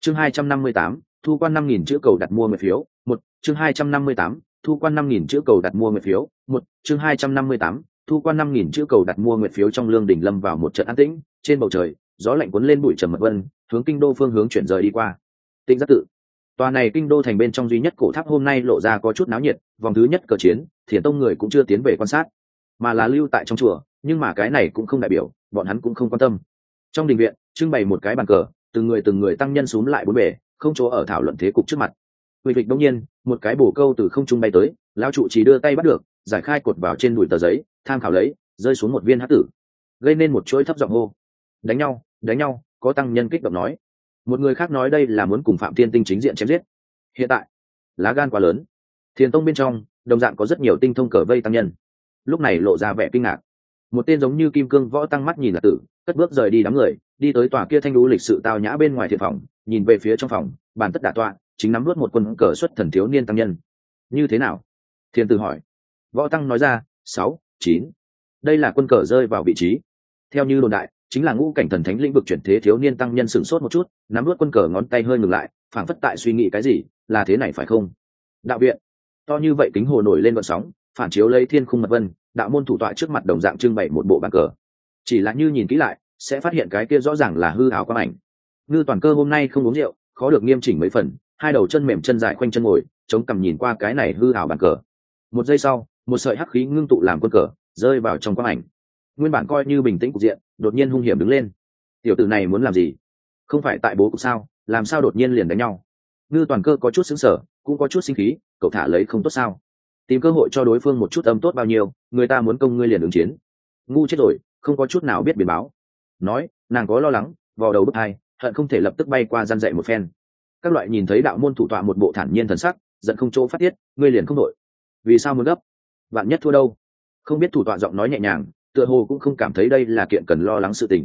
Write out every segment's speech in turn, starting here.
Chương 258, thu quan 5.000 chữ cầu đặt mua nguyện phiếu. Một chương 258, thu quan 5.000 chữ cầu đặt mua nguyện phiếu. Một chương 258, thu quan 5.000 chữ cầu đặt mua nguyện phiếu. Trong lương đình lâm vào một trận an tĩnh, trên bầu trời gió lạnh cuốn lên bụi trầm mật vân, hướng kinh đô phương hướng chuyển rời đi qua. Tĩnh giác tự, tòa này kinh đô thành bên trong duy nhất cổ tháp hôm nay lộ ra có chút náo nhiệt. Vòng thứ nhất cờ chiến, Thiền tông người cũng chưa tiến về quan sát, mà là lưu tại trong chùa. Nhưng mà cái này cũng không đại biểu bọn hắn cũng không quan tâm. Trong đình viện trưng bày một cái bàn cờ, từng người tăng nhân xúm lại bốn bề, không chỗ ở thảo luận thế cục trước mặt. Huỵch vịch đông nhiên, một cái bổ câu từ không trung bay tới, lão trụ chỉ đưa tay bắt được, giải khai cột vào trên đùi tờ giấy, tham khảo lấy, rơi xuống một viên hắc tử, gây nên một chuỗi thấp giọng hô: đánh nhau, đánh nhau! Có tăng nhân kích động nói. Một người khác nói đây là muốn cùng Phạm Thiên Tinh chính diện chém giết. Hiện tại lá gan quá lớn. Thiền tông bên trong đồng dạng có rất nhiều tinh thông cờ vây tăng nhân, lúc này lộ ra vẻ kinh ngạc. Một tên giống như kim cương võ tăng mắt nhìn là tử, cất bước rời đi đám người, đi tới tòa kia thanh lũ lịch sự tao nhã bên ngoài thiện phòng, nhìn về phía trong phòng, bàn tất đả tọa, chính nắm nuốt một quân cờ xuất thần thiếu niên tăng nhân. Như thế nào? Thiên tử hỏi. Võ tăng nói ra, 6, 9. Đây là quân cờ rơi vào vị trí. Theo như đồn đại, chính là ngũ cảnh thần thánh lĩnh vực chuyển thế. Thiếu niên tăng nhân sửng sốt một chút, nắm nuốt quân cờ, ngón tay hơi ngừng lại, phảng phất tại suy nghĩ cái gì. Là thế này phải không? Đạo viện to như vậy, kính hồ nổi lên gợn sóng, phản chiếu lấy thiên khung mật vân. Đạo môn thủ tọa trước mặt đồng dạng trưng bày một bộ bàn cờ, chỉ là như nhìn kỹ lại sẽ phát hiện cái kia rõ ràng là hư ảo quang ảnh. Ngư Toàn Cơ hôm nay không uống rượu, khó được nghiêm chỉnh mấy phần, hai đầu chân mềm chân dài khoanh chân ngồi, chống cằm nhìn qua cái này hư ảo bàn cờ. Một giây sau, một sợi hắc khí ngưng tụ làm quân cờ rơi vào trong quang ảnh. Nguyên bản coi như bình tĩnh cục diện đột nhiên hung hiểm đứng lên. Tiểu tử này muốn làm gì? Không phải tại bố cục sao? Làm sao đột nhiên liền đánh nhau? Ngư Toàn Cơ có chút sững sờ, cũng có chút sinh khí. Cậu thả lấy không tốt sao? Tìm cơ hội cho đối phương một chút âm tốt bao nhiêu, người ta muốn công ngươi liền ứng chiến. Ngu chết rồi, không có chút nào biết biến báo. Nói, nàng có lo lắng, vò đầu bức hai, hận không thể lập tức bay qua gian dạy một phen. Các loại nhìn thấy đạo môn thủ tọa một bộ thản nhiên thần sắc, giận không chỗ phát tiết, ngươi liền không đội. Vì sao muốn gấp? Vạn nhất thua đâu? Không biết thủ tọa giọng nói nhẹ nhàng, tựa hồ cũng không cảm thấy đây là kiện cần lo lắng sự tình.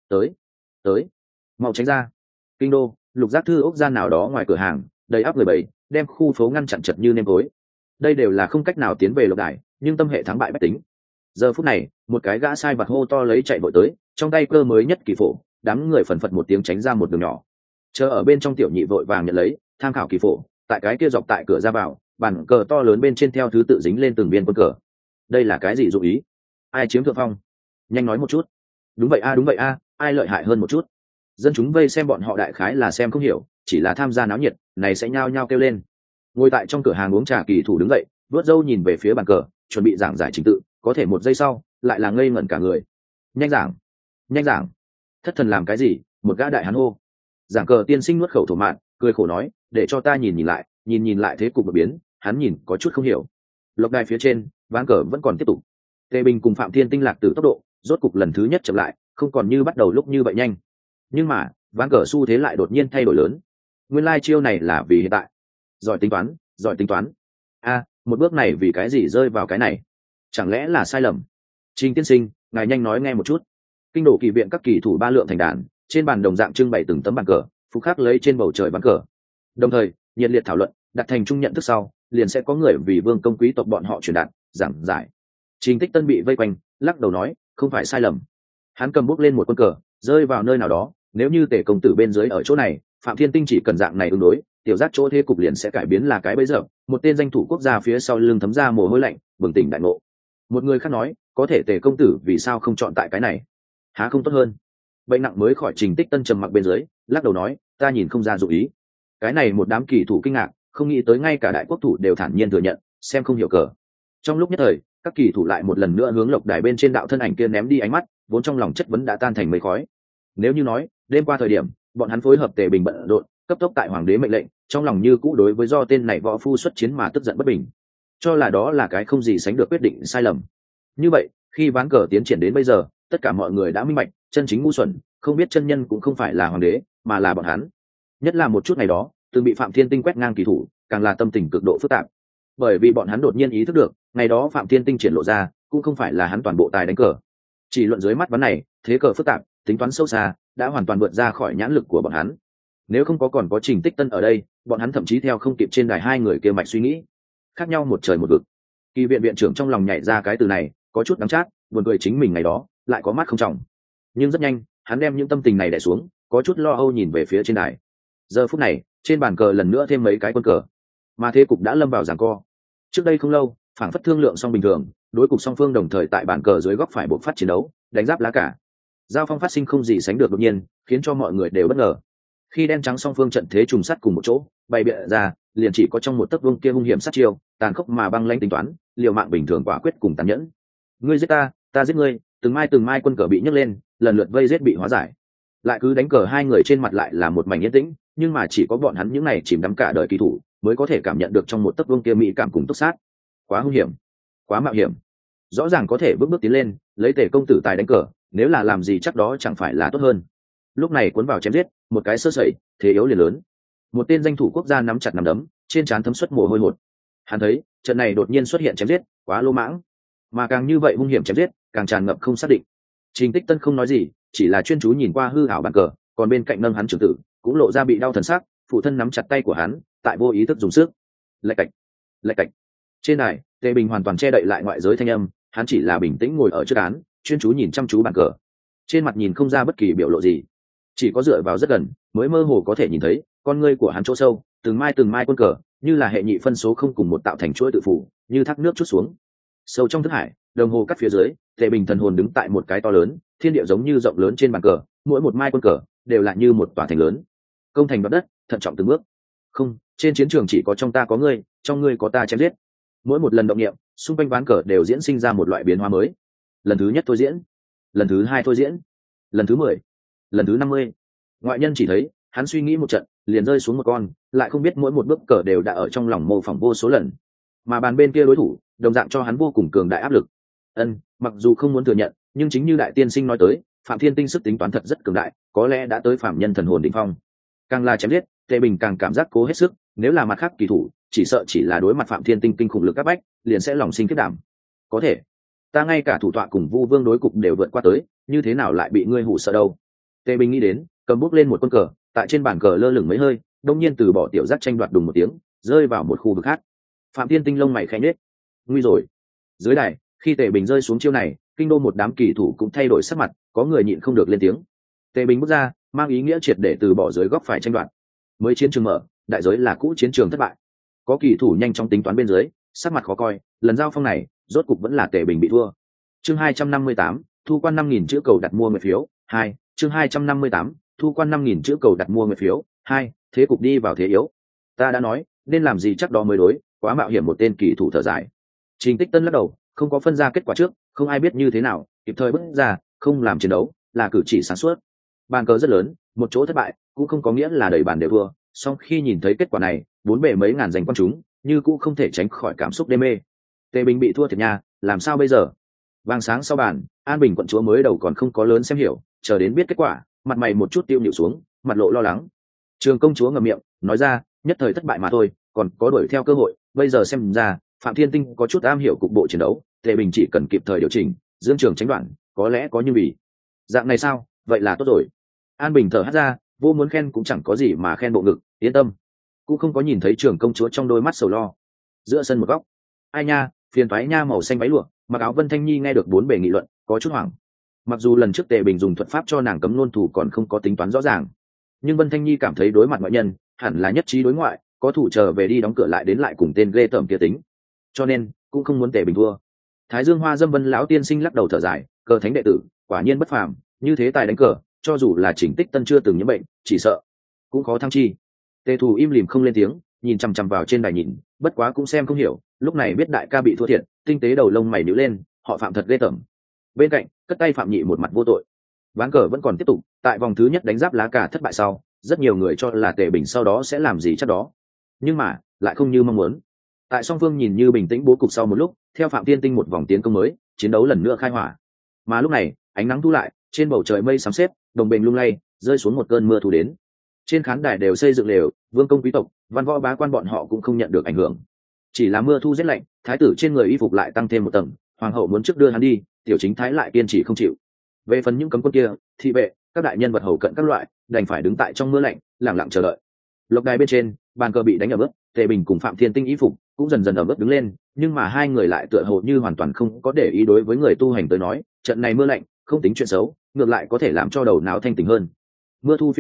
Tới, mau tránh ra. Kinh đô, Lục Giác Thư ốc gian nào đó ngoài cửa hàng, đầy áp người bầy, đem khu phố ngăn chặn chật như nêm tối. Đây đều là không cách nào tiến về Lộc Đài, nhưng tâm hệ thắng bại bách tính. Giờ phút này, một cái gã sai vặt hô to lấy chạy vội tới, trong tay cơ mới nhất kỳ phổ, đám người phần phật một tiếng tránh ra một đường nhỏ. Chờ ở bên trong tiểu nhị vội vàng nhận lấy, tham khảo kỳ phổ, tại cái kia dọc tại cửa ra vào, bản cờ to lớn bên trên theo thứ tự dính lên từng viên quân cờ. Đây là cái gì dụ ý? Ai chiếm thượng phong? Nhanh nói một chút. Đúng vậy a, ai lợi hại hơn một chút? Dân chúng vây xem bọn họ đại khái là xem không hiểu, chỉ là tham gia náo nhiệt, này sẽ nhao nhao kêu lên. Ngồi tại trong cửa hàng uống trà kỳ thủ đứng dậy, vớt râu nhìn về phía bàn cờ, chuẩn bị giảng giải trình tự, có thể một giây sau lại là ngây ngẩn cả người. Nhanh giảng. Thất thần làm cái gì? Một gã đại hán hô. Giảng cờ tiên sinh nuốt khẩu thổ mạn, cười khổ nói, để cho ta nhìn lại thế cục đột biến. Hắn nhìn có chút không hiểu. Lộc đài phía trên, ván cờ vẫn còn tiếp tục. Tề Bình cùng Phạm Thiên Tinh lạc từ tốc độ, rốt cục lần thứ nhất chậm lại, không còn như bắt đầu lúc như vậy nhanh. Nhưng mà ván cờ xu thế lại đột nhiên thay đổi lớn. Nguyên lai chiêu này là vì hiện tại. Giỏi tính toán. Một bước này vì cái gì rơi vào cái này? Chẳng lẽ là sai lầm? Trình tiên sinh, ngài nhanh nói nghe một chút. Kinh đô kỳ viện các kỳ thủ ba lượng thành đàn, trên bàn đồng dạng trưng bày từng tấm bàn cờ, phục khắc lấy trên bầu trời ván cờ. Đồng thời nhiệt liệt thảo luận, đặt thành chung nhận thức sau, liền sẽ có người vì vương công quý tộc bọn họ truyền đạt, giảng giải. Trình Tích Tân bị vây quanh, lắc đầu nói, không phải sai lầm. Hắn cầm bút lên một quân cờ, rơi vào nơi nào đó, nếu như Tề công tử bên dưới ở chỗ này, Phạm Thiên Tinh chỉ cần dạng này ứng đối, tiểu giác chỗ thế cục liền sẽ cải biến là cái bấy giờ. Một tên danh thủ quốc gia phía sau lưng thấm ra mồ hôi lạnh, bừng tỉnh đại ngộ. Một người khác nói, có thể Tề công tử vì sao không chọn tại cái này? Há không tốt hơn? Bệnh nặng mới khỏi. Trình Tích Tân trầm mặc bên dưới, lắc đầu nói, ta nhìn không ra dụ ý. Cái này một đám kỳ thủ kinh ngạc, không nghĩ tới ngay cả đại quốc thủ đều thản nhiên thừa nhận, xem không hiểu cờ. Trong lúc nhất thời, các kỳ thủ lại một lần nữa hướng Lộc Đài bên trên đạo thân ảnh kia ném đi ánh mắt, vốn trong lòng chất vấn đã tan thành mây khói. Nếu như nói, đêm qua thời điểm, bọn hắn phối hợp Tề Bình bận rộn, cấp tốc tại hoàng đế mệnh lệnh, trong lòng như cũ đối với do tên này võ phu xuất chiến mà tức giận bất bình, cho là đó là cái không gì sánh được quyết định sai lầm. Như vậy, khi ván cờ tiến triển đến bây giờ, tất cả mọi người đã minh bạch, chân chính ngu xuẩn, không biết chân nhân cũng không phải là hoàng đế, mà là bọn hắn. Nhất là một chút ngày đó, từng bị Phạm Thiên Tinh quét ngang kỳ thủ, càng là tâm tình cực độ phức tạp. Bởi vì bọn hắn đột nhiên ý thức được, ngày đó Phạm Thiên Tinh triển lộ ra, cũng không phải là hắn toàn bộ tài đánh cờ. Chỉ luận dưới mắt ván này, thế cờ phức tạp, tính toán sâu xa, đã hoàn toàn vượt ra khỏi nhãn lực của bọn hắn. Nếu không có còn có Trình Tích Tân ở đây, bọn hắn thậm chí theo không kịp trên đài hai người kia mạch suy nghĩ, khác nhau một trời một vực. Kỳ viện viện trưởng trong lòng nhảy ra cái từ này, có chút đắng chát, buồn cười chính mình ngày đó lại có mắt không trọng. Nhưng rất nhanh, hắn đem những tâm tình này đè xuống, có chút lo âu nhìn về phía trên đài. Giờ phút này trên bàn cờ lần nữa thêm mấy cái quân cờ, mà thế cục đã lâm vào giằng co. Trước đây không lâu phảng phất thương lượng xong bình thường, đối cục song phương đồng thời tại bàn cờ dưới góc phải buộc phát chiến đấu, đánh giáp lá cả. Giao phong phát sinh không gì sánh được đột nhiên, khiến cho mọi người đều bất ngờ. Khi đen trắng song phương trận thế trùng sát cùng một chỗ bày bịa ra, liền chỉ có trong một tấc vương kia hung hiểm sát chiêu, tàn khốc mà băng lãnh tính toán, liều mạng bình thường quả quyết cùng tàn nhẫn. Ngươi giết ta, ta giết ngươi, từng mai quân cờ bị nhấc lên, lần lượt vây giết bị hóa giải. Lại cứ đánh cờ, hai người trên mặt lại là một mảnh yên tĩnh, nhưng mà chỉ có bọn hắn những này chìm đắm cả đời kỳ thủ mới có thể cảm nhận được trong một tấc vương kia mỹ cảm cùng túc sát. Quá hung hiểm, quá mạo hiểm. Rõ ràng có thể bước bước tiến lên, lấy Tề công tử tài đánh cờ, nếu là làm gì chắc đó chẳng phải là tốt hơn. Lúc này cuốn vào chém giết, một cái sơ sẩy, thế yếu liền lớn. Một tên danh thủ quốc gia nắm chặt nắm đấm, trên trán thấm suất mồ hôi hột. Hắn thấy trận này đột nhiên xuất hiện chém giết, quá lô mãng, mà càng như vậy hung hiểm chém giết, càng tràn ngập không xác định. Trình Tích Tân không nói gì, chỉ là chuyên chú nhìn qua hư ảo bàn cờ, còn bên cạnh nâng hắn trưởng tử cũng lộ ra bị đau thần sắc, phụ thân nắm chặt tay của hắn, tại vô ý thức dùng sức. Lạch cạch, lạch cạch. Trên này, Tề Bình hoàn toàn che đậy lại ngoại giới thanh âm, hắn chỉ là bình tĩnh ngồi ở trước án, chuyên chú nhìn chăm chú bàn cờ, trên mặt nhìn không ra bất kỳ biểu lộ gì, chỉ có dựa vào rất gần mới mơ hồ có thể nhìn thấy con ngươi của hắn chỗ sâu, từng mai quân cờ như là hệ nhị phân số không cùng một tạo thành chuỗi tự phủ, như thác nước chút xuống sâu trong thức hải. Đồng hồ cắt phía dưới, Tề Bình thần hồn đứng tại một cái to lớn thiên địa giống như rộng lớn trên bàn cờ, mỗi một mai quân cờ đều là như một tòa thành lớn, công thành đoạt đất, thận trọng từng bước. Không, trên chiến trường chỉ có trong ta có ngươi, trong ngươi có ta, chém giết. Mỗi một lần động niệm, xung quanh ván cờ đều diễn sinh ra một loại biến hóa mới. Lần thứ nhất thôi diễn, lần thứ hai thôi diễn, lần thứ 10, lần thứ 50. Ngoại nhân chỉ thấy hắn suy nghĩ một trận liền rơi xuống một con, lại không biết mỗi một bước cờ đều đã ở trong lòng mô phỏng vô số lần. Mà bàn bên kia đối thủ đồng dạng cho hắn vô cùng cường đại áp lực. Mặc dù không muốn thừa nhận, nhưng chính như đại tiên sinh nói tới, Phạm Thiên Tinh sức tính toán thật rất cường đại, có lẽ đã tới phạm nhân thần hồn đỉnh phong. Càng là chém giết, Tề Bình càng cảm giác cố hết sức, nếu là mặt khác kỳ thủ, chỉ sợ chỉ là đối mặt Phạm Thiên Tinh kinh khủng lực các bách, liền sẽ lòng sinh khiếp đảm. Có thể, ta ngay cả thủ tọa cùng Vu Vương đối cục đều vượt qua tới, như thế nào lại bị ngươi hù sợ đâu? Tề Bình nghĩ đến, cầm bút lên một quân cờ, tại trên bàn cờ lơ lửng mấy hơi, đông nhiên từ bỏ tiểu giác tranh đoạt đùng một tiếng, rơi vào một khu vực khác. Phạm Thiên Tinh lông mày khẽ nhếch, nguy rồi. Dưới đài, khi Tề Bình rơi xuống chiêu này, kinh đô một đám kỳ thủ cũng thay đổi sắc mặt, có người nhịn không được lên tiếng. Tề Bình bước ra, mang ý nghĩa triệt để từ bỏ dưới góc phải tranh đoạt. Mới chiến trường mở, đại giới là cũ chiến trường thất bại. Có kỳ thủ nhanh chóng tính toán bên dưới, sắc mặt khó coi, lần giao phong này, rốt cục vẫn là Tề Bình bị thua. Chương 258, thu quan 5000 chữ cầu đặt mua nguyệt phiếu, 2, chương 258, thu quan 5000 chữ cầu đặt mua nguyệt phiếu, 2, thế cục đi vào thế yếu. Ta đã nói, nên làm gì chắc đó mới đối, quá mạo hiểm. Một tên kỳ thủ thở dài. Trình Tích Tân lắc đầu, không có phân ra kết quả trước, không ai biết như thế nào, kịp thời bước ra, không làm chiến đấu, là cử chỉ sáng suốt. Bàn cờ rất lớn, một chỗ thất bại, cũng không có nghĩa là đầy bàn đều thua. Song khi nhìn thấy kết quả này, bốn bề mấy ngàn giành quan chúng, như cũng không thể tránh khỏi cảm xúc đê mê. Tề Bình bị thua thiệt nha, làm sao bây giờ? Vàng sáng sau bàn, An Bình quận chúa mới đầu còn không có lớn xem hiểu, chờ đến biết kết quả, mặt mày một chút tiêu nhịu xuống, mặt lộ lo lắng. Trường công chúa ngậm miệng, nói ra, nhất thời thất bại mà thôi, còn có đuổi theo cơ hội. Bây giờ xem ra, Phạm Thiên Tinh có chút am hiểu cục bộ chiến đấu, Tề Bình chỉ cần kịp thời điều chỉnh, dương trường tránh đoạn, có lẽ có như vì dạng này sao? Vậy là tốt rồi. An Bình thở hắt ra, vô muốn khen cũng chẳng có gì mà khen bộ ngực, yên tâm. Cũng không có nhìn thấy trường công chúa trong đôi mắt sầu lo. Giữa sân một góc, ai nha, phiền toái nha, màu xanh váy lụa, mặc áo Vân Thanh Nhi nghe được bốn bề nghị luận, có chút hoảng. Mặc dù lần trước Tề Bình dùng thuật pháp cho nàng cấm luôn thủ còn không có tính toán rõ ràng, nhưng Vân Thanh Nhi cảm thấy đối mặt ngoại nhân, hẳn là nhất trí đối ngoại, có thủ trở về đi đóng cửa lại đến lại cùng tên ghê tởm kia tính, cho nên cũng không muốn Tề Bình thua. Thái Dương Hoa Dâm Vân lão tiên sinh lắc đầu thở dài, cờ thánh đệ tử quả nhiên bất phàm, như thế tài đánh cờ, cho dù là Trình Tích Tân chưa từng nhiễm bệnh, chỉ sợ cũng khó thăng chi. Tề Thù im lìm không lên tiếng, nhìn chằm chằm vào trên đài nhìn, bất quá cũng xem không hiểu, lúc này biết đại ca bị thua thiệt, tinh tế đầu lông mày nhíu lên, họ Phạm thật ghê tởm. Bên cạnh, cất tay Phạm Nhị một mặt vô tội. Ván cờ vẫn còn tiếp tục, tại vòng thứ nhất đánh giáp lá cà thất bại sau, rất nhiều người cho là Tề Bình sau đó sẽ làm gì chắc đó, nhưng mà lại không như mong muốn. Tại song phương nhìn như bình tĩnh bố cục sau một lúc, theo Phạm Thiên Tinh một vòng tiến công mới, chiến đấu lần nữa khai hỏa. Mà lúc này, ánh nắng thu lại, trên bầu trời mây sắm xếp, đồng bền lung lay, rơi xuống một cơn mưa thu đến. Trên khán đài đều xây dựng lều, vương công quý tộc, văn võ bá quan bọn họ cũng không nhận được ảnh hưởng. Chỉ là mưa thu rét lạnh, thái tử trên người y phục lại tăng thêm một tầng, hoàng hậu muốn trước đưa hắn đi, tiểu chính thái lại kiên trì không chịu. Về phần những cấm quân kia, thị vệ, các đại nhân vật hầu cận các loại, đành phải đứng tại trong mưa lạnh, lặng lặng chờ đợi. Lộc đài bên trên, bàn cờ bị đánh ở bước, Tề Bình cùng Phạm Thiên Tinh y phục cũng dần dần ở bước đứng lên, nhưng mà hai người lại tựa hồ như hoàn toàn không có để ý. Đối với người tu hành tới nói, trận này mưa lạnh không tính chuyện xấu, ngược lại có thể làm cho đầu não thanh tỉnh hơn. Mưa thu phiêu diêu,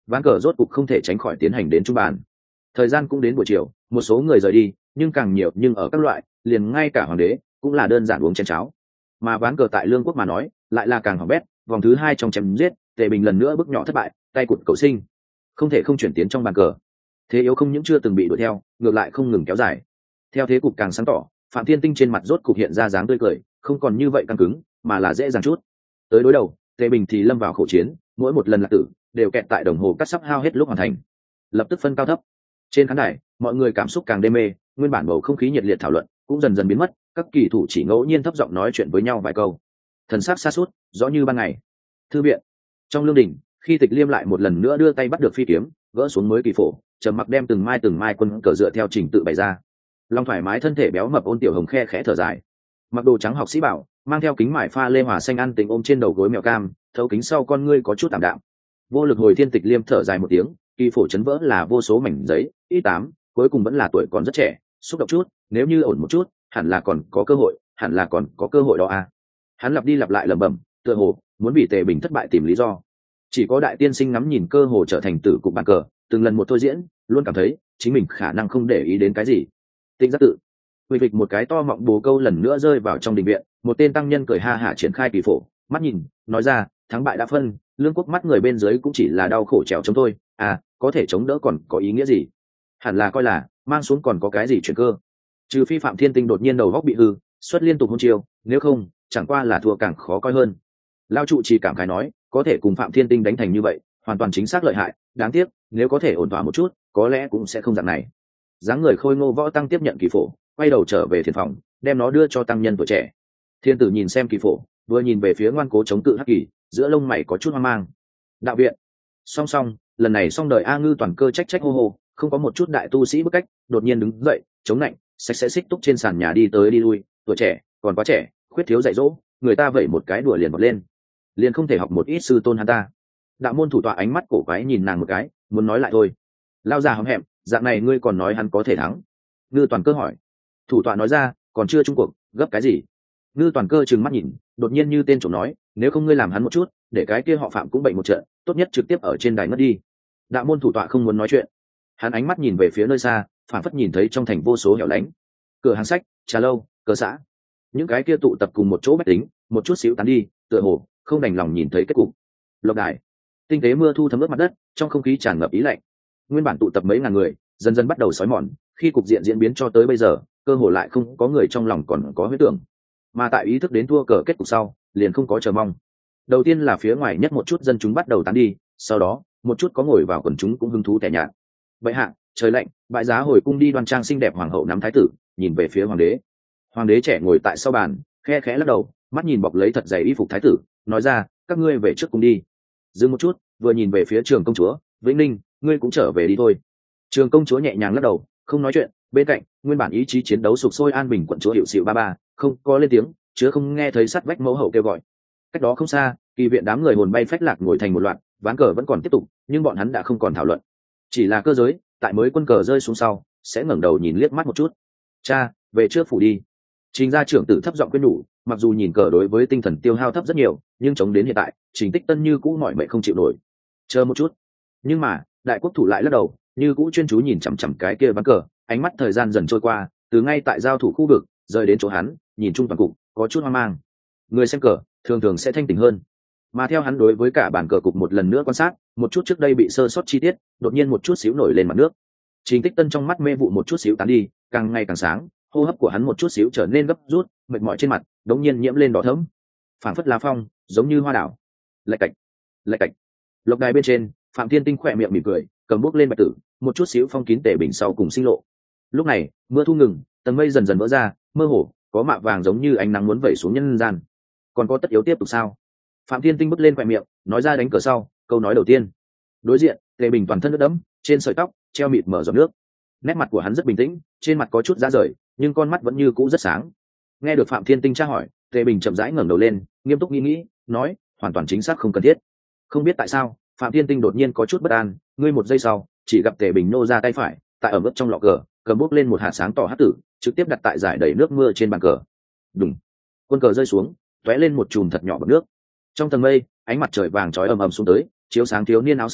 ván cờ rốt cục không thể tránh khỏi tiến hành đến trung bàn. Thời gian cũng đến buổi chiều, một số người rời đi, nhưng càng nhiều nhưng ở các loại, liền ngay cả hoàng đế cũng là đơn giản uống chén cháo. Mà ván cờ tại Lương quốc mà nói, lại là càng hỏng bét, vòng thứ 2 trong chém giết, Tề Bình lần nữa bước nhỏ thất bại, tay cụt cầu sinh, không thể không chuyển tiến trong bàn cờ. Thế yếu không những chưa từng bị đuổi theo, ngược lại không ngừng kéo dài. Theo thế cục càng sáng tỏ, Phạm Thiên Tinh trên mặt rốt cục hiện ra dáng tươi cười, không còn như vậy căng cứng, mà là dễ dàng chút. Tới đối đầu, Tề Bình thì lâm vào khẩu chiến, mỗi một lần lạc tử đều kẹt tại đồng hồ cắt sắp hao hết lúc hoàn thành. Lập tức phân cao thấp. Trên khán đài, mọi người cảm xúc càng đê mê, nguyên bản bầu không khí nhiệt liệt thảo luận cũng dần dần biến mất, các kỳ thủ chỉ ngẫu nhiên thấp giọng nói chuyện với nhau vài câu. Thần sắc xa suốt, rõ như ban ngày. Thư viện. Trong lương đình, khi Tịch Liêm lại một lần nữa đưa tay bắt được phi kiếm, gỡ xuống mới kỳ phổ, trầm mặc đem từng mai quân cờ dựa theo trình tự bày ra. Long thoải mái thân thể béo mập Ôn Tiểu Hồng khe khẽ thở dài. Mặc đồ trắng học sĩ bảo, mang theo kính mải pha lê hòa xanh ăn tình ôm trên đầu gối mèo cam, thấu kính sau con ngươi có chút tạm đạm. Vô lực hồi thiên. Tịch Liêm thở dài một tiếng, kỳ phổ chấn vỡ là vô số mảnh giấy, ít tám, cuối cùng vẫn là tuổi còn rất trẻ, xúc động chút, nếu như ổn một chút, hẳn là còn có cơ hội, hẳn là còn có cơ hội đó à. Hắn lặp đi lặp lại lẩm bẩm, tựa hồ muốn vì Tề Bình thất bại tìm lý do. Chỉ có đại tiên sinh ngắm nhìn cơ hồ trở thành tử cục bàn cờ, từng lần một thôi diễn, luôn cảm thấy chính mình khả năng không để ý đến cái gì. Tinh giác tự huy vịch một cái to mọng bồ câu lần nữa rơi vào trong đình viện, một tên tăng nhân cười ha hả triển khai kỳ phổ, mắt nhìn, nói ra, thắng bại đã phân, Lương quốc mắt người bên dưới cũng chỉ là đau khổ trèo chống thôi, à, có thể chống đỡ còn có ý nghĩa gì? Hẳn là coi là mang xuống còn có cái gì chuyển cơ. Trừ phi Phạm Thiên Tinh đột nhiên đầu góc bị hư, xuất liên tục hôn chiêu, nếu không, chẳng qua là thua càng khó coi hơn. Lao trụ chỉ cảm khái nói, có thể cùng Phạm Thiên Tinh đánh thành như vậy, hoàn toàn chính xác lợi hại, đáng tiếc, nếu có thể ổn thỏa một chút, có lẽ cũng sẽ không dạng này. Dáng người khôi ngô võ tăng tiếp nhận kỳ phổ, quay đầu trở về thiền phòng, đem nó đưa cho tăng nhân tuổi trẻ. Thiên tử nhìn xem kỳ phổ, vừa nhìn về phía ngoan cố chống cự hắc kỳ, giữa lông mày có chút hoang mang. Đạo viện. Song song, lần này xong đời A Ngư toàn cơ trách trách hô hô, không có một chút đại tu sĩ bức cách, đột nhiên đứng dậy, chống lạnh, sạch sẽ xích túc trên sàn nhà đi tới đi lui, tuổi trẻ, còn quá trẻ, khuyết thiếu dạy dỗ, người ta vậy một cái đùa liền bật lên, liền không thể học một ít sư tôn hắn ta. Đạo môn thủ tọa ánh mắt cổ quái nhìn nàng một cái, muốn nói lại thôi. Lao già hóm hẹm, dạng này ngươi còn nói hắn có thể thắng? Ngư toàn cơ hỏi. Thủ tọa nói ra, còn chưa chung cuộc, gấp cái gì? Ngư toàn cơ trừng mắt nhìn, đột nhiên như tên trộm nói, nếu không ngươi làm hắn một chút, để cái kia họ Phạm cũng bệnh một trận, tốt nhất trực tiếp ở trên đài ngất đi. Đạo môn thủ tọa không muốn nói chuyện, hắn ánh mắt nhìn về phía nơi xa, phản phất nhìn thấy trong thành vô số hẻo lánh, cửa hàng sách, trà lâu, cờ xã, những cái kia tụ tập cùng một chỗ bách tính, một chút xíu tán đi, tựa hồ không đành lòng nhìn thấy kết cục. Lộc đài, tinh tế mưa thu thấm ướt mặt đất, trong không khí tràn ngập ý lạnh. Nguyên bản tụ tập mấy ngàn người, dần dần bắt đầu xói mòn, khi cục diện diễn biến cho tới bây giờ, cơ hồ lại không có người trong lòng còn có huyết tưởng, mà tại ý thức đến thua cờ kết cục sau, liền không có chờ mong. Đầu tiên là phía ngoài nhất một chút dân chúng bắt đầu tán đi, sau đó một chút có ngồi vào quần chúng cũng hứng thú tẻ nhạt. Bệ hạ, trời lạnh, bại giá hồi cung đi đoan trang xinh đẹp hoàng hậu nắm thái tử, nhìn về phía hoàng đế. Hoàng đế trẻ ngồi tại sau bàn, khe khẽ lắc đầu, mắt nhìn bọc lấy thật dày y phục thái tử, nói ra, các ngươi về trước cung đi. Dừng một chút, vừa nhìn về phía Trường công chúa, Vĩnh Ninh, ngươi cũng trở về đi thôi. Trường công chúa nhẹ nhàng lắc đầu, không nói chuyện. Bên cạnh, nguyên bản ý chí chiến đấu sục sôi An Bình quận chúa hiệu xịu ba ba, không có lên tiếng, chứa không nghe thấy sắt vách mẫu hậu kêu gọi. Cách đó không xa, kỳ viện đám người hồn bay phách lạc ngồi thành một loạt, ván cờ vẫn còn tiếp tục, nhưng bọn hắn đã không còn thảo luận. Chỉ là cơ giới, tại mới quân cờ rơi xuống sau, sẽ ngẩng đầu nhìn liếc mắt một chút. Cha, về trước phủ đi. Trình gia trưởng tử thấp giọng khuyên nhủ, mặc dù nhìn cờ đối với tinh thần tiêu hao thấp rất nhiều, nhưng chống đến hiện tại, Trình Tích Tân như cũ mỏi mệt không chịu nổi. Chờ một chút. Nhưng mà, đại quốc thủ lại lắc đầu, như cũ chuyên chú nhìn chằm chằm cái kia ván cờ, ánh mắt thời gian dần trôi qua, từ ngay tại giao thủ khu vực, rời đến chỗ hắn, nhìn chung toàn cục, có chút hoang mang. Người xem cờ, thường thường sẽ thanh tỉnh hơn. Mà theo hắn đối với cả bàn cờ cục một lần nữa quan sát, một chút trước đây bị sơ sót chi tiết, đột nhiên một chút xíu nổi lên mặt nước. Trình Tích Tân trong mắt mê vụ một chút xíu tán đi, càng ngày càng sáng, hô hấp của hắn một chút xíu trở nên gấp rút, mệt mỏi trên mặt đống nhiên nhiễm lên đỏ thẫm, phảng phất lá phong, giống như hoa đảo. Lạch cạch, lạch cạch. Lộc đài bên trên, Phạm Thiên Tinh khỏe miệng mỉm cười, cầm bút lên bạch tử, một chút xíu phong kín Tề Bình sau cùng sinh lộ. Lúc này, mưa thu ngừng, tầng mây dần dần vỡ ra, mơ hồ có mạ vàng giống như ánh nắng muốn vẩy xuống nhân gian. Còn có tất yếu tiếp tục sao? Phạm Thiên Tinh bứt lên khỏe miệng, nói ra đánh cờ sau, câu nói đầu tiên. Đối diện, Tề Bình toàn thân nước đẫm, trên sợi tóc treo mịt mở giọt nước. Nét mặt của hắn rất bình tĩnh, trên mặt có chút ra rời, nhưng con mắt vẫn như cũ rất sáng. Nghe được Phạm Thiên Tinh tra hỏi, Tề Bình chậm rãi ngẩng đầu lên, nghiêm túc nghĩ, nói, hoàn toàn chính xác không cần thiết. Không biết tại sao, Phạm Thiên Tinh đột nhiên có chút bất an, ngươi một giây sau, chỉ gặp Tề Bình nô ra tay phải, tại ở mức trong lọ cờ, cầm bút lên một hạt sáng tỏ hắc tử, trực tiếp đặt tại giải đầy nước mưa trên bàn cờ. Đùng, quân cờ rơi xuống, tóe lên một chùm thật nhỏ bọt nước. Trong tầng mây, ánh mặt trời vàng chói ầm ầm xuống tới, chiếu sáng thiếu niên áo xanh,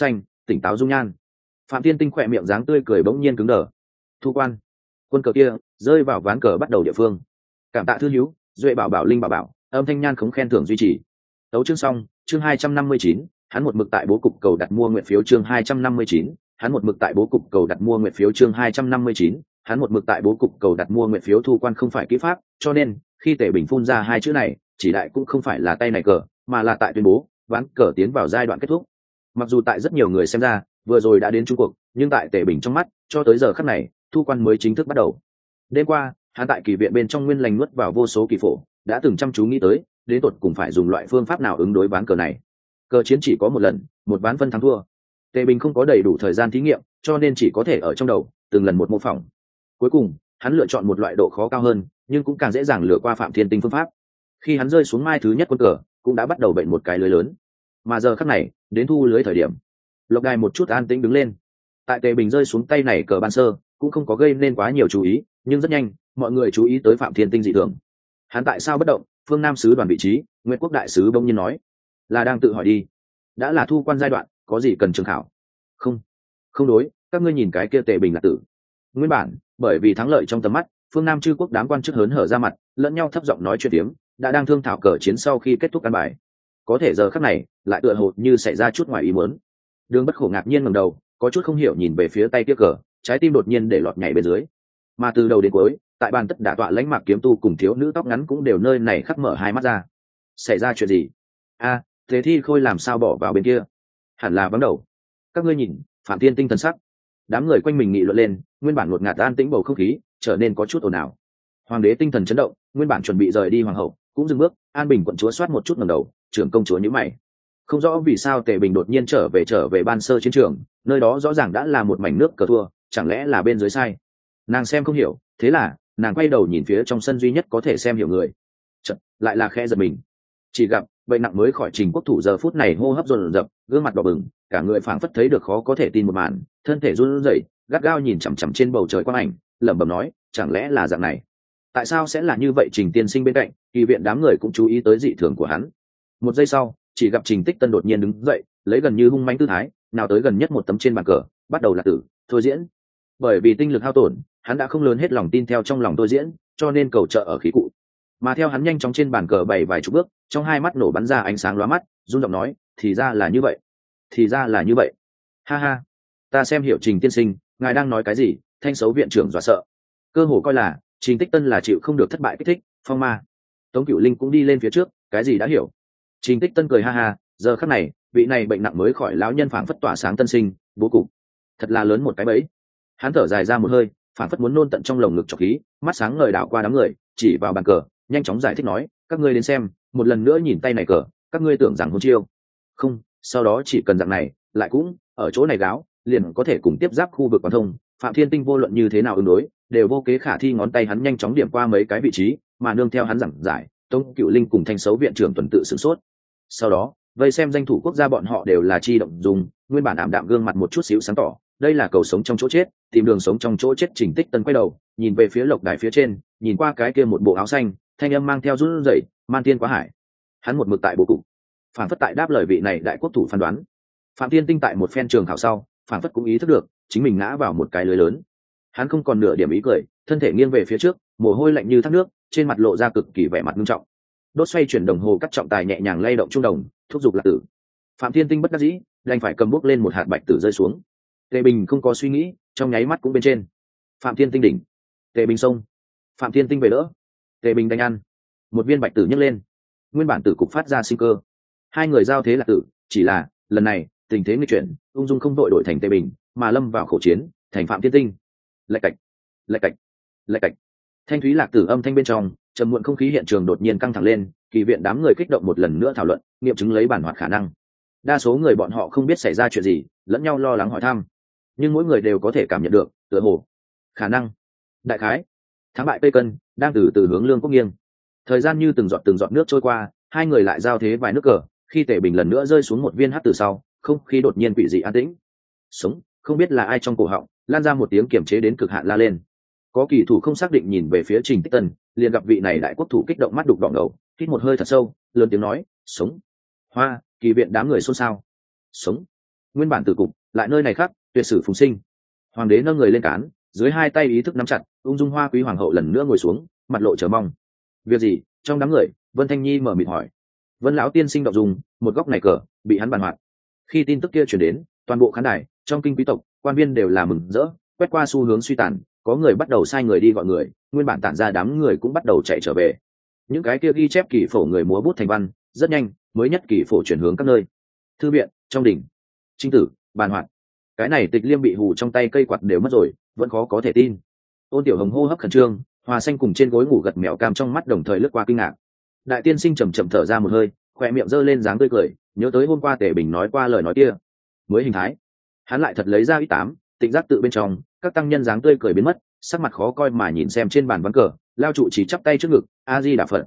tỉnh táo dung nhan. Phạm Thiên Tinh khỏe miệng dáng tươi cười bỗng nhiên cứng đờ. Thu quan, quân cờ kia rơi vào ván cờ bắt đầu địa phương. Cảm tạ thư hữu duệ bảo bảo linh bảo bảo, âm thanh nhan khống khen thưởng duy trì. Tấu chương xong, chương 259, hắn một mực tại bố cục cầu đặt mua nguyện phiếu chương 259, hắn một mực tại bố cục cầu đặt mua nguyện phiếu chương 259, hắn một mực tại bố cục cầu đặt mua nguyện phiếu. Thu quan không phải kỹ pháp, cho nên khi Tề Bình phun ra hai chữ này, chỉ đại cũng không phải là tay này cờ, mà là tại tuyên bố ván cờ tiến vào giai đoạn kết thúc. Mặc dù tại rất nhiều người xem ra vừa rồi đã đến chung cuộc, nhưng tại Tề Bình trong mắt, cho tới giờ khắc này, thu quan mới chính thức bắt đầu. Đêm qua, hắn tại kỳ viện bên trong nguyên lành nuốt vào vô số kỳ phổ, đã từng chăm chú nghĩ tới đến tột cùng phải dùng loại phương pháp nào ứng đối ván cờ này. Cờ chiến chỉ có một lần, một ván phân thắng thua. Tề Bình không có đầy đủ thời gian thí nghiệm, cho nên chỉ có thể ở trong đầu từng lần một mô phỏng. Cuối cùng, hắn lựa chọn một loại độ khó cao hơn, nhưng cũng càng dễ dàng lừa qua Phạm Thiên Tinh phương pháp. Khi hắn rơi xuống mai thứ nhất quân cờ, cũng đã bắt đầu bệnh một cái lưới lớn. Mà giờ khắc này, đến thu lưới thời điểm, Lộc Đài một chút an tĩnh đứng lên. Tại Tề Bình rơi xuống tay này cờ ban sơ, cũng không có gây nên quá nhiều chú ý, nhưng rất nhanh, mọi người chú ý tới Phạm Thiên Tinh dị thường. Hắn tại sao bất động? Phương Nam sứ đoàn vị trí, Nguyên Quốc đại sứ bỗng nhiên nói, là đang tự hỏi đi. Đã là thu quan giai đoạn, có gì cần trường khảo? Không, không đối, các ngươi nhìn cái kia Tề Bình là tử. Nguyên bản, bởi vì thắng lợi trong tầm mắt, phương Nam chư quốc đám quan chức hớn hở ra mặt, lẫn nhau thấp giọng nói chuyện tiếng, đã đang thương thảo cờ chiến sau khi kết thúc căn bài. Có thể giờ khắc này, lại tựa hồ như xảy ra chút ngoài ý muốn. Đường Bất Khổ ngạc nhiên ngẩng đầu, có chút không hiểu nhìn về phía tay kia cờ, trái tim đột nhiên để lọt nhảy bên dưới. Mà từ đầu đến cuối, tại bàn tất đả tọa lãnh mạc kiếm tu cùng thiếu nữ tóc ngắn cũng đều nơi này khắc mở hai mắt ra. Xảy ra chuyện gì? A, thế thi khôi làm sao bỏ vào bên kia? Hẳn là vắng đầu. Các ngươi nhìn, Phạm Thiên Tinh thần sắc. Đám người quanh mình nghị luận lên, nguyên bản ngột ngạt an tĩnh bầu không khí trở nên có chút ồn ào. Hoàng đế tinh thần chấn động, nguyên bản chuẩn bị rời đi hoàng hậu cũng dừng bước. An Bình quận chúa soát một chút ngẩng đầu, trưởng công chúa nhíu mày. Không rõ vì sao Tề Bình đột nhiên trở về ban sơ chiến trường, nơi đó rõ ràng đã là một mảnh nước cờ thua, chẳng lẽ là bên dưới sai? Nàng xem không hiểu, thế là nàng quay đầu nhìn phía trong sân duy nhất có thể xem hiểu người. Chật, lại là khẽ giật mình. Chỉ gặp bệnh nặng mới khỏi Trình Quốc Thủ giờ phút này hô hấp dồn dập, gương mặt đỏ bừng, cả người phảng phất thấy được khó có thể tin một màn, thân thể run rẩy, gắt gao nhìn chằm chằm trên bầu trời quang ảnh, lẩm bẩm nói, chẳng lẽ là dạng này? Tại sao sẽ là như vậy? Trình tiên sinh bên cạnh, kỳ viện đám người cũng chú ý tới dị thường của hắn. Một giây sau, chỉ gặp Trình Tích Tân đột nhiên đứng dậy, lấy gần như hung mãnh tư thái, nào tới gần nhất một tấm trên bàn cờ, bắt đầu là tử thôi diễn. Bởi vì tinh lực hao tổn, hắn đã không lớn hết lòng tin theo trong lòng thôi diễn, cho nên cầu trợ ở khí cụ. Mà theo hắn nhanh chóng trên bàn cờ bày vài chục bước, trong hai mắt nổ bắn ra ánh sáng lóa mắt, run giọng nói, thì ra là như vậy, thì ra là như vậy. Ha ha, ta xem hiểu Trình tiên sinh, ngài đang nói cái gì? Thanh xấu viện trưởng dọa sợ, cơ hồ coi là Trình Tích Tân là chịu không được thất bại kích thích, phong ma. Tống Cửu Linh cũng đi lên phía trước, cái gì đã hiểu. Trình Tích Tân cười ha ha, giờ khắc này, vị này bệnh nặng mới khỏi lão nhân phảng phất tỏa sáng tân sinh, bố cục thật là lớn một cái bẫy. Hắn thở dài ra một hơi, phảng phất muốn nôn tận trong lồng ngực trọc khí, mắt sáng ngời đảo qua đám người, chỉ vào bàn cờ, nhanh chóng giải thích nói, các ngươi đến xem, một lần nữa nhìn tay này cờ, các ngươi tưởng rằng hôn chiêu. Không, sau đó chỉ cần dạng này, lại cũng ở chỗ này gáo, liền có thể cùng tiếp giáp khu vực quan thông. Phạm Thiên Tinh vô luận như thế nào ứng đối, đều vô kế khả thi. Ngón tay hắn nhanh chóng điểm qua mấy cái vị trí, mà nương theo hắn giảng giải, Tống Cửu Linh cùng Thanh xấu viện trưởng tuần tự sửng sốt. Sau đó, vây xem danh thủ quốc gia bọn họ đều là chi động dùng, nguyên bản ảm đạm gương mặt một chút xíu sáng tỏ, đây là cầu sống trong chỗ chết, tìm đường sống trong chỗ chết. Trình Tích Tân quay đầu, nhìn về phía lộc đài phía trên, nhìn qua cái kia một bộ áo xanh, thanh âm mang theo run rẩy, man thiên quá hải. Hắn một mực tại bộ cục, phản phất tại đáp lời vị này đại quốc thủ phán đoán. Phạm Thiên Tinh tại một phen trường khảo sau, phản phất cũng ý thức được chính mình ngã vào một cái lưới lớn. Hắn không còn nửa điểm ý cười, thân thể nghiêng về phía trước, mồ hôi lạnh như thác nước, trên mặt lộ ra cực kỳ vẻ mặt nghiêm trọng. Đốt xoay chuyển đồng hồ cắt trọng tài nhẹ nhàng lay động trung đồng, thúc giục lạc tử. Phạm Thiên Tinh bất đắc dĩ, đành phải cầm bút lên một hạt bạch tử rơi xuống. Tề Bình không có suy nghĩ, trong nháy mắt cũng bên trên. Phạm Thiên Tinh đỉnh, Tề Bình xông, Phạm Thiên Tinh về đỡ, Tề Bình đánh ăn. Một viên bạch tử nhấc lên, nguyên bản tử cục phát ra sinh cơ. Hai người giao thế là tử, chỉ là lần này tình thế nghịch chuyển, ung dung không đội đổi thành Tề Bình, mà lâm vào khẩu chiến, thành Phạm Thiên Tinh. Lạch cạch, lạch cạch, lạch cạch. Thanh thúy lạc tử âm thanh bên trong, trầm muộn không khí hiện trường đột nhiên căng thẳng lên, kỳ viện đám người kích động một lần nữa thảo luận, nghiệm chứng lấy bản hoạt khả năng. Đa số người bọn họ không biết xảy ra chuyện gì, lẫn nhau lo lắng hỏi thăm, nhưng mỗi người đều có thể cảm nhận được, tựa hồ khả năng đại khái thắng bại cây cân đang từ từ hướng Lương Quốc nghiêng. Thời gian như từng giọt nước trôi qua, hai người lại giao thế vài nước cờ. Khi Tề Bình lần nữa rơi xuống một viên hắc từ sau, không khí đột nhiên quỷ dị an tĩnh. Sống, không biết là ai trong cổ họng lan ra một tiếng kiềm chế đến cực hạn la lên. Có kỳ thủ không xác định nhìn về phía Trình Tích Tân, liền gặp vị này đại quốc thủ kích động mắt đục đỏ ngầu, hít một hơi thật sâu, lớn tiếng nói, sống. Hoa, kỳ viện đám người xôn xao. Sống. nguyên bản tử cục lại nơi này khác tuyệt sử phùng sinh. Hoàng đế nâng người lên cán, dưới hai tay ý thức nắm chặt, ung dung hoa quý hoàng hậu lần nữa ngồi xuống, mặt lộ chờ mong. Việc gì? Trong đám người, Vân Thanh Nhi mở miệng hỏi. Vân lão tiên sinh đọc dùng một góc này cờ bị hắn bàn hoạt. Khi tin tức kia truyền đến, toàn bộ khán đài trong kinh quý tộc quan viên đều là mừng rỡ, quét qua xu hướng suy tàn, có người bắt đầu sai người đi gọi người, nguyên bản tản ra đám người cũng bắt đầu chạy trở về. Những cái kia ghi chép kỳ phổ người múa bút thành văn, rất nhanh mới nhất kỳ phổ chuyển hướng các nơi. Thư viện, trong đỉnh, trinh tử, bàn hoạt. Cái này Tịch Liêm bị hù trong tay cây quạt đều mất rồi, vẫn khó có thể tin. Ôn Tiểu Hồng hô hấp khẩn trương, Hoa Xanh cùng trên gối ngủ gật mèo cam trong mắt đồng thời lướt qua kinh ngạc. Đại tiên sinh chậm chậm thở ra một hơi, khỏe miệng giơ lên dáng tươi cười, nhớ tới hôm qua Tề Bình nói qua lời nói kia, mới hình thái. Hắn lại thật lấy ra ít tám, tịnh giác tự bên trong, các tăng nhân dáng tươi cười biến mất, sắc mặt khó coi mà nhìn xem trên bàn ván cờ, lao trụ chỉ chắp tay trước ngực, A Di Đà Phật,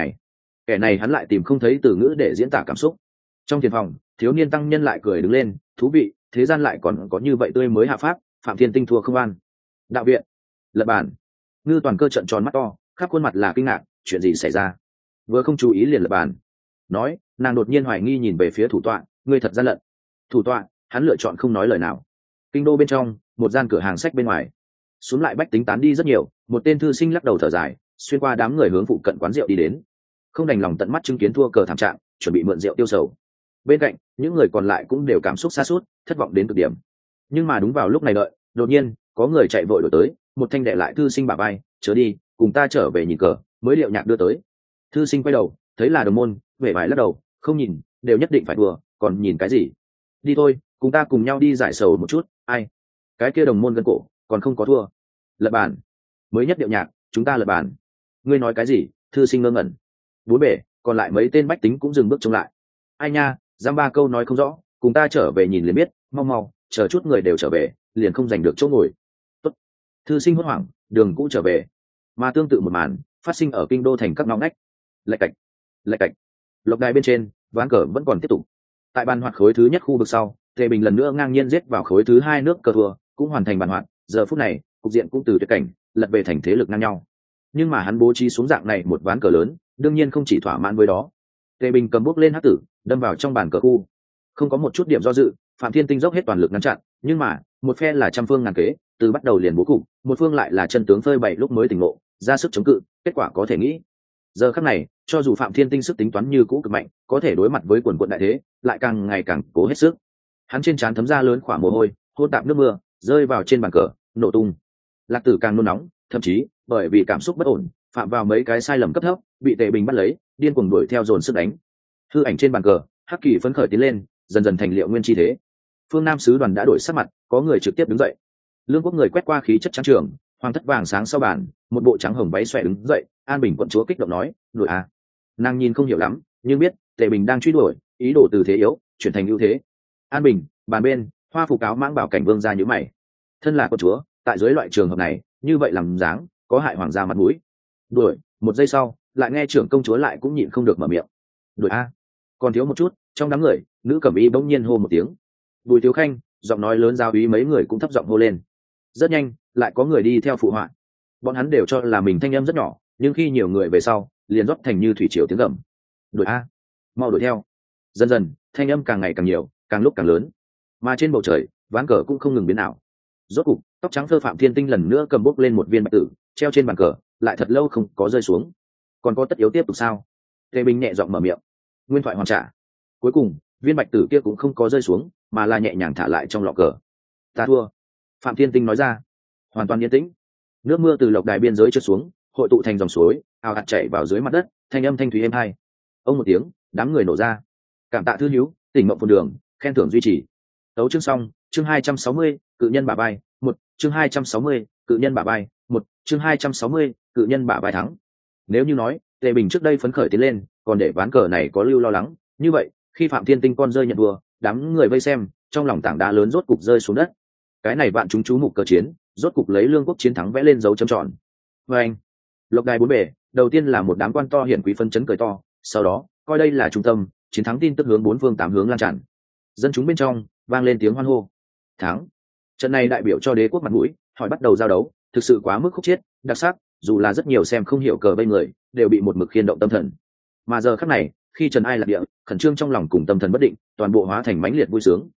kẻ này hắn lại tìm không thấy từ ngữ để diễn tả cảm xúc. Trong thiền phòng, thiếu niên tăng nhân lại cười đứng lên, thú vị, thế gian lại còn có như vậy tươi mới hạ pháp, Phạm Thiên Tinh thua không an. Đạo viện, lật bàn. Ngư Toàn Cơ trợn tròn mắt to, khắp khuôn mặt là kinh ngạc, chuyện gì xảy ra? Vừa không chú ý liền lật bàn. Nói, nàng đột nhiên hoài nghi nhìn về phía thủ tọa, ngươi thật gian lận. Thủ tọa, hắn lựa chọn không nói lời nào. Kinh đô bên trong, một gian cửa hàng sách bên ngoài, xuống lại bách tính tán đi rất nhiều, một tên thư sinh lắc đầu thở dài, xuyên qua đám người hướng phụ cận quán rượu đi đến, không đành lòng tận mắt chứng kiến thua cờ thảm trạng, chuẩn bị mượn rượu tiêu sầu. Bên cạnh, những người còn lại cũng đều cảm xúc sa sút, thất vọng đến cực điểm. Nhưng mà đúng vào lúc này đợi, đột nhiên có người chạy vội đổi tới, một thanh đệ lại thư sinh bả vai, chớ đi, cùng ta trở về nhìn cờ. Mới điệu nhạc đưa tới. Thư sinh quay đầu, thấy là đồng môn, vẻ vải lắc đầu, không nhìn, đều nhất định phải thua, còn nhìn cái gì? Đi thôi, cùng ta cùng nhau đi giải sầu một chút. Ai? Cái kia đồng môn gân cổ, còn không có thua. Lật bàn. Mới nhất điệu nhạc, chúng ta lật bàn. Ngươi nói cái gì? Thư sinh ngơ ngẩn. Bốn bể, còn lại mấy tên bách tính cũng dừng bước trông lại. Ai nha, giam ba câu nói không rõ, cùng ta trở về nhìn liền biết, mau mau, chờ chút người đều trở về, liền không giành được chỗ ngồi. Tốt. Thư sinh hốt hoảng, đường cũ trở về. Mà tương tự một màn phát sinh ở kinh đô thành các ngõ ngách. Lạch cạch, lạch cạch. Lộc đài bên trên, ván cờ vẫn còn tiếp tục. Tại bàn hoạt khối thứ nhất khu vực sau, Tề Bình lần nữa ngang nhiên giết vào khối thứ hai nước cờ thua, cũng hoàn thành bàn hoạt. Giờ phút này, cục diện cũng từ tuyệt cảnh lật về thành thế lực ngang nhau. Nhưng mà hắn bố trí xuống dạng này một ván cờ lớn, đương nhiên không chỉ thỏa mãn với đó. Tề Bình cầm bút lên hắc tử, đâm vào trong bàn cờ khu, không có một chút điểm do dự. Phạm Thiên Tinh dốc hết toàn lực ngăn chặn, nhưng mà một phe là trăm phương ngàn kế, từ bắt đầu liền bố cục, một phương lại là chân tướng phơi bày lúc mới tỉnh ngộ, ra sức chống cự, kết quả có thể nghĩ. Giờ khắc này, cho dù Phạm Thiên Tinh sức tính toán như cũ cực mạnh, có thể đối mặt với quần quận đại thế, lại càng ngày càng cố hết sức. Hắn trên trán thấm ra lớn khỏa mồ hôi, hôn tạp nước mưa rơi vào trên bàn cờ, nổ tung. Lạc Tử càng nôn nóng, thậm chí bởi vì cảm xúc bất ổn, phạm vào mấy cái sai lầm cấp thấp, bị Tề Bình bắt lấy, điên cuồng đuổi theo dồn sức đánh. Hư ảnh trên bàn cờ, hắc kỳ phấn khởi tiến lên, dần dần thành liệu nguyên chi thế. Phương Nam sứ đoàn đã đổi sắc mặt, có người trực tiếp đứng dậy. Lương Quốc người quét qua khí chất trắng trường, hoàng thất vàng sáng sau bàn, một bộ trắng hồng váy xòe đứng dậy. An Bình quận chúa kích động nói, đuổi à? Nàng nhìn không hiểu lắm, nhưng biết Tề Bình đang truy đuổi, ý đồ từ thế yếu chuyển thành ưu thế. An Bình, bàn bên, hoa phục áo mãng bảo cảnh vương ra nhíu mày. Thân là quận chúa, tại dưới loại trường hợp này, như vậy làm dáng, có hại hoàng gia mặt mũi. Đuổi, một giây sau, lại nghe trưởng công chúa lại cũng nhịn không được mở miệng. Đuổi a? Còn thiếu một chút, trong đám người, nữ cẩm y bỗng nhiên hô một tiếng. Bùi Thiếu Khanh, giọng nói lớn giao ý mấy người cũng thấp giọng hô lên. Rất nhanh, lại có người đi theo phụ họa. Bọn hắn đều cho là mình thanh âm rất nhỏ, nhưng khi nhiều người về sau, liền rót thành như thủy triều tiếng gầm. Đuổi a, mau đuổi theo. Dần dần, thanh âm càng ngày càng nhiều, càng lúc càng lớn. Mà trên bầu trời, ván cờ cũng không ngừng biến ảo. Rốt cục, tóc trắng phơ Phạm Thiên Tinh lần nữa cầm bốc lên một viên bạch tử, treo trên bàn cờ, lại thật lâu không có rơi xuống. Còn có tất yếu tiếp tục sao? Tề Bình nhẹ giọng mở miệng. Nguyên thoại hoàn trả. Cuối cùng, viên bạch tử kia cũng không có rơi xuống, mà là nhẹ nhàng thả lại trong lọ cờ. Ta thua. Phạm Thiên Tinh nói ra. Hoàn toàn yên tĩnh. Nước mưa từ lộc đài biên giới trượt xuống, hội tụ thành dòng suối, ào ạt chảy vào dưới mặt đất, thanh âm thanh thúy êm hai. Ông một tiếng, đám người nổ ra. Cảm tạ thư hiếu, tỉnh mộng phồn đường, khen thưởng duy trì. Tấu chương xong, chương 260, cự nhân bả vai, một chương 260, cự nhân bả vai, một chương 260, cự nhân bả vai thắng. Nếu như nói, Tề Bình trước đây phấn khởi tiến lên, còn để ván cờ này có lưu lo lắng, như vậy, khi Phạm Thiên Tinh con rơi nhận đùa, đám người vây xem, trong lòng tảng đá lớn rốt cục rơi xuống đất. Cái này bạn chúng chú mục cờ chiến, rốt cục lấy Lương Quốc chiến thắng vẽ lên dấu chấm tròn. Và anh, lộc đài bốn bề, đầu tiên là một đám quan to hiển quý phân chấn cười to, sau đó, coi đây là trung tâm, chiến thắng tin tức hướng bốn phương tám hướng lan tràn. Dân chúng bên trong vang lên tiếng hoan hô. Thắng. Trận này đại biểu cho đế quốc mặt mũi, hỏi bắt đầu giao đấu, thực sự quá mức khúc chiết, đặc sắc, dù là rất nhiều xem không hiểu cờ vây người, đều bị một mực khiên động tâm thần. Mà giờ khắc này, khi Trần Ai lạc địa, khẩn trương trong lòng cùng tâm thần bất định, toàn bộ hóa thành mãnh liệt vui sướng.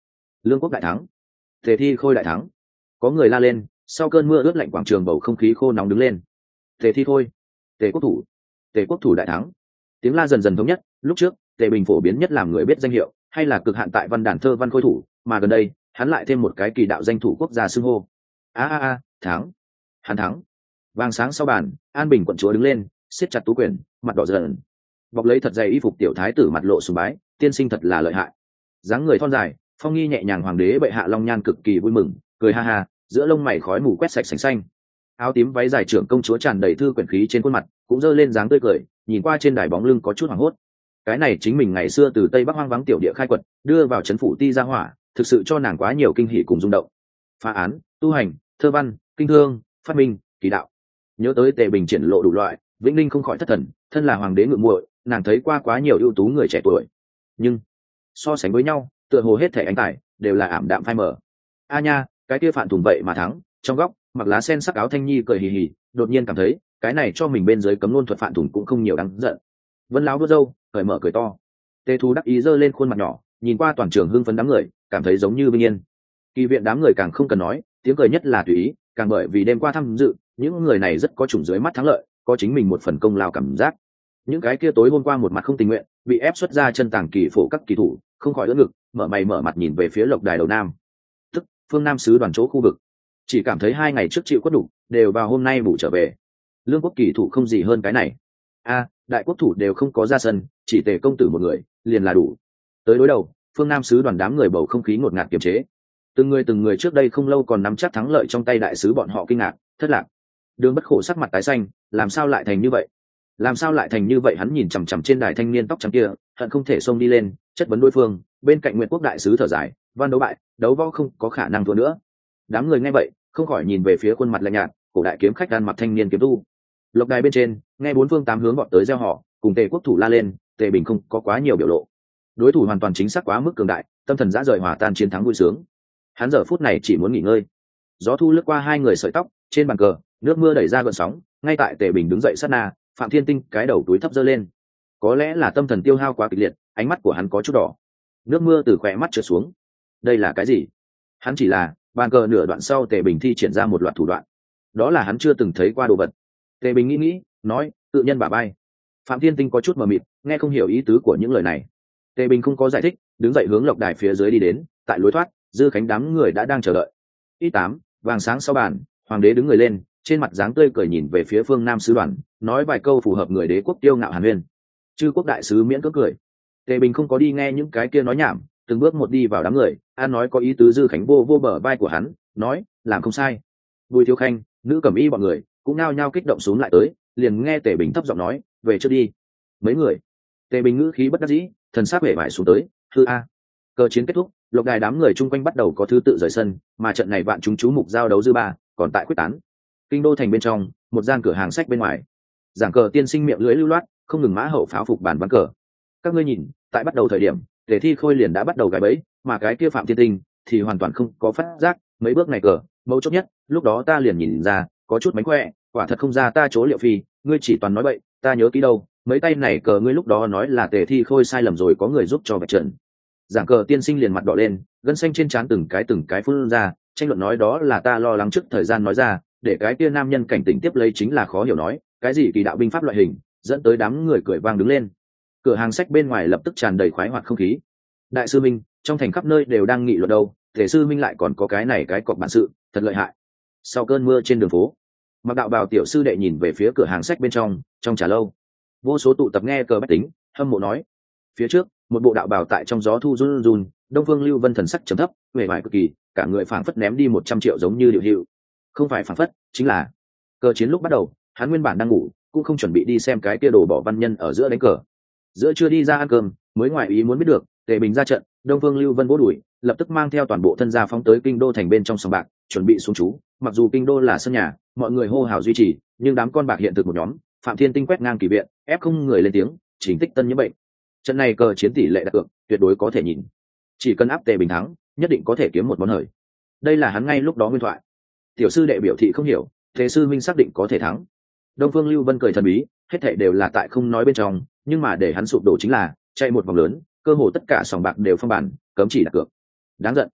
Lương Quốc đại thắng, Tề Thi Khôi đại thắng. Có người la lên, sau cơn mưa ướt lạnh quảng trường bầu không khí khô nóng đứng lên. Tề Thi Khôi, Tề Quốc Thủ, Tề Quốc Thủ đại thắng. Tiếng la dần dần thống nhất. Lúc trước Tề Bình phổ biến nhất làm người biết danh hiệu hay là cực hạn tại văn đàn thơ văn khôi thủ, mà gần đây hắn lại thêm một cái kỳ đạo danh thủ quốc gia xưng hô. Thắng, hắn thắng. Vàng sáng sau bàn, An Bình quận chúa đứng lên, siết chặt tú quyền, mặt đỏ dần, bọc lấy thật dày y phục tiểu thái tử mặt lộ sùng bái, tiên sinh thật là lợi hại. Dáng người thon dài, phong nghi nhẹ nhàng hoàng đế bệ hạ long nhan cực kỳ vui mừng, cười ha ha, giữa lông mày khói mù quét sạch sành xanh. Áo tím váy dài trưởng công chúa tràn đầy thư quyển khí trên khuôn mặt, cũng giơ lên dáng tươi cười, nhìn qua trên đài bóng lưng có chút hoảng hốt. Cái này chính mình ngày xưa từ tây bắc hoang vắng tiểu địa khai quật đưa vào trấn phủ ti gia hỏa, thực sự cho nàng quá nhiều kinh hỉ cùng rung động. Phá án, tu hành, thơ văn, kinh thương, phát minh, kỳ đạo. Nhớ tới Tề Bình triển lộ đủ loại, Vĩnh Linh không khỏi thất thần, thân là hoàng đế ngự muội, nàng thấy qua quá nhiều ưu tú người trẻ tuổi, nhưng so sánh với nhau, tựa hồ hết thể anh tài đều là ảm đạm phai mờ. A nha, cái kia Phạm Tùng vậy mà thắng. Trong góc mặc lá sen sắc áo thanh nhi cười hì hì, đột nhiên cảm thấy cái này cho mình bên dưới cấm luôn thuật Phạm Tùng cũng không nhiều đáng giận. Vân lão vuốt râu, cởi mở cười to. Tề Thú đắc ý giơ lên khuôn mặt nhỏ, nhìn qua toàn trường hưng phấn đám người, cảm thấy giống như vinh yên. Kỳ viện đám người càng không cần nói, tiếng cười nhất là tùy ý, càng bởi vì đêm qua tham dự, những người này rất có chủng dưới mắt thắng lợi, có chính mình một phần công lao cảm giác. Những cái kia tối hôm qua một mặt không tình nguyện, bị ép xuất ra chân tàng kỳ phổ các kỳ thủ, không khỏi ưỡn ngực, mở mày mở mặt nhìn về phía Lộc Đài đầu Nam, tức phương Nam sứ đoàn chỗ khu vực. Chỉ cảm thấy 2 ngày trước chịu quất đủ, đều vào hôm nay bù trở về. Lương Quốc kỳ thủ không gì hơn cái này. Đại quốc thủ đều không có ra sân, chỉ Tề công tử một người, liền là đủ. Tới đối đầu, phương Nam sứ đoàn đám người bầu không khí ngột ngạt kiềm chế. Từng người trước đây không lâu còn nắm chắc thắng lợi trong tay đại sứ bọn họ kinh ngạc, thất lạc. Đường Bất Khổ sắc mặt tái xanh, làm sao lại thành như vậy? Hắn nhìn chằm chằm trên đài thanh niên tóc trắng kia, hận không thể xông đi lên chất vấn đối phương. Bên cạnh Nguyệt Quốc đại sứ thở dài, văn đấu bại, đấu võ không có khả năng thua nữa. Đám người nghe vậy không khỏi nhìn về phía khuôn mặt lạnh nhạt cổ đại kiếm khách đan mặt thanh niên kiếm tu. Lộc đài bên trên nghe 4 phương 8 hướng gọi tới gieo họ, cùng Tề Quốc thủ la lên. Tề Bình không có quá nhiều biểu lộ, đối thủ hoàn toàn chính xác quá mức cường đại, tâm thần dã rời hòa tan chiến thắng vui sướng. Hắn giờ phút này chỉ muốn nghỉ ngơi. Gió thu lướt qua 2 người sợi tóc, trên bàn cờ nước mưa đẩy ra gợn sóng. Ngay tại Tề Bình đứng dậy sát na, Phạm Thiên Tinh cái đầu túi thấp giơ lên. Có lẽ là tâm thần tiêu hao quá kịch liệt, ánh mắt của hắn có chút đỏ, nước mưa từ khỏe mắt trượt xuống. Đây là cái gì? Hắn chỉ là bàn cờ nửa đoạn sau, Tề Bình thi triển ra một loạt thủ đoạn, đó là hắn chưa từng thấy qua đồ vật. Tề Bình nghĩ nói, tự nhân bả bay. Phạm Thiên Tinh có chút mờ mịt, nghe không hiểu ý tứ của những lời này. Tề Bình không có giải thích, đứng dậy hướng Lộc đài phía dưới đi đến. Tại lối thoát, Dư Khánh đám người đã đang chờ đợi. Ít 8, vàng sáng sau bàn, hoàng đế đứng người lên, trên mặt dáng tươi cười nhìn về phía phương Nam sứ đoàn, nói vài câu phù hợp người đế quốc tiêu ngạo hàn huyên. Chư quốc đại sứ miễn cưỡng cười. Tề Bình không có đi nghe những cái kia nói nhảm, từng bước một đi vào đám người. An nói có ý tứ. Dư Khánh vô bờ vai của hắn, nói làm không sai. Bùi Thiếu Khanh, Nữ Cẩm Y bọn người cũng nao nhao kích động xuống lại tới, liền nghe Tề Bình thấp giọng nói, về trước đi. Mấy người. Tề Bình ngữ khí bất đắc dĩ, thần sắc vẻ vải xuống tới. Cờ chiến kết thúc, Lộc đài đám người chung quanh bắt đầu có thứ tự rời sân, mà trận này vạn chúng chú mục giao đấu dư ba còn tại quyết tán. Kinh đô thành bên trong, một gian cửa hàng sách bên ngoài, giảng cờ tiên sinh miệng lưỡi lưu loát, không ngừng mã hậu pháo phục bàn ván cờ. Các ngươi nhìn, tại bắt đầu thời điểm, Tề Thi Khôi liền đã bắt đầu gài bẫy, mà cái kia Phạm Thiên Tinh thì hoàn toàn không có phát giác. Mấy bước này cờ mấu chốt nhất, lúc đó ta liền nhìn ra có chút mánh khỏe, quả thật không ra ta chỗ liệu phi. Ngươi chỉ toàn nói bậy, ta nhớ kỹ đâu, mấy tay này cờ ngươi lúc đó nói là Tề Thi Khôi sai lầm rồi có người giúp cho vạch trận. Giảng cờ tiên sinh liền mặt đỏ lên, gân xanh trên trán từng cái phun ra, tranh luận nói đó là ta lo lắng trước thời gian nói ra, để cái kia nam nhân cảnh tỉnh tiếp lấy chính là khó hiểu nói cái gì kỳ đạo binh pháp loại hình, dẫn tới đám người cười vang đứng lên. Cửa hàng sách bên ngoài lập tức tràn đầy khoái hoạt không khí. Đại sư Minh, trong thành khắp nơi đều đang nghị luận đâu, Tề sư Minh lại còn có cái này cái cọc bản sự, thật lợi hại. Sau cơn mưa trên đường phố, Mặc Đạo Bào tiểu sư đệ nhìn về phía cửa hàng sách bên trong trà lâu, vô số tụ tập nghe cờ bách tính hâm mộ nói. Phía trước, một bộ đạo bào tại trong gió thu run run, Đông Phương Lưu Vân thần sắc trầm thấp, vẻ vải cực kỳ, cả người phảng phất ném đi 100 triệu giống như điệu hiệu. Không phải phảng phất, chính là cờ chiến lúc bắt đầu, hắn nguyên bản đang ngủ, cũng không chuẩn bị đi xem cái kia đồ bỏ văn nhân ở giữa đánh cờ. Giữa chưa đi ra ăn cơm, mới ngoại ý muốn biết được Tề Bình ra trận. Đông Phương Lưu Vân vỗ đuổi, lập tức mang theo toàn bộ thân gia phóng tới kinh đô thành bên trong sòng bạc, chuẩn bị xuống chú. Mặc dù kinh đô là sân nhà, mọi người hô hào duy trì, nhưng đám con bạc hiện thực một nhóm. Phạm Thiên Tinh quét ngang kỳ viện, ép không người lên tiếng, chính tích tân nhiễm bệnh. Trận này cờ chiến tỷ lệ đặt cược tuyệt đối có thể nhìn, chỉ cần áp Tề Bình thắng, nhất định có thể kiếm một món hời. Đây là hắn ngay lúc đó nguyên thoại. Tiểu sư đệ biểu thị không hiểu, Tề sư minh xác định có thể thắng. Đông Phương Lưu Vân cười thần bí, hết thảy đều là tại không nói bên trong, nhưng mà để hắn sụp đổ chính là chạy một vòng lớn, cơ hồ tất cả sòng bạc đều phong bản, cấm chỉ đặt cược. Đáng giận.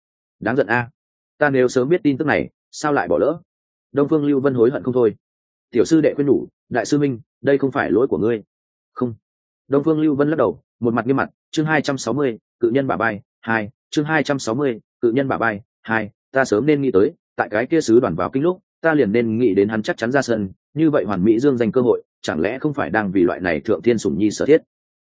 đáng giận a. Ta nếu sớm biết tin tức này sao lại bỏ lỡ. Đông Phương Lưu Vân hối hận không thôi. Tiểu sư đệ khuyên nhủ, đại sư minh, đây không phải lỗi của ngươi. Không. Đông Phương Lưu Vân lắc đầu, một mặt nghiêm mặt. Chương 260, cự nhân bả vai 2. Chương 260, cự nhân bả vai 2. Ta sớm nên nghĩ tới, tại cái kia sứ đoàn vào kinh lúc, ta liền nên nghĩ đến hắn chắc chắn ra sân, như vậy hoàn mỹ dương danh cơ hội, chẳng lẽ không phải đang vì loại này thượng thiên sủng nhi sở thiết.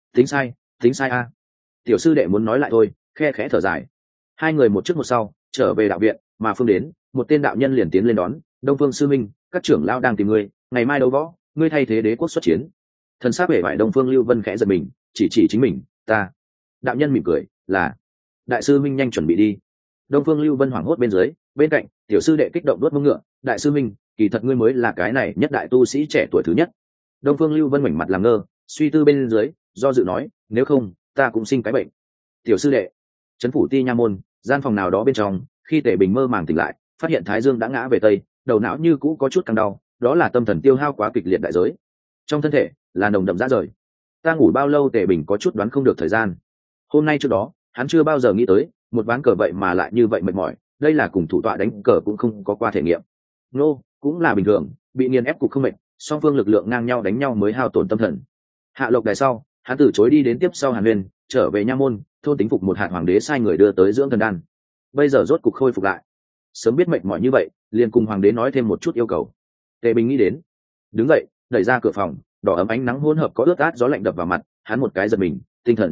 Tính sai a. Tiểu sư đệ muốn nói lại thôi, khe khẽ thở dài. Hai người một trước một sau trở về đạo viện, mà phương đến, một tên đạo nhân liền tiến lên đón. Đông Phương sư minh, các trưởng lao đang tìm ngươi, ngày mai đấu võ, ngươi thay thế đế quốc xuất chiến. Thần sắc vẻ vải Đông Phương Lưu Vân khẽ giật mình, chỉ chính mình, ta. Đạo nhân mỉm cười, là đại sư minh nhanh chuẩn bị đi. Đông Phương Lưu Vân hoảng hốt bên cạnh tiểu sư đệ kích động đuốt mông ngựa, đại sư minh, kỳ thật ngươi mới là cái này nhất đại tu sĩ trẻ tuổi thứ nhất. Đông Phương Lưu Vân ngoảnh mặt làm ngơ, suy tư bên dưới, do dự nói, nếu không ta cũng sinh cái bệnh. Tiểu sư đệ. Trấn phủ ti nha môn, gian phòng nào đó bên trong, khi Tề Bình mơ màng tỉnh lại, phát hiện Thái Dương đã ngã về tây, đầu não như cũ có chút căng đau, đó là tâm thần tiêu hao quá kịch liệt đại giới. Trong thân thể là nồng đậm rã rời. Ta ngủ bao lâu? Tề Bình có chút đoán không được thời gian. Hôm nay trước đó hắn chưa bao giờ nghĩ tới một ván cờ vậy mà lại như vậy mệt mỏi, đây là cùng thủ tọa đánh cờ cũng không có qua thể nghiệm. Nô cũng là bình thường, bị nghiền ép cục không mệt, song phương lực lượng ngang nhau đánh nhau mới hao tổn tâm thần. Hạ Lộc đài sau, hắn từ chối đi đến tiếp sau Hàn Huyền, trở về nha môn, thôn tính phục một hạt hoàng đế sai người đưa tới dưỡng thần đan. Bây giờ rốt cục khôi phục lại. Sớm biết mệt mỏi như vậy, liền cùng hoàng đế nói thêm một chút yêu cầu. Tề Bình nghĩ đến, đứng dậy, đẩy ra cửa phòng, đỏ ấm ánh nắng hỗn hợp có ướt át gió lạnh đập vào mặt, hắn một cái giật mình, tinh thần.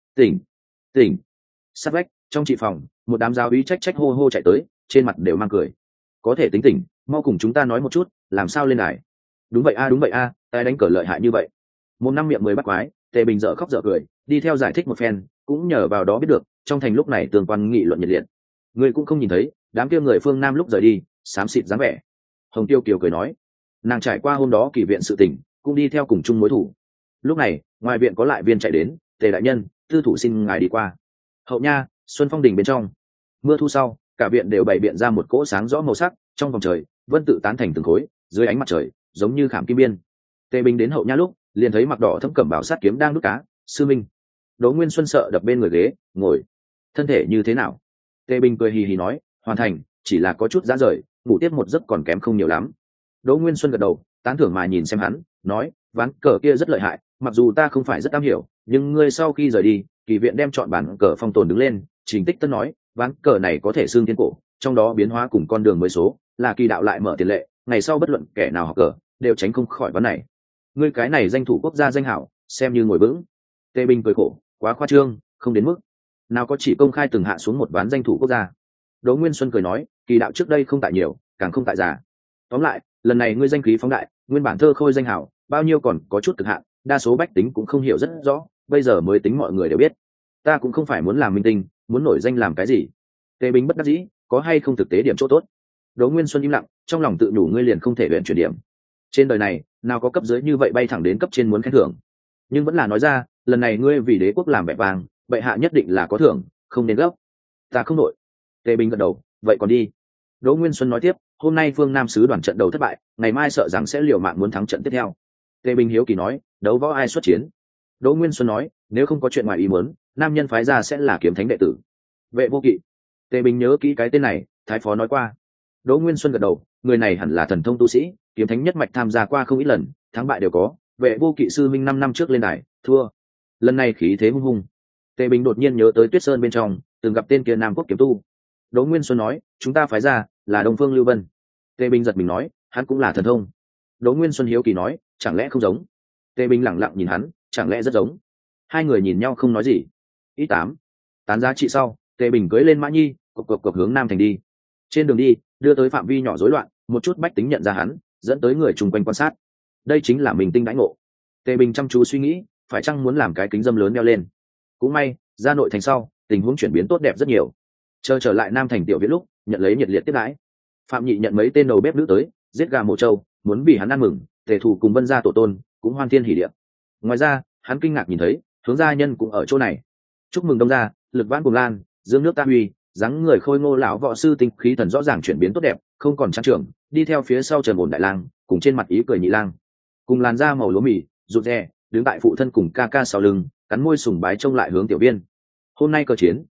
Tỉnh. Sát vách, trong trị phòng, một đám giáo úy trách hô hô chạy tới, trên mặt đều mang cười. Có thể tính tỉnh, mau cùng chúng ta nói một chút, làm sao lên đài. Đúng vậy a, ai đánh cờ lợi hại như vậy. Một năm miệng 10 bắt quái, Tề Bình dở khóc dở cười, đi theo giải thích một phen, cũng nhờ vào đó biết được, trong thành lúc này tương quan nghị luận nhiệt liệt. Người cũng không nhìn thấy, đám kia người phương Nam lúc rời đi, xám xịt dáng vẻ. Hồng Tiêu Kiều cười nói, nàng trải qua hôm đó kỳ viện sự tình, cũng đi theo cùng chung mối thủ. Lúc này, ngoài viện có lại viên chạy đến, Tề đại nhân, tư thủ xin ngài đi qua. Hậu nha, Xuân Phong đình bên trong. Mưa thu sau, cả viện đều bày biện ra một cỗ sáng rõ màu sắc, trong vòng trời, vân tự tán thành từng khối, dưới ánh mặt trời, giống như khảm kim biên. Tề Bình đến hậu nha lúc, liền thấy mặc đỏ thâm cẩm bảo sát kiếm đang đút cá. Sư minh. Đỗ Nguyên Xuân sợ đập bên người ghế, ngồi. Thân thể như thế nào? Tề Bình cười hì hì nói, hoàn thành, chỉ là có chút giã rời, ngủ tiếp một giấc còn kém không nhiều lắm. Đỗ Nguyên Xuân gật đầu, tán thưởng mà nhìn xem hắn, nói, ván cờ kia rất lợi hại, mặc dù ta không phải rất am hiểu, nhưng ngươi sau khi rời đi, kỳ viện đem chọn bản cờ phong tồn đứng lên. Trình Tích Tân nói, ván cờ này có thể xương thiên cổ, trong đó biến hóa cùng con đường mới số, là kỳ đạo lại mở tiền lệ, ngày sau bất luận kẻ nào học cờ, đều tránh không khỏi ván này. Ngươi cái này danh thủ quốc gia danh hảo, xem như ngồi vững. Tề Bình cười khổ, quá khoa trương, không đến mức. Nào có chỉ công khai từng hạ xuống một ván danh thủ quốc gia. Đỗ Nguyên Xuân cười nói, kỳ đạo trước đây không tại nhiều, càng không tại già. Tóm lại, lần này ngươi danh khí phóng đại, nguyên bản thơ khôi danh hảo, bao nhiêu còn có chút cực hạn, đa số bách tính cũng không hiểu rất rõ, bây giờ mới tính mọi người đều biết. Ta cũng không phải muốn làm minh tinh, muốn nổi danh làm cái gì. Tề Bình bất đắc dĩ, có hay không thực tế điểm chỗ tốt. Đỗ Nguyên Xuân im lặng, trong lòng tự nhủ ngươi liền không thể luyện chuyển điểm. Trên đời này, nào có cấp dưới như vậy bay thẳng đến cấp trên muốn khen thưởng. Nhưng vẫn là nói ra, lần này ngươi vì đế quốc làm vẻ vang, bệ hạ nhất định là có thưởng, không nên gấp. Ta không nổi. Tề Bình gật đầu, vậy còn đi. Đỗ Nguyên Xuân nói tiếp, hôm nay phương Nam sứ đoàn trận đầu thất bại, ngày mai sợ rằng sẽ liều mạng muốn thắng trận tiếp theo. Tề Bình hiếu kỳ nói, đấu võ ai xuất chiến? Đỗ Nguyên Xuân nói, nếu không có chuyện ngoài ý muốn, nam nhân phái ra sẽ là kiếm thánh đệ tử. Vệ Vô Kỵ. Tề Bình nhớ kỹ cái tên này, thái phó nói qua. Đỗ Nguyên Xuân gật đầu, người này hẳn là thần thông tu sĩ, kiếm thánh nhất mạch tham gia qua không ít lần, thắng bại đều có. Vệ Vô Kỵ sư minh 5 năm trước lên đài, thua. Lần này khí thế hung hùng. Tề Bình đột nhiên nhớ tới Tuyết Sơn bên trong, từng gặp tên kia Nam Quốc kiếm tu. Đỗ Nguyên Xuân nói, chúng ta phái ra là Đông Phương Lưu Vân. Tề Bình giật mình nói, hắn cũng là thần thông. Đỗ Nguyên Xuân hiếu kỳ nói, chẳng lẽ không giống? Tề Bình lẳng lặng nhìn hắn, chẳng lẽ rất giống? Hai người nhìn nhau không nói gì. Ít 8. Tán giá trị sau, Tề Bình cưỡi lên mã nhi, cộc hướng Nam thành đi. Trên đường đi, đưa tới phạm vi nhỏ rối loạn, một chút bách tính nhận ra hắn, dẫn tới người chung quanh quan sát. Đây chính là mình tinh đãi ngộ. Tề Bình chăm chú suy nghĩ, phải chăng muốn làm cái kính dâm lớn đeo lên. Cũng may, ra nội thành sau, tình huống chuyển biến tốt đẹp rất nhiều. Chờ trở lại Nam thành tiểu viện lúc, nhận lấy nhiệt liệt tiếp đãi. Phạm Nhị nhận mấy tên đầu bếp nữ tới, giết gà mổ trâu, muốn vì hắn ăn mừng, Tề thủ cùng Vân gia tổ tôn cũng hoan thiên hỉ địa. Ngoài ra, hắn kinh ngạc nhìn thấy, hướng gia nhân cũng ở chỗ này. Chúc mừng Đông gia, lực vãn cùng lan, dương nước ta huy, dáng người khôi ngô lão võ sư tinh khí thần rõ ràng chuyển biến tốt đẹp, không còn trang trưởng, đi theo phía sau Trần Ổn đại lang, cùng trên mặt ý cười Nhị lang. Cùng làn da màu lúa mì, rụt rè, đứng tại phụ thân cùng ca ca sau lưng, cắn môi sùng bái trông lại hướng tiểu viên. Hôm nay cờ chiến,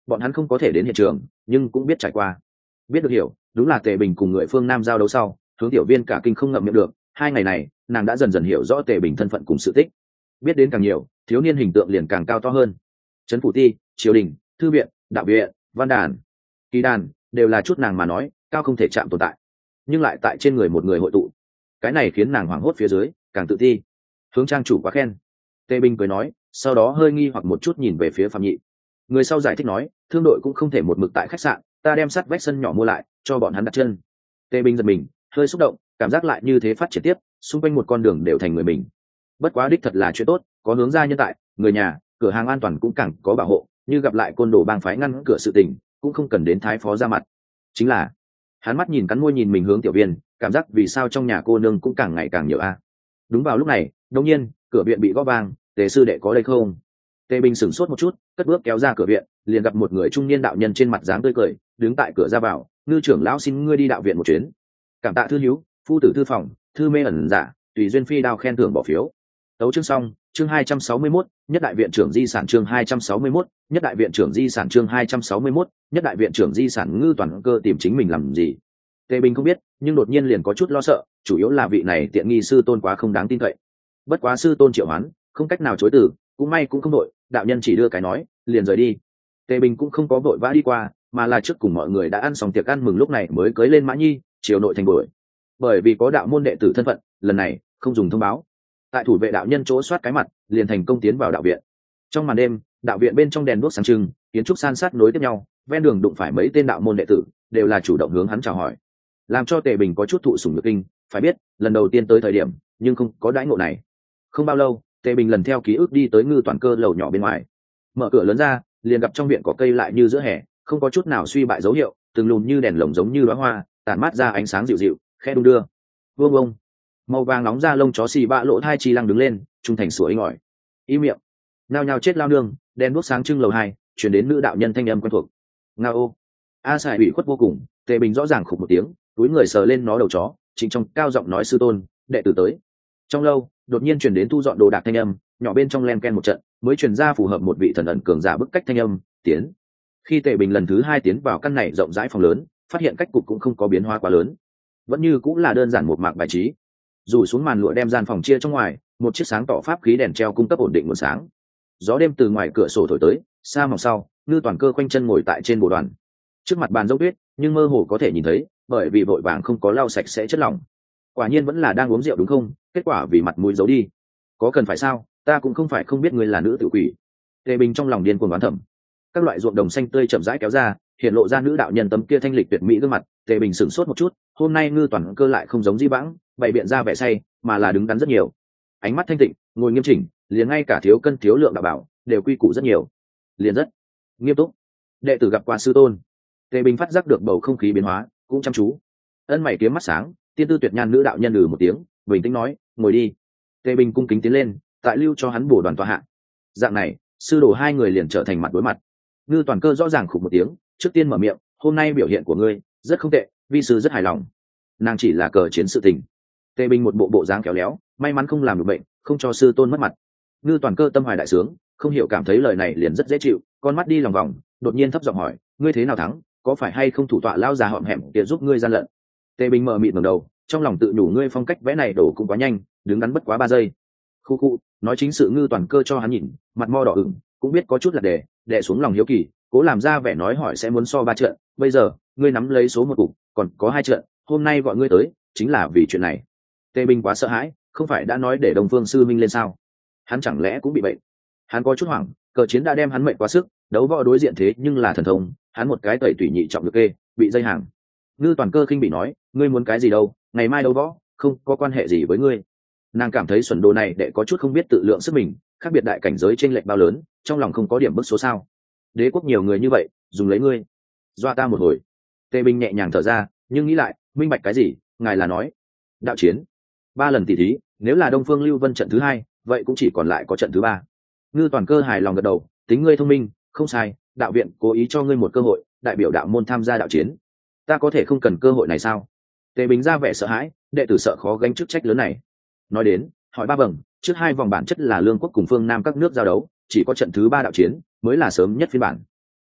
bọn hắn không có thể đến hiện trường nhưng cũng biết trải qua, biết được hiểu đúng là Tề Bình cùng người phương Nam giao đấu sau hướng tiểu viên cả kinh không ngậm miệng được. 2 ngày này nàng đã dần dần hiểu rõ Tề Bình thân phận cùng sự tích, biết đến càng nhiều thiếu niên hình tượng liền càng cao to hơn. Trấn phủ ti, triều đình, thư viện, đạo viện, văn đàn, kỳ đàn đều là chút nàng mà nói cao không thể chạm tồn tại, nhưng lại tại trên người một người hội tụ, cái này khiến nàng hoảng hốt phía dưới càng tự ti. Hướng trang chủ quá khen. Tề Bình cười nói, sau đó hơi nghi hoặc một chút nhìn về phía Phạm Nhị. Người sau giải thích nói, thương đội cũng không thể một mực tại khách sạn, ta đem sắt vách sân nhỏ mua lại cho bọn hắn đặt chân. Tề Bình giật mình, hơi xúc động, cảm giác lại như thế phát triển tiếp, xung quanh một con đường đều thành người mình. Bất quá đích thật là chuyện tốt, có hướng gia nhân tại, người nhà, cửa hàng an toàn cũng càng có bảo hộ, như gặp lại côn đồ bang phái ngăn cửa sự tình cũng không cần đến thái phó ra mặt. Chính là hắn mắt nhìn cắn môi nhìn mình hướng tiểu viên, cảm giác vì sao trong nhà cô nương cũng càng ngày càng nhiều a. Đúng vào lúc này đột nhiên cửa viện bị gõ vang. Tề sư đệ có đây không? Tề Bình sửng sốt một chút, cất bước kéo ra cửa viện, liền gặp một người trung niên đạo nhân trên mặt dáng tươi cười, đứng tại cửa ra vào. Ngư trưởng lão xin ngươi đi đạo viện một chuyến. Cảm tạ thư hiếu, phu tử thư phòng, thư mê ẩn giả, tùy duyên phi đao khen thưởng bỏ phiếu. Tấu chương xong, chương 261, nhất đại viện trưởng di sản chương 261, nhất đại viện trưởng di sản chương 261, nhất đại viện trưởng di sản. Ngư Toàn Cơ tìm chính mình làm gì? Tề Bình không biết, nhưng đột nhiên liền có chút lo sợ, chủ yếu là vị này tiện nghi sư tôn quá không đáng tin cậy. Bất quá sư tôn triệu hoán, không cách nào chối từ, cũng may cũng không đội, đạo nhân chỉ đưa cái nói, liền rời đi. Tề Bình cũng không có vội vã đi qua, mà là trước cùng mọi người đã ăn xong tiệc ăn mừng lúc này mới cưới lên Mã Nhi, chiều nội thành đuổi. Bởi vì có đạo môn đệ tử thân phận, lần này không dùng thông báo. Tại thủ vệ đạo nhân chỗ soát cái mặt, liền thành công tiến vào đạo viện. Trong màn đêm, đạo viện bên trong đèn đuốc sáng trưng, kiến trúc san sát nối tiếp nhau, ven đường đụng phải mấy tên đạo môn đệ tử, đều là chủ động hướng hắn chào hỏi, làm cho Tề Bình có chút thụ sủng nhược kinh. Phải biết, lần đầu tiên tới thời điểm, nhưng không có đãi ngộ này. Không bao lâu, Tề Bình lần theo ký ức đi tới Ngư Toàn Cơ lầu nhỏ bên ngoài, mở cửa lớn ra, liền gặp trong viện có cây lại như giữa hè, không có chút nào suy bại dấu hiệu, từng lùn như đèn lồng giống như đóa hoa, tản mát ra ánh sáng dịu dịu, khe đung đưa. Vương ông, màu vàng nóng da lông chó xì bạ lộ thai chi lăng đứng lên, trung thành sủa inh ỏi. Im miệng. Nhao nhao chết lao nương. Đèn đuốc sáng trưng lầu 2, truyền đến nữ đạo nhân thanh âm quen thuộc. Ngao. A Sải ủy khuất vô cùng, Tề Bình rõ ràng khục một tiếng, túi người sờ lên nó đầu chó, chính trong cao giọng nói sư tôn, đệ tử tới. Trong lâu, đột nhiên truyền đến thu dọn đồ đạc thanh âm, nhỏ bên trong len ken một trận, mới truyền ra phù hợp một vị thần ẩn cường giả bức cách thanh âm, tiến. Khi Tề Bình lần thứ 2 tiến vào căn này rộng rãi phòng lớn, phát hiện cách cục cũng không có biến hóa quá lớn, vẫn như cũng là đơn giản một mạc bài trí. Dù xuống màn lụa đem gian phòng chia trong ngoài, một chiếc sáng tỏ pháp khí đèn treo cung cấp ổn định nguồn sáng. Gió đêm từ ngoài cửa sổ thổi tới, xa mỏng sau, Ngư Toàn Cơ khoanh chân ngồi tại trên bồ đoàn, trước mặt bàn dốc tuyết, nhưng mơ hồ có thể nhìn thấy, bởi vì vội vàng không có lau sạch sẽ chất lỏng. Quả nhiên vẫn là đang uống rượu đúng không? Kết quả vì mặt mũi giấu đi. Có cần phải sao? Ta cũng không phải không biết ngươi là nữ tự quỷ. Tề Bình trong lòng điên cuồng đoán thầm. Các loại ruộng đồng xanh tươi chậm rãi kéo ra, hiện lộ ra nữ đạo nhân tấm kia thanh lịch tuyệt mỹ gương mặt. Tề Bình sửng sốt một chút, hôm nay Ngư Toàn Cơ lại không giống Di Vãng, bày biện ra vẻ say, mà là đứng đắn rất nhiều. Ánh mắt thanh tịnh, ngồi nghiêm chỉnh, liền ngay cả thiếu cân thiếu lượng đạo bảo đều quy củ rất nhiều, liền rất nghiêm túc. Đệ tử gặp qua sư tôn. Tề Bình phát giác được bầu không khí biến hóa, cũng chăm chú. Ân mày kiếm mắt sáng, tiên tư tuyệt nhan nữ đạo nhân một tiếng, bình tĩnh nói, ngồi đi. Tề Bình cung kính tiến lên, tại lưu cho hắn bổ đoàn tọa hạ. Dạng này, sư đồ hai người liền trở thành mặt đối mặt. Ngư Toàn Cơ rõ ràng khục một tiếng, trước tiên mở miệng, hôm nay biểu hiện của ngươi rất không tệ, vi sư rất hài lòng. Nàng chỉ là cờ chiến sự tình. Tề Bình một bộ bộ dáng khéo léo, may mắn không làm được bệnh, không cho sư tôn mất mặt. Ngư Toàn Cơ tâm hoài đại sướng, không hiểu cảm thấy lời này liền rất dễ chịu, con mắt đi lòng vòng, đột nhiên thấp giọng hỏi, ngươi thế nào thắng, có phải hay không thủ tọa lao già họm hẹm kia giúp ngươi gian lận? Tề Bình mờ mịt ngẩng đầu, trong lòng tự nhủ ngươi phong cách vẽ này đổ cũng quá nhanh, đứng đắn bất quá 3 giây. Khu khu, nói chính sự. Ngư Toàn Cơ cho hắn nhìn, mặt mo đỏ ửng, cũng biết có chút là đè xuống lòng hiếu kỳ, cố làm ra vẻ nói hỏi sẽ muốn so 3 trận, bây giờ ngươi nắm lấy số 1 cục, còn có 2 trận, hôm nay gọi ngươi tới chính là vì chuyện này. Tề Bình quá sợ hãi, không phải đã nói để Đông Phương sư minh lên sao? Hắn chẳng lẽ cũng bị bệnh? Hắn có chút hoảng, cờ chiến đã đem hắn mệnh quá sức, đấu võ đối diện thế nhưng là thần thông, hắn một cái tẩy tủy nhị trọng được kê, bị dây hàng. Ngư Toàn Cơ khinh bị nói, ngươi muốn cái gì đâu, ngày mai đấu võ, không có quan hệ gì với ngươi. Nàng cảm thấy xuẩn đồ này để có chút không biết tự lượng sức mình, khác biệt đại cảnh giới trên lệch bao lớn, trong lòng không có điểm bức số sao? Đế quốc nhiều người như vậy, dùng lấy ngươi, doa ta một hồi. Tề Bình nhẹ nhàng thở ra, nhưng nghĩ lại, minh bạch cái gì? Ngài là nói đạo chiến 3 lần tỷ thí, nếu là Đông Phương Lưu Vân trận thứ 2, vậy cũng chỉ còn lại có trận thứ 3. Ngư Toàn Cơ hài lòng gật đầu, tính ngươi thông minh, không sai, đạo viện cố ý cho ngươi một cơ hội, đại biểu đạo môn tham gia đạo chiến. Ta có thể không cần cơ hội này sao? Tề Bình ra vẻ sợ hãi, đệ tử sợ khó gánh chức trách lớn này. Nói đến, hỏi 3 vầng, trước 2 vòng bản chất là Lương quốc cùng phương Nam các nước giao đấu, chỉ có trận thứ 3 đạo chiến mới là sớm nhất phiên bản.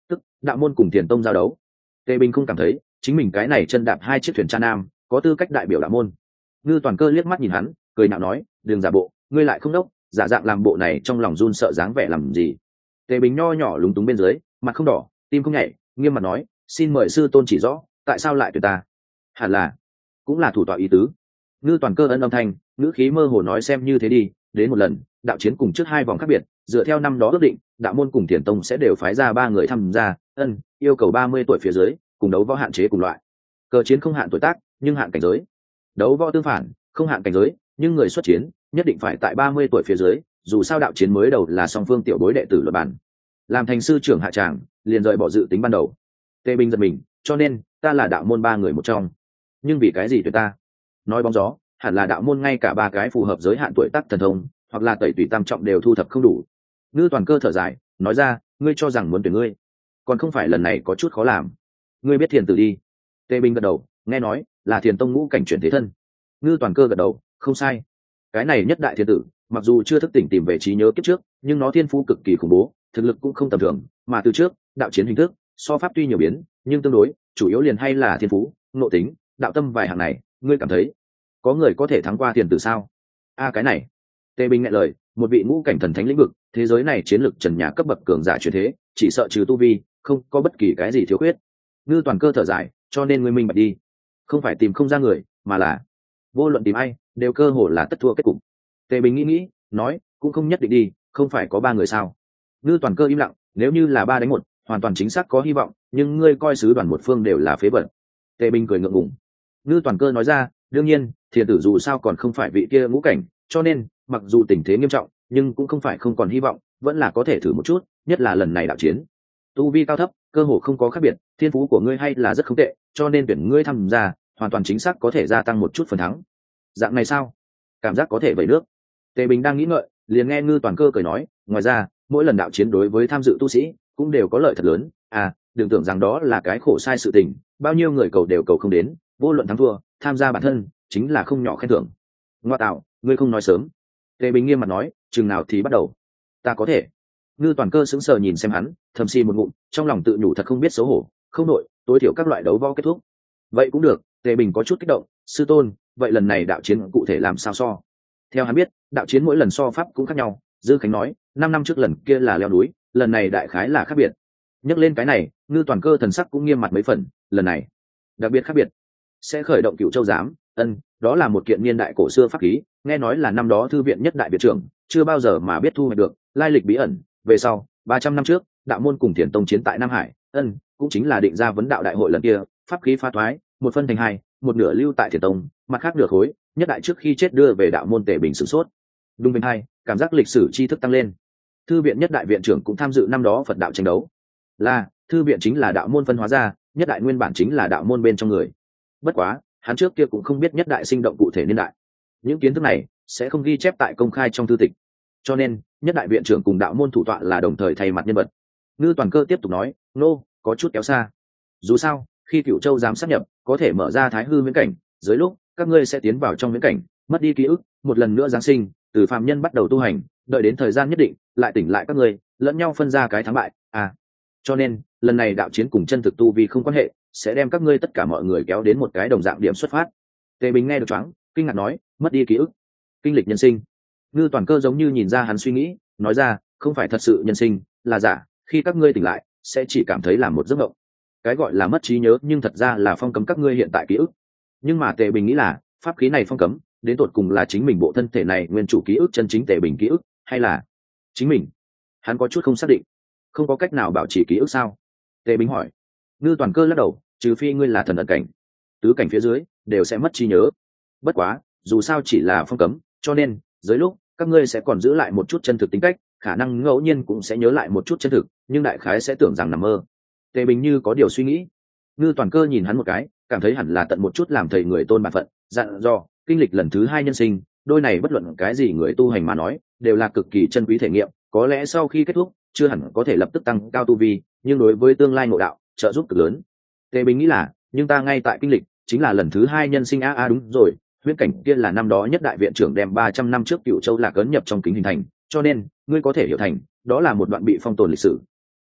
tức đạo môn cùng Thiền Tông giao đấu. Tề Bình không cảm thấy chính mình cái này chân đạp hai chiếc thuyền cha nam có tư cách đại biểu đạo môn. Ngư Toàn Cơ liếc mắt nhìn hắn, cười nhạo nói, đừng giả bộ, ngươi lại không đốc, giả dạng làm bộ này trong lòng run sợ dáng vẻ làm gì. Tề Bình nho nhỏ lúng túng bên dưới, mặt không đỏ tim không nhảy, nghiêm mặt nói, xin mời sư tôn chỉ rõ, tại sao lại tuyệt ta? Hẳn là cũng là thủ tọa ý tứ. Ngư Toàn Cơ ân âm thanh, ngữ khí mơ hồ nói, xem như thế đi, đến một lần đạo chiến cùng trước hai vòng khác biệt, dựa theo năm đó ước định, đạo môn cùng Thiền Tông sẽ đều phái ra 3 người tham gia, yêu cầu 30 tuổi phía dưới, cùng đấu võ hạn chế cùng loại. Cờ chiến không hạn tuổi tác, nhưng hạn cảnh giới. Đấu võ tương phản, không hạn cảnh giới, nhưng người xuất chiến nhất định phải tại 30 tuổi phía dưới, dù sao đạo chiến mới đầu là song phương tiểu bối đệ tử luật bản. Làm thành sư trưởng hạ tràng, liền rời bỏ dự tính ban đầu. Tề Bình giật mình, cho nên ta là đạo môn 3 người một trong. Nhưng vì cái gì tuyệt ta? Nói bóng gió, hẳn là đạo môn ngay cả 3 cái phù hợp giới hạn tuổi tác thần thông, hoặc là tẩy tùy tam trọng đều thu thập không đủ. Ngư Toàn Cơ thở dài, nói ra, ngươi cho rằng muốn tuyển ngươi, còn không phải lần này có chút khó làm. Ngươi biết Thiền Tử đi? Tề Bình gật đầu, nghe nói là Thiền Tông ngũ cảnh chuyển thế thân. Ngư Toàn Cơ gật đầu, không sai. Cái này nhất đại thiên tử, mặc dù chưa thức tỉnh tìm về trí nhớ kiếp trước, nhưng nó thiên phú cực kỳ khủng bố, thực lực cũng không tầm thường, mà từ trước, đạo chiến hình thức, so pháp tuy nhiều biến, nhưng tương đối, chủ yếu liền hay là thiên phú, nội tính, đạo tâm vài hạng này, ngươi cảm thấy có người có thể thắng qua Thiền Tử sao? Cái này. Tề Bình nghe lời, một vị ngũ cảnh thần thánh lĩnh vực, thế giới này chiến lực trần nhà cấp bậc cường giả chuyển thế, chỉ sợ trừ tu vi, không có bất kỳ cái gì thiếu khuyết. Ngư Toàn Cơ thở dài, cho nên ngươi minh bạch đi, không phải tìm không ra người, mà là vô luận tìm ai, đều cơ hồ là tất thua kết cục. Tề Bình nghĩ, nói, cũng không nhất định đi, không phải có 3 người sao? Ngư Toàn Cơ im lặng, nếu như là 3 đánh 1, hoàn toàn chính xác có hy vọng, nhưng ngươi coi sứ đoàn một phương đều là phế vật. Tề Bình cười ngượng ngùng. Ngư Toàn Cơ nói ra, đương nhiên, Thiền Tử dù sao còn không phải vị kia ngũ cảnh, cho nên mặc dù tình thế nghiêm trọng, nhưng cũng không phải không còn hy vọng, vẫn là có thể thử một chút, nhất là lần này đạo chiến. Tu vi cao thấp, cơ hồ không có khác biệt, thiên phú của ngươi hay là rất không tệ, cho nên tuyển ngươi tham gia, hoàn toàn chính xác có thể gia tăng một chút phần thắng. Dạng này sao? Cảm giác có thể vẩy nước. Tề Bình đang nghĩ ngợi, liền nghe Ngư Toàn Cơ cười nói, ngoài ra, mỗi lần đạo chiến đối với tham dự tu sĩ cũng đều có lợi thật lớn, đừng tưởng rằng đó là cái khổ sai sự tình, bao nhiêu người cầu đều cầu không đến, vô luận thắng thua, tham gia bản thân chính là không nhỏ khen thưởng. Ngoa tạo, ngươi không nói sớm. Tề Bình nghiêm mặt nói, chừng nào thì bắt đầu? Ta có thể. Ngư Toàn Cơ sững sờ nhìn xem hắn, thầm xì một ngụm, trong lòng tự nhủ thật không biết xấu hổ, không nội, tối thiểu các loại đấu võ kết thúc. Vậy cũng được. Tề Bình có chút kích động, sư tôn, vậy lần này đạo chiến cụ thể làm sao so? Theo hắn biết, đạo chiến mỗi lần so pháp cũng khác nhau. Dư Khánh nói, 5 năm trước lần kia là leo núi, lần này đại khái là khác biệt. Nhắc lên cái này, Ngư Toàn Cơ thần sắc cũng nghiêm mặt mấy phần, lần này đặc biệt khác biệt, sẽ khởi động Cựu Châu Giám. Đó là một kiện niên đại cổ xưa pháp khí, nghe nói là năm đó thư viện nhất đại viện trưởng chưa bao giờ mà biết thu hoạch được, lai lịch bí ẩn. Về sau 300 năm trước, đạo môn cùng Thiền Tông chiến tại Nam Hải, cũng chính là định ra vấn đạo đại hội lần kia, pháp khí phá thoái, một phân thành 2, một nửa lưu tại Thiền Tông, mặt khác nửa khối nhất đại trước khi chết đưa về đạo môn. Tề Bình sửng sốt, đúng bên hai, cảm giác lịch sử tri thức tăng lên. Thư viện nhất đại viện trưởng cũng tham dự năm đó Phật đạo tranh đấu, là thư viện chính là đạo môn phân hóa ra, nhất đại nguyên bản chính là đạo môn bên trong người. Bất quá hắn trước kia cũng không biết nhất đại sinh động cụ thể niên đại, những kiến thức này sẽ không ghi chép tại công khai trong thư tịch, cho nên nhất đại viện trưởng cùng đạo môn thủ tọa là đồng thời thay mặt nhân vật. Ngư Toàn Cơ tiếp tục nói, có chút kéo xa. Dù sao khi Cựu Châu Giám sáp nhập, có thể mở ra Thái Hư viễn cảnh, dưới lúc các ngươi sẽ tiến vào trong viễn cảnh, mất đi ký ức, một lần nữa giáng sinh, từ phàm nhân bắt đầu tu hành, đợi đến thời gian nhất định lại tỉnh lại, các ngươi lẫn nhau phân ra cái thắng bại. Cho nên lần này đạo chiến cùng chân thực tu vi không quan hệ, sẽ đem các ngươi tất cả mọi người kéo đến một cái đồng dạng điểm xuất phát. Tề Bình nghe được choáng, kinh ngạc nói, mất đi ký ức, kinh lịch nhân sinh. Ngư Toàn Cơ giống như nhìn ra hắn suy nghĩ, nói ra, không phải thật sự nhân sinh, là giả, khi các ngươi tỉnh lại sẽ chỉ cảm thấy là một giấc mộng. Cái gọi là mất trí nhớ nhưng thật ra là phong cấm các ngươi hiện tại ký ức. Nhưng mà Tề Bình nghĩ là, pháp khí này phong cấm đến tột cùng là chính mình bộ thân thể này nguyên chủ ký ức chân chính Tề Bình ký ức, hay là chính mình? Hắn có chút không xác định. Không có cách nào bảo trì ký ức sao? Tề Bình hỏi. Ngư Toàn Cơ lắc đầu, trừ phi ngươi là thần ẩn cảnh, tứ cảnh phía dưới đều sẽ mất trí nhớ. Bất quá dù sao chỉ là phong cấm, cho nên dưới lúc các ngươi sẽ còn giữ lại một chút chân thực tính cách, khả năng ngẫu nhiên cũng sẽ nhớ lại một chút chân thực, nhưng đại khái sẽ tưởng rằng nằm mơ. Tề Bình như có điều suy nghĩ. Ngư Toàn Cơ nhìn hắn một cái, cảm thấy hẳn là tận một chút làm thầy người tôn bản phận, dặn dò, kinh lịch lần thứ 2 nhân sinh, đôi này bất luận cái gì người tu hành mà nói đều là cực kỳ chân quý thể nghiệm, có lẽ sau khi kết thúc chưa hẳn có thể lập tức tăng cao tu vi, nhưng đối với tương lai ngộ đạo trợ giúp cực lớn. Tề Bình nghĩ là, nhưng ta ngay tại kinh lịch chính là lần thứ 2 nhân sinh. Đúng rồi, huyễn cảnh kia là năm đó nhất đại viện trưởng đem 300 năm trước Cựu Châu Lạc ấn nhập trong kính hình thành, cho nên ngươi có thể hiểu thành đó là một đoạn bị phong tồn lịch sử.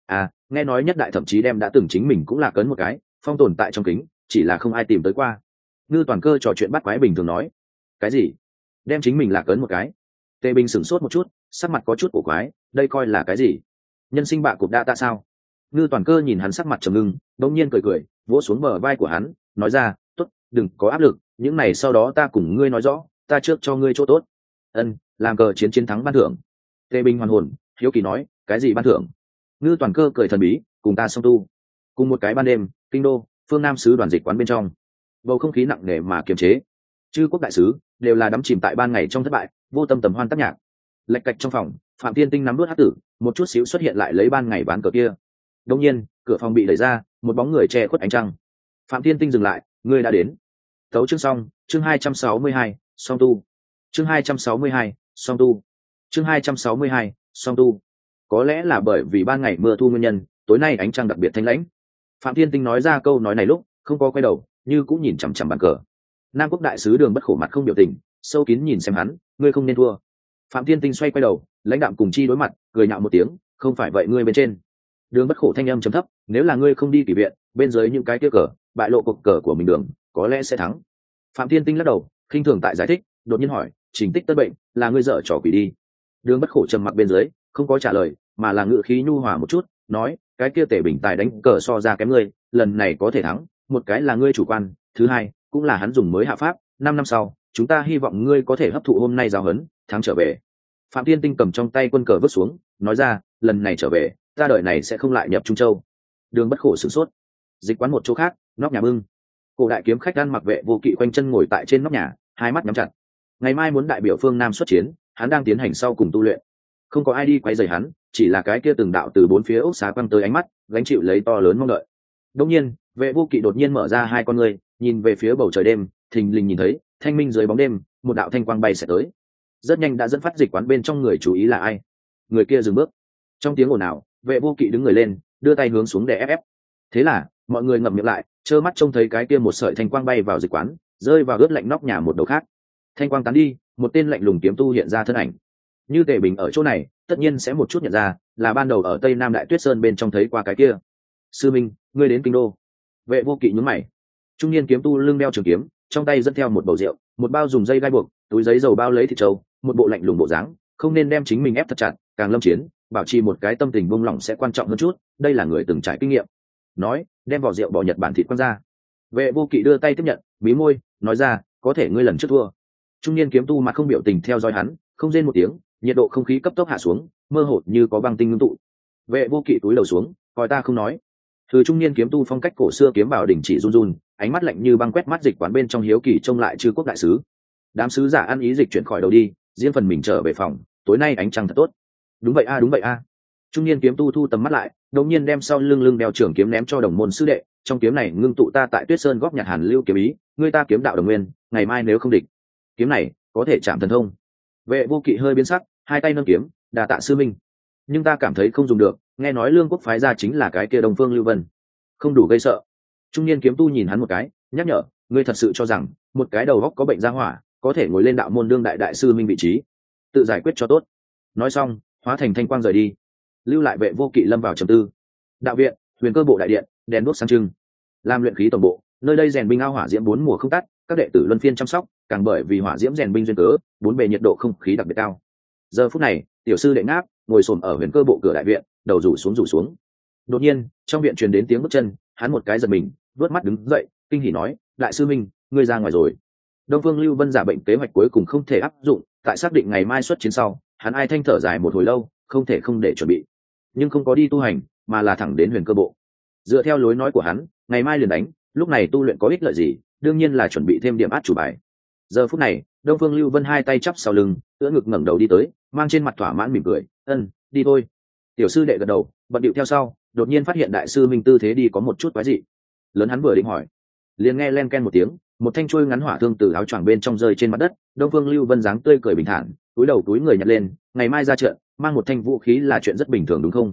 nghe nói nhất đại thậm chí đem đã từng chính mình cũng là cấn một cái phong tồn tại trong kính, chỉ là không ai tìm tới qua. Ngư Toàn Cơ trò chuyện bắt quái bình thường nói. Cái gì? Đem chính mình là cấn một cái? Tề Bình sửng sốt một chút, sắc mặt có chút cổ quái, đây coi là cái gì? Nhân sinh bạ cục đa tạ sao? Ngư Toàn Cơ nhìn hắn sắc mặt trầm ngưng, bỗng nhiên cười cười, vỗ xuống bờ vai của hắn, nói ra, tốt, đừng có áp lực, những này sau đó ta cùng ngươi nói rõ, ta trước cho ngươi chỗ tốt. Ân, làm cờ chiến chiến thắng ban thưởng. Tề Bình hoàn hồn, hiếu kỳ nói, cái gì ban thưởng? Ngư Toàn Cơ cười thần bí, cùng ta song tu. Cùng một cái ban đêm, kinh đô, phương Nam sứ đoàn dịch quán bên trong, bầu không khí nặng nề mà kiềm chế. Chư quốc đại sứ đều là đắm chìm tại ban ngày trong thất bại, vô tâm tầm hoan tác nhạc. Lệch cạch trong phòng, Phạm Tiên Tinh nắm đuốt hắc tử, một chút xíu xuất hiện lại lấy ban ngày bán cờ kia. Đột nhiên, cửa phòng bị đẩy ra, một bóng người che khuất ánh trăng. Phạm Tiên Tinh dừng lại, ngươi đã đến. Tấu chương xong, chương 262, song tu. Chương 262, song tu. Chương 262, song tu. Có lẽ là bởi vì ban ngày mưa thu nguyên nhân, tối nay ánh trăng đặc biệt thanh lãnh. Phạm Tiên Tinh nói ra câu nói này lúc, không có quay đầu, như cũng nhìn chằm chằm bàn cờ. Nam quốc đại sứ Đường Bất Khổ mặt không biểu tình, sâu kín nhìn xem hắn, ngươi không nên thua. Phạm Tiên Tinh xoay quay đầu, lãnh đạm cùng chi đối mặt, cười nhạo một tiếng, không phải vậy ngươi bên trên. Đường Bất Khổ thanh âm trầm thấp, nếu là ngươi không đi kỳ viện, bên dưới những cái kia cờ, bại lộ cuộc cờ của mình Đường, có lẽ sẽ thắng. Phạm Tiên Tinh lắc đầu, khinh thường tại giải thích, đột nhiên hỏi, Trình Tích Tân bệnh, là ngươi dở trò quỷ đi. Đường Bất Khổ trầm mặc bên dưới, không có trả lời, mà là ngữ khí nhu hòa một chút, nói, cái kia Tề Bình Tài đánh cờ so ra kém ngươi, lần này có thể thắng, một cái là ngươi chủ quan, thứ hai, cũng là hắn dùng mới hạ pháp, 5 năm sau, chúng ta hy vọng ngươi có thể hấp thụ hôm nay giáo huấn, thắng trở về. Phạm Tiên Tinh cầm trong tay quân cờ vứt xuống, nói ra, lần này trở về, ta đời này sẽ không lại nhập Trung Châu. Đường Bất Khổ sửng sốt. Dịch quán một chỗ khác, nóc nhà bưng. Cổ đại kiếm khách ăn mặc vệ vô kỵ quanh chân ngồi tại trên nóc nhà, hai mắt nhắm chặt. Ngày mai muốn đại biểu phương Nam xuất chiến, hắn đang tiến hành sau cùng tu luyện. Không có ai đi quấy rầy hắn, chỉ là cái kia từng đạo từ bốn phía ốc xá quăng tới ánh mắt, gánh chịu lấy to lớn mong đợi. Đột nhiên, vệ vô kỵ đột nhiên mở ra hai con ngươi, nhìn về phía bầu trời đêm, thình lình nhìn thấy thanh minh dưới bóng đêm, một đạo thanh quang bay sẽ tới. Rất nhanh đã dẫn phát dịch quán bên trong người chú ý là ai. Người kia dừng bước. Trong tiếng ồn ào, vệ vô kỵ đứng người lên, đưa tay hướng xuống để ép. Thế là mọi người ngậm miệng lại, trơ mắt trông thấy cái kia một sợi thanh quang bay vào dịch quán, rơi vào ướt lạnh nóc nhà một đầu khác. Thanh quang tán đi, một tên lạnh lùng kiếm tu hiện ra thân ảnh. Như Tề Bình ở chỗ này, tất nhiên sẽ một chút nhận ra, là ban đầu ở Tây Nam Đại Tuyết Sơn bên trong thấy qua cái kia. Sư Minh, ngươi đến kinh đô. Vệ vô kỵ nhướng mày. Trung niên kiếm tu lưng đeo trường kiếm, trong tay dẫn theo một bầu rượu, một bao dùng dây gai buộc, túi giấy dầu bao lấy thịt trâu, một bộ lạnh lùng bộ dáng, không nên đem chính mình ép thật chặt, càng lâm chiến, bảo trì một cái tâm tình buông lỏng sẽ quan trọng hơn chút, đây là người từng trải kinh nghiệm. Nói, đem vỏ rượu bỏ Nhật Bản thịt quăng ra. Vệ vô kỵ đưa tay tiếp nhận, mí môi, nói ra, có thể ngươi lần trước thua. Trung niên kiếm tu mặt không biểu tình theo dõi hắn, không rên một tiếng, nhiệt độ không khí cấp tốc hạ xuống, mơ hồ như có băng tinh ngưng tụ. Vệ vô kỵ túi đầu xuống, coi ta không nói. Từ trung niên kiếm tu phong cách cổ xưa kiếm bảo đỉnh chỉ run run, ánh mắt lạnh như băng quét mắt dịch quán bên trong hiếu kỳ trông lại chư quốc đại sứ. Đám sứ giả ăn ý dịch chuyển khỏi đầu đi, riêng phần mình trở về phòng, tối nay ánh trăng thật tốt. Đúng vậy a, đúng vậy a. Trung niên kiếm tu thu tầm mắt lại, đột nhiên đem sau lưng đeo trường kiếm ném cho đồng môn sư đệ, trong kiếm này ngưng tụ ta tại Tuyết Sơn góp nhặt Hàn Lưu kiếm ý, người ta kiếm đạo đồng nguyên, ngày mai nếu không địch, kiếm này có thể chạm thần thông. Vệ vô kỵ hơi biến sắc, hai tay nâng kiếm, đà tạ sư minh. Nhưng ta cảm thấy không dùng được, nghe nói Lương quốc phái ra chính là cái kia Đông Phương Lưu Vân, không đủ gây sợ. Trung niên kiếm tu nhìn hắn một cái, nhắc nhở, ngươi thật sự cho rằng một cái đầu góc có bệnh ra hỏa có thể ngồi lên đạo môn đương đại đại sư minh vị trí, tự giải quyết cho tốt. Nói xong, hóa thành thanh quang rời đi, lưu lại vệ vô kỵ lâm vào trầm tư. Đạo viện, Huyền Cơ bộ đại điện, đèn đuốc sáng trưng. Làm luyện khí tổng bộ, nơi đây rèn binh ao hỏa diễm bốn mùa không tắt, các đệ tử luân phiên chăm sóc, càng bởi vì hỏa diễm rèn binh duyên cớ, bốn bề nhiệt độ không khí đặc biệt cao. Giờ phút này, tiểu sư đệ ngáp ngồi xổm ở Huyền Cơ bộ cửa đại viện, đầu rủ xuống. Đột nhiên, trong viện truyền đến tiếng bước chân, hắn một cái giật mình, vớt mắt đứng dậy, kinh hỉ nói, đại sư minh, ngươi ra ngoài rồi. Đông Phương Lưu Vân giả bệnh kế hoạch cuối cùng không thể áp dụng, tại xác định ngày mai xuất chiến sau, hắn ai thanh thở dài một hồi lâu, không thể không để chuẩn bị, nhưng không có đi tu hành, mà là thẳng đến Huyền Cơ bộ. Dựa theo lối nói của hắn, ngày mai liền đánh, lúc này tu luyện có ích lợi gì, đương nhiên là chuẩn bị thêm điểm át chủ bài. Giờ phút này, Đông Phương Lưu Vân hai tay chắp sau lưng, ưỡn ngực ngẩng đầu đi tới, mang trên mặt thỏa mãn mỉm cười, đi thôi. Tiểu sư đệ gật đầu, bận điệu theo sau, đột nhiên phát hiện đại sư minh tư thế đi có một chút quái dị. Lớn hắn vừa định hỏi, liền nghe len ken một tiếng, một thanh chuôi ngắn hỏa thương từ áo choàng bên trong rơi trên mặt đất. Đông Phương Lưu Vân dáng tươi cười bình thản, túi đầu túi người nhặt lên, ngày mai ra trận, mang một thanh vũ khí là chuyện rất bình thường đúng không?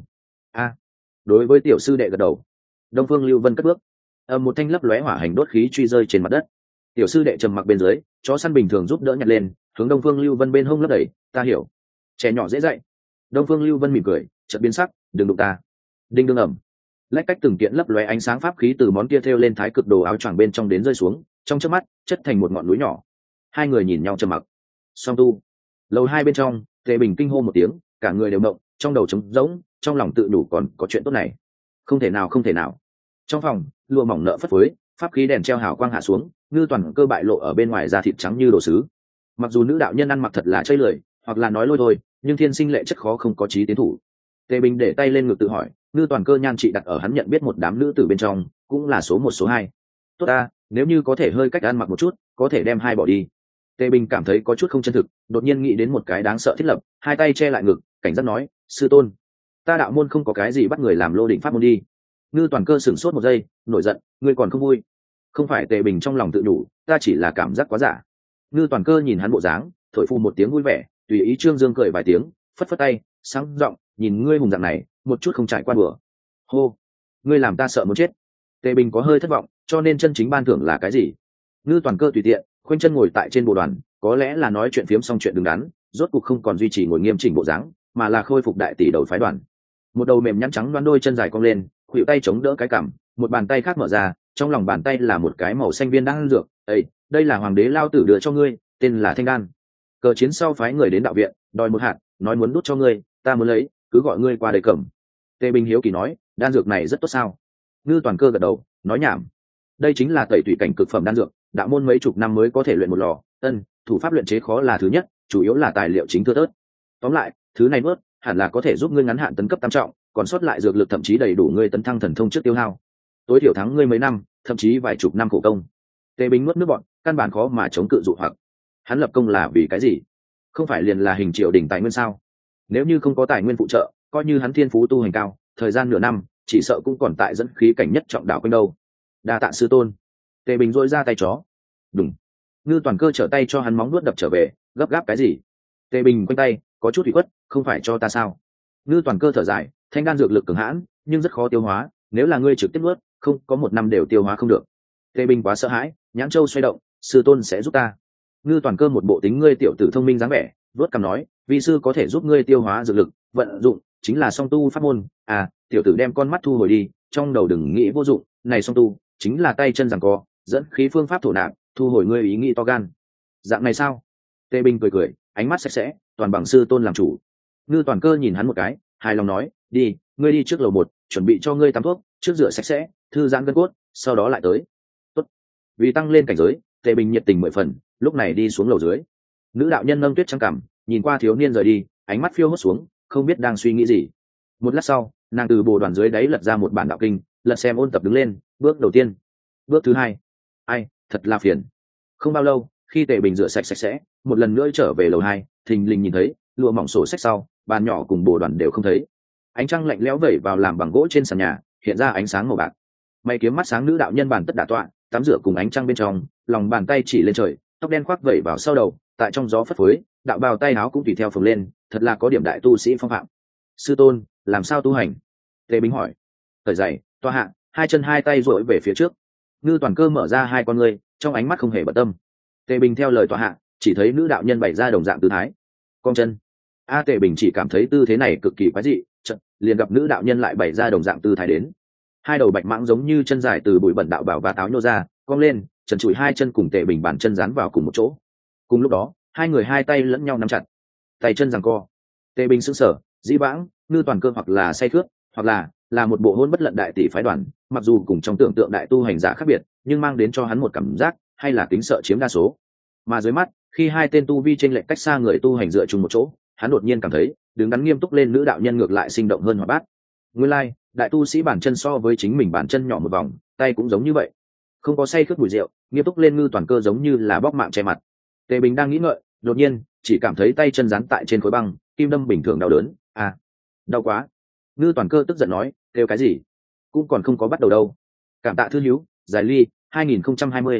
Đối với tiểu sư đệ gật đầu. Đông Phương Lưu Vân cất bước, một thanh lấp lóe hỏa hành đốt khí truy rơi trên mặt đất. Tiểu sư đệ trầm mặc bên dưới, chó săn bình thường giúp đỡ nhặt lên, hướng Đông Phương Lưu Vân bên hông lấp đẩy, ta hiểu, trẻ nhỏ dễ dạy. Đông Phương Lưu Vân mỉm cười, chợt biến sắc, đừng đụng ta. Đinh đương ẩm, lách cách từng kiện lấp lóe ánh sáng pháp khí từ món kia thêu lên thái cực đồ áo choàng bên trong đến rơi xuống, trong chớp mắt chất thành một ngọn núi nhỏ. Hai người nhìn nhau trầm mặc. Song tu. Lầu hai bên trong, Tề Bình kinh hô một tiếng, cả người đều động, trong đầu trống rỗng, trong lòng tự đủ còn có chuyện tốt này. Không thể nào, không thể nào. Trong phòng, lụa mỏng nợ phất phới, pháp khí đèn treo hào quang hạ xuống, Ngư Toàn Cơ bại lộ ở bên ngoài da thịt trắng như đồ sứ. Mặc dù nữ đạo nhân ăn mặc thật là chơi lười, hoặc là nói lôi thôi, nhưng thiên sinh lệ chất khó không có chí tiến thủ. Tề Bình để tay lên ngực tự hỏi, Ngư Toàn Cơ nhan trị đặt ở hắn nhận biết một đám nữ tử bên trong, cũng là số một số hai. Tốt ta, nếu như có thể hơi cách ăn mặc một chút, có thể đem hai bỏ đi. Tề Bình cảm thấy có chút không chân thực, đột nhiên nghĩ đến một cái đáng sợ thiết lập, hai tay che lại ngực, cảnh giác nói, sư tôn, ta đạo môn không có cái gì bắt người làm lô định pháp môn đi. Ngư Toàn Cơ sửng sốt một giây, nổi giận, ngươi còn không vui? Không phải. Tề Bình trong lòng tự đủ, ta chỉ là cảm giác quá giả. Ngư Toàn Cơ nhìn hắn bộ dáng, thổi phu một tiếng vui vẻ, tùy ý trương dương cười vài tiếng, phất phất tay, sáng giọng, nhìn ngươi hùng dạng này, một chút không trải qua bừa. Hô, ngươi làm ta sợ muốn chết. Tề Bình có hơi thất vọng, cho nên chân chính ban thưởng là cái gì? Ngư Toàn Cơ tùy tiện khoanh chân ngồi tại trên bộ đoàn, có lẽ là nói chuyện phiếm xong chuyện đứng đắn, rốt cục không còn duy trì ngồi nghiêm chỉnh bộ dáng, mà là khôi phục đại tỷ đầu phái đoàn. Một đầu mềm nhẵn trắng đoan đôi chân dài cong lên, khuỷu tay chống đỡ cái cằm, một bàn tay khác mở ra, trong lòng bàn tay là một cái màu xanh viên đan dược. Ê, đây là hoàng đế lao tử đưa cho ngươi, tên là Thanh Đan. Cờ chiến sau phái người đến đạo viện, đòi một hạt, nói muốn đút cho ngươi, ta muốn lấy, cứ gọi ngươi qua đây cầm. Tề Bình hiếu kỳ nói, đan dược này rất tốt sao? Ngư Toàn Cơ gật đầu, nói nhảm. Đây chính là tẩy tùy cảnh cực phẩm đan dược, đạo môn mấy chục năm mới có thể luyện một lò. Thủ pháp luyện chế khó là thứ nhất, chủ yếu là tài liệu chính thưa thớt. Tóm lại, thứ này bớt, hẳn là có thể giúp ngươi ngắn hạn tấn cấp tam trọng, còn sót lại dược lực thậm chí đầy đủ ngươi tấn thăng thần thông trước tiêu hao. Tối thiểu thắng ngươi mấy năm, thậm chí vài chục năm khổ công. Tề Bình nuốt nước bọn, căn bản khó mà chống cự dụ hoặc. Hắn lập công là vì cái gì? Không phải liền là hình triều đình tài nguyên sao? Nếu như không có tài nguyên phụ trợ, coi như hắn thiên phú tu hành cao, thời gian nửa năm, chỉ sợ cũng còn tại dẫn khí cảnh nhất trọng đạo quanh đâu. Đa tạ sư tôn. Tề Bình dỗi ra tay chó. Đúng. Ngư Toàn Cơ trở tay cho hắn móng nuốt đập trở về, gấp gáp cái gì? Tề Bình quanh tay, có chút ủy khuất, không phải cho ta sao? Ngư Toàn Cơ thở dài, thanh đan dược lực cường hãn, nhưng rất khó tiêu hóa, nếu là ngươi trực tiếp nuốt, không có một năm đều tiêu hóa không được. Tề Bình quá sợ hãi, nhãn châu xoay động, sư tôn sẽ giúp ta. Ngư Toàn Cơ một bộ tính ngươi tiểu tử thông minh dáng vẻ, vuốt cằm nói, vi sư có thể giúp ngươi tiêu hóa dược lực, vận dụng chính là song tu pháp môn. À, tiểu tử đem con mắt thu hồi đi, trong đầu đừng nghĩ vô dụng, này song tu chính là tay chân giằng co, dẫn khí phương pháp thổ nạp, thu hồi ngươi ý nghĩ to gan. Dạng này sao? Tề Bình cười cười, ánh mắt sạch sẽ, toàn bằng sư tôn làm chủ. Ngư Toàn Cơ nhìn hắn một cái, hài lòng nói, đi, ngươi đi trước lầu một, chuẩn bị cho ngươi tắm thuốc, trước rửa sạch sẽ, thư giãn gân cốt, sau đó lại tới. Tốt. Vì tăng lên cảnh giới, Tề Bình nhiệt tình 10 phần, lúc này đi xuống lầu dưới. Nữ đạo nhân nâng tuyết trắng cằm, nhìn qua thiếu niên rời đi, ánh mắt phiêu hốt xuống, không biết đang suy nghĩ gì. Một lát sau, nàng từ bồ đoàn dưới đáy lật ra một bản đạo kinh, lật xem ôn tập đứng lên. Bước đầu tiên, bước thứ hai. Ai, thật là phiền. Không bao lâu, khi Tề Bình rửa sạch sạch sẽ, một lần nữa trở về lầu hai, thình lình nhìn thấy lụa mỏng sổ sách sau, bàn nhỏ cùng bồ đoàn đều không thấy. Ánh trăng lạnh lẽo vẩy vào làm bằng gỗ trên sàn nhà, hiện ra ánh sáng màu bạc. Mày kiếm mắt sáng nữ đạo nhân bàn tất đả tọa, tắm rửa cùng ánh trăng bên trong, lòng bàn tay chỉ lên trời, tóc đen khoác vẩy vào sau đầu, tại trong gió phất phới, đạo bào tay áo cũng tùy theo phồng lên, thật là có điểm đại tu sĩ phong phạm. Sư tôn, làm sao tu hành? Tề Bình hỏi. Thời dậy, toa hạ, hai chân hai tay duỗi về phía trước. Ngư Toàn Cơ mở ra hai con ngươi, trong ánh mắt không hề bận tâm. Tề Bình theo lời tọa hạ, chỉ thấy nữ đạo nhân bày ra đồng dạng tư thái. Cong chân. Tề Bình chỉ cảm thấy tư thế này cực kỳ quái dị, chợt liền gặp nữ đạo nhân lại bày ra đồng dạng tư thái đến. Hai đầu bạch mãng giống như chân dài từ bụi bẩn đạo bảo và táo nhô ra, cong lên, trần trụi hai chân cùng Tề Bình bàn chân dán vào cùng một chỗ. Cùng lúc đó, hai người hai tay lẫn nhau nắm chặt, tay chân giằng co. Tề Bình sững sờ, dĩ vãng, Ngư Toàn Cơ hoặc là say khướt, hoặc là một bộ hôn bất lận đại tỷ phái đoàn, mặc dù cùng trong tưởng tượng đại tu hành giả khác biệt, nhưng mang đến cho hắn một cảm giác hay là kính sợ chiếm đa số. Mà dưới mắt, khi hai tên tu vi chênh lệch cách xa người tu hành dựa chung một chỗ, hắn đột nhiên cảm thấy, đứng đắn nghiêm túc lên nữ đạo nhân ngược lại sinh động hơn hoạt bát. Nguyên lai, đại tu sĩ bản chân so với chính mình bản chân nhỏ một vòng, tay cũng giống như vậy. Không có say khướt mùi rượu, nghiêm túc lên Ngư Toàn Cơ giống như là bóc mạng che mặt. Tề Bình đang nghĩ ngợi, đột nhiên chỉ cảm thấy tay chân dán tại trên khối băng, kim đâm bình thường đau đớn. Đau quá. Ngư Toàn Cơ tức giận nói, kêu cái gì? Cũng còn không có bắt đầu đâu. Cảm tạ thư hữu, giải ly 2020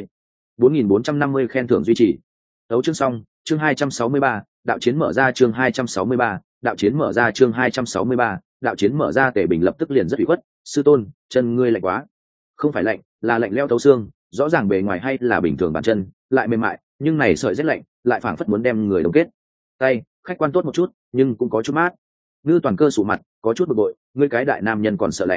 4450 khen thưởng duy trì. Đấu chương xong, chương 263, đạo chiến mở ra chương 263, đạo chiến mở ra chương 263, đạo chiến mở ra. Tề Bình lập tức liền rất ủy khuất, sư tôn, chân ngươi lạnh quá. Không phải lạnh, là lạnh lẽo thấu xương, rõ ràng bề ngoài hay là bình thường bàn chân, lại mềm mại, nhưng này sợi rất lạnh, lại phảng phất muốn đem người đông kết. Tay, khách quan tốt một chút, nhưng cũng có chút mát. Ngư Toàn Cơ sụ mặt, có chút bực bội, ngươi cái đại nam nhân còn sợ lạnh.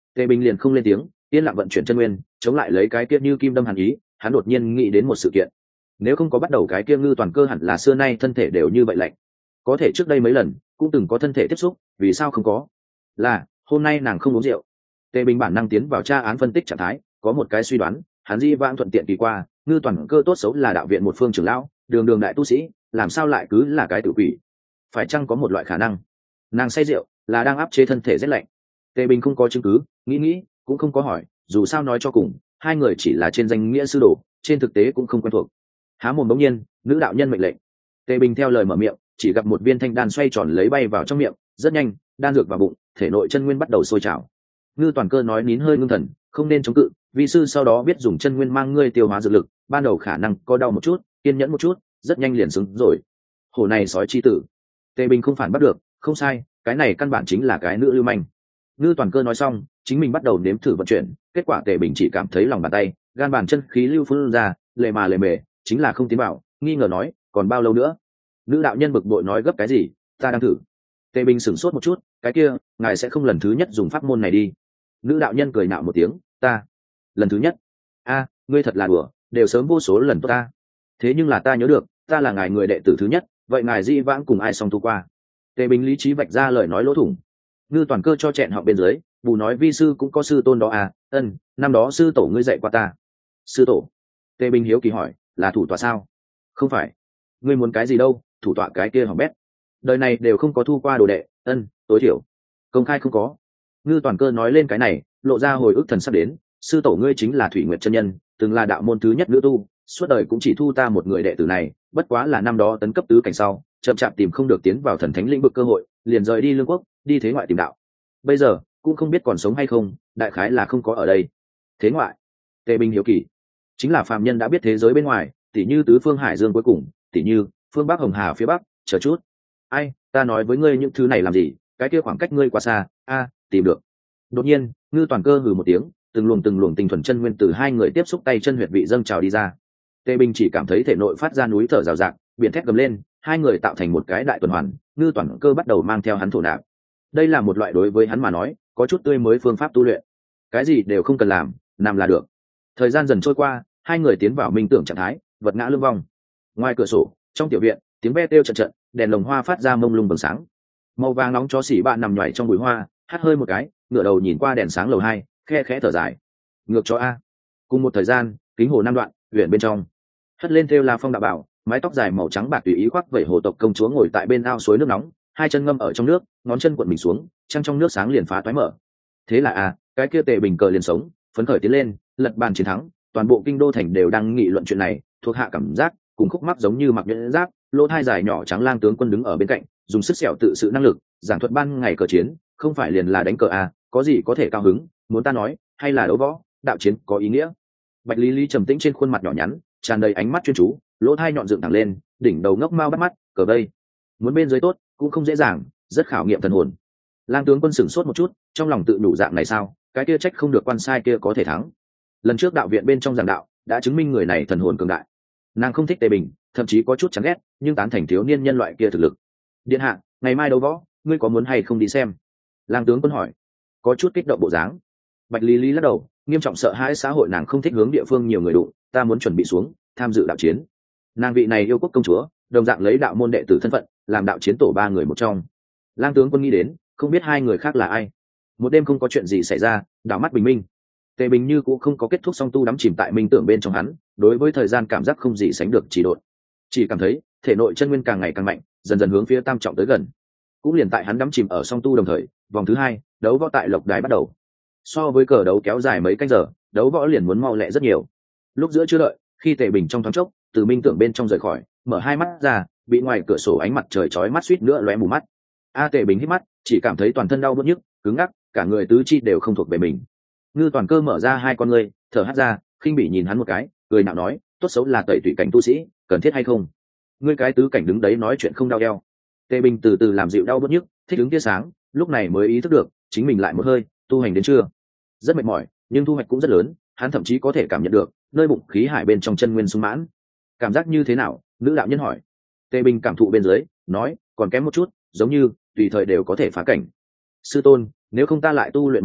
Tề Bình liền không lên tiếng, yên lặng vận chuyển chân nguyên, chống lại lấy cái kia như kim đâm hàn ý. Hắn đột nhiên nghĩ đến một sự kiện, nếu không có bắt đầu cái kia ngư toàn cơ hẳn là xưa nay thân thể đều như vậy lạnh, có thể trước đây mấy lần cũng từng có thân thể tiếp xúc, vì sao không có? Là hôm nay nàng không uống rượu. Tề Bình bản năng tiến vào tra án phân tích trạng thái, có một cái suy đoán, hắn di vãng thuận tiện kỳ qua, ngư toàn cơ tốt xấu là đạo viện một phương trưởng lão, đường đường đại tu sĩ, làm sao lại cứ là cái tự quỷ? Phải chăng có một loại khả năng, nàng say rượu là đang áp chế thân thể rét lạnh? Tề Bình không có chứng cứ, nghĩ cũng không có hỏi, dù sao nói cho cùng hai người chỉ là trên danh nghĩa sư đồ, trên thực tế cũng không quen thuộc. Há mồm bỗng nhiên, nữ đạo nhân mệnh lệnh. Tề Bình theo lời mở miệng, chỉ gặp một viên thanh đan xoay tròn lấy bay vào trong miệng, rất nhanh, đan dược vào bụng, thể nội chân nguyên bắt đầu sôi trào. Ngư toàn cơ nói nín hơi ngưng thần, không nên chống cự, vị sư sau đó biết dùng chân nguyên mang ngươi tiêu hóa dược lực, ban đầu khả năng có đau một chút, kiên nhẫn một chút, rất nhanh liền xứng rồi. Hổ này sói chi tử. Tề Bình không phản bắt được, không sai, cái này căn bản chính là cái nữ lưu manh. Ngư toàn cơ nói xong, chính mình bắt đầu nếm thử vận chuyển, kết quả Tề Bình chỉ cảm thấy lòng bàn tay, gan bàn chân khí lưu phun ra, lề mà lề mề, chính là không tiến vào, nghi ngờ nói, còn bao lâu nữa? Nữ đạo nhân bực bội nói gấp cái gì, ta đang thử. Tề Bình sửng sốt một chút, cái kia, ngài sẽ không lần thứ nhất dùng pháp môn này đi? Nữ đạo nhân cười nạo một tiếng, ta lần thứ nhất? A, ngươi thật là đùa, đều sớm vô số lần tốt ta. Thế nhưng là ta nhớ được, ta là ngài người đệ tử thứ nhất, vậy ngài di vãng cùng ai song tu qua? Tề Bình lý trí vạch ra lời nói lỗ thủng. Ngư toàn cơ cho chẹn họ bên dưới, bù nói vi sư cũng có sư tôn đó à? Năm đó sư tổ ngươi dạy qua ta. Sư tổ? Tề Bình hiếu kỳ hỏi, là thủ tọa sao? Không phải. Ngươi muốn cái gì đâu, thủ tọa cái kia hỏng bét. Đời này đều không có thu qua đồ đệ, tối thiểu công khai không có. Ngư toàn cơ nói lên cái này, lộ ra hồi ức thần sắp đến, sư tổ ngươi chính là Thủy Nguyệt chân nhân, từng là đạo môn thứ nhất nữ tu, suốt đời cũng chỉ thu ta một người đệ tử này, bất quá là năm đó tấn cấp tứ cảnh sau, chậm chạp tìm không được tiến vào thần thánh lĩnh vực cơ hội, liền rời đi Lương Quốc, đi thế ngoại tìm đạo. Bây giờ cũng không biết còn sống hay không, đại khái là không có ở đây. Thế ngoại? Tề Bình hiếu kỳ. Chính là phàm nhân đã biết thế giới bên ngoài, tỉ như tứ phương hải dương cuối cùng, tỉ như phương bắc hồng hà phía bắc, chờ chút. Ai, ta nói với ngươi những thứ này làm gì, cái kia khoảng cách ngươi quá xa. Tìm được. Đột nhiên, Ngư toàn cơ hừ một tiếng, từng luồng tinh thuần chân nguyên từ hai người tiếp xúc tay chân huyệt vị dâng trào đi ra. Tề Bình chỉ cảm thấy thể nội phát ra núi thở rào rạc, biển thét gầm lên, hai người tạo thành một cái đại tuần hoàn. Ngư toàn cơ bắt đầu mang theo hắn thổ nạp. Đây là một loại đối với hắn mà nói có chút tươi mới phương pháp tu luyện, cái gì đều không cần làm, nằm là được. Thời gian dần trôi qua, hai người tiến vào minh tưởng trạng thái, vật ngã lưng vong. Ngoài cửa sổ, trong tiểu viện, tiếng ve kêu trận trận, đèn lồng hoa phát ra mông lung vầng sáng. Màu vàng nóng chó xỉ bạn nằm nhoài trong bụi hoa, hắt hơi một cái, ngửa đầu nhìn qua đèn sáng lầu 2, khe khẽ thở dài. Ngược chó a. Cùng một thời gian, kính hồ Nam Đoạn, huyện bên trong, hất lên thêu la phong đạo bảo, mái tóc dài màu trắng bạc tùy ý khoác vẩy hồ tộc công chúa ngồi tại bên ao suối nước nóng, hai chân ngâm ở trong nước, ngón chân cuộn mình xuống, trăng trong nước sáng liền phá toái mở. Thế là cái kia Tề Bình cờ liền sống, phấn khởi tiến lên, lật bàn chiến thắng, toàn bộ kinh đô thành đều đang nghị luận chuyện này, thuộc hạ cảm giác cùng khúc mắc giống như mặc nhẫn giáp, lỗ thai dài nhỏ trắng lang tướng quân đứng ở bên cạnh, dùng sức sẹo tự sự năng lực giảng thuật ban ngày cờ chiến, không phải liền là đánh cờ có gì có thể cao hứng, muốn ta nói, hay là đấu võ, đạo chiến có ý nghĩa. Bạch Lý Lý trầm tĩnh trên khuôn mặt nhỏ nhắn, tràn đầy ánh mắt chuyên chú, lỗ thai nhọn dựng thẳng lên, đỉnh đầu ngốc mao bắt mắt, cờ vây muốn bên dưới tốt cũng không dễ dàng, rất khảo nghiệm thần hồn. Lang tướng quân sửng sốt một chút, trong lòng tự nhủ dạng này sao, cái kia trách không được quan sai kia có thể thắng. Lần trước đạo viện bên trong giảng đạo đã chứng minh người này thần hồn cường đại. Nàng không thích Tề Bình, thậm chí có chút chán ghét, nhưng tán thành thiếu niên nhân loại kia thực lực. Điện hạ, ngày mai đấu võ, ngươi có muốn hay không đi xem? Lang tướng quân hỏi, có chút kích động bộ dáng. Bạch Lý Lý lắc đầu, nghiêm trọng sợ hãi xã hội nàng không thích hướng địa phương nhiều người đụng, ta muốn chuẩn bị xuống tham dự đạo chiến. Nàng vị này yêu quốc công chúa, đồng dạng lấy đạo môn đệ tử thân phận làm đạo chiến tổ 3 người một trong. Lang tướng quân nghĩ đến, không biết hai người khác là ai. Một đêm không có chuyện gì xảy ra, đảo mắt bình minh. Tề Bình như cũng không có kết thúc song tu đắm chìm tại minh tưởng bên trong hắn, đối với thời gian cảm giác không gì sánh được chỉ độn, chỉ cảm thấy thể nội chân nguyên càng ngày càng mạnh, dần dần hướng phía tam trọng tới gần. Cũng liền tại hắn đắm chìm ở song tu đồng thời, vòng thứ 2, đấu võ tại Lộc Đài bắt đầu. So với cờ đấu kéo dài mấy canh giờ, đấu võ liền muốn mau lẹ rất nhiều. Lúc giữa chưa đợi, khi Tề Bình trong thoáng chốc từ minh tưởng bên trong rời khỏi, mở hai mắt ra, bị ngoài cửa sổ ánh mặt trời chói mắt suýt nữa lóe mù mắt. Tề Bình hít mắt, chỉ cảm thấy toàn thân đau bứt nhức, cứng ngắc, cả người tứ chi đều không thuộc về mình. Ngư toàn cơ mở ra hai con ngươi, thở hắt ra, khinh bỉ nhìn hắn một cái, cười nhạo nói, tốt xấu là tẩy tủy cảnh tu sĩ, cần thiết hay không? Ngươi cái tứ cảnh đứng đấy nói chuyện không đau eo. Tề Bình từ từ làm dịu đau bứt nhức, thích ứng tia sáng, lúc này mới ý thức được, chính mình lại một hơi tu hành đến trưa. Rất mệt mỏi, nhưng thu hoạch cũng rất lớn, hắn thậm chí có thể cảm nhận được nơi bụng khí hải bên trong chân nguyên sung mãn. Cảm giác như thế nào? Nữ đạo nhân hỏi. Tề Bình cảm thụ bên dưới, nói, còn kém một chút, giống như tùy thời đều có thể phá cảnh. Sư tôn, nếu không ta lại tu luyện một hồi,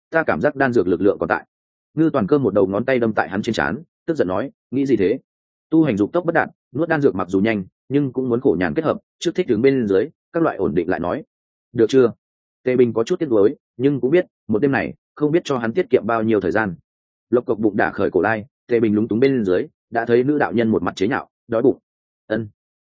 ta cảm giác đan dược lực lượng còn tại. Ngư Toàn Cơ một đầu ngón tay đâm tại hắn trên trán, tức giận nói, nghĩ gì thế? Tu hành dục tốc bất đạt, nuốt đan dược mặc dù nhanh nhưng cũng muốn khổ nhàn kết hợp, trước thích đứng bên dưới các loại ổn định lại nói. Được chưa? Tề Bình có chút tiếc nuối nhưng cũng biết một đêm này không biết cho hắn tiết kiệm bao nhiêu thời gian. Lộc cộc bụng đả khởi cổ lai, Tề Bình lúng túng bên dưới đã thấy nữ đạo nhân một mặt chế nhạo, đói bụng. Ân,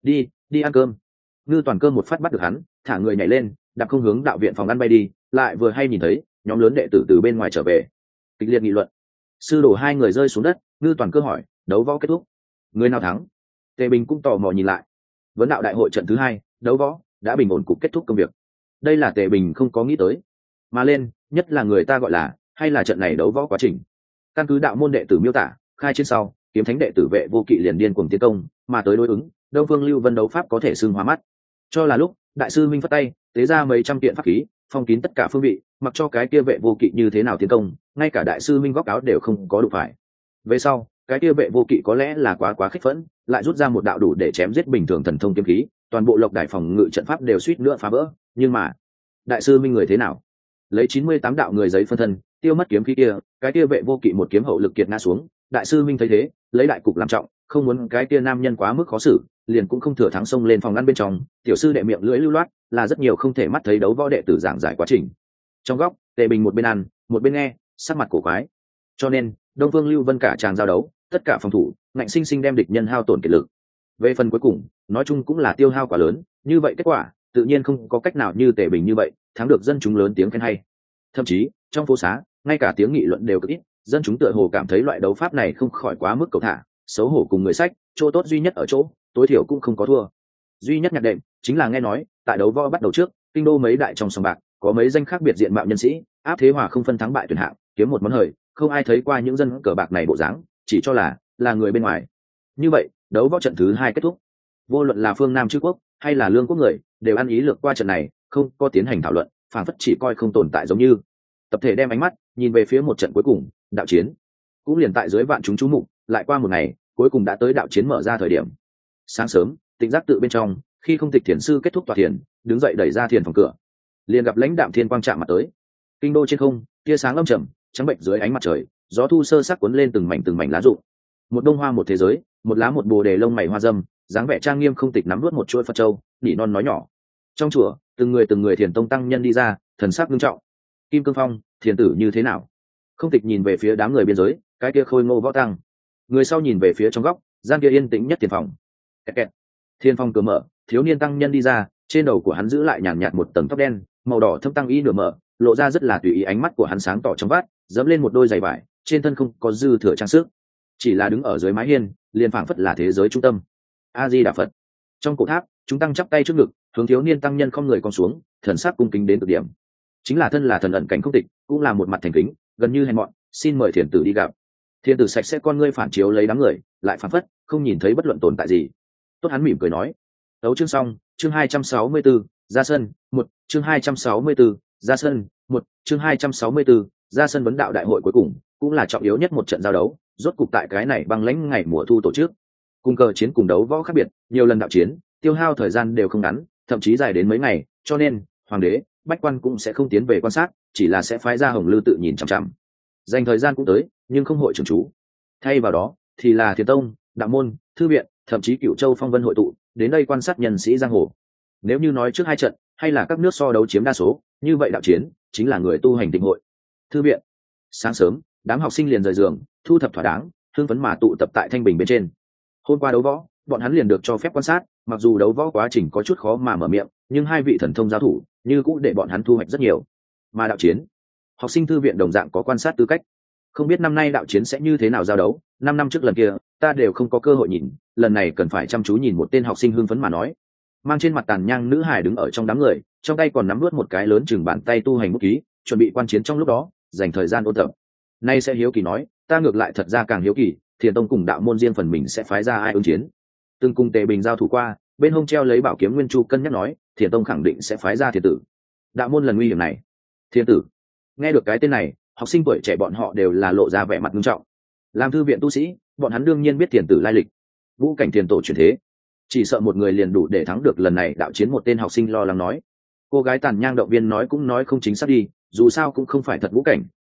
đi ăn cơm. Ngư Toàn Cơ một phát bắt được hắn, thả người nhảy lên, đạp không hướng đạo viện phòng ăn bay đi, lại vừa hay nhìn thấy nhóm lớn đệ tử từ bên ngoài trở về, kịch liệt nghị luận. Sư đồ hai người rơi xuống đất. Ngư Toàn Cơ hỏi, đấu võ kết thúc, người nào thắng? Tề Bình cũng tò mò nhìn lại. Vấn đạo đại hội trận thứ 2, đấu võ đã bình ổn cục kết thúc công việc. Đây là Tề Bình không có nghĩ tới, mà lên nhất là người ta gọi là hay là trận này đấu võ quá trình. Căn cứ đạo môn đệ tử miêu tả, khai chiến sau kiếm thánh đệ tử Vệ Vô Kỵ liền điên cuồng tiến công, mà tới đối ứng Đông Phương Lưu Vân đấu pháp có thể xưng hóa mắt. Cho là lúc đại sư minh phất tay tế ra mấy trăm kiện pháp khí, phong kín tất cả phương vị, mặc cho cái kia Vệ Vô Kỵ như thế nào tiến công, ngay cả đại sư minh góc áo đều không có đụng phải. Về sau cái kia Vệ Vô Kỵ có lẽ là quá khích phẫn, lại rút ra một đạo đủ để chém giết bình thường thần thông kiếm khí, toàn bộ Lộc Đài phòng ngự trận pháp đều suýt nữa phá vỡ. Nhưng mà đại sư minh người thế nào? Lấy 98 đạo người giấy phân thân tiêu mất kiếm khí kia, cái kia Vệ Vô Kỵ một kiếm hậu lực kiệt ngã xuống. Đại sư minh thấy thế lấy đại cục làm trọng, không muốn cái kia nam nhân quá mức khó xử, liền cũng không thừa thắng xông lên phòng ngăn bên trong. Tiểu sư đệ miệng lưỡi lưu loát, là rất nhiều không thể mắt thấy đấu võ đệ tử giảng giải quá trình. Trong góc Tề Bình một bên ăn một bên nghe, sắc mặt cổ quái. Cho nên Đông Phương Lưu Vân cả tràng giao đấu, tất cả phòng thủ ngạnh sinh sinh đem địch nhân hao tổn kiệt lực. Về phần cuối cùng nói chung cũng là tiêu hao quá lớn, như vậy kết quả tự nhiên không có cách nào như Tề Bình như vậy thắng được dân chúng lớn tiếng khen hay. Thậm chí trong phố xá ngay cả tiếng nghị luận đều cực ít, dân chúng tựa hồ cảm thấy loại đấu pháp này không khỏi quá mức cầu thả, xấu hổ cùng người sách. Chỗ tốt duy nhất ở chỗ tối thiểu cũng không có thua. Duy nhất nhạc đệm chính là nghe nói tại đấu võ bắt đầu trước, kinh đô mấy đại trong sòng bạc có mấy danh khác biệt diện mạo nhân sĩ áp thế hòa không phân thắng bại tuyển hạng, kiếm một món hời, không ai thấy qua những dân cờ bạc này bộ dáng, chỉ cho là người bên ngoài. Như vậy đấu võ trận thứ 2 kết thúc, vô luận là phương Nam Chư Quốc hay là Lương Quốc người đều ăn ý lược qua trận này, không có tiến hành thảo luận, phảng phất chỉ coi không tồn tại, giống như tập thể đem ánh mắt nhìn về phía một trận cuối cùng, đạo chiến. Cũng liền tại dưới vạn chúng chú mục, lại qua một ngày, cuối cùng đã tới đạo chiến mở ra thời điểm. Sáng sớm, Tịnh Giác tự bên trong, khi Không Tịch thiền sư kết thúc tọa thiền, đứng dậy đẩy ra thiền phòng cửa, liền gặp lãnh đạm thiên quang chạm mặt tới. Kinh đô trên không, tia sáng âm trầm, trắng bệnh dưới ánh mặt trời, gió thu sơ sắc cuốn lên từng mảnh lá rụng. Một đông hoa một thế giới, một lá một bồ đề lông mày hoa dâm, dáng vẻ trang nghiêm Không Tịch nắm nuốt một chuỗi Phật châu, nỉ non nói nhỏ. Trong chùa, từng người thiền tông tăng nhân đi ra, thần sắc nghiêm trọng. Kim Cương Phong, thiền tử như thế nào? Không Tịch nhìn về phía đám người biên giới, cái kia khôi ngô võ tăng. Người sau nhìn về phía trong góc, gian kia yên tĩnh nhất thiền phòng. Kẹt kẹt. Thiên phong cửa mở, thiếu niên tăng nhân đi ra, trên đầu của hắn giữ lại nhàn nhạt một tầng tóc đen, màu đỏ thâm tăng y nửa mở, lộ ra rất là tùy ý, ánh mắt của hắn sáng tỏ trong vắt, dẫm lên một đôi giày vải, trên thân không có dư thừa trang sức, chỉ là đứng ở dưới mái hiên, liền phảng phất là thế giới trung tâm. A Di Đà Phật. Trong cổ tháp, chúng tăng chắp tay trước ngực, hướng thiếu niên tăng nhân không người cong xuống, thần sắc cung kính đến cực điểm. Chính là thân là thần ẩn cảnh Không Tịch, cũng là một mặt thành kính, gần như hèn mọn, xin mời thiền tử đi gặp. Thiền tử sạch sẽ con ngươi phản chiếu lấy đám người, lại phảng phất không nhìn thấy bất luận tồn tại gì. Tốt, hắn mỉm cười nói. Đấu chương xong, chương 264, ra sân, 1, chương 264, ra sân, 1, chương 264, ra sân. Vấn đạo đại hội cuối cùng, cũng là trọng yếu nhất một trận giao đấu, rốt cục tại cái này băng lãnh ngày mùa thu tổ chức. Cùng cờ chiến cùng đấu võ khác biệt, nhiều lần đạo chiến, tiêu hao thời gian đều không ngắn, thậm chí dài đến mấy ngày, cho nên hoàng đế, bách quan cũng sẽ không tiến về quan sát, chỉ là sẽ phái ra Hồng Lư tự nhìn chằm chằm. Dành thời gian cũng tới, nhưng không hội trưởng chú. Thay vào đó thì là Thiền tông, đạo môn, thư viện, thậm chí Cửu Châu phong vân hội tụ đến đây quan sát nhân sĩ giang hồ. Nếu như nói trước 2 trận hay là các nước so đấu chiếm đa số, như vậy đạo chiến chính là người tu hành tịnh hội. Thư viện. Sáng sớm, đám học sinh liền rời giường, thu thập thỏa đáng, hưng phấn mà tụ tập tại thanh bình bên trên. Hôm qua đấu võ, bọn hắn liền được cho phép quan sát, mặc dù đấu võ quá trình có chút khó mà mở miệng, nhưng 2 vị thần thông giao thủ như cũng để bọn hắn thu hoạch rất nhiều. Mà đạo chiến, học sinh thư viện đồng dạng có quan sát tư cách. Không biết năm nay đạo chiến sẽ như thế nào giao đấu, 5 năm trước lần kia ta đều không có cơ hội nhìn, lần này cần phải chăm chú nhìn. Một tên học sinh hưng phấn mà nói. Mang trên mặt tàn nhang nữ hài đứng ở trong đám người, trong tay còn nắm nuốt một cái lớn chừng bàn tay tu hành bút ký, chuẩn bị quan chiến trong lúc đó dành thời gian ôn tập. Nay sẽ hiếu kỳ nói, ta ngược lại thật ra càng hiếu kỳ, Thiền tông cùng đạo môn riêng phần mình sẽ phái ra ai ứng chiến. Từng cùng Tề Bình giao thủ qua, bên hông treo lấy bảo kiếm Nguyên Chu cân nhắc nói, Thiền tông khẳng định sẽ phái ra thiền tử. Đạo môn lần nguy hiểm này, thiền tử. Nghe được cái tên này, học sinh tuổi trẻ bọn họ đều là lộ ra vẻ mặt nghiêm trọng. Làm thư viện tu sĩ, bọn hắn đương nhiên biết thiền tử lai lịch, vũ cảnh thiền tổ truyền thế, chỉ sợ một người liền đủ để thắng được lần này đạo chiến. Một tên học sinh lo lắng nói. Cô gái tàn nhang động viên nói cũng nói không chính xác đi, dù sao cũng không phải thật vũ cảnh,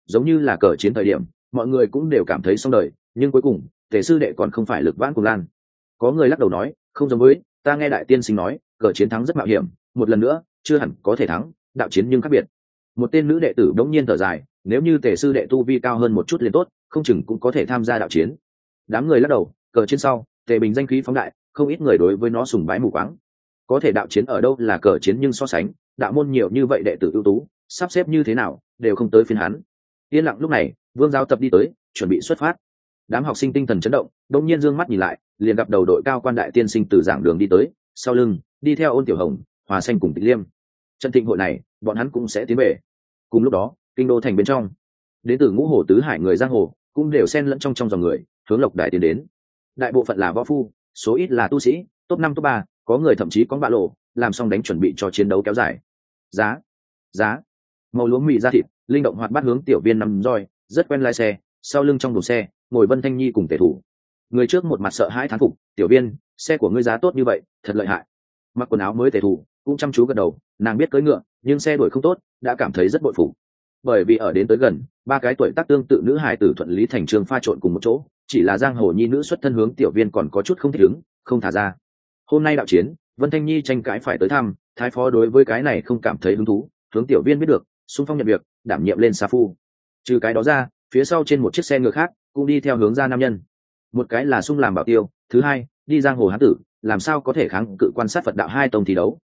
giống như là cờ chiến thời điểm mọi người cũng đều cảm thấy xong đời, nhưng cuối cùng tề sư đệ còn không phải lực vãn cùng lan. Có người lắc đầu nói, không giống với, ta nghe đại tiên sinh nói cờ chiến thắng rất mạo hiểm, một lần nữa chưa hẳn có thể thắng, đạo chiến nhưng khác biệt. Một tên nữ đệ tử đống nhiên thở dài, nếu như tề sư đệ tu vi cao hơn một chút liền tốt, không chừng cũng có thể tham gia đạo chiến. Đám người lắc đầu, cờ chiến sau tề bình danh khí phóng đại, không ít người đối với nó sùng bái mù quáng. Có thể đạo chiến ở đâu là cờ chiến, nhưng so sánh đạo môn nhiều như vậy đệ tử ưu tú, sắp xếp như thế nào đều không tới phiên hắn. Yên lặng lúc này, Vương Giáo Tập đi tới, chuẩn bị xuất phát. Đám học sinh tinh thần chấn động, đột nhiên dương mắt nhìn lại, liền gặp đầu đội cao quan đại tiên sinh từ giảng đường đi tới, sau lưng đi theo Ôn Tiểu Hồng, Hòa Xanh cùng Tịch Liêm. Trận thịnh hội này, bọn hắn cũng sẽ tiến về. Cùng lúc đó, kinh đô thành bên trong, đến từ ngũ hồ tứ hải người giang hồ cũng đều xen lẫn trong dòng người, hướng Lộc Đài tiến đến. Đại bộ phận là võ phu, số ít là tu sĩ, top 5 top 3, có người thậm chí có bạ lộ, làm xong đánh chuẩn bị cho chiến đấu kéo dài. Giá màu lúa mì ra thịt, linh động hoạt bát hướng Tiểu Viên nằm roi, rất quen lái xe, sau lưng trong đồn xe ngồi Vân Thanh Nhi cùng Tề Thủ. Người trước một mặt sợ hãi thán phục, Tiểu Viên, xe của ngươi giá tốt như vậy, thật lợi hại. Mặc quần áo mới Tề Thủ cũng chăm chú gật đầu, nàng biết cưỡi ngựa, nhưng xe đuổi không tốt, đã cảm thấy rất bội phục. Bởi vì ở đến tới gần, ba cái tuổi tác tương tự nữ hài tử thuận lý thành trường pha trộn cùng một chỗ, chỉ là giang hồ nhi nữ xuất thân hướng Tiểu Viên còn có chút không thích ứng, không thả ra. Hôm nay đạo chiến, Vân Thanh Nhi tranh cãi phải tới thăm, thái phó đối với cái này không cảm thấy hứng thú, hướng Tiểu Viên biết được, xung phong nhận việc, đảm nhiệm lên sa phu. Trừ cái đó ra, phía sau trên một chiếc xe ngựa khác cũng đi theo hướng ra nam nhân. Một cái là sung làm bảo tiêu, thứ hai đi giang hồ hán tử, làm sao có thể kháng cự quan sát Phật đạo hai tông thi đấu.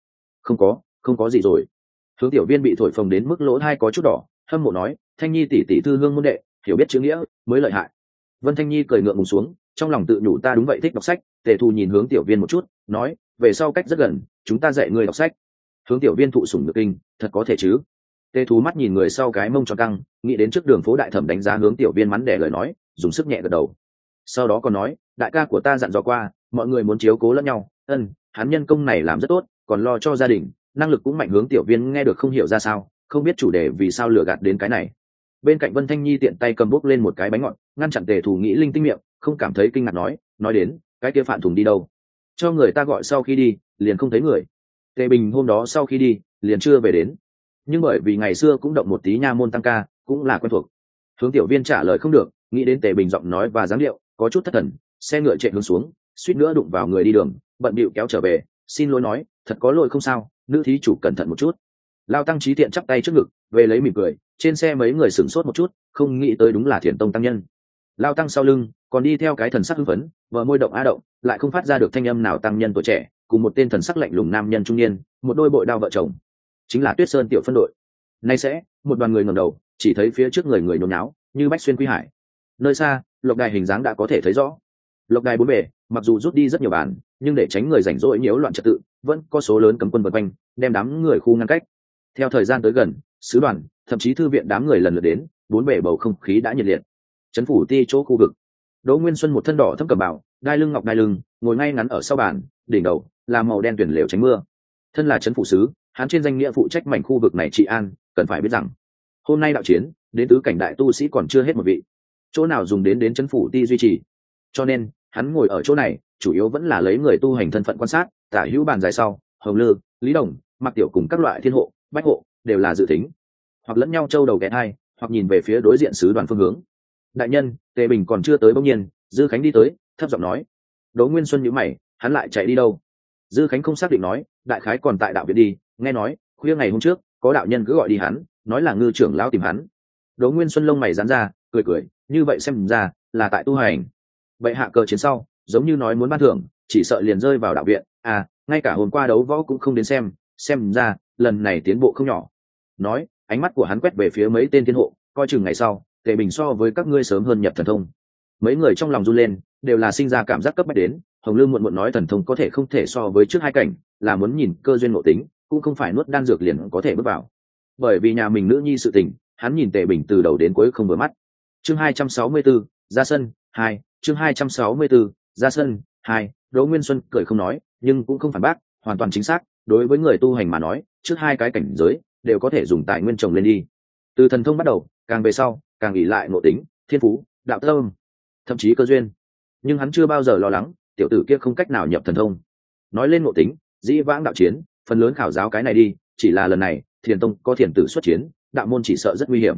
Không có gì rồi. Hướng Tiểu Viên bị thổi phồng đến mức lỗ tai có chút đỏ, hâm mộ nói, Thanh Nhi tỷ tỷ thư hương môn đệ, hiểu biết chữ nghĩa mới lợi hại. Vân Thanh Nhi cười ngượng ngùng xuống, trong lòng tự nhủ ta đúng vậy thích đọc sách. Tề Thù nhìn hướng Tiểu Viên một chút, nói, về sau cách rất gần, chúng ta dạy ngươi đọc sách. Hướng Tiểu Viên thụ sủng nhược kinh, thật có thể chứ. Tề Thú mắt nhìn người sau cái mông cho căng, nghĩ đến trước đường phố đại thẩm đánh giá hướng Tiểu Viên mắn đẻ lời nói, dùng sức nhẹ gật đầu. Sau đó còn nói, đại ca của ta dặn dò qua, mọi người muốn chiếu cố lẫn nhau, hắn nhân công này làm rất tốt, còn lo cho gia đình, năng lực cũng mạnh. Hướng Tiểu Viên nghe được không hiểu ra sao, không biết chủ đề vì sao lừa gạt đến cái này. Bên cạnh Vân Thanh Nhi tiện tay cầm bốc lên một cái bánh ngọt, ngăn chặn Tề Thù nghĩ linh tinh miệng, không cảm thấy kinh ngạc nói đến, cái kia Phạn Thùng đi đâu? Cho người ta gọi sau khi đi, liền không thấy người. Tề Bình hôm đó sau khi đi, liền chưa về đến. Nhưng bởi vì ngày xưa cũng động một tí nha môn tăng ca, cũng là quen thuộc. Hướng Tiểu Viên trả lời không được, nghĩ đến Tề Bình giọng nói và dáng điệu, có chút thất thần, xe ngựa chạy hướng xuống, suýt nữa đụng vào người đi đường, bận bịu kéo trở về, xin lỗi nói, thật có lỗi không sao, nữ thí chủ cẩn thận một chút. Lao tăng trí tiện chắp tay trước ngực, về lấy mỉm cười, trên xe mấy người sửng sốt một chút, không nghĩ tới đúng là Thiền Tông tăng nhân. Lao tăng sau lưng còn đi theo cái thần sắc hưng phấn, vợ môi động á động, lại không phát ra được thanh âm nào. Tăng nhân tuổi trẻ cùng một tên thần sắc lạnh lùng nam nhân trung niên, một đôi bội đao vợ chồng, chính là Tuyết Sơn tiểu phân đội. Nay sẽ một đoàn người ngẩng đầu, chỉ thấy phía trước người nhốn nháo như bách xuyên quy hải. Nơi xa, Lộc Đài hình dáng đã có thể thấy rõ. Lộc Đài bốn bề mặc dù rút đi rất nhiều bàn, nhưng để tránh người rảnh rỗi nhiễu loạn trật tự, vẫn có số lớn cấm quân vây quanh, đem đám người khu ngăn cách. Theo thời gian tới gần, sứ đoàn, thậm chí thư viện đám người lần lượt đến, bốn bề bầu không khí đã nhiệt liệt. Trấn phủ ti chỗ khu vực, Đỗ Nguyên Xuân một thân đỏ thâm cẩm bào, đai lưng ngọc đai lưng, ngồi ngay ngắn ở sau bàn, đỉnh đầu là màu đen tuyển lều tránh mưa. Thân là trấn phủ sứ, hắn trên danh nghĩa phụ trách mảnh khu vực này trị an, cần phải biết rằng hôm nay đạo chiến, đến tứ cảnh đại tu sĩ còn chưa hết một vị, chỗ nào dùng đến trấn phủ ti duy trì. Cho nên hắn ngồi ở chỗ này, chủ yếu vẫn là lấy người tu hành thân phận quan sát. Tả hữu bàn dài sau, Hồng Lư, Lý Đồng, Mạc Tiểu cùng các loại thiên hộ, bách hộ đều là dự tính, hoặc lẫn nhau châu đầu ghé hai, hoặc nhìn về phía đối diện sứ đoàn phương hướng. Đại nhân, Tề Bình còn chưa tới, bỗng nhiên Dư Khánh đi tới, thấp giọng nói. Đỗ Nguyên Xuân nhíu mày, hắn lại chạy đi đâu? Dư Khánh không xác định nói, đại khái còn tại đạo viện đi, nghe nói khuya ngày hôm trước có đạo nhân cứ gọi đi hắn, nói là Ngư trưởng lão tìm hắn. Đỗ Nguyên Xuân lông mày giãn ra, cười, như vậy xem ra là tại tu hành. Vậy hạ cờ chiến sau, giống như nói muốn ban thưởng, chỉ sợ liền rơi vào đạo viện. Ngay cả hôm qua đấu võ cũng không đến xem ra lần này tiến bộ không nhỏ. Nói, ánh mắt của hắn quét về phía mấy tên thiên hộ, coi chừng ngày sau Tề Bình so với các ngươi sớm hơn nhập thần thông. Mấy người trong lòng run lên, đều là sinh ra cảm giác cấp bách đến. Hồng Lương muộn nói thần thông có thể không thể so với trước hai cảnh, là muốn nhìn cơ duyên ngộ tính, cũng không phải nuốt đan dược liền có thể bước vào. Bởi vì nhà mình nữ nhi sự tình, hắn nhìn Tề Bình từ đầu đến cuối không vừa mắt. Chương 264, ra sân 2, chương 264, ra sân 2. Đỗ Nguyên Xuân cười không nói, nhưng cũng không phản bác, hoàn toàn chính xác. Đối với người tu hành mà nói, trước hai cái cảnh giới đều có thể dùng tài nguyên trồng lên đi. Từ thần thông bắt đầu, càng về sau càng ỷ lại ngộ tính, thiên phú, đạo tâm, thậm chí cơ duyên. Nhưng hắn chưa bao giờ lo lắng tiểu tử kia không cách nào nhập thần thông. Nói lên ngộ tính, dĩ vãng đạo chiến phần lớn khảo giáo cái này đi, chỉ là lần này Thiền Tông có thiền tử xuất chiến, đạo môn chỉ sợ rất nguy hiểm.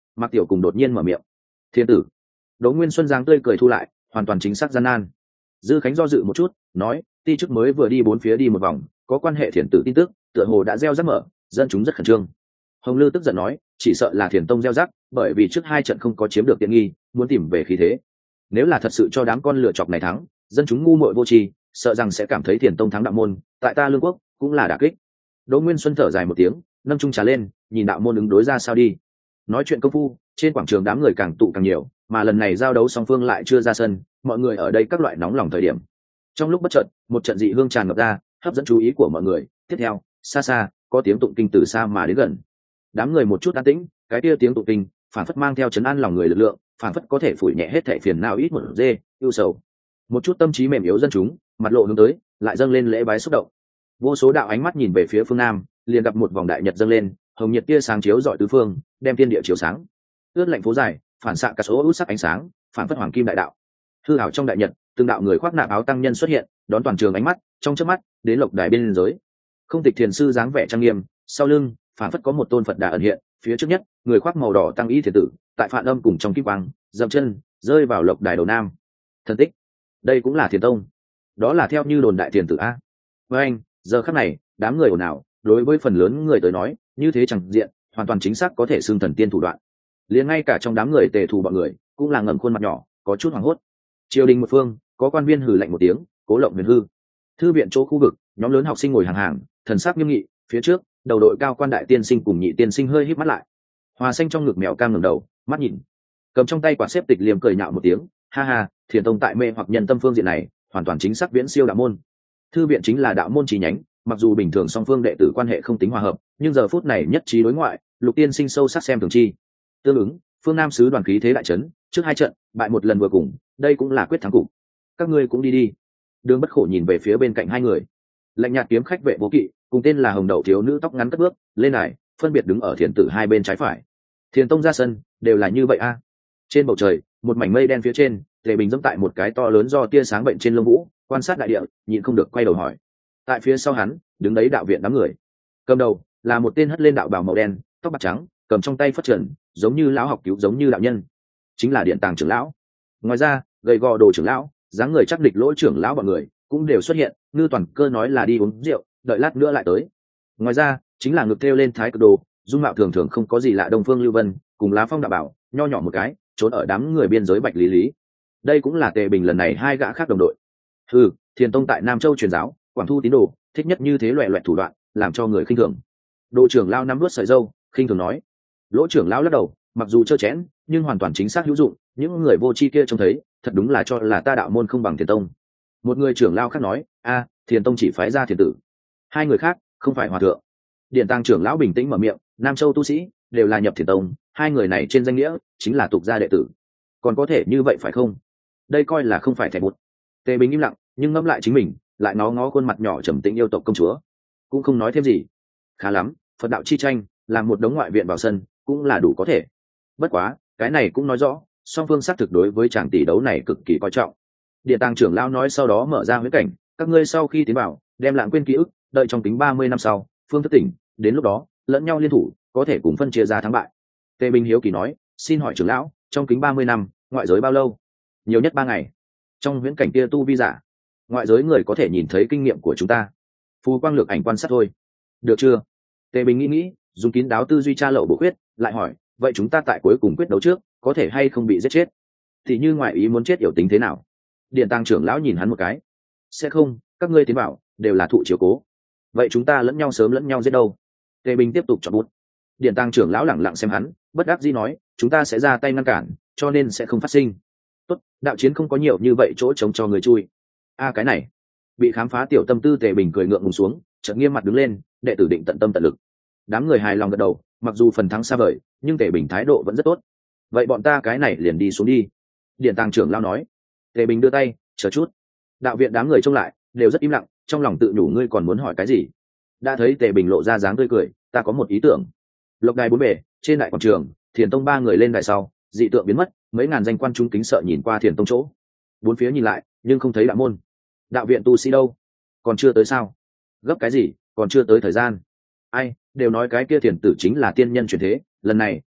Mạc Tiểu cùng đột nhiên mở miệng. Thiên tử. Đỗ Nguyên Xuân giang tươi cười thu lại, hoàn toàn chính xác gian nan. Dư Khánh do dự một chút, nói, ti chức mới vừa đi bốn phía đi một vòng, có quan hệ thiền tử tin tức, tựa hồ đã gieo rắc mở, dân chúng rất khẩn trương. Hồng Lư tức giận nói, chỉ sợ là thiền tông gieo rắc, bởi vì trước hai trận không có chiếm được tiện nghi, muốn tìm về khí thế. Nếu là thật sự cho đám con lựa chọc này thắng, dân chúng ngu muội vô tri, sợ rằng sẽ cảm thấy thiền tông thắng đạo môn, tại ta lương quốc cũng là đả kích. Đỗ Nguyên Xuân thở dài một tiếng, nâng chung trà lên, nhìn đạo môn ứng đối ra sao đi. Nói chuyện công phu, trên quảng trường đám người càng tụ càng nhiều, mà lần này giao đấu song phương lại chưa ra sân, mọi người ở đây các loại nóng lòng thời điểm. Trong lúc bất chợt, một trận dị hương tràn ngập ra, hấp dẫn chú ý của mọi người. Tiếp theo, xa xa có tiếng tụng kinh từ xa mà đến gần. Đám người một chút an tĩnh, cái kia tiếng tụng kinh phản phất mang theo chấn an lòng người lực lượng, phản phất có thể phủi nhẹ hết thảy phiền não ít một dê, ưu sầu. Một chút tâm trí mềm yếu dân chúng, mặt lộ hướng tới, lại dâng lên lễ bái xúc động. Vô số đạo ánh mắt nhìn về phía phương nam, liền gặp một vòng đại nhật dâng lên, hồng nhật tia sáng chiếu rọi tứ phương, đem thiên địa chiếu sáng. Ướt lạnh phố dài, phản xạ cả số út sắc ánh sáng, phản phất hoàng kim đại đạo. Hư ảo trong đại nhật, từng đạo người khoác nạp áo tăng nhân xuất hiện, đón toàn trường ánh mắt, trong chớp mắt, đến lộc đài bên giới. Không Tịch Thiền sư dáng vẻ trang nghiêm, sau lưng, phản phất có một tôn Phật đà ẩn hiện, phía trước nhất, người khoác màu đỏ tăng y thiền tử, tại phạn âm cùng trong kim quang, dậm chân, rơi vào lộc đài đầu nam. Thần tích, đây cũng là Thiền tông. Đó là theo như đồn đại thiền tử a. Với anh, giờ khắc này, đám người ồn ào, đối với phần lớn người tới nói, như thế chẳng diện, hoàn toàn chính xác có thể xưng thần tiên thủ đoạn. Liền ngay cả trong đám người tề thù bọn người, cũng là ngẩng khuôn mặt nhỏ, có chút hoảng hốt. Triều đình một phương, có quan viên hừ lạnh một tiếng, Cố Lộng Huyền hư. Thư viện chỗ khu vực, nhóm lớn học sinh ngồi hàng hàng, thần sắc nghiêm nghị, phía trước, đầu đội cao quan đại tiên sinh cùng nhị tiên sinh hơi híp mắt lại. Hoa xanh trong ngực mèo cam ngẩng đầu, mắt nhìn, cầm trong tay quả xếp tịch liềm cười nhạo một tiếng, ha ha, Thiền tông tại mê hoặc nhân tâm phương diện này, hoàn toàn chính xác viễn siêu đạo môn. Thư viện chính là đạo môn chi nhánh, mặc dù bình thường song phương đệ tử quan hệ không tính hòa hợp, nhưng giờ phút này nhất trí đối ngoại, Lục tiên sinh sâu sắc xem thường chi. Tương ứng, phương Nam sứ đoàn khí thế đại trấn, trước hai trận, bại một lần vừa cùng, đây cũng là quyết thắng cục. Các ngươi cũng đi đi. Đường Bất Khổ nhìn về phía bên cạnh hai người. Lạnh nhạt kiếm khách vệ vô kỵ, cùng tên là hồng đậu thiếu nữ tóc ngắn cất bước lên này, phân biệt đứng ở thiền tử hai bên trái phải. Thiền tông ra sân, đều là như vậy a. Trên bầu trời, một mảnh mây đen phía trên, Tề Bình dẫm tại một cái to lớn do tia sáng bệnh trên lông vũ, quan sát đại địa, nhịn không được quay đầu hỏi. Tại phía sau hắn, đứng đấy đạo viện đám người. Cầm đầu là một tên hất lên đạo bào màu đen, tóc bạc trắng, cầm trong tay phất trần, giống như lão học cứu giống như đạo nhân, chính là Điện Tàng trưởng lão. Ngoài ra, gầy gò đồ trưởng lão, dáng người chắc địch lỗ trưởng lão bọn người cũng đều xuất hiện. Ngư Toàn Cơ nói là đi uống rượu, đợi lát nữa lại tới. Ngoài ra, chính là ngực thêu lên thái cực đồ, dung mạo thường thường không có gì lạ Đông Phương Lưu Vân, cùng Lá Phong đạo bảo, nho nhỏ một cái, trốn ở đám người biên giới Bạch Lý Lý. Đây cũng là Tề Bình lần này hai gã khác đồng đội. Thiền tông tại Nam Châu truyền giáo, quảng thu tín đồ, thích nhất như thế loẻ loẹt thủ đoạn, làm cho người khinh thường. Đội trưởng lão nắm vớt sợi râu, khinh thường nói. Lỗ trưởng lão lắc đầu, mặc dù trơ chẽn, nhưng hoàn toàn chính xác hữu dụng. Những người vô tri kia trông thấy, thật đúng là cho là ta đạo môn không bằng Thiền tông. Một người trưởng lão khác nói, Thiền tông chỉ phái ra thiền tử. Hai người khác, không phải hòa thượng. Điện Tàng trưởng lão bình tĩnh mở miệng, Nam Châu tu sĩ đều là nhập Thiền tông, hai người này trên danh nghĩa chính là tục gia đệ tử. Còn có thể như vậy phải không? Đây coi là không phải thẻ bút. Tề Bình im lặng, nhưng ngẫm lại chính mình, lại ngó khuôn mặt nhỏ trầm tĩnh yêu tộc công chúa, cũng không nói thêm gì. Khá lắm, Phật đạo chi tranh, làm một đống ngoại viện vào sân, cũng là đủ có thể. Bất quá, cái này cũng nói rõ, song phương xác thực đối với tràng tỷ đấu này cực kỳ coi trọng. Địa Tàng trưởng lão nói sau đó mở ra huyễn cảnh, các ngươi sau khi tiến vào, đem lãng quên ký ức, đợi trong tính 30 năm sau, phương thức tỉnh, đến lúc đó, lẫn nhau liên thủ, có thể cùng phân chia ra thắng bại. Tề Bình hiếu kỳ nói, xin hỏi trưởng lão, trong kính 30 năm, ngoại giới bao lâu? Nhiều nhất 3 ngày. Trong huyễn cảnh kia tu vi giả, ngoại giới người có thể nhìn thấy kinh nghiệm của chúng ta. Phù quang lược ảnh quan sát thôi. Được chưa? Tề Bình nghĩ, dùng kín đáo tư duy tra lậu bổ khuyết, lại hỏi, vậy chúng ta tại cuối cùng quyết đấu trước, có thể hay không bị giết chết? Thì như ngoại ý muốn chết yểu tính thế nào? Điện Tàng trưởng lão nhìn hắn một cái. Sẽ không, các ngươi tiến bảo, đều là thụ chiếu cố. Vậy chúng ta lẫn nhau sớm lẫn nhau giết đâu? Tề Bình tiếp tục chọn bút. Điện Tàng trưởng lão lẳng lặng xem hắn, bất đắc dĩ nói, chúng ta sẽ ra tay ngăn cản, cho nên sẽ không phát sinh. Tốt, đạo chiến không có nhiều như vậy chỗ trống cho người chui. Cái này, bị khám phá tiểu tâm tư Tề Bình cười ngượng ngùng xuống, chợt nghiêm mặt đứng lên, đệ tử định tận tâm tận lực. Đám người hài lòng gật đầu, mặc dù phần thắng xa vời, nhưng Tề Bình thái độ vẫn rất tốt. Vậy bọn ta cái này liền đi xuống đi. Điện Tàng trưởng lão nói. Tề Bình đưa tay, chờ chút. Đạo viện đám người trông lại, đều rất im lặng, trong lòng tự nhủ ngươi còn muốn hỏi cái gì. Đã thấy Tề Bình lộ ra dáng tươi cười, ta có một ý tưởng. Lộc đài bốn bề, trên đại quảng trường, Thiền tông 3 người lên đài sau, dị tượng biến mất, mấy ngàn danh quan chúng kính sợ nhìn qua Thiền tông chỗ. Bốn phía nhìn lại, nhưng không thấy đạo môn. Đạo viện tu sĩ đâu? Còn chưa tới sao? Gấp cái gì, còn chưa tới thời gian. Ai, đều nói cái kia Thiền tử chính là tiên nhân truyền thế, lần này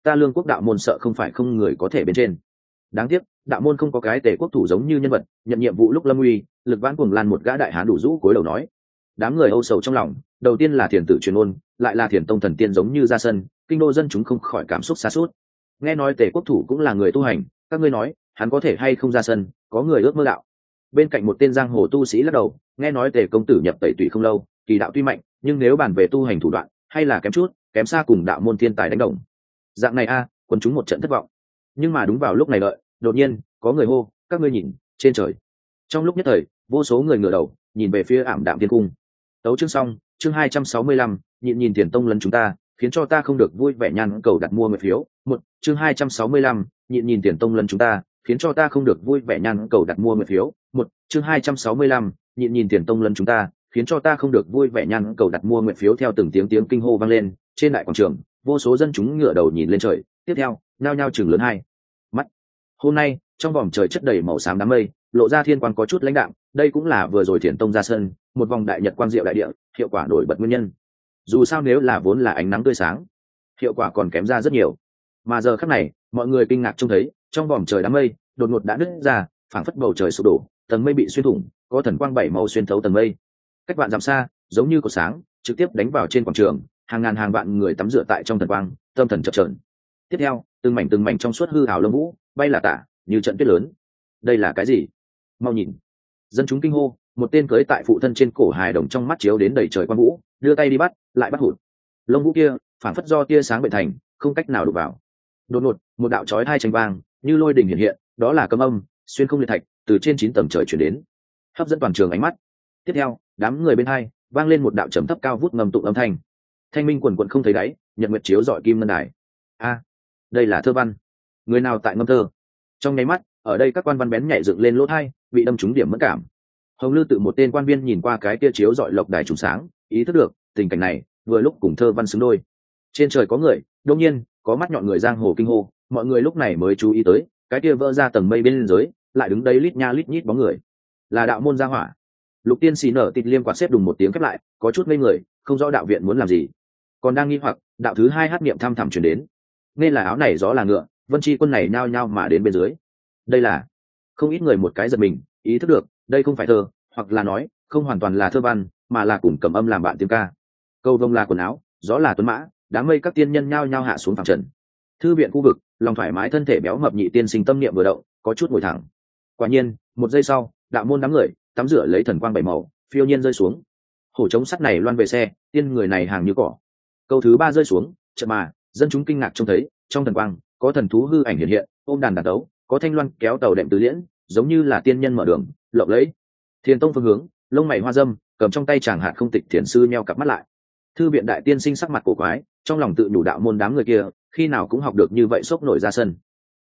ta Lương Quốc đạo môn sợ không phải không người có thể bên trên. Đáng tiếc đạo môn không có cái Tề quốc thủ giống như nhân vật, nhận nhiệm vụ lúc lâm uy, lực vãn cuồng lan một gã đại hán đủ rũ cối đầu nói. Đám người âu sầu trong lòng, đầu tiên là thiền tử truyền ôn, lại là thiền tông thần tiên giống như ra sân, kinh đô dân chúng không khỏi cảm xúc xa suốt. Nghe nói Tề quốc thủ cũng là người tu hành, các ngươi nói hắn có thể hay không ra sân, có người ước mơ đạo. Bên cạnh một tên giang hồ tu sĩ lắc đầu, nghe nói Tề công tử nhập tẩy tùy không lâu, kỳ đạo tuy mạnh, nhưng nếu bàn về tu hành thủ đoạn, hay là kém chút, kém xa cùng đạo môn thiên tài đánh đồng. Dạng này a, quần chúng một trận thất vọng. Nhưng mà đúng vào lúc này đợi, đột nhiên có người hô, các ngươi nhìn trên trời. Trong lúc nhất thời vô số người ngửa đầu nhìn về phía ảm đạm thiên cung. Tấu chương xong, chương 265, nhịn nhìn tiền tông lấn chúng ta, khiến cho ta không được vui vẻ nhan cầu đặt mua nguyệt phiếu. Một chương 265, nhịn nhìn tiền tông lấn chúng ta, khiến cho ta không được vui vẻ nhan cầu đặt mua nguyệt phiếu. Một chương 265, nhịn nhìn tiền tông lấn chúng ta, khiến cho ta không được vui vẻ nhan cầu đặt mua nguyệt phiếu. Theo từng tiếng kinh hô vang lên trên đại quảng trường, vô số dân chúng ngửa đầu nhìn lên trời, tiếp theo nhao nhao chừng lớn hai mắt. Hôm nay trong vòng trời chất đầy màu xám đám mây, lộ ra thiên quang có chút lãnh đạm, đây cũng là vừa rồi thiền tông ra sân một vòng đại nhật quang diệu đại địa hiệu quả nổi bật nguyên nhân. Dù sao nếu là vốn là ánh nắng tươi sáng, hiệu quả còn kém ra rất nhiều. Mà giờ khắc này mọi người kinh ngạc trông thấy trong vòng trời đám mây đột ngột đã nứt ra, phảng phất bầu trời sụp đổ, tầng mây bị xuyên thủng, có thần quang bảy màu xuyên thấu tầng mây, cách vạn dặm xa giống như cột sáng trực tiếp đánh vào trên quảng trường. Hàng ngàn hàng vạn người tắm rửa tại trong thần quang, tâm thần chập chờn. Tiếp theo từng mảnh trong suốt hư hào lông vũ bay là tả như trận tuyết lớn. Đây là cái gì? Mau nhìn! Dân chúng kinh hô. Một tên cưới tại phụ thân trên cổ hài đồng trong mắt chiếu đến đầy trời quang vũ, đưa tay đi bắt, lại bắt hụt. Lông vũ kia phản phất do tia sáng bệnh thành, không cách nào đụng vào. Đột ngột một đạo chói tai tranh vang như lôi đình hiện hiện, đó là cấm âm xuyên không liệt thạch từ trên 9 tầng trời chuyển đến, hấp dẫn toàn trường ánh mắt. Tiếp theo đám người bên hai vang lên một đạo trầm thấp cao vút ngầm tụng âm thanh, thanh minh quần quần không thấy đáy, nhật nguyệt chiếu rọi kim ngân đài. A, đây là thơ văn. Người nào tại ngâm thơ? Trong nháy mắt ở đây các quan văn bén nhảy dựng lên lỗ tai, bị đâm trúng điểm mất cảm. Hồng Lư tự một tên quan viên nhìn qua cái kia chiếu rọi lộc đài trùng sáng, ý thức được tình cảnh này vừa lúc cùng thơ văn xứng đôi. Trên trời có người, đương nhiên có mắt nhọn người giang hồ kinh hô, mọi người lúc này mới chú ý tới cái kia vỡ ra tầng mây bên dưới lại đứng đấy lít nha lít nhít bóng người, là đạo môn gia hỏa. Lục Tiên xì nở tịt liêm quạt xếp đùng một tiếng khép lại, có chút ngây người, không rõ đạo viện muốn làm gì. Còn đang nghi hoặc, đạo thứ hai hát niệm thăm thẳm truyền đến, nên là áo này gió là ngựa, Vân Chi quân này nhao nhao mà đến bên dưới. Đây là, không ít người một cái giật mình, ý thức được đây không phải thơ, hoặc là nói không hoàn toàn là thơ văn, mà là cùng cầm âm làm bạn tiếng ca. Câu vông là quần áo, gió là tuấn mã, đám mây các tiên nhân nhao nhao hạ xuống phẳng trần. Thư viện khu vực, lòng thoải mái thân thể béo mập nhị tiên sinh tâm niệm vừa động, có chút ngồi thẳng. Quả nhiên một giây sau, đạo môn đám người tắm rửa lấy thần quang bảy màu phiêu nhiên rơi xuống. Hổ trống sắt này loan về xe, tiên người này hàng như cỏ. Câu thứ ba rơi xuống, chợt mà dân chúng kinh ngạc trông thấy trong thần quang có thần thú hư ảnh hiện hiện, ôm đàn đàn tấu, có thanh loan kéo tàu đệm tứ liễn, giống như là tiên nhân mở đường lộng lẫy. Thiền tông phương hướng, lông mày hoa dâm, cầm trong tay chàng hạt không tịch thiền sư nheo cặp mắt lại. Thư viện đại tiên sinh sắc mặt cổ quái, trong lòng tự nhủ đạo môn đám người kia khi nào cũng học được như vậy sốc nổi ra sân.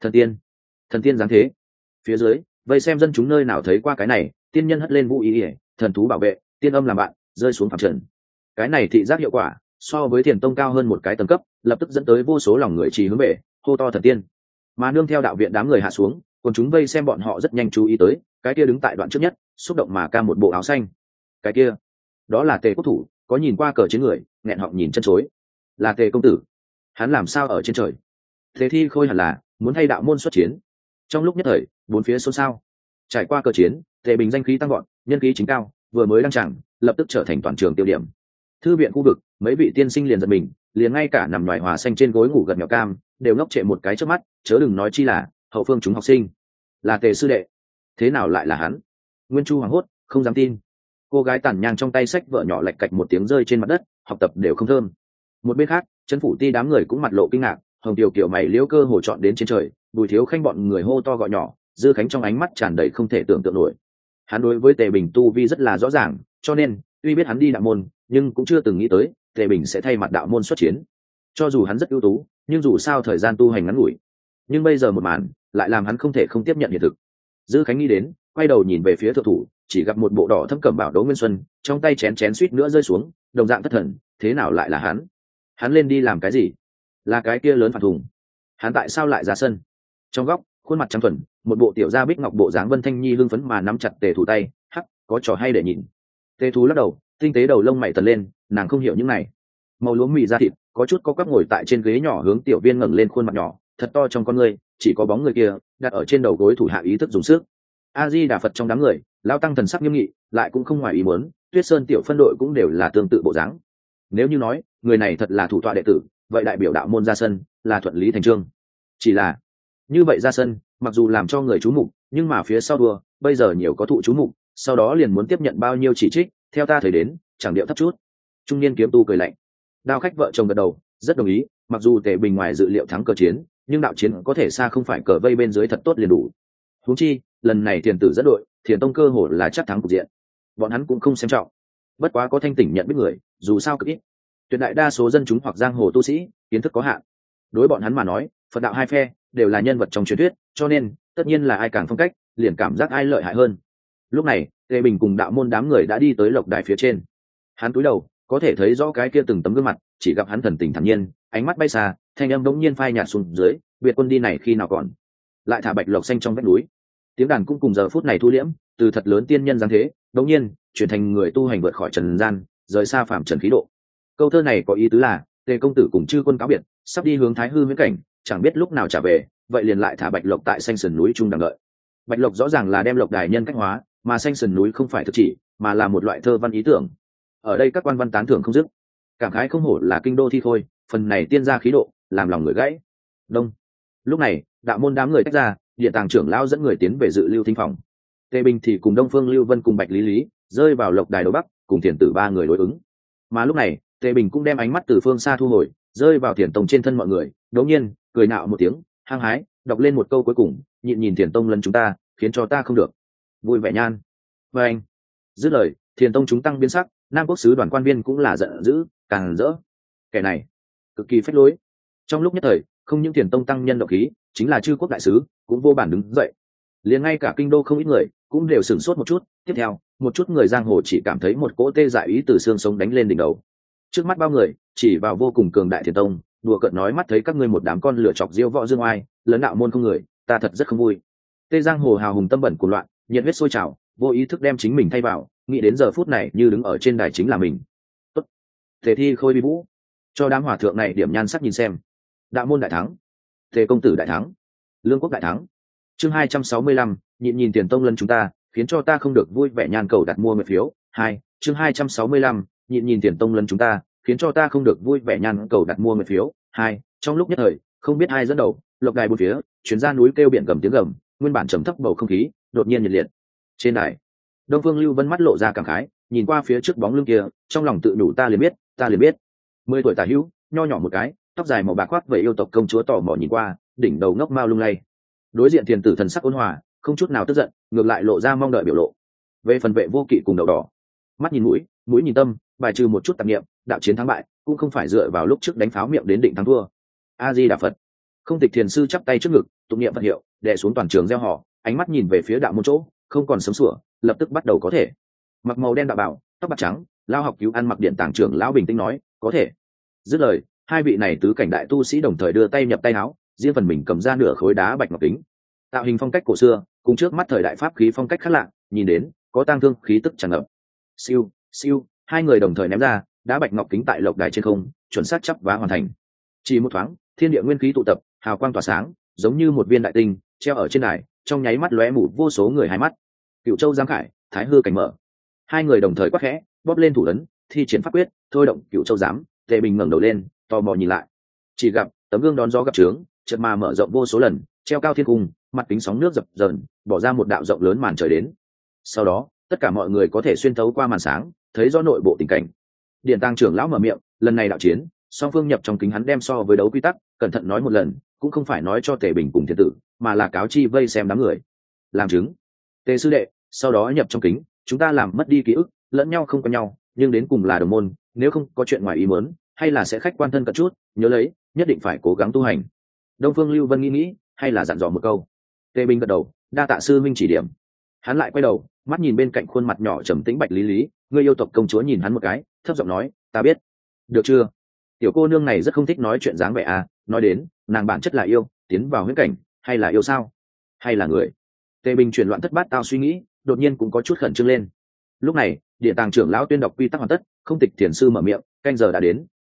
Thần tiên dáng thế. Phía dưới vây xem dân chúng nơi nào thấy qua cái này, tiên nhân hất lên vũ ý ỉa, thần thú bảo vệ, tiên âm làm bạn, rơi xuống phẳng trần. Cái này thị giác hiệu quả so với thiền tông cao hơn một cái tầng cấp, lập tức dẫn tới vô số lòng người trì hướng về hô to thần tiên. Mà nương theo đạo viện đám người hạ xuống, còn chúng vây xem bọn họ rất nhanh chú ý tới cái kia đứng tại đoạn trước nhất, xúc động mà ca một bộ áo xanh. Cái kia đó là Tề quốc thủ, có nhìn qua cờ chiến người nghẹn họng nhìn chân chối. Là Tề công tử, hắn làm sao ở trên trời? Thế thi khôi hẳn là muốn thay đạo môn xuất chiến. Trong lúc nhất thời bốn phía xôn xao. Trải qua cờ chiến, Tề bình danh khí tăng gọn, nhân khí chính cao, vừa mới đăng tràng lập tức trở thành toàn trường tiêu điểm. Thư viện khu vực mấy vị tiên sinh liền giật mình, liền ngay cả nằm ngoài hòa xanh trên gối ngủ gật mèo cam đều ngốc trệ một cái trước mắt, chớ đừng nói chi là hậu phương chúng học sinh. Là Tề sư đệ, thế nào lại là hắn? Nguyên Chu hoảng hốt không dám tin. Cô gái tàn nhang trong tay sách vợ nhỏ lạch cạch một tiếng rơi trên mặt đất, học tập đều không thơm. Một bên khác trấn phủ ti đám người cũng mặt lộ kinh ngạc, Hồng Tiểu Kiều mày liễu cơ hồ chọn đến trên trời, Bùi Thiếu Khanh bọn người hô to gọi nhỏ, Dư Khánh trong ánh mắt tràn đầy không thể tưởng tượng nổi. Hắn đối với Tề Bình tu vi rất là rõ ràng, cho nên tuy biết hắn đi đạo môn, nhưng cũng chưa từng nghĩ tới Tề Bình sẽ thay mặt đạo môn xuất chiến. Cho dù hắn rất ưu tú, nhưng dù sao thời gian tu hành ngắn ngủi, nhưng bây giờ một màn lại làm hắn không thể không tiếp nhận hiện thực. Dư Khánh nghĩ đến, quay đầu nhìn về phía thượng thủ, chỉ gặp một bộ đỏ thâm cẩm bảo Đỗ Nguyên Xuân, trong tay chén chén suýt nữa rơi xuống, đồng dạng thất thần, thế nào lại là hắn? Hắn lên đi làm cái gì? Là cái kia lớn phản thùng. Hắn tại sao lại ra sân? Trong góc, khuôn mặt trắng thuần, một bộ tiểu gia bích ngọc bộ dáng Vân Thanh Nhi hưng phấn mà nắm chặt Tề Thủ tay, hắc, có trò hay để nhìn. Tề Thủ lắc đầu, tinh tế đầu lông mày tần lên, nàng không hiểu những này. màu lúa mì da thịt có chút có quắp ngồi tại trên ghế nhỏ, hướng tiểu viên ngẩng lên khuôn mặt nhỏ thật to trong con người, chỉ có bóng người kia đặt ở trên đầu gối thủ hạ ý thức dùng sức. A Di Đà Phật, trong đám người lao tăng thần sắc nghiêm nghị, lại cũng không ngoài ý muốn, Tuyết Sơn tiểu phân đội cũng đều là tương tự bộ dáng. Nếu như nói người này thật là thủ tọa đệ tử, vậy đại biểu đạo môn ra sân là thuận lý thành trương. Chỉ là như vậy ra sân mặc dù làm cho người chú mục, nhưng mà phía sau đua bây giờ nhiều có thụ chú mục, sau đó liền muốn tiếp nhận bao nhiêu chỉ trích, theo ta thấy đến chẳng điệu thấp chút. Trung niên kiếm tu cười lạnh. Đao khách vợ chồng gật đầu rất đồng ý, mặc dù Tề Bình ngoài dự liệu thắng cờ chiến, nhưng đạo chiến có thể xa không phải cờ vây bên dưới thật tốt liền đủ. Huống chi lần này Thiền tử dẫn đội, Thiền tông cơ hồ là chắc thắng cục diện, bọn hắn cũng không xem trọng. Bất quá có thanh tỉnh nhận biết người, dù sao cực ít, tuyệt đại đa số dân chúng hoặc giang hồ tu sĩ kiến thức có hạn, đối bọn hắn mà nói Phật đạo hai phe đều là nhân vật trong truyền thuyết, cho nên tất nhiên là ai càng phong cách liền cảm giác ai lợi hại hơn. Lúc này Tề Bình cùng đạo môn đám người đã đi tới lộc đài phía trên. Hắn cúi đầu có thể thấy rõ cái kia từng tấm gương mặt, chỉ gặp hắn thần tình thản nhiên, ánh mắt bay xa, thanh âm bỗng nhiên phai nhạt xuống dưới, biệt quân đi này khi nào còn lại thả bạch lộc xanh trong vách núi. Tiếng đàn cũng cùng giờ phút này thu liễm, từ thật lớn tiên nhân dáng thế bỗng nhiên chuyển thành người tu hành vượt khỏi trần gian, rời xa phạm trần khí độ. Câu thơ này có ý tứ là Tề công tử cùng chư quân cáo biệt, sắp đi hướng Thái Hư viễn cảnh, chẳng biết lúc nào trả về, vậy liền lại thả bạch lộc tại xanh sườn núi trung đằng đợi. Bạch lộc rõ ràng là đem lộc đài nhân cách hóa, mà xanh sườn núi không phải thực chỉ, mà là một loại thơ văn ý tưởng. Ở đây các quan văn tán thưởng không dứt, cảm khái không hổ là kinh đô thi khôi, phần này tiên gia khí độ làm lòng người gãy. Đông. Lúc này đạo môn đám người tách ra, điện tàng trưởng lão dẫn người tiến về dự lưu thính phòng. Tề Bình thì cùng Đông Phương Lưu Vân cùng Bạch Lý Lý rơi vào lộc đài đầu bắc, cùng Thiền tử ba người đối ứng. Mà lúc này Tề Bình cũng đem ánh mắt từ phương xa thu hồi, rơi vào Thiền tông trên thân mọi người, đột nhiên cười nạo một tiếng, hăng hái đọc lên một câu cuối cùng, nhịn nhìn Thiền tông lấn chúng ta, khiến cho ta không được vui vẻ nhan. Và anh dứt lời, Thiền tông chúng tăng biến sắc, Nam Quốc sứ đoàn quan viên cũng là giận dữ, càng rỡ. Kẻ này cực kỳ phách lối. Trong lúc nhất thời, không những Thiền tông tăng nhân động khí, chính là chư quốc đại sứ cũng vô bản đứng dậy. Liền ngay cả kinh đô không ít người cũng đều sửng sốt một chút, tiếp theo một chút người giang hồ chỉ cảm thấy một cỗ tê dại ý từ xương sống đánh lên đỉnh đầu. Trước mắt bao người chỉ vào vô cùng cường đại Thiền tông, đùa cợt nói mắt thấy các ngươi một đám con lửa chọc diêu võ dương oai, lớn đạo môn không người, ta thật rất không vui. Tê giang hồ hào hùng tâm bẩn cuồng loạn, nhiệt huyết sôi trào, vô ý thức đem chính mình thay vào, nghĩ đến giờ phút này như đứng ở trên đài chính là mình. Tốt, Tề thi khôi bi vũ, cho đám hòa thượng này điểm nhan sắc nhìn xem. Đạo môn đại thắng, Tề công tử đại thắng, Lương quốc đại thắng. Chương 265, nhịn nhìn Tiền tông lân chúng ta, khiến cho ta không được vui vẻ nhan cầu đặt mua nguyện phiếu. 2. Chương 265, nhịn nhìn Tiền tông lân chúng ta, khiến cho ta không được vui vẻ nhan cầu đặt mua nguyện phiếu. 2. Trong lúc nhất thời, không biết ai dẫn đầu, lộc đài bốn phía chuyến ra núi kêu biển gầm tiếng gầm, nguyên bản trầm thấp bầu không khí đột nhiên nhiệt liệt. Trên đài, Đông Phương Lưu Vân mắt lộ ra cảm khái, nhìn qua phía trước bóng lưng kia, trong lòng tự đủ ta liền biết 10 tuổi tả hữu, nho nhỏ một cái, tóc dài màu bạc khoác về yêu tộc công chúa tò mò nhìn qua, đỉnh đầu ngốc mao lung lay. Đối diện Thiền tử thần sắc ôn hòa, không chút nào tức giận, ngược lại lộ ra mong đợi biểu lộ. Về phần Vệ Vô Kỵ cùng Đậu Đỏ, mắt nhìn mũi, mũi nhìn tâm, bài trừ một chút tạp niệm, đạo chiến thắng bại cũng không phải dựa vào lúc trước đánh pháo miệng đến định thắng thua. A Di Đà Phật. Không Tịch Thiền sư chắp tay trước ngực, tụng niệm Phật hiệu, đè xuống toàn trường gieo họ, ánh mắt nhìn về phía đạo môn chỗ, không còn sớm sủa, lập tức bắt đầu có thể. Mặc màu đen đạo bảo, tóc bạc trắng, lao học cứu ăn mặc điện tàng trưởng lão bình tĩnh nói, có thể. Dứt lời, hai vị này tứ cảnh đại tu sĩ đồng thời đưa tay nhập tay áo, riêng phần mình cầm ra nửa khối đá bạch ngọc kính. Tạo hình phong cách cổ xưa, cùng trước mắt thời đại pháp khí phong cách khác lạ, nhìn đến có tang thương khí tức tràn ngập. Siêu, siêu, hai người đồng thời ném ra, đá bạch ngọc kính tại lộc đài trên không, chuẩn xác chắp vá hoàn thành. Chỉ một thoáng, thiên địa nguyên khí tụ tập, hào quang tỏa sáng, giống như một viên đại tinh treo ở trên đài, trong nháy mắt lóe mù vô số người hai mắt. Cựu Châu Giang Khải, Thái Hư cảnh mở. Hai người đồng thời quát khẽ, bóp lên thủ ấn, thi triển pháp quyết, thôi động Cựu Châu giám. Tề Bình ngẩng đầu lên, tò mò nhìn lại, chỉ gặp tấm gương đón gió gặp trướng, chợt mà mở rộng vô số lần, treo cao thiên cung, mặt kính sóng nước dập dờn, bỏ ra một đạo rộng lớn màn trời đến. Sau đó, tất cả mọi người có thể xuyên thấu qua màn sáng, thấy rõ nội bộ tình cảnh. Điện tàng trưởng lão mở miệng, lần này đạo chiến, song phương nhập trong kính hắn đem so với đấu quy tắc, cẩn thận nói một lần, cũng không phải nói cho Tề Bình cùng Thiên tử, mà là cáo chi vây xem đám người. Làm chứng. Tề sư đệ, sau đó nhập trong kính, chúng ta làm mất đi ký ức, lẫn nhau không quen nhau, nhưng đến cùng là đồng môn, nếu không có chuyện ngoài ý muốn, hay là sẽ khách quan thân cận chút, nhớ lấy, nhất định phải cố gắng tu hành. Đông Phương Lưu Vân nghĩ, hay là dặn dò một câu. Tề Bình gật đầu, đa tạ sư minh chỉ điểm. Hắn lại quay đầu, mắt nhìn bên cạnh khuôn mặt nhỏ trầm tĩnh Bạch Lý Lý, người yêu tộc công chúa nhìn hắn một cái, thấp giọng nói, ta biết. Được chưa? Tiểu cô nương này rất không thích nói chuyện dáng vẻ à, nói đến, nàng bản chất là yêu, tiến vào huyễn cảnh, hay là yêu sao? Hay là người? Tề Bình chuyển loạn thất bát tao suy nghĩ, đột nhiên cũng có chút khẩn trương lên. Lúc này, Địa tàng trưởng lão tuyên đọc quy tắc hoàn tất, Không Tịch Thiền sư mở miệng, canh giờ đã đến,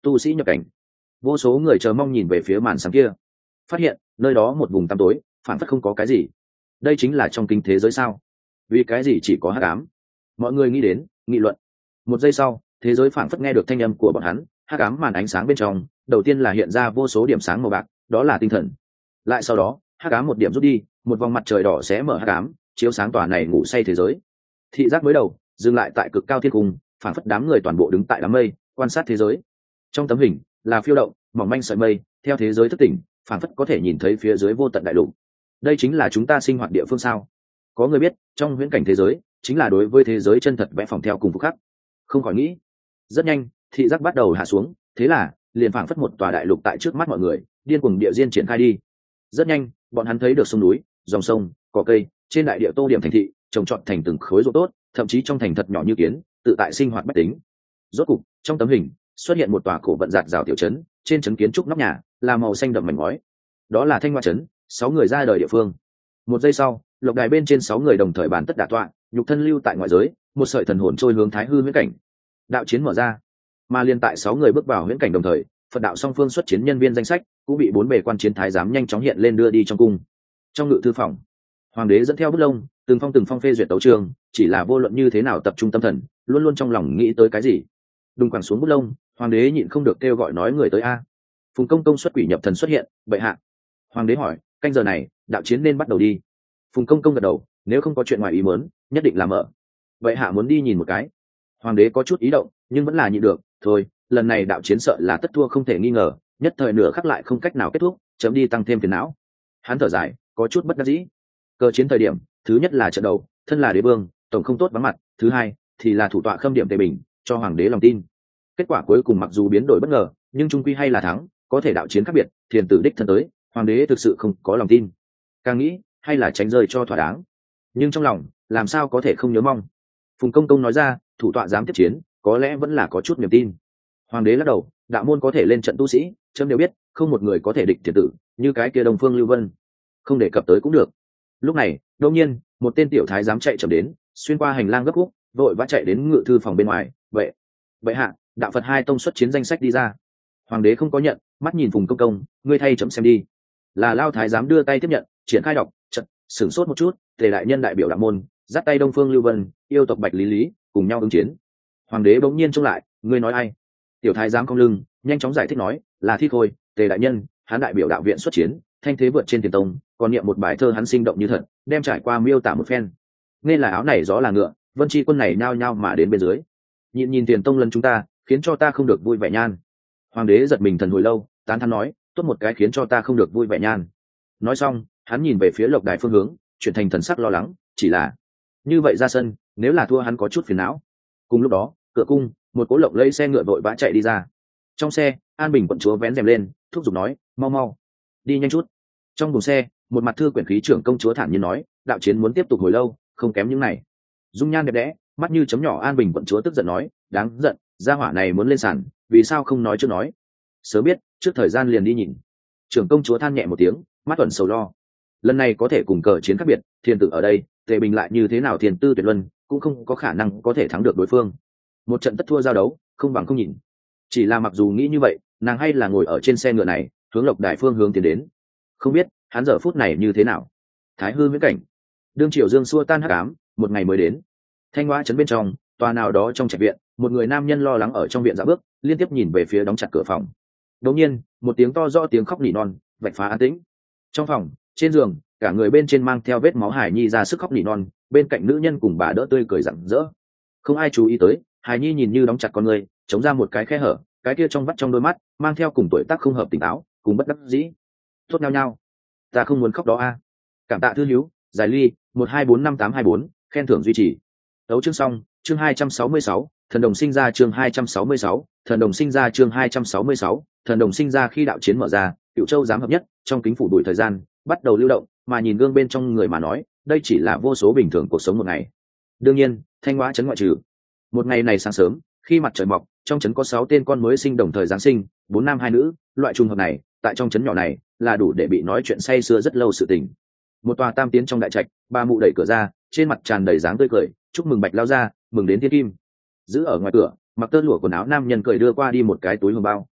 tu sĩ nhập cảnh. Vô số người chờ mong nhìn về phía màn sáng kia, phát hiện nơi đó một vùng tăm tối, phản phất không có cái gì. Đây chính là trong kinh thế giới sao? Vì cái gì chỉ có hắc ám? Mọi người nghĩ đến, nghị luận. Một giây sau, thế giới phản phất nghe được thanh âm của bọn hắn, hắc ám màn ánh sáng bên trong, đầu tiên là hiện ra vô số điểm sáng màu bạc, đó là tinh thần. Lại sau đó, hắc ám một điểm rút đi, một vòng mặt trời đỏ xé mở hắc ám, chiếu sáng tòa này ngủ say thế giới. Thị giác mới đầu dừng lại tại cực cao thiên cung, phản phất đám người toàn bộ đứng tại đám mây, quan sát thế giới. Trong tấm hình là phiêu động mỏng manh sợi mây, theo thế giới thức tỉnh, phản phất có thể nhìn thấy phía dưới vô tận đại lục. Đây chính là chúng ta sinh hoạt địa phương sao? Có người biết, trong huyễn cảnh thế giới chính là đối với thế giới chân thật vẽ phòng theo cùng phục khắc. Không khỏi nghĩ. Rất nhanh, thị giác bắt đầu hạ xuống, thế là liền phảng phất một tòa đại lục tại trước mắt mọi người, điên cuồng địa diên triển khai đi. Rất nhanh, bọn hắn thấy được sông núi, dòng sông, cỏ cây, trên đại địa tô điểm thành thị, trồng trọt thành từng khối ruộng tốt, thậm chí trong thành thật nhỏ như kiến, tự tại sinh hoạt bách tính. Rốt cục, trong tấm hình xuất hiện một tòa cổ vận giạt rào tiểu trấn, trên trấn kiến trúc nóc nhà là màu xanh đậm mảnh ngói. Đó là Thanh Hoa trấn, 6 người ra đời địa phương. Một giây sau, lộc đài bên trên 6 người đồng thời bàn tất đả tọa, nhục thân lưu tại ngoại giới, một sợi thần hồn trôi hướng thái hư huyễn cảnh. Đạo chiến mở ra, mà liên tại 6 người bước vào huyễn cảnh đồng thời, Phật đạo song phương xuất chiến nhân viên danh sách cũng bị 4 bề quan chiến thái giám nhanh chóng hiện lên đưa đi trong cung. Trong ngự thư phòng, hoàng đế dẫn theo bút lông, từng phong phê duyệt tấu chương, chỉ là vô luận như thế nào tập trung tâm thần, luôn luôn trong lòng nghĩ tới cái gì. Đùng quẳng xuống bút lông, hoàng đế nhịn không được kêu gọi nói người tới a. Phùng công công xuất quỷ nhập thần xuất hiện, bệ hạ. Hoàng đế hỏi, canh giờ này đạo chiến nên bắt đầu đi. Phùng công công gật đầu, nếu không có chuyện ngoài ý muốn, nhất định là mở. Bệ hạ muốn đi nhìn một cái. Hoàng đế có chút ý động, nhưng vẫn là nhịn được. Thôi, lần này đạo chiến sợ là tất thua không thể nghi ngờ, nhất thời nửa khắc lại không cách nào kết thúc, chấm đi tăng thêm phiền não. Hắn thở dài, có chút bất đắc dĩ. Cờ chiến thời điểm, thứ nhất là trận đầu, thân là đế vương, tổng không tốt vắng mặt. Thứ hai thì là thủ tọa khâm điểm tề bình, cho hoàng đế lòng tin. Kết quả cuối cùng mặc dù biến đổi bất ngờ, nhưng trung quy hay là thắng. Có thể đạo chiến khác biệt, thiền tử đích thân tới, hoàng đế thực sự không có lòng tin. Càng nghĩ hay là tránh rơi cho thỏa đáng, nhưng trong lòng làm sao có thể không nhớ mong. Phùng công công nói ra, thủ tọa dám tiếp chiến, có lẽ vẫn là có chút niềm tin. Hoàng đế lắc đầu, đạo môn có thể lên trận tu sĩ, trẫm đều biết, không một người có thể địch thiền tử, như cái kia Đông Phương Lưu Vân, không đề cập tới cũng được. Lúc này đột nhiên một tên tiểu thái dám chạy chậm đến, xuyên qua hành lang gấp khúc, vội vã chạy đến ngự thư phòng bên ngoài. Vậy hạ, đạo Phật hai tông xuất chiến danh sách đi ra. Hoàng đế không có nhận, mắt nhìn Phùng công công, ngươi thay chấm xem đi. Là Lao thái giám đưa tay tiếp nhận, triển khai đọc, chợt sửng sốt một chút, tề đại nhân đại biểu đạo môn, dắt tay Đông Phương Lưu Vân, yêu tộc Bạch Lý Lý, cùng nhau ứng chiến. Hoàng đế bỗng nhiên trông lại, ngươi nói ai? Tiểu thái giám cong lưng, nhanh chóng giải thích nói, là Thi Khôi, tề đại nhân, hắn đại biểu đạo viện xuất chiến, thanh thế vượt trên tiền tông, còn niệm một bài thơ hắn sinh động như thật, đem trải qua miêu tả một phen. Nên là áo này gió là ngựa, Vân Chi quân này nhao nhao mà đến bên dưới. Nhìn tiền tông lần chúng ta, khiến cho ta không được vui vẻ nhan. Hoàng đế giật mình thần hồi lâu, tán thán nói, tốt một cái khiến cho ta không được vui vẻ nhan. Nói xong, hắn nhìn về phía lộc đài phương hướng, chuyển thành thần sắc lo lắng, chỉ là như vậy ra sân, nếu là thua hắn có chút phiền não. Cùng lúc đó, cửa cung, một cỗ lộc lẫy xe ngựa vội vã chạy đi ra. Trong xe, An Bình quận chúa vén rèm lên, thúc giục nói, mau mau, đi nhanh chút. Trong buồng xe, một mặt thư quyển khí trưởng công chúa thản nhiên nói, đạo chiến muốn tiếp tục hồi lâu, không kém những này. Dung nhan đẹp đẽ, mắt như chấm nhỏ An Bình quận chúa tức giận nói, đáng giận, gia hỏa này muốn lên sàn, vì sao không nói trước nói. Sớm biết, trước thời gian liền đi nhìn. Trưởng công chúa than nhẹ một tiếng, mắt thuần sầu lo. Lần này có thể cùng cờ chiến khác biệt, thiên tử ở đây, tề bình lại như thế nào thiên tư tuyệt luân, cũng không có khả năng có thể thắng được đối phương. Một trận tất thua giao đấu, không bằng không nhìn. Chỉ là mặc dù nghĩ như vậy, nàng hay là ngồi ở trên xe ngựa này, hướng lộc đài phương hướng tiến đến. Không biết hắn giờ phút này như thế nào. Thái hư viễn cảnh, đương triều dương xua tan hắc ám, một ngày mới đến. Thanh Hoa trấn bên trong, tòa nào đó trong trạch viện, một người nam nhân lo lắng ở trong viện dạo bước, liên tiếp nhìn về phía đóng chặt cửa phòng. Đột nhiên, một tiếng to rõ tiếng khóc nỉ non, vạch phá an tĩnh. Trong phòng, trên giường, cả người bên trên mang theo vết máu Hải Nhi ra sức khóc nỉ non, bên cạnh nữ nhân cùng bà đỡ tươi cười rạng rỡ. Không ai chú ý tới, Hải Nhi nhìn như đóng chặt con người, chống ra một cái khe hở, cái kia trong vắt trong đôi mắt, mang theo cùng tuổi tác không hợp tỉnh táo, cùng bất đắc dĩ. Tốt nhau nhau, ta không muốn khóc đó a. Cảm tạ thư hiếu, giải ly 1245824, khen thưởng duy trì. Đấu chương xong, chương 266, thần đồng sinh ra chương 266, thần đồng sinh ra chương 266, thần đồng sinh ra. Khi đạo chiến mở ra, Cửu Châu giám hợp nhất, trong kính phủ đuổi thời gian bắt đầu lưu động, mà nhìn gương bên trong người mà nói, đây chỉ là vô số bình thường cuộc sống một ngày. Đương nhiên, Thanh Hoa trấn ngoại trừ. Một ngày này sáng sớm, khi mặt trời mọc, trong trấn có 6 tên con mới sinh đồng thời giáng sinh, 4 nam 2 nữ, loại trùng hợp này, tại trong trấn nhỏ này, là đủ để bị nói chuyện say sưa rất lâu sự tình. Một tòa tam tiến trong đại trạch, ba mụ đẩy cửa ra, trên mặt tràn đầy dáng tươi cười, chúc mừng Bạch lao ra, mừng đến thiên kim. Giữ ở ngoài cửa, mặc tơ lụa quần áo nam nhân cười đưa qua đi một cái túi hương bao,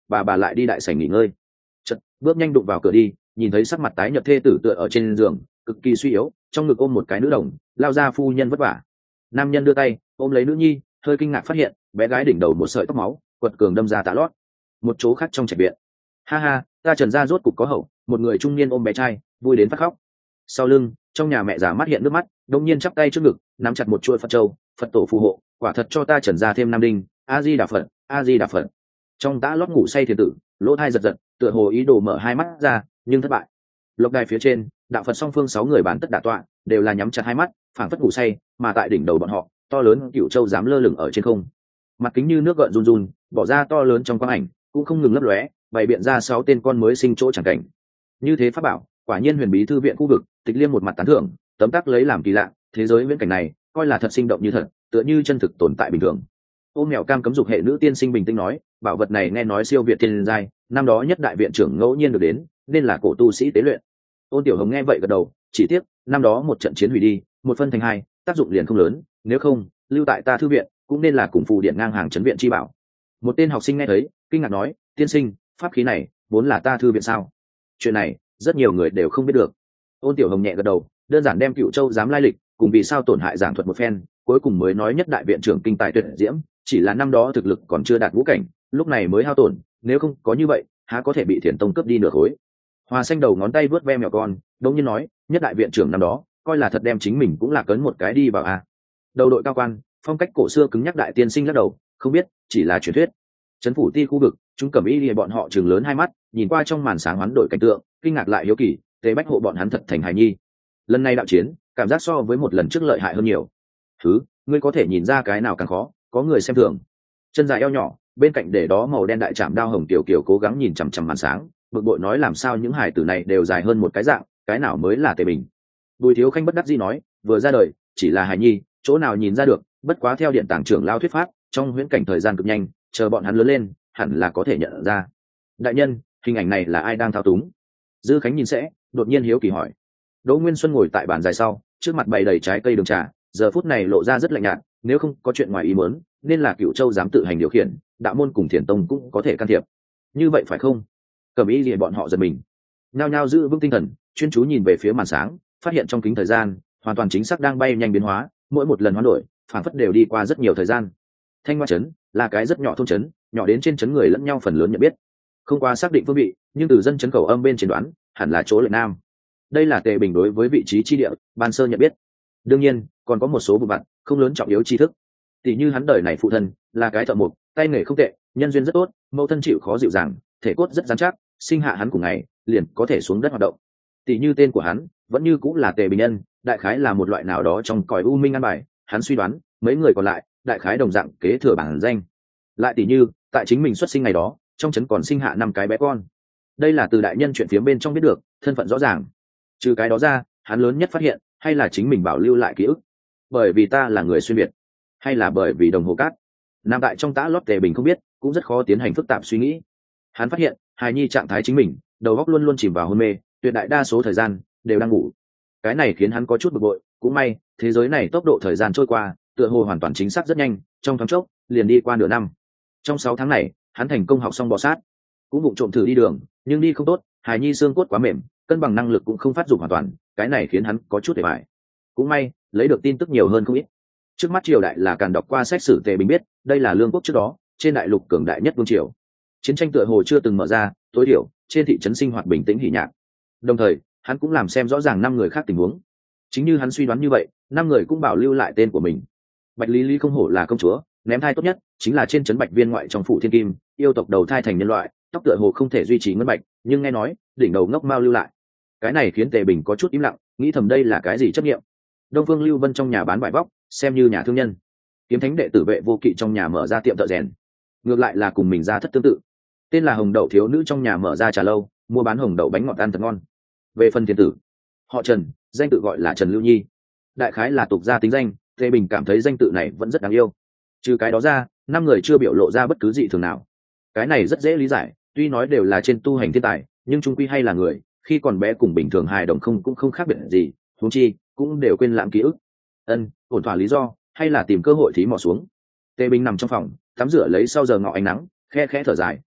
bà lại đi đại sảnh nghỉ ngơi. Chợt bước nhanh đụng vào cửa đi, nhìn thấy sắc mặt tái nhợt thê tử tựa ở trên giường, cực kỳ suy yếu, trong ngực ôm một cái nữ đồng, lao ra phu nhân vất vả. Nam nhân đưa tay ôm lấy nữ nhi, hơi kinh ngạc phát hiện bé gái đỉnh đầu một sợi tóc máu quật cường đâm ra tạ lót. Một chỗ khác trong trạch viện, ha ha, ta Trần gia rốt cục có hậu, một người trung niên ôm bé trai vui đến phát khóc. Sau lưng trong nhà mẹ già mắt hiện nước mắt, đông nhiên chắp tay trước ngực nắm chặt một chuỗi Phật châu, Phật tổ phù hộ, quả thật cho ta Trần gia thêm nam đinh. A Di Đà Phật, A Di Đà Phật. Trong tã lót ngủ say thiền tử lỗ thai giật giật, tựa hồ ý đồ mở hai mắt ra nhưng thất bại. Lộc đài phía trên đạo Phật song phương 6 người bán tất đả tọa, đều là nhắm chặt hai mắt phảng phất ngủ say, mà tại đỉnh đầu bọn họ to lớn cựu châu dám lơ lửng ở trên không, mặt kính như nước gợn run run bỏ ra to lớn trong quang ảnh, cũng không ngừng lấp lóe bày biện ra 6 tên con mới sinh chỗ chẳng cảnh. Như thế pháp bảo quả nhiên huyền bí thư viện khu vực, Tịch Liêm một mặt tán thưởng tấm tắc lấy làm kỳ lạ, thế giới viễn cảnh này coi là thật sinh động như thật, tựa như chân thực tồn tại bình thường. Ôm mèo cam cấm dục hệ nữ tiên sinh bình tĩnh nói, bảo vật này nghe nói siêu việt thiên giai, năm đó nhất đại viện trưởng ngẫu nhiên được đến, nên là cổ tu sĩ tế luyện. Ôn Tiểu Hồng nghe vậy gật đầu, chỉ tiếc năm đó một trận chiến hủy đi, một phân thành hai, tác dụng liền không lớn, nếu không lưu tại ta thư viện cũng nên là cùng phù điện ngang hàng trấn viện chi bảo. Một tên học sinh nghe thấy kinh ngạc nói, tiên sinh, pháp khí này vốn là ta thư viện sao? Chuyện này rất nhiều người đều không biết được. Ôn Tiểu Hồng nhẹ gật đầu, đơn giản đem Cựu Châu giám lai lịch cùng vì sao tổn hại giảng thuật một phen, cuối cùng mới nói nhất đại viện trưởng kinh tài tuyệt diễm, chỉ là năm đó thực lực còn chưa đạt ngũ cảnh, lúc này mới hao tổn, nếu không có như vậy há có thể bị Thiền Tông cướp đi nửa khối. Hoa Xanh đầu ngón tay vớt ve mèo con, đống nhiên nói, nhất đại viện trưởng năm đó coi là thật đem chính mình cũng là cấn một cái đi vào à. Đầu đội cao quan, phong cách cổ xưa cứng nhắc đại tiên sinh lắc đầu, không biết, chỉ là truyền thuyết. Trấn phủ ti khu vực, chúng cẩm y lìa bọn họ chừng lớn hai mắt, nhìn qua trong màn sáng hoán đổi cảnh tượng, kinh ngạc lại hiếu kỳ, tế bách hộ bọn hắn thật thành hài nhi. Lần này đạo chiến, cảm giác so với một lần trước lợi hại hơn nhiều. Thứ, ngươi có thể nhìn ra cái nào càng khó, có người xem thường. Chân dài eo nhỏ, bên cạnh để đó màu đen đại trạm đao hồng tiểu kiều cố gắng nhìn chằm chằm màn sáng, bực bội nói làm sao những hài tử này đều dài hơn một cái dạng, cái nào mới là tề bình. Bùi Thiếu Khanh bất đắc dĩ nói, vừa ra đời chỉ là hài nhi, chỗ nào nhìn ra được, bất quá theo điện tàng trưởng lao thuyết pháp, trong huyễn cảnh thời gian cực nhanh, chờ bọn hắn lớn lên hẳn là có thể nhận ra. Đại nhân, hình ảnh này là ai đang thao túng? Dư Khánh nhìn sẽ đột nhiên hiếu kỳ hỏi. Đỗ Nguyên Xuân ngồi tại bàn dài sau, trước mặt bày đầy trái cây đường trà, giờ phút này lộ ra rất lạnh nhạt, nếu không có chuyện ngoài ý muốn nên là Cựu Châu dám tự hành điều khiển, đạo môn cùng Thiền Tông cũng có thể can thiệp, như vậy phải không? Cẩm y lìa bọn họ giật mình, nhao nhao giữ vững tinh thần, chuyên chú nhìn về phía màn sáng, phát hiện trong kính thời gian hoàn toàn chính xác đang bay nhanh biến hóa, mỗi một lần hoán đổi phản phất đều đi qua rất nhiều thời gian. Thanh Hoa trấn là cái rất nhỏ thôn trấn, nhỏ đến trên trấn người lẫn nhau phần lớn nhận biết, không qua xác định phương vị, nhưng từ dân trấn cầu âm bên trên đoán hẳn là chỗ lệ nam. Đây là Tề Bình đối với vị trí chi địa ban sơ nhận biết, đương nhiên còn có một số vụ vặt không lớn trọng yếu tri thức, tỷ như hắn đời này phụ thân là cái thợ mộc, tay nghề không tệ, nhân duyên rất tốt, mẫu thân chịu khó dịu dàng, thể cốt rất dán chắc, sinh hạ hắn cùng ngày liền có thể xuống đất hoạt động. Tỷ như tên của hắn vẫn như cũng là Tề Bình Nhân, đại khái là một loại nào đó trong cõi u minh ăn bài, hắn suy đoán mấy người còn lại đại khái đồng dạng kế thừa bản danh. Lại tỷ như tại chính mình xuất sinh ngày đó trong trấn còn sinh hạ 5 cái bé con, đây là từ đại nhân chuyện phía bên trong biết được, thân phận rõ ràng. Trừ cái đó ra, hắn lớn nhất phát hiện hay là chính mình bảo lưu lại ký ức, bởi vì ta là người xuyên việt, hay là bởi vì đồng hồ cát nằm tại trong tã lót Tề Bình không biết, cũng rất khó tiến hành phức tạp suy nghĩ. Hắn phát hiện hài nhi trạng thái chính mình, đầu óc luôn luôn chìm vào hôn mê, tuyệt đại đa số thời gian đều đang ngủ. Cái này khiến hắn có chút bực bội, cũng may thế giới này tốc độ thời gian trôi qua tựa hồ hoàn toàn chính xác rất nhanh, trong thoáng chốc liền đi qua nửa năm. Trong 6 tháng này hắn thành công học xong bò sát, cũng vụng trộm thử đi đường, nhưng đi không tốt, hài nhi xương cốt quá mềm, cân bằng năng lực cũng không phát dụng hoàn toàn, cái này khiến hắn có chút để bại. Cũng may lấy được tin tức nhiều hơn không ít. Trước mắt triều đại là Càn đọc qua sách sử Tề Bình biết, đây là lương quốc trước đó trên đại lục cường đại nhất vương triều, chiến tranh tựa hồ chưa từng mở ra, tối thiểu trên thị trấn sinh hoạt bình tĩnh hỉ nhạc. Đồng thời hắn cũng làm xem rõ ràng 5 người khác tình huống, chính như hắn suy đoán như vậy, 5 người cũng bảo lưu lại tên của mình. Bạch Lý Lý không hổ là công chúa, ném thai tốt nhất chính là trên trấn Bạch Viên ngoại trong phủ Thiên Kim, yêu tộc đầu thai thành nhân loại, tóc tựa hồ không thể duy trì ngân bạch, nhưng nghe nói đỉnh đầu ngốc mao lưu lại. Cái này khiến Tề Bình có chút im lặng, nghĩ thầm đây là cái gì chấp nghiệm. Đông Phương Lưu Vân trong nhà bán vải vóc, xem như nhà thương nhân. Kiếm Thánh đệ tử Vệ Vô Kỵ trong nhà mở ra tiệm thợ rèn, ngược lại là cùng mình ra thất tương tự. Tên là Hồng Đậu thiếu nữ trong nhà mở ra trà lâu, mua bán hồng đậu bánh ngọt ăn thật ngon. Về phần thiên tử, họ Trần, danh tự gọi là Trần Lưu Nhi, đại khái là tục gia tính danh. Tề Bình cảm thấy danh tự này vẫn rất đáng yêu. Trừ cái đó ra, 5 người chưa biểu lộ ra bất cứ dị thường nào. Cái này rất dễ lý giải, tuy nói đều là trên tu hành thiên tài, nhưng chung quy hay là người, khi còn bé cùng bình thường hài đồng cũng không khác biệt gì, huống chi cũng đều quên lãng ký ức. Ổn thỏa lý do, hay là tìm cơ hội thí mò xuống. Tề Bình nằm trong phòng tắm rửa lấy sau giờ ngọ ánh nắng, khe khẽ thở dài,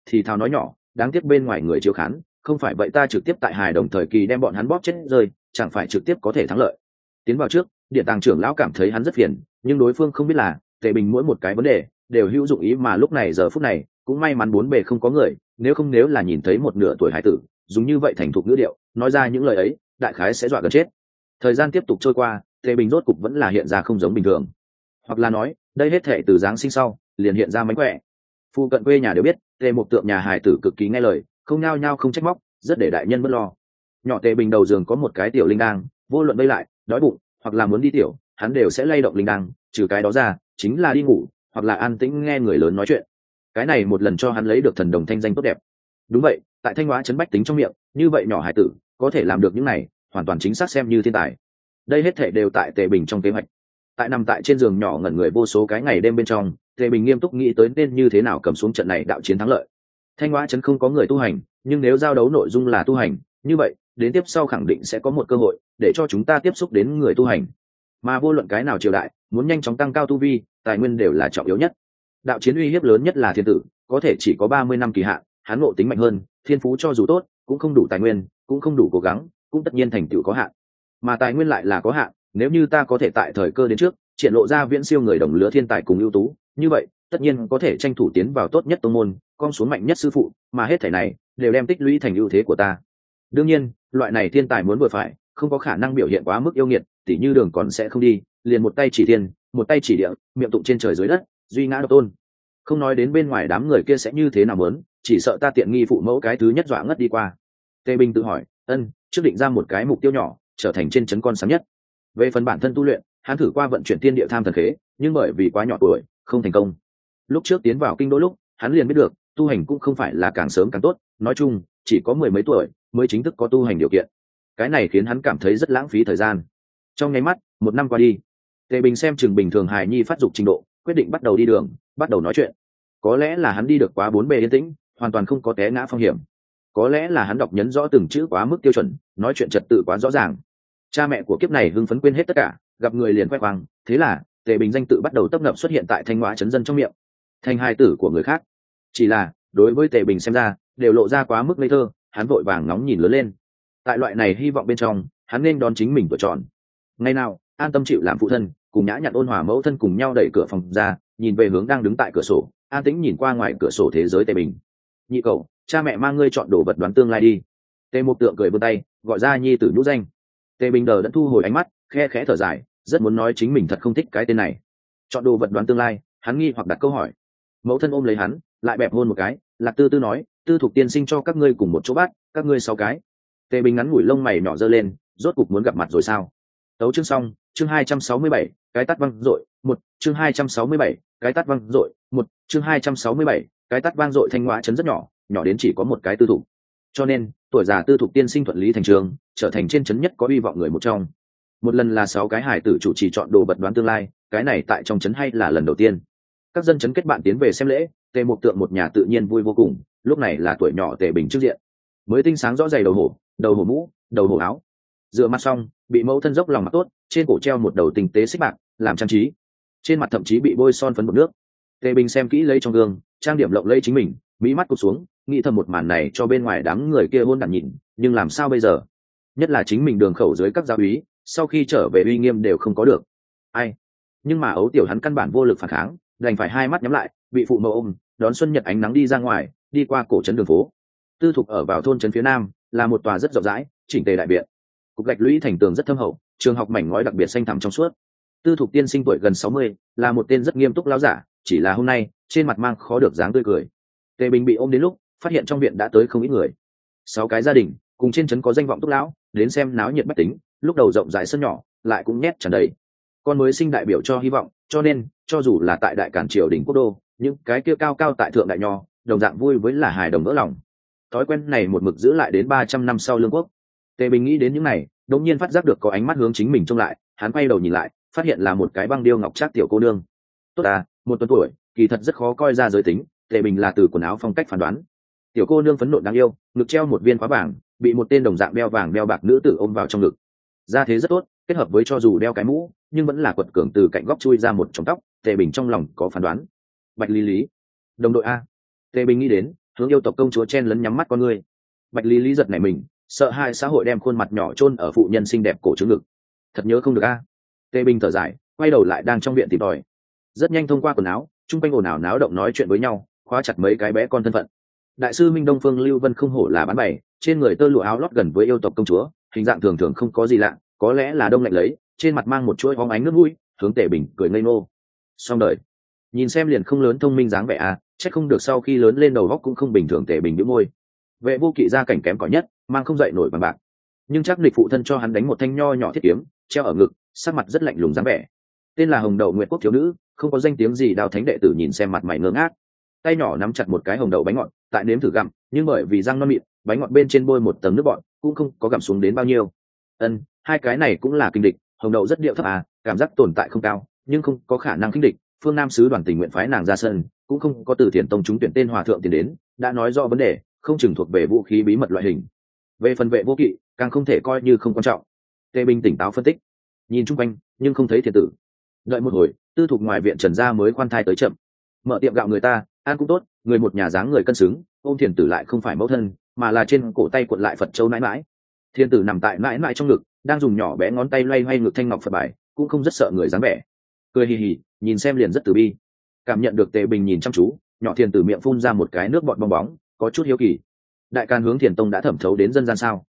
thì thào nói nhỏ, đáng tiếc bên ngoài người chiếu khán, không phải vậy ta trực tiếp tại hài đồng thời kỳ đem bọn hắn bóp chết rơi, chẳng phải trực tiếp có thể thắng lợi. Tiến vào trước, điện tàng trưởng lão cảm thấy hắn rất phiền, nhưng đối phương không biết là Tề Bình mỗi một cái vấn đề đều hữu dụng ý, mà lúc này giờ phút này cũng may mắn bốn bề không có người, nếu là nhìn thấy một nửa tuổi hải tử dùng như vậy thành thục ngữ điệu nói ra những lời ấy, đại khái sẽ dọa gần chết. Thời gian tiếp tục trôi qua, Tề Bình rốt cục vẫn là hiện ra không giống bình thường, hoặc là nói đây hết thể từ Giáng sinh sau liền hiện ra mánh khỏe. Phu cận quê nhà đều biết Tề Mục Tượng nhà hài tử cực kỳ nghe lời, không nhao nhao không trách móc, rất để đại nhân bớt lo. Nhỏ Tề Bình đầu giường có một cái tiểu linh đang, vô luận vây lại đói bụng hoặc là muốn đi tiểu, hắn đều sẽ lay động linh đang, trừ cái đó ra chính là đi ngủ hoặc là an tĩnh nghe người lớn nói chuyện. Cái này một lần cho hắn lấy được thần đồng thanh danh tốt đẹp. Đúng vậy, tại Thanh Hóa trấn bách tính trong miệng, như vậy nhỏ hải tử có thể làm được những này, hoàn toàn chính xác xem như thiên tài. Đây hết thể đều tại Tề Bình trong kế hoạch. Tại nằm tại trên giường nhỏ ngẩn người vô số cái ngày đêm bên trong, Tề Bình nghiêm túc nghĩ tới nên như thế nào cầm xuống trận này đạo chiến thắng lợi. Thanh Hóa trấn không có người tu hành, nhưng nếu giao đấu nội dung là tu hành, như vậy đến tiếp sau khẳng định sẽ có một cơ hội để cho chúng ta tiếp xúc đến người tu hành. Mà vô luận cái nào triều đại, muốn nhanh chóng tăng cao tu vi, tài nguyên đều là trọng yếu nhất. Đạo chiến uy hiếp lớn nhất là thiên tử, có thể chỉ có 30 năm kỳ hạn, hắn ngộ tính mạnh hơn, thiên phú cho dù tốt, cũng không đủ tài nguyên, cũng không đủ cố gắng, cũng tất nhiên thành tựu có hạn. Mà tài nguyên lại là có hạn, nếu như ta có thể tại thời cơ đến trước, triển lộ ra viễn siêu người đồng lứa thiên tài cùng ưu tú, như vậy, tất nhiên có thể tranh thủ tiến vào tốt nhất tông môn, con xuống mạnh nhất sư phụ, mà hết thảy này đều đem tích lũy thành ưu thế của ta. Đương nhiên, loại này thiên tài muốn vừa phải, không có khả năng biểu hiện quá mức yêu nghiệt, tỉ như đường còn sẽ không đi, liền một tay chỉ thiên, một tay chỉ địa, miệng tụng trên trời dưới đất, duy ngã độc tôn. Không nói đến bên ngoài đám người kia sẽ như thế nào muốn, chỉ sợ ta tiện nghi phụ mẫu cái thứ nhất dọa ngất đi qua. Tề Bình tự hỏi, trước định ra một cái mục tiêu nhỏ, trở thành trên trấn con sáng nhất. Về phần bản thân tu luyện, hắn thử qua vận chuyển tiên địa tham thần khế, nhưng bởi vì quá nhỏ tuổi, không thành công. Lúc trước tiến vào kinh đô lúc, hắn liền biết được, tu hành cũng không phải là càng sớm càng tốt, nói chung, chỉ có 10 mấy tuổi mới chính thức có tu hành điều kiện. Cái này khiến hắn cảm thấy rất lãng phí thời gian. Trong nháy mắt, 1 năm qua đi, Tề Bình xem chừng bình thường hài nhi phát dục trình độ, quyết định bắt đầu đi đường, bắt đầu nói chuyện. Có lẽ là hắn đi được quá bốn bề yên tĩnh, hoàn toàn không có té ngã phong hiểm. Có lẽ là hắn đọc nhấn rõ từng chữ quá mức tiêu chuẩn, nói chuyện trật tự quá rõ ràng. Cha mẹ của kiếp này hưng phấn quên hết tất cả, gặp người liền khoe khoang, thế là Tề Bình danh tự bắt đầu tấp nập xuất hiện tại Thanh Hóa trấn dân trong miệng, thành hài tử của người khác. Chỉ là đối với Tề Bình xem ra, đều lộ ra quá mức ngây thơ, hắn vội vàng nóng nhìn lớn lên. Tại loại này hy vọng bên trong, hắn nên đón chính mình tuổi tròn. Ngày nào, an tâm chịu làm phụ thân, cùng nhã nhặn ôn hòa mẫu thân cùng nhau đẩy cửa phòng ra, nhìn về hướng đang đứng tại cửa sổ, an tĩnh nhìn qua ngoài cửa sổ thế giới Tề Bình. Nhị cậu, cha mẹ mang ngươi chọn đồ vật đoán tương lai đi. Tề Mục Tượng cười vươn tay, gọi ra nhi tử nhũ danh. Tề Bình đờ đẫn thu hồi ánh mắt, khe khẽ thở dài, rất muốn nói chính mình thật không thích cái tên này. Chọn đồ vật đoán tương lai, hắn nghi hoặc đặt câu hỏi. Mẫu thân ôm lấy hắn, lại bẹp hôn một cái, Lạc Tư Tư nói, Tư Thục tiên sinh cho các ngươi cùng một chỗ bát, các ngươi 6 cái. Tề Bình ngắn ngủi lông mày nhỏ giơ lên, rốt cục muốn gặp mặt rồi sao? Tấu chương xong, chương 267, cái tát văng dội, 1, chương 267, cái tát văng dội, 1, chương 267, cái tát vang dội. Thanh Hóa trấn rất nhỏ, nhỏ đến chỉ có một cái tư thục. Cho nên, tuổi già Tư Thục tiên sinh thuận lý thành trường, trở thành trên trấn nhất có uy vọng người một trong. Một lần là 6 cái hải tử chủ trì chọn đồ vật đoán tương lai, cái này tại trong trấn hay là lần đầu tiên. Các dân trấn kết bạn tiến về xem lễ, Tề Mục Tượng một nhà tự nhiên vui vô cùng, lúc này là tuổi nhỏ Tề Bình trước diện. Mới tinh sáng rõ giày đầu hổ mũ, đầu hổ áo. Rửa mặt xong, bị mẫu thân dốc lòng mặc tốt, trên cổ treo một đầu tinh tế xích bạc, làm trang trí. Trên mặt thậm chí bị bôi son phấn bột nước. Tề Bình xem kỹ lấy trong gương, trang điểm lộng lẫy chính mình, mí mắt cụp xuống, nghĩ thầm một màn này cho bên ngoài đám người kia hôn đản nhìn, nhưng làm sao bây giờ? Nhất là chính mình đường khẩu dưới các giáo úy, sau khi trở về uy nghiêm đều không có được. Ai? Nhưng mà ấu tiểu hắn căn bản vô lực phản kháng, đành phải hai mắt nhắm lại, bị phụ mẫu ôm, đón xuân nhật ánh nắng đi ra ngoài, đi qua cổ trấn đường phố. Tư Thục ở vào thôn trấn phía nam, là một tòa rất rộng rãi, chỉnh tề đại viện. Cục gạch lũy thành tường rất thâm hậu, trường học mảnh ngói đặc biệt xanh thẳm trong suốt. Tư Thục tiên sinh tuổi gần 60, là một tên rất nghiêm túc lão giả, chỉ là hôm nay trên mặt mang khó được dáng tươi cười. Tề Bình bị ôm đến lúc, phát hiện trong viện đã tới không ít người. 6 cái gia đình, cùng trên trấn có danh vọng túc lão, đến xem náo nhiệt bách tính, lúc đầu rộng rãi sân nhỏ, lại cũng nhét tràn đầy. Con mới sinh đại biểu cho hy vọng, cho nên cho dù là tại đại cản triều đình quốc đô, những cái kia cao cao tại thượng đại nho, đồng dạng vui với là hài đồng vỡ lòng. Thói quen này một mực giữ lại đến 300 năm sau lương quốc. Tề Bình nghĩ đến những này, đột nhiên phát giác được có ánh mắt hướng chính mình trông lại, hắn quay đầu nhìn lại, phát hiện là một cái băng điêu ngọc trác tiểu cô nương. Tốt à, một tuần tuổi, kỳ thật rất khó coi ra giới tính, Tề Bình là từ quần áo phong cách phán đoán. Tiểu cô nương phấn nộn đáng yêu, ngực treo một viên khóa vàng, bị một tên đồng dạng đeo vàng đeo bạc nữ tử ôm vào trong ngực. Da thế rất tốt, kết hợp với cho dù đeo cái mũ, nhưng vẫn là quật cường từ cạnh góc chui ra một chòm tóc. Tề Bình trong lòng có phán đoán. Bạch Lý Lý, đồng đội a. Tề Bình nghĩ đến, hướng yêu tộc công chúa chen lấn nhắm mắt con ngươi. Bạch lý lý giật này mình, sợ hai xã hội đem khuôn mặt nhỏ chôn ở phụ nhân xinh đẹp cổ trứng ngực. Thật nhớ không được a. Tề Bình thở dài, quay đầu lại đang trong viện tìm tòi. Rất nhanh thông qua quần áo, trung quanh ồn ào náo động nói chuyện với nhau, khóa chặt mấy cái bé con thân phận. Đại sư Minh Đông Phương Lưu Vân không hổ là bán bày, trên người tơ lụa áo lót gần với yêu tộc công chúa, hình dạng thường thường không có gì lạ, có lẽ là đông lạnh lấy, trên mặt mang một chuỗi hóng ánh nước mũi, hướng Tề Bình cười ngây ngô. Xong đời. Nhìn xem liền không lớn thông minh dáng vẻ à, chắc không được sau khi lớn lên đầu óc cũng không bình thường. Tề Bình bĩu môi. Vệ Vô Kỵ gia cảnh kém cỏi nhất, mang không dậy nổi bằng bạc, nhưng chắc địch phụ thân cho hắn đánh một thanh nho nhỏ thiết kiếm, treo ở ngực, sắc mặt rất lạnh lùng dáng vẻ. Tên là Hồng Đậu Nguyệt Quốc thiếu nữ, không có danh tiếng gì. Đào Thánh đệ tử nhìn xem mặt mày ngơ ngác, tay nhỏ nắm chặt một cái hồng đậu bánh ngọt, tại nếm thử gặm, nhưng bởi vì răng non mịn, bánh ngọt bên trên bôi một tầng nước bọt, cũng không có gặm xuống đến bao nhiêu. Hai cái này cũng là kinh địch. Hồng Đậu rất điệu thấp à, cảm giác tồn tại không cao, nhưng không có khả năng kinh địch. Phương Nam sứ đoàn tình nguyện phái nàng ra sân, cũng không có Từ Thiền Tông chúng tuyển tên hòa thượng tiền đến, đã nói rõ vấn đề, không chừng thuộc về vũ khí bí mật loại hình. Về phần Vệ Vô Kỵ, càng không thể coi như không quan trọng. Tề Bình tỉnh táo phân tích, nhìn chung quanh nhưng không thấy Thiền tử. Đợi một hồi, Tư Thục ngoài viện Trần gia mới khoan thai tới chậm. Mở tiệm gạo người ta, ăn cũng tốt, người một nhà dáng người cân xứng, ôm Thiền tử lại không phải mẫu thân, mà là trên cổ tay cuộn lại Phật châu nãi nãi. Thiền tử nằm tại nãi nãi trong ngực, đang dùng nhỏ bé ngón tay loay hoay ngực thanh ngọc Phật bài, cũng không rất sợ người dáng vẻ, cười hì hì, nhìn xem liền rất từ bi. Cảm nhận được Tề Bình nhìn chăm chú, nhỏ Thiền tử miệng phun ra một cái nước bọt bong bóng, có chút hiếu kỳ. Đại Càn hướng Thiền Tông đã thẩm thấu đến dân gian sao?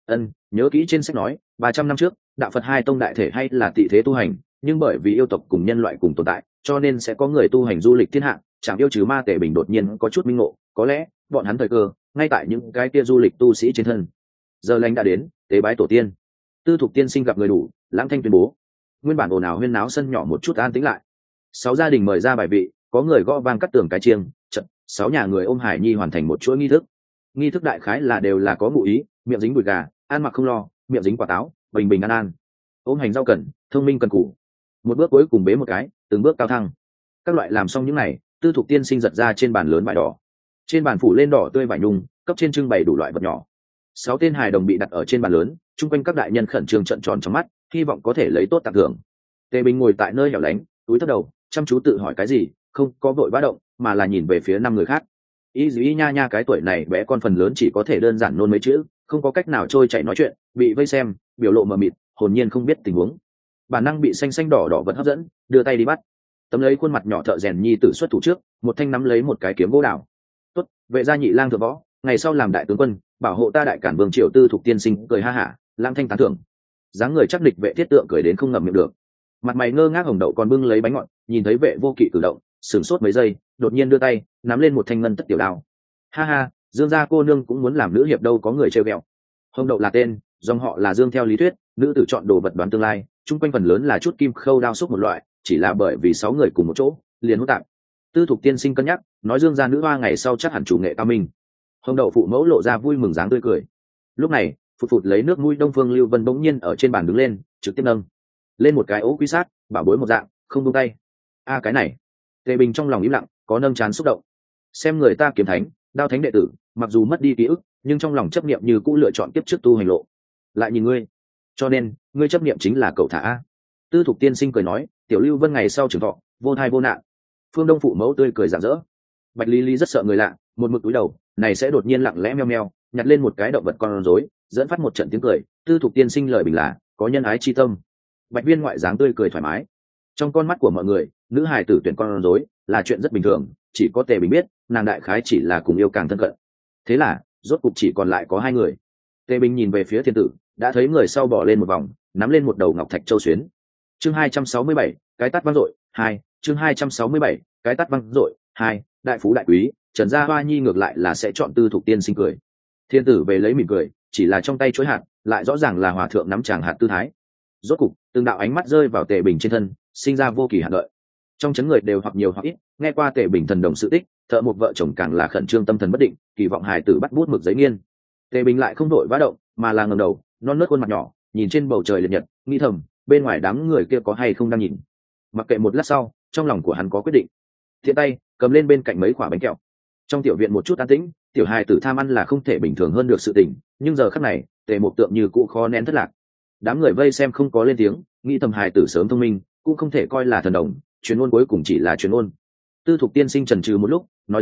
Nhớ kỹ trên sách nói, 300 năm trước, đạo Phật hai tông đại thể hay là tị thế tu hành, nhưng bởi vì yêu tộc cùng nhân loại cùng tồn tại, cho nên sẽ có người tu hành du lịch thiên hạ, chẳng yêu trừ ma. Tề Bình đột nhiên có chút minh ngộ, có lẽ bọn hắn thời cơ ngay tại những cái kia du lịch tu sĩ trên thân. Giờ lành đã đến, tế bái tổ tiên. Tư Thục tiên sinh gặp người đủ, lãng thanh tuyên bố. Nguyên bản ồn ào huyên náo sân nhỏ một chút an tĩnh lại. 6 gia đình mời ra bài vị, có người gõ vang cắt tường cái chiêng, trận 6 nhà người ôm hải nhi hoàn thành một chuỗi nghi thức. Nghi thức đại khái là đều là có ngụ ý, miệng dính đùi gà, ăn mặc không lo, miệng dính quả táo, bình bình an an. Ôm hành rau cần, thông minh cần cù. Một bước cuối cùng bế một cái, từng bước cao thăng. Các loại làm xong những này, Tư Thục tiên sinh giật ra trên bàn lớn vải đỏ. Trên bàn phủ lên đỏ tươi vải nhung, cấp trên trưng bày đủ loại vật nhỏ. 6 tên hài đồng bị đặt ở trên bàn lớn, chung quanh các đại nhân khẩn trương trợn tròn trong mắt, hy vọng có thể lấy tốt tặng thưởng. Tề Bình ngồi tại nơi hẻo lánh, túi thấp đầu, chăm chú tự hỏi cái gì, không có vội vã động, mà là nhìn về phía 5 người khác. Y nha nha, cái tuổi này bé con phần lớn chỉ có thể đơn giản nôn mấy chữ, không có cách nào trôi chảy nói chuyện, bị vây xem, biểu lộ mờ mịt, hồn nhiên không biết tình huống. Bản năng bị xanh xanh đỏ đỏ vật hấp dẫn, đưa tay đi bắt. Tấm lấy khuôn mặt nhỏ thợ rèn nhi tử xuất thủ trước, một thanh nắm lấy một cái kiếm gỗ đào. Tốt, vệ gia nhị lang thượng võ, ngày sau làm đại tướng quân, bảo hộ ta Đại Cản vương triều. Tư Thục tiên sinh cười ha hả, lang thanh tán thưởng. Dáng người chắc địch vệ thiết tượng cười đến không ngậm miệng được. Mặt mày ngơ ngác. Hồng Đậu còn bưng lấy bánh ngọt, nhìn thấy Vệ Vô Kỵ cử động, sửng sốt mấy giây, đột nhiên đưa tay nắm lên một thanh ngân tất tiểu đao. Ha ha, Dương gia cô nương cũng muốn làm nữ hiệp đâu, có người trêu ghẹo. Hồng Đậu là tên, dòng họ là Dương theo lý thuyết, nữ tử chọn đồ vật đoán tương lai, chung quanh phần lớn là chút kim khâu đao xúc một loại, chỉ là bởi vì 6 người cùng một chỗ, liền hỗn tạp. Tư Thục tiên sinh cân nhắc, nói Dương gia nữ hoa ngày sau chắc hẳn chủ nghệ cao minh. Hồng Đậu phụ mẫu lộ ra vui mừng dáng tươi cười. Lúc này, phụt phụt lấy nước mũi Đông Phương Lưu Vân bỗng nhiên ở trên bàn đứng lên, trực tiếp nâng lên một cái ố quý sát, bảo bối một dạng, không buông tay. A cái này. Tề Bình trong lòng im lặng, có nâng trán xúc động. Xem người ta kiếm thánh, đao thánh đệ tử, mặc dù mất đi ký ức, nhưng trong lòng chấp niệm như cũ lựa chọn kiếp trước tu hành lộ. Lại nhìn ngươi, cho nên ngươi chấp niệm chính là cậu thả a. Tư Thục tiên sinh cười nói, tiểu Lưu Vân ngày sau trường thọ, vô thai vô nạn. Phương Đông phụ mẫu tươi cười rạng rỡ. Bạch Lý Lý rất sợ người lạ, một mực túi đầu, này sẽ đột nhiên lặng lẽ meo meo, nhặt lên một cái động vật con rối, dẫn phát một trận tiếng cười. Tư Thục tiên sinh lời bình là, có nhân ái chi tâm. Bạch Viên ngoại dáng tươi cười thoải mái. Trong con mắt của mọi người, nữ hài tử tuyển con rối là chuyện rất bình thường, chỉ có Tề Bình biết, nàng đại khái chỉ là cùng yêu càng thân cận. Thế là, rốt cục chỉ còn lại có 2 người. Tề Bình nhìn về phía thiên tử, đã thấy người sau bỏ lên một vòng, nắm lên một đầu ngọc thạch châu xuyến. Chương 267, cái tát vang dội 2, chương 267, cái tát vang dội 2, đại phú đại quý, Trần Gia Hoa Nhi ngược lại là sẽ chọn Tư Thục tiên sinh cười. Thiên tử về lấy mỉm cười, chỉ là trong tay chuỗi hạt, lại rõ ràng là hòa thượng nắm chàng hạt tư thái. Rốt cục, từng đạo ánh mắt rơi vào Tề Bình trên thân, sinh ra vô kỳ hạn đợi. Trong chấn người đều hoặc nhiều hoặc ít nghe qua Tề Bình thần đồng sự tích, thợ một vợ chồng càng là khẩn trương tâm thần bất định, kỳ vọng hài tử bắt bút mực giấy nghiên. Tề Bình lại không đội vã động, mà là ngẩng đầu, non nớt khuôn mặt nhỏ, nhìn trên bầu trời liệt nhật, nghĩ thầm, bên ngoài đám người kia có hay không đang nhìn. Mặc kệ, một lát sau, trong lòng của hắn có quyết định. Thiện tay cầm lên bên cạnh mấy quả bánh kẹo. Trong tiểu viện một chút an tĩnh, tiểu hài tử tham ăn là không thể bình thường hơn được sự tình, nhưng giờ khắc này, Tề Mục tượng như cũ khó nén thất lạc. Đám người vây xem không có lên tiếng, nghĩ thầm hài tử sớm thông minh, cũng không thể coi là thần đồng, truyền ngôn cuối cùng chỉ là truyền ngôn. Tư Thục tiên sinh chần chừ một lúc, nói ra,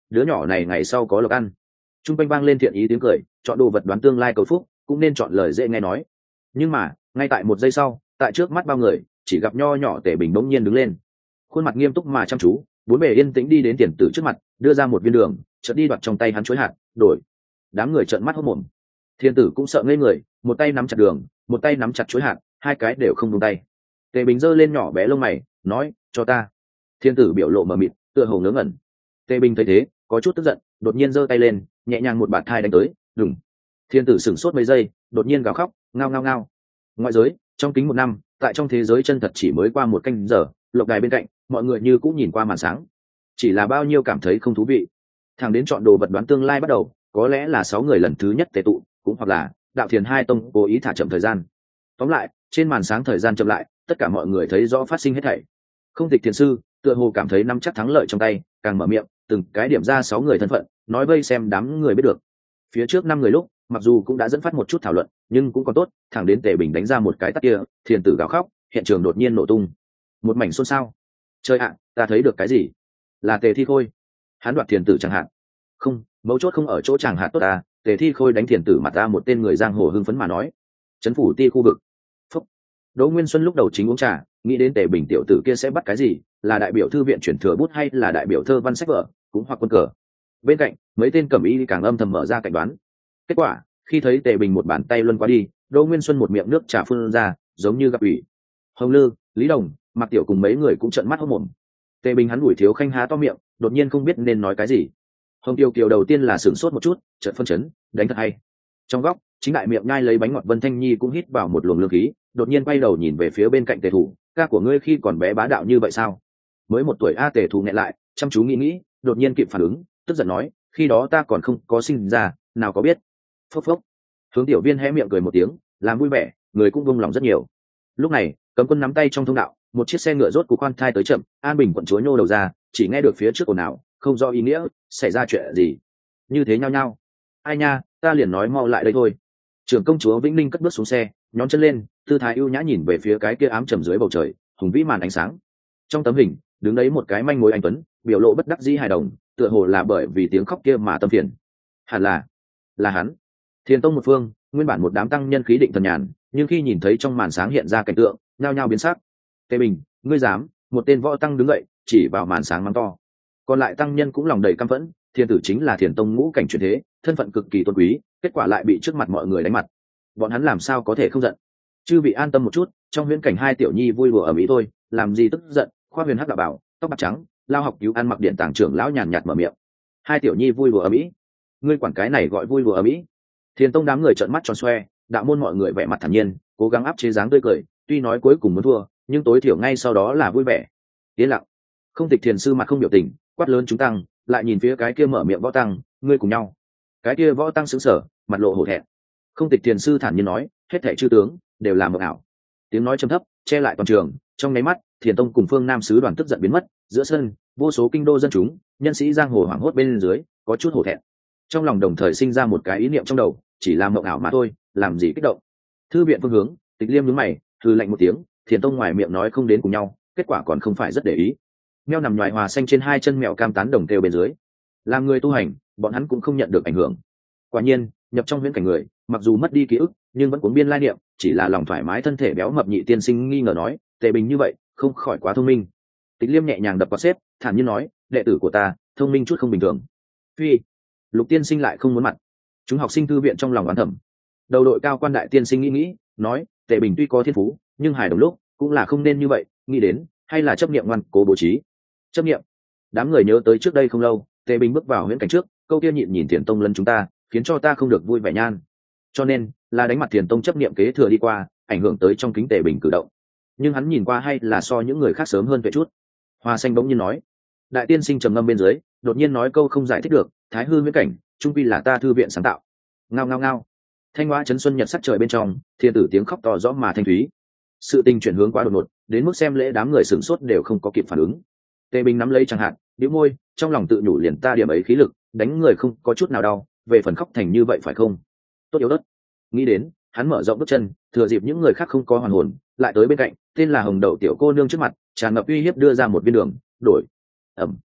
đứa nhỏ này ngày sau có lộc ăn. Trung quanh vang lên thiện ý tiếng cười, chọn đồ vật đoán tương lai cầu phúc, cũng nên chọn lời dễ nghe nói. Nhưng mà ngay tại một giây sau, tại trước mắt bao người, chỉ gặp nho nhỏ Tề Bình bỗng nhiên đứng lên, khuôn mặt nghiêm túc mà chăm chú, bốn bề yên tĩnh đi đến tiền tử trước mặt, đưa ra một viên đường, chợt đi đoạt trong tay hắn chuối hạt, đổi. Đám người trợn mắt hốt mồm. Thiên tử cũng sợ ngây người, một tay nắm chặt đường, một tay nắm chặt chuối hạt, hai cái đều không buông tay. Tề Bình giơ lên nhỏ bé lông mày, nói: cho ta. Thiên tử biểu lộ mờ mịt, tựa hồ ngớ ngẩn. Tề Bình thấy thế, có chút tức giận, đột nhiên giơ tay lên, nhẹ nhàng một bạt thai đánh tới. Đùng. Thiên tử sửng sốt mấy giây, đột nhiên gào khóc, ngao ngao ngao. Ngoại giới, trong kính một năm, tại trong thế giới chân thật chỉ mới qua một canh giờ, lộc đài bên cạnh, mọi người như cũng nhìn qua màn sáng, chỉ là bao nhiêu cảm thấy không thú vị. Thằng đến chọn đồ vật đoán tương lai bắt đầu, có lẽ là 6 người lần thứ nhất tề tụ, cũng hoặc là đạo thiền hai tông cố ý thả chậm thời gian. Tóm lại, trên màn sáng thời gian chậm lại, tất cả mọi người thấy rõ phát sinh hết thảy. Không Tịch thiền sư tựa hồ cảm thấy nắm chắc thắng lợi trong tay, càng mở miệng, từng cái điểm ra 6 người thân phận, nói vây xem đám người biết được. Phía trước 5 người lúc, mặc dù cũng đã dẫn phát một chút thảo luận, nhưng cũng còn tốt, thẳng đến Tề Bình đánh ra một cái tát kia, thiền tử gào khóc, hiện trường đột nhiên nổ tung, một mảnh xôn xao. Trời ạ, ta thấy được cái gì? Là Tề Thi Khôi. Hắn đoạt thiền tử chẳng hạn. Không, mấu chốt không ở chỗ chẳng hạn tốt ta, Tề Thi Khôi đánh thiền tử mặt ta, một tên người giang hồ hưng phấn mà nói. Trấn phủ ti khu vực. Phúc. Đỗ Nguyên Xuân lúc đầu chính uống trà, nghĩ đến Tề Bình tiểu tử kia sẽ bắt cái gì, là đại biểu thư viện chuyển thừa bút hay là đại biểu thơ văn sách vở, cũng hoặc quân cờ. Bên cạnh, mấy tên cẩm y càng âm thầm mở ra cảnh đoán. Kết quả, khi thấy Tề Bình một bàn tay luân qua đi, Đỗ Nguyên Xuân một miệng nước trà phun ra, giống như gặp ủy. Hồng Lư, Lý Đồng, Mạc Tiểu cùng mấy người cũng trợn mắt hốt mồm. Tề Bình hắn đuổi thiếu khanh há to miệng, đột nhiên không biết nên nói cái gì. Hồng Tiêu Kiều đầu tiên là sửng sốt một chút, chợt phân chấn, đánh thật hay. Trong góc, chính đại miệng nhai lấy bánh ngọt Vân Thanh Nhi cũng hít vào một luồng lương khí, đột nhiên quay đầu nhìn về phía bên cạnh Tề Thủ, ca của ngươi khi còn bé bá đạo như vậy sao? Mới 1 tuổi a. Tề Thủ nghẹn lại, chăm chú nghĩ, đột nhiên kịp phản ứng, tức giận nói, khi đó ta còn không có sinh ra, nào có biết. Phốc phốc. Hướng Tiểu Viên hé miệng cười một tiếng, làm vui vẻ, người cũng vung lòng rất nhiều. Lúc này, Cấm Quân nắm tay trong thông đạo, một chiếc xe ngựa rốt cục khoan thai tới chậm, An Bình quận chúa nhô đầu ra, chỉ nghe được phía trước ồn ào, không rõ ý nghĩa, xảy ra chuyện gì. Như thế nhao nhao. Ai nha, ta liền nói mau lại đây thôi. Trưởng công chúa Vĩnh Ninh cất bước xuống xe, nhón chân lên, tư thái ưu nhã nhìn về phía cái kia ám trầm dưới bầu trời, hùng vĩ màn ánh sáng. Trong tấm hình, đứng đấy một cái manh mối anh tuấn, biểu lộ bất đắc dĩ hài đồng, tựa hồ là bởi vì tiếng khóc kia mà tâm phiền. Hẳn là hắn. Thiền tông một phương, nguyên bản một đám tăng nhân khí định thần nhàn, nhưng khi nhìn thấy trong màn sáng hiện ra cảnh tượng, nhao nhao biến sắc. Tề Bình, ngươi dám? Một tên võ tăng đứng dậy, chỉ vào màn sáng mắng to. Còn lại tăng nhân cũng lòng đầy căm phẫn, thiên tử chính là thiền tông ngũ cảnh truyền thế, thân phận cực kỳ tôn quý, kết quả lại bị trước mặt mọi người đánh mặt. Bọn hắn làm sao có thể không giận? Chư vị an tâm một chút, trong huyễn cảnh hai tiểu nhi vui đùa ở mỹ thôi, làm gì tức giận? Khoa Huyền hắc đạo bảo, tóc bạc trắng, lao học cứu ăn mặc điện tàng trưởng lão nhàn nhạt mở miệng. Hai tiểu nhi vui đùa ở mỹ, ngươi quản cái này gọi vui đùa ở mỹ? Thiền tông đám người trợn mắt tròn xoe, đạo môn mọi người vẻ mặt thản nhiên, cố gắng áp chế dáng tươi cười, tuy nói cuối cùng muốn thua, nhưng tối thiểu ngay sau đó là vui vẻ. Yên lặng. Không Tịch thiền sư mặt không biểu tình, quát lớn chúng tăng, lại nhìn phía cái kia mở miệng võ tăng, ngươi cùng nhau. Cái kia võ tăng sững sờ, mặt lộ hổ thẹn. Không Tịch thiền sư thản nhiên nói, hết thảy chư tướng đều là mộng ảo. Tiếng nói trầm thấp, che lại toàn trường, trong nháy mắt, Thiền tông cùng Phương Nam sứ đoàn tức giận biến mất, giữa sân, vô số kinh đô dân chúng, nhân sĩ giang hồ hoảng hốt bên dưới, có chút hổ thẹn. Trong lòng đồng thời sinh ra một cái ý niệm trong đầu, chỉ là mộng ảo mà thôi, làm gì kích động. Thư viện phương hướng, Tịch Liêm nhướng mày, hừ lạnh một tiếng, Thiền tông ngoài miệng nói không đến cùng nhau, kết quả còn không phải rất để ý. Mèo nằm ngoài hòa xanh trên hai chân mèo cam tán đồng kêu bên dưới. Làm người tu hành, bọn hắn cũng không nhận được ảnh hưởng. Quả nhiên, nhập trong huyễn cảnh người, mặc dù mất đi ký ức, nhưng vẫn cuốn biên lai niệm, chỉ là lòng thoải mái thân thể béo mập nhị tiên sinh nghi ngờ nói, Tề Bình như vậy, không khỏi quá thông minh. Tịch Liêm nhẹ nhàng đập vào xếp, thản nhiên nói, đệ tử của ta, thông minh chút không bình thường. Phi, Lục tiên sinh lại không muốn mặt. Chúng học sinh thư viện trong lòng oán thầm. Đầu đội cao quan đại tiên sinh nghĩ, nói, Tề Bình tuy có thiên phú, nhưng hài đồng lúc cũng là không nên như vậy, nghĩ đến, hay là chấp niệm ngoan cố bố trí. Chấp niệm. Đám người nhớ tới trước đây không lâu, Tề Bình bước vào huyễn cảnh trước, câu kia nhịn nhìn Thiền tông lân chúng ta, khiến cho ta không được vui vẻ nhan. Cho nên, là đánh mặt Thiền tông chấp niệm kế thừa đi qua, ảnh hưởng tới trong kính Tề Bình cử động. Nhưng hắn nhìn qua hay là so những người khác sớm hơn về chút. Hoa xanh bỗng nhiên nói. Đại tiên sinh trầm ngâm bên dưới, đột nhiên nói câu không giải thích được, thái hư huyễn cảnh, trung quy là ta thư viện sáng tạo. Ngao ngao ngao. Thanh hóa chấn xuân nhật sắc trời bên trong, thiên tử tiếng khóc to rõ mà thanh thúy. Sự tình chuyển hướng quá đột ngột, đến mức xem lễ đám người sửng sốt đều không có kịp phản ứng. Tề Bình nắm lấy chẳng hạn, bĩu môi, trong lòng tự nhủ liền ta điểm ấy khí lực, đánh người không có chút nào đau, về phần khóc thành như vậy phải không? Tốt yếu đất. Nghĩ đến, hắn mở rộng bước chân, thừa dịp những người khác không có hoàn hồn, lại tới bên cạnh, tên là Hồng Đậu tiểu cô nương trước mặt, tràn ngập uy hiếp đưa ra một viên đường, đổi. Ẩm.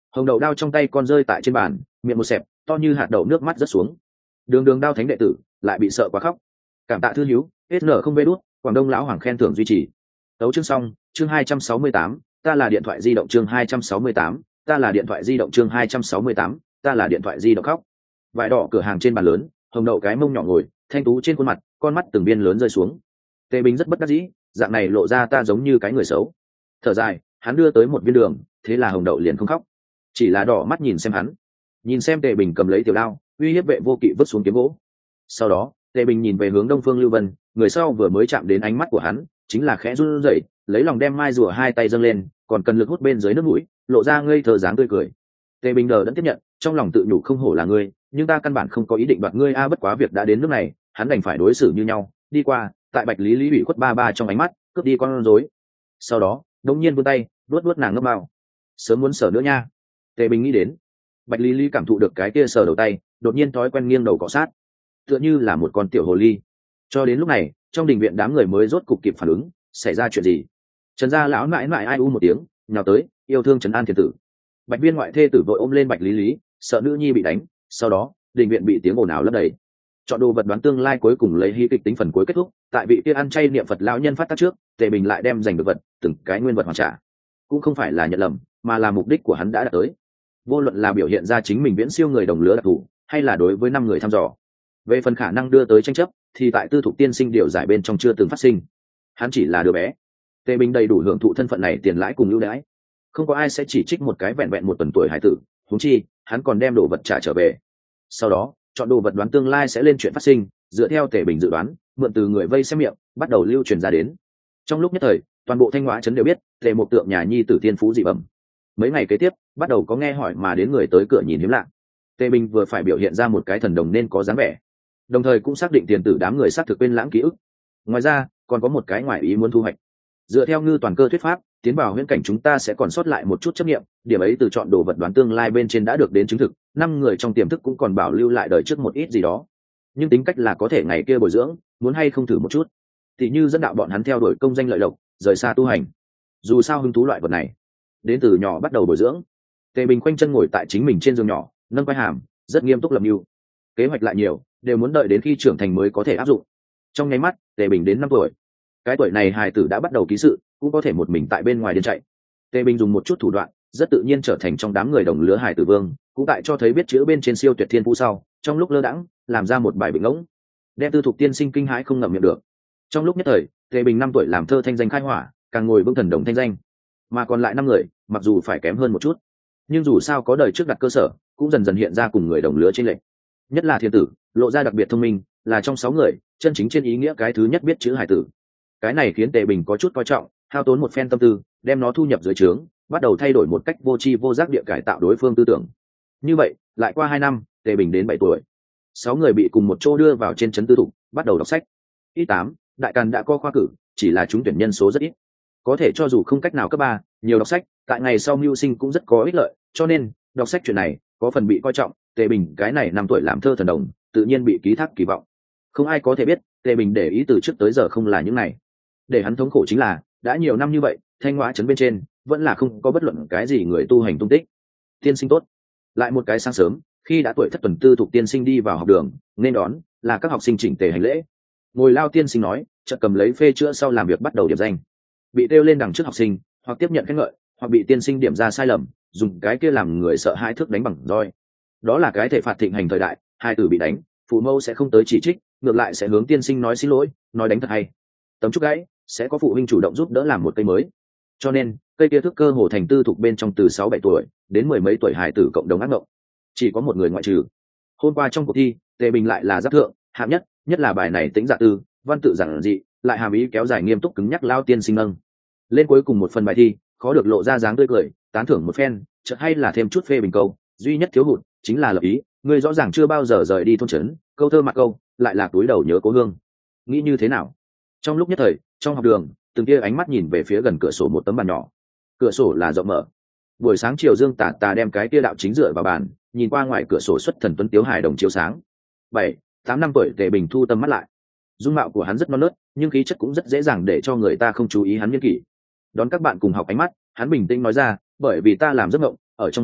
Hồng đậu đao trong tay con rơi tại trên bàn, miệng một xẹp to như hạt đậu, nước mắt rớt xuống. Đường đường đao thánh đệ tử lại bị sợ quá khóc. Cảm tạ thư hiếu SN không vê đút, Quảng Đông lão hoàng khen thưởng duy trì. Tấu chương xong, chương 268, ta là điện thoại di động chương 268, ta là điện thoại di động chương 268, ta là điện thoại di động khóc. Vải đỏ cửa hàng trên bàn lớn, hồng đậu cái mông nhỏ ngồi, thanh tú trên khuôn mặt, con mắt từng viên lớn rơi xuống. Tề Bình rất bất đắc dĩ, dạng này lộ ra ta giống như cái người xấu. Thở dài, hắn đưa tới một viên đường, thế là hồng đậu liền không khóc, chỉ là đỏ mắt nhìn xem hắn, nhìn xem Tề Bình cầm lấy tiểu đao, uy hiếp vệ vô kỵ vứt xuống kiếm gỗ. Sau đó Tề Bình nhìn về hướng Đông Phương Lưu Vân, người sau vừa mới chạm đến ánh mắt của hắn chính là khẽ run rẩy, lấy lòng đem mai rùa hai tay dâng lên, còn cần lực hút bên dưới nước mũi, lộ ra ngây thơ dáng tươi cười. Tề Bình đờ đẫn tiếp nhận, trong lòng tự nhủ không hổ là ngươi, nhưng ta căn bản không có ý định đoạt ngươi a, bất quá việc đã đến nước này, hắn đành phải đối xử như nhau, đi qua, tại Bạch Lý Lý bị khuất ba ba trong ánh mắt, cướp đi con rối. Sau đó, đống nhiên vươn tay, vuốt nàng ngấp mao. Sớm muốn sở nữa nha. Tề Bình nghĩ đến. Bạch Lý Lý cảm thụ được cái kia sờ đầu tay, đột nhiên thói quen nghiêng đầu cọ sát, tựa như là một con tiểu hồ ly. Cho đến lúc này, trong đình viện đám người mới rốt cục kịp phản ứng, xảy ra chuyện gì? Trần gia lão mãi mãi ai u một tiếng, nhào tới, yêu thương trấn an thiên tử. Bạch Viên ngoại thê tử vội ôm lên Bạch Lý Lý, sợ nữ nhi bị đánh. Sau đó, đình viện bị tiếng ồn ào lấp đầy. Chọn đồ vật đoán tương lai cuối cùng lấy hy kịch tính phần cuối kết thúc, tại vị kia ăn chay niệm Phật lão nhân phát tác trước, Tề Bình lại đem giành được vật, từng cái nguyên vật hoàn trả. Cũng không phải là nhận lầm, mà là mục đích của hắn đã đạt tới. Vô luận là biểu hiện ra chính mình viễn siêu người đồng lứa đặc thù, hay là đối với 5 người thăm dò, về phần khả năng đưa tới tranh chấp, thì tại Tư Thục tiên sinh điều giải bên trong chưa từng phát sinh. Hắn chỉ là đứa bé. Tề Bình đầy đủ hưởng thụ thân phận này tiền lãi cùng ưu đãi, không có ai sẽ chỉ trích một cái vẹn vẹn một tuần tuổi hải tử. Huống chi hắn còn đem đồ vật trả trở về. Sau đó chọn đồ vật đoán tương lai sẽ lên chuyện phát sinh, dựa theo Tề Bình dự đoán, mượn từ người vây xem miệng bắt đầu lưu truyền ra đến. Trong lúc nhất thời, toàn bộ Thanh Hóa trấn đều biết Tề Mục Tượng nhà nhi tử tiên phú dị bẩm. Mấy ngày kế tiếp, bắt đầu có nghe hỏi mà đến người tới cửa nhìn hiếm lạ. Tề Bình vừa phải biểu hiện ra một cái thần đồng nên có dáng vẻ, đồng thời cũng xác định tiền tử đám người xác thực quên lãng ký ức. Ngoài ra còn có một cái ngoại ý muốn thu hoạch. Dựa theo Ngư Toàn Cơ thuyết pháp, tiến vào huyễn cảnh chúng ta sẽ còn sót lại một chút chấp nghiệm, điểm ấy từ chọn đồ vật đoán tương lai bên trên đã được đến chứng thực. 5 người trong tiềm thức cũng còn bảo lưu lại đời trước một ít gì đó, nhưng tính cách là có thể ngày kia bồi dưỡng, muốn hay không thử một chút. Thì như dẫn đạo bọn hắn theo đuổi công danh lợi lộc, rời xa tu hành. Dù sao hứng thú loại vật này đến từ nhỏ bắt đầu bồi dưỡng. Tề Bình khoanh chân ngồi tại chính mình trên giường nhỏ, nâng quai hàm, rất nghiêm túc lập mưu. Kế hoạch lại nhiều, đều muốn đợi đến khi trưởng thành mới có thể áp dụng. Trong nháy mắt, Tề Bình đến 5 tuổi. Cái tuổi này hài tử đã bắt đầu ký sự, cũng có thể một mình tại bên ngoài điên chạy. Tề Bình dùng một chút thủ đoạn, rất tự nhiên trở thành trong đám người đồng lứa hài tử vương, cũng tại cho thấy biết chữ bên trên siêu tuyệt thiên phú sau, trong lúc lơ đãng, làm ra một bài bình ngỗng, đem Tư Thục tiên sinh kinh hãi không ngậm miệng được. Trong lúc nhất thời, Tề Bình 5 tuổi làm thơ thanh danh khai hỏa, càng ngồi vững thần đồng thanh danh. Mà còn lại 5 người, mặc dù phải kém hơn một chút, nhưng dù sao có đời trước đặt cơ sở, cũng dần dần hiện ra cùng người đồng lứa trên lệnh. Nhất là thiên tử, lộ ra đặc biệt thông minh, là trong 6 người chân chính trên ý nghĩa cái thứ nhất biết chữ hải tử. Cái này khiến Tề Bình có chút coi trọng, hao tốn một phen tâm tư, đem nó thu nhập dưới trướng, bắt đầu thay đổi một cách vô tri vô giác địa cải tạo đối phương tư tưởng. Như vậy, lại qua 2 năm, Tề Bình đến 7 tuổi. 6 người bị cùng một chỗ đưa vào trên trấn Tư Thục, bắt đầu đọc sách. Y8, Đại Càn đã có khoa cử, chỉ là trúng tuyển nhân số rất ít. Có thể cho dù không cách nào cấp 3, nhiều đọc sách, tại ngày sau mưu sinh cũng rất có ích lợi, cho nên đọc sách chuyện này có phần bị coi trọng. Tề Bình cái này 5 tuổi làm thơ thần đồng, tự nhiên bị ký thác kỳ vọng. Không ai có thể biết, Tề Bình để ý từ trước tới giờ không là những này. Để hắn thống khổ chính là, đã nhiều năm như vậy, Thanh Hóa trấn bên trên vẫn là không có bất luận cái gì người tu hành tung tích. Tiên sinh tốt. Lại một cái sáng sớm, khi đã tuổi thất tuần, Tư Thục tiên sinh đi vào học đường, nên đón là các học sinh chỉnh tề hành lễ. Ngồi lao tiên sinh nói, chợt cầm lấy phê chữa sau làm việc bắt đầu điểm danh. Bị đeo lên đằng trước học sinh, hoặc tiếp nhận khen ngợi, hoặc bị tiên sinh điểm ra sai lầm, dùng cái kia làm người sợ hãi thước đánh bằng roi. Đó là cái thể phạt thịnh hành thời đại, hai tử bị đánh, phụ mẫu sẽ không tới chỉ trích, ngược lại sẽ hướng tiên sinh nói xin lỗi, nói đánh thật hay. Tấm trúc gãy, sẽ có phụ huynh chủ động giúp đỡ làm một cây mới. Cho nên cây kia thước cơ hồ thành Tư Thục bên trong từ 6-7 tuổi đến 10 mấy tuổi hài tử cộng đồng ác mộng. Chỉ có một người ngoại trừ. Hôm qua trong cuộc thi, Tề Bình lại là giáp thượng, hạng nhất, nhất là bài này tính dạ tư, văn tự giản dị, lại hàm ý kéo dài nghiêm túc cứng nhắc lao tiên sinh nâng. Lên cuối cùng một phần bài thi, khó được lộ ra dáng tươi cười, tán thưởng một phen, chợt hay là thêm chút phê bình câu, duy nhất thiếu hụt chính là lập ý, người rõ ràng chưa bao giờ rời đi thôn trấn, câu thơ mặc câu, lại là túi đầu nhớ cố hương. Nghĩ như thế nào? Trong lúc nhất thời, trong học đường, từng kia ánh mắt nhìn về phía gần cửa sổ một tấm bàn nhỏ. Cửa sổ là rộng mở. Buổi sáng chiều dương tà tà đem cái kia đạo chính dựa vào bàn, nhìn qua ngoài cửa sổ xuất thần tuấn tiếu hài đồng chiếu sáng. 7-8 năm tuổi Tề Bình thu tâm mắt lại. Dung mạo của hắn rất non nớt, nhưng khí chất cũng rất dễ dàng để cho người ta không chú ý hắn niên kỷ. Đón các bạn cùng học ánh mắt, hắn bình tĩnh nói ra, bởi vì ta làm giấc mộng, ở trong mơ,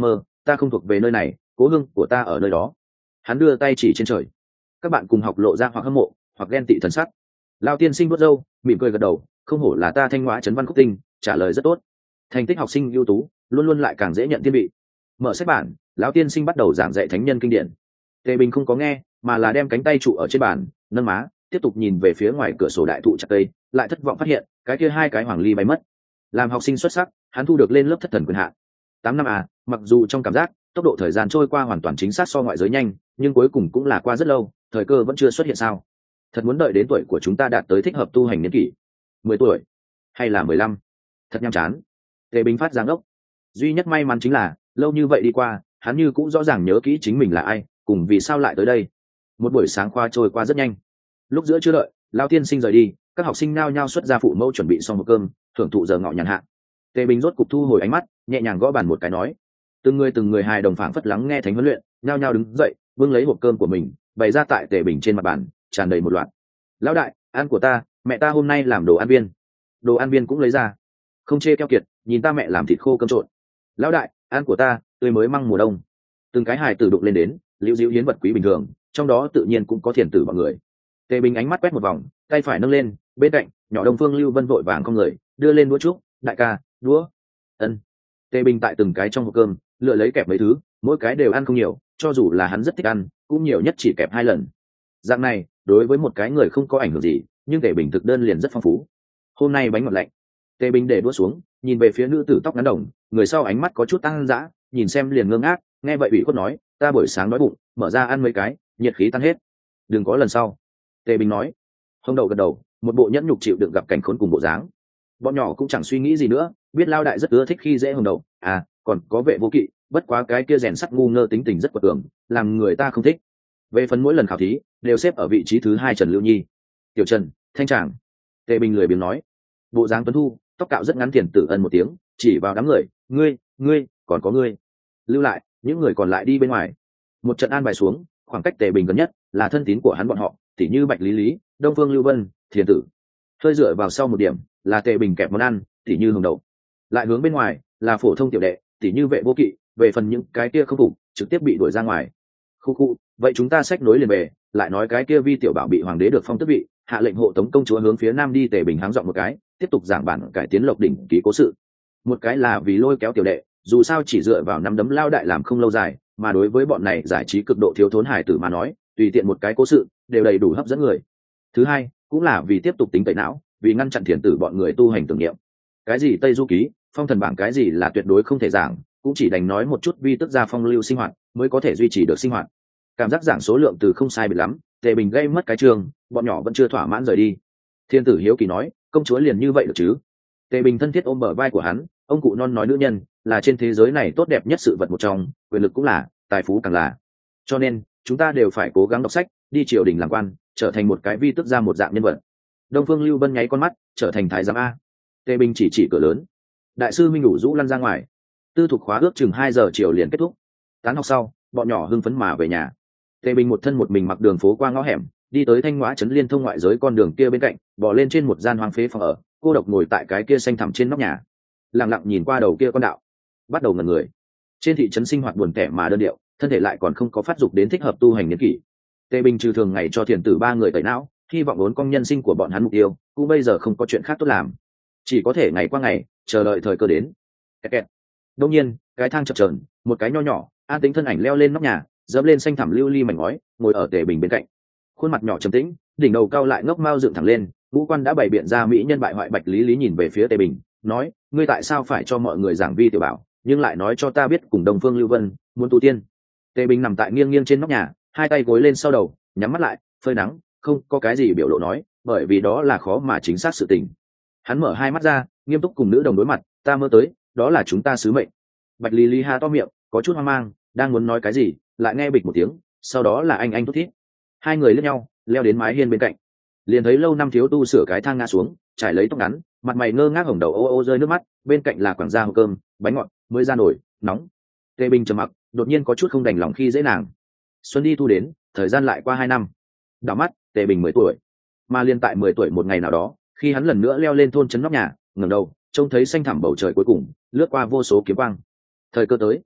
ta không thuộc về nơi này, cố hương của ta ở nơi đó. Hắn đưa tay chỉ trên trời. Các bạn cùng học lộ ra hoặc hâm mộ hoặc ghen tị thần sắc. Lao tiên sinh vuốt râu mỉm cười gật đầu, không hổ là ta Thanh Hóa trấn văn khúc tinh, trả lời rất tốt. Thành tích học sinh ưu tú luôn luôn lại càng dễ nhận thiên vị. Mở sách bản, lão tiên sinh bắt đầu giảng dạy thánh nhân kinh điển. Tề Bình không có nghe, mà là đem cánh tay trụ ở trên bàn, nâng má tiếp tục nhìn về phía ngoài cửa sổ đại thụ chặt cây, lại thất vọng phát hiện cái kia hai cái hoàng ly bay mất. Làm học sinh xuất sắc, hắn thu được lên lớp thất thần quyền hạn. 8 năm à, mặc dù trong cảm giác tốc độ thời gian trôi qua hoàn toàn chính xác so ngoại giới nhanh, nhưng cuối cùng cũng là qua rất lâu, thời cơ vẫn chưa xuất hiện sao? Thật muốn đợi đến tuổi của chúng ta đạt tới thích hợp tu hành niên kỷ. 10 tuổi hay là 15? Thật nhàm chán. Tề Bình phát giáng ốc. Duy nhất may mắn chính là lâu như vậy đi qua, hắn như cũng rõ ràng nhớ kỹ chính mình là ai, cùng vì sao lại tới đây. Một buổi sáng khoa trôi qua rất nhanh. Lúc giữa chưa đợi lão tiên sinh rời đi, các học sinh nao nhao xuất ra phụ mẫu chuẩn bị xong một cơm, thưởng thụ giờ ngọ nhàn hạ. Tề Bình rốt cục thu hồi ánh mắt, nhẹ nhàng gõ bàn một cái nói: từng người hài đồng phảng phất lắng nghe thánh huấn luyện, nao nhao đứng dậy, vương lấy hộp cơm của mình bày ra tại Tề Bình trên mặt bàn, tràn đầy một loạt. Lão đại, ăn của ta, mẹ ta hôm nay làm đồ ăn viên. Đồ ăn viên cũng lấy ra. Không chê keo kiệt, nhìn ta mẹ làm thịt khô cơm trộn. Lão đại, ăn của ta, tươi mới măng mùa đông. Từng cái hài tử đụng lên đến, liễu diễu hiến vật quý bình thường, trong đó tự nhiên cũng có thiền tử bọn người. Tề Bình ánh mắt quét một vòng, tay phải nâng lên, bên cạnh nhỏ Đông Phương Lưu Vân vội vàng không người đưa lên đũa trúc. Đại ca, đũa. Ân. Tề Bình tại từng cái trong hộp cơm lựa lấy kẹp mấy thứ, mỗi cái đều ăn không nhiều, cho dù là hắn rất thích ăn, cũng nhiều nhất chỉ kẹp 2 lần. Dạng này đối với một cái người không có ảnh hưởng gì, nhưng Tề Bình thực đơn liền rất phong phú. Hôm nay bánh ngọt lạnh. Tề Bình để đũa xuống, nhìn về phía nữ tử tóc ngắn đồng, người sau ánh mắt có chút tăng dã, nhìn xem liền ngơ ngác, nghe vậy ủy khuất nói: ta buổi sáng đói bụng, mở ra ăn mấy cái, nhiệt khí tan hết. Đừng có lần sau. Tề Bình nói. Hông đầu gật đầu, một bộ nhẫn nhục chịu đựng gặp cảnh khốn cùng bộ dáng. Bọn nhỏ cũng chẳng suy nghĩ gì nữa, biết lao đại rất ưa thích khi dễ Hồng đầu, à còn có Vệ Vô Kỵ, bất quá cái kia rèn sắt ngu ngơ tính tình rất quật cường, làm người ta không thích. Về phần mỗi lần khảo thí đều xếp ở vị trí thứ 2 Trần Lưu Nhi. Tiểu Trần, thanh tràng. Tề Bình lười biếng nói. Bộ dáng tuấn thu, tóc cạo rất ngắn, Tiền Tử Ân một tiếng chỉ vào đám người: ngươi còn có ngươi, lưu lại, những người còn lại đi bên ngoài. Một trận an bài xuống, khoảng cách Tề Bình gần nhất là thân tín của hắn bọn họ, tỉ như Bạch Lý Lý, Đông Phương Lưu Vân, Thiền Tử. Hơi dựa vào sau một điểm là Tề Bình kẹp món ăn, tỉ như hồng đậu. Lại hướng bên ngoài là phổ thông tiểu đệ, tỉ như Vệ Vô Kỵ. Về phần những cái kia không phục, trực tiếp bị đuổi ra ngoài. Khu, vậy chúng ta xách nối liền về, lại nói cái kia Vi tiểu bảo bị hoàng đế được phong tước vị, hạ lệnh hộ tống công chúa hướng phía nam đi. Tề Bình háng giọng một cái, tiếp tục giảng bản cải tiến Lộc Đỉnh ký cố sự. Một cái là vì lôi kéo tiểu đệ, dù sao chỉ dựa vào nắm đấm lao đại làm không lâu dài, mà đối với bọn này giải trí cực độ thiếu thốn hài tử mà nói, tùy tiện một cái cố sự đều đầy đủ hấp dẫn người. Thứ hai cũng là vì tiếp tục tính tẩy não, vì ngăn chặn thiền tử bọn người tu hành tưởng niệm. Cái gì Tây Du Ký, Phong Thần Bảng cái gì là tuyệt đối không thể giảng, cũng chỉ đành nói một chút vi tức gia phong lưu sinh hoạt mới có thể duy trì được sinh hoạt. Cảm giác giảng số lượng từ không sai biệt lắm, Tề Bình gây mất cái trường, bọn nhỏ vẫn chưa thỏa mãn rời đi. Thiên tử hiếu kỳ nói: công chúa liền như vậy được chứ? Tề Bình thân thiết ôm bờ vai của hắn, ông cụ non nói: nữ nhân là trên thế giới này tốt đẹp nhất sự vật một trong, quyền lực cũng là, tài phú càng là. Cho nên chúng ta đều phải cố gắng đọc sách, đi triều đình làm quan, trở thành một cái vi tước gia một dạng nhân vật. Đông Phương Lưu Vân nháy con mắt, trở thành thái giám a. Tề Bình chỉ cửa lớn. Đại sư Minh đủ rũ lăn ra ngoài. Tư thục khóa ước chừng 2 giờ chiều liền kết thúc. Tán học sau, bọn nhỏ hưng phấn mà về nhà. Tề Bình một thân một mình mặc đường phố qua ngõ hẻm, đi tới Thanh Hóa trấn liên thông ngoại giới con đường kia bên cạnh, bò lên trên một gian hoang phế phòng ở, cô độc ngồi tại cái kia xanh thẳm trên nóc nhà, lặng lặng nhìn qua đầu kia con đạo, bắt đầu ngẩn người. Trên thị trấn sinh hoạt buồn tẻ mà đơn điệu, thân thể lại còn không có phát dục đến thích hợp tu hành niên kỷ. Tề Bình trừ thường ngày cho thiền tử 3 người tẩy não, hy vọng 4 công nhân sinh của bọn hắn mục tiêu, cũng bây giờ không có chuyện khác tốt làm, chỉ có thể ngày qua ngày chờ đợi thời cơ đến. Kẹt. Đương nhiên, cái thang chập chờn, một cái nho nhỏ, an tĩnh thân ảnh leo lên nóc nhà, dẫm lên xanh thẳm lưu ly mảnh ngói, ngồi ở Tề Bình bên cạnh. Khuôn mặt nhỏ trầm tĩnh, đỉnh đầu cao lại ngốc mao dựng thẳng lên, ngũ quan đã bày biện ra mỹ nhân bại hoại. Bạch Lý Lý nhìn về phía Tề Bình, nói: ngươi tại sao phải cho mọi người giảng vi tiểu bảo, nhưng lại nói cho ta biết cùng Đông Phương Lưu Vân muốn tu tiên? Tề Bình nằm tại nghiêng nghiêng trên nóc nhà, hai tay gối lên sau đầu, nhắm mắt lại, phơi nắng, không có cái gì biểu lộ nói, bởi vì đó là khó mà chính xác sự tình. Hắn mở hai mắt ra, nghiêm túc cùng nữ đồng đối mặt: ta mơ tới, đó là chúng ta sứ mệnh. Bạch Lý Lý ha to miệng, có chút hoang mang, đang muốn nói cái gì, lại nghe bịch một tiếng, sau đó là anh thút thít. Hai người liếc nhau, leo đến mái hiên bên cạnh, liền thấy lâu năm thiếu tu sửa cái thang ngã xuống, trải lấy tóc ngắn, mặt mày ngơ ngác, hồng đầu ô ô rơi nước mắt, bên cạnh là quảng gia hộp cơm, bánh ngọt mới ra nổi, nóng. Tề Bình trầm mặc, đột nhiên có chút không đành lòng khi dễ nàng. Xuân đi thu đến, thời gian lại qua 2 năm. Đảo mắt, Tề Bình 10 tuổi, mà liên tại 10 tuổi một ngày nào đó, khi hắn lần nữa leo lên thôn trấn nóc nhà, ngẩng đầu trông thấy xanh thẳm bầu trời cuối cùng lướt qua vô số kiếm quang. Thời cơ tới.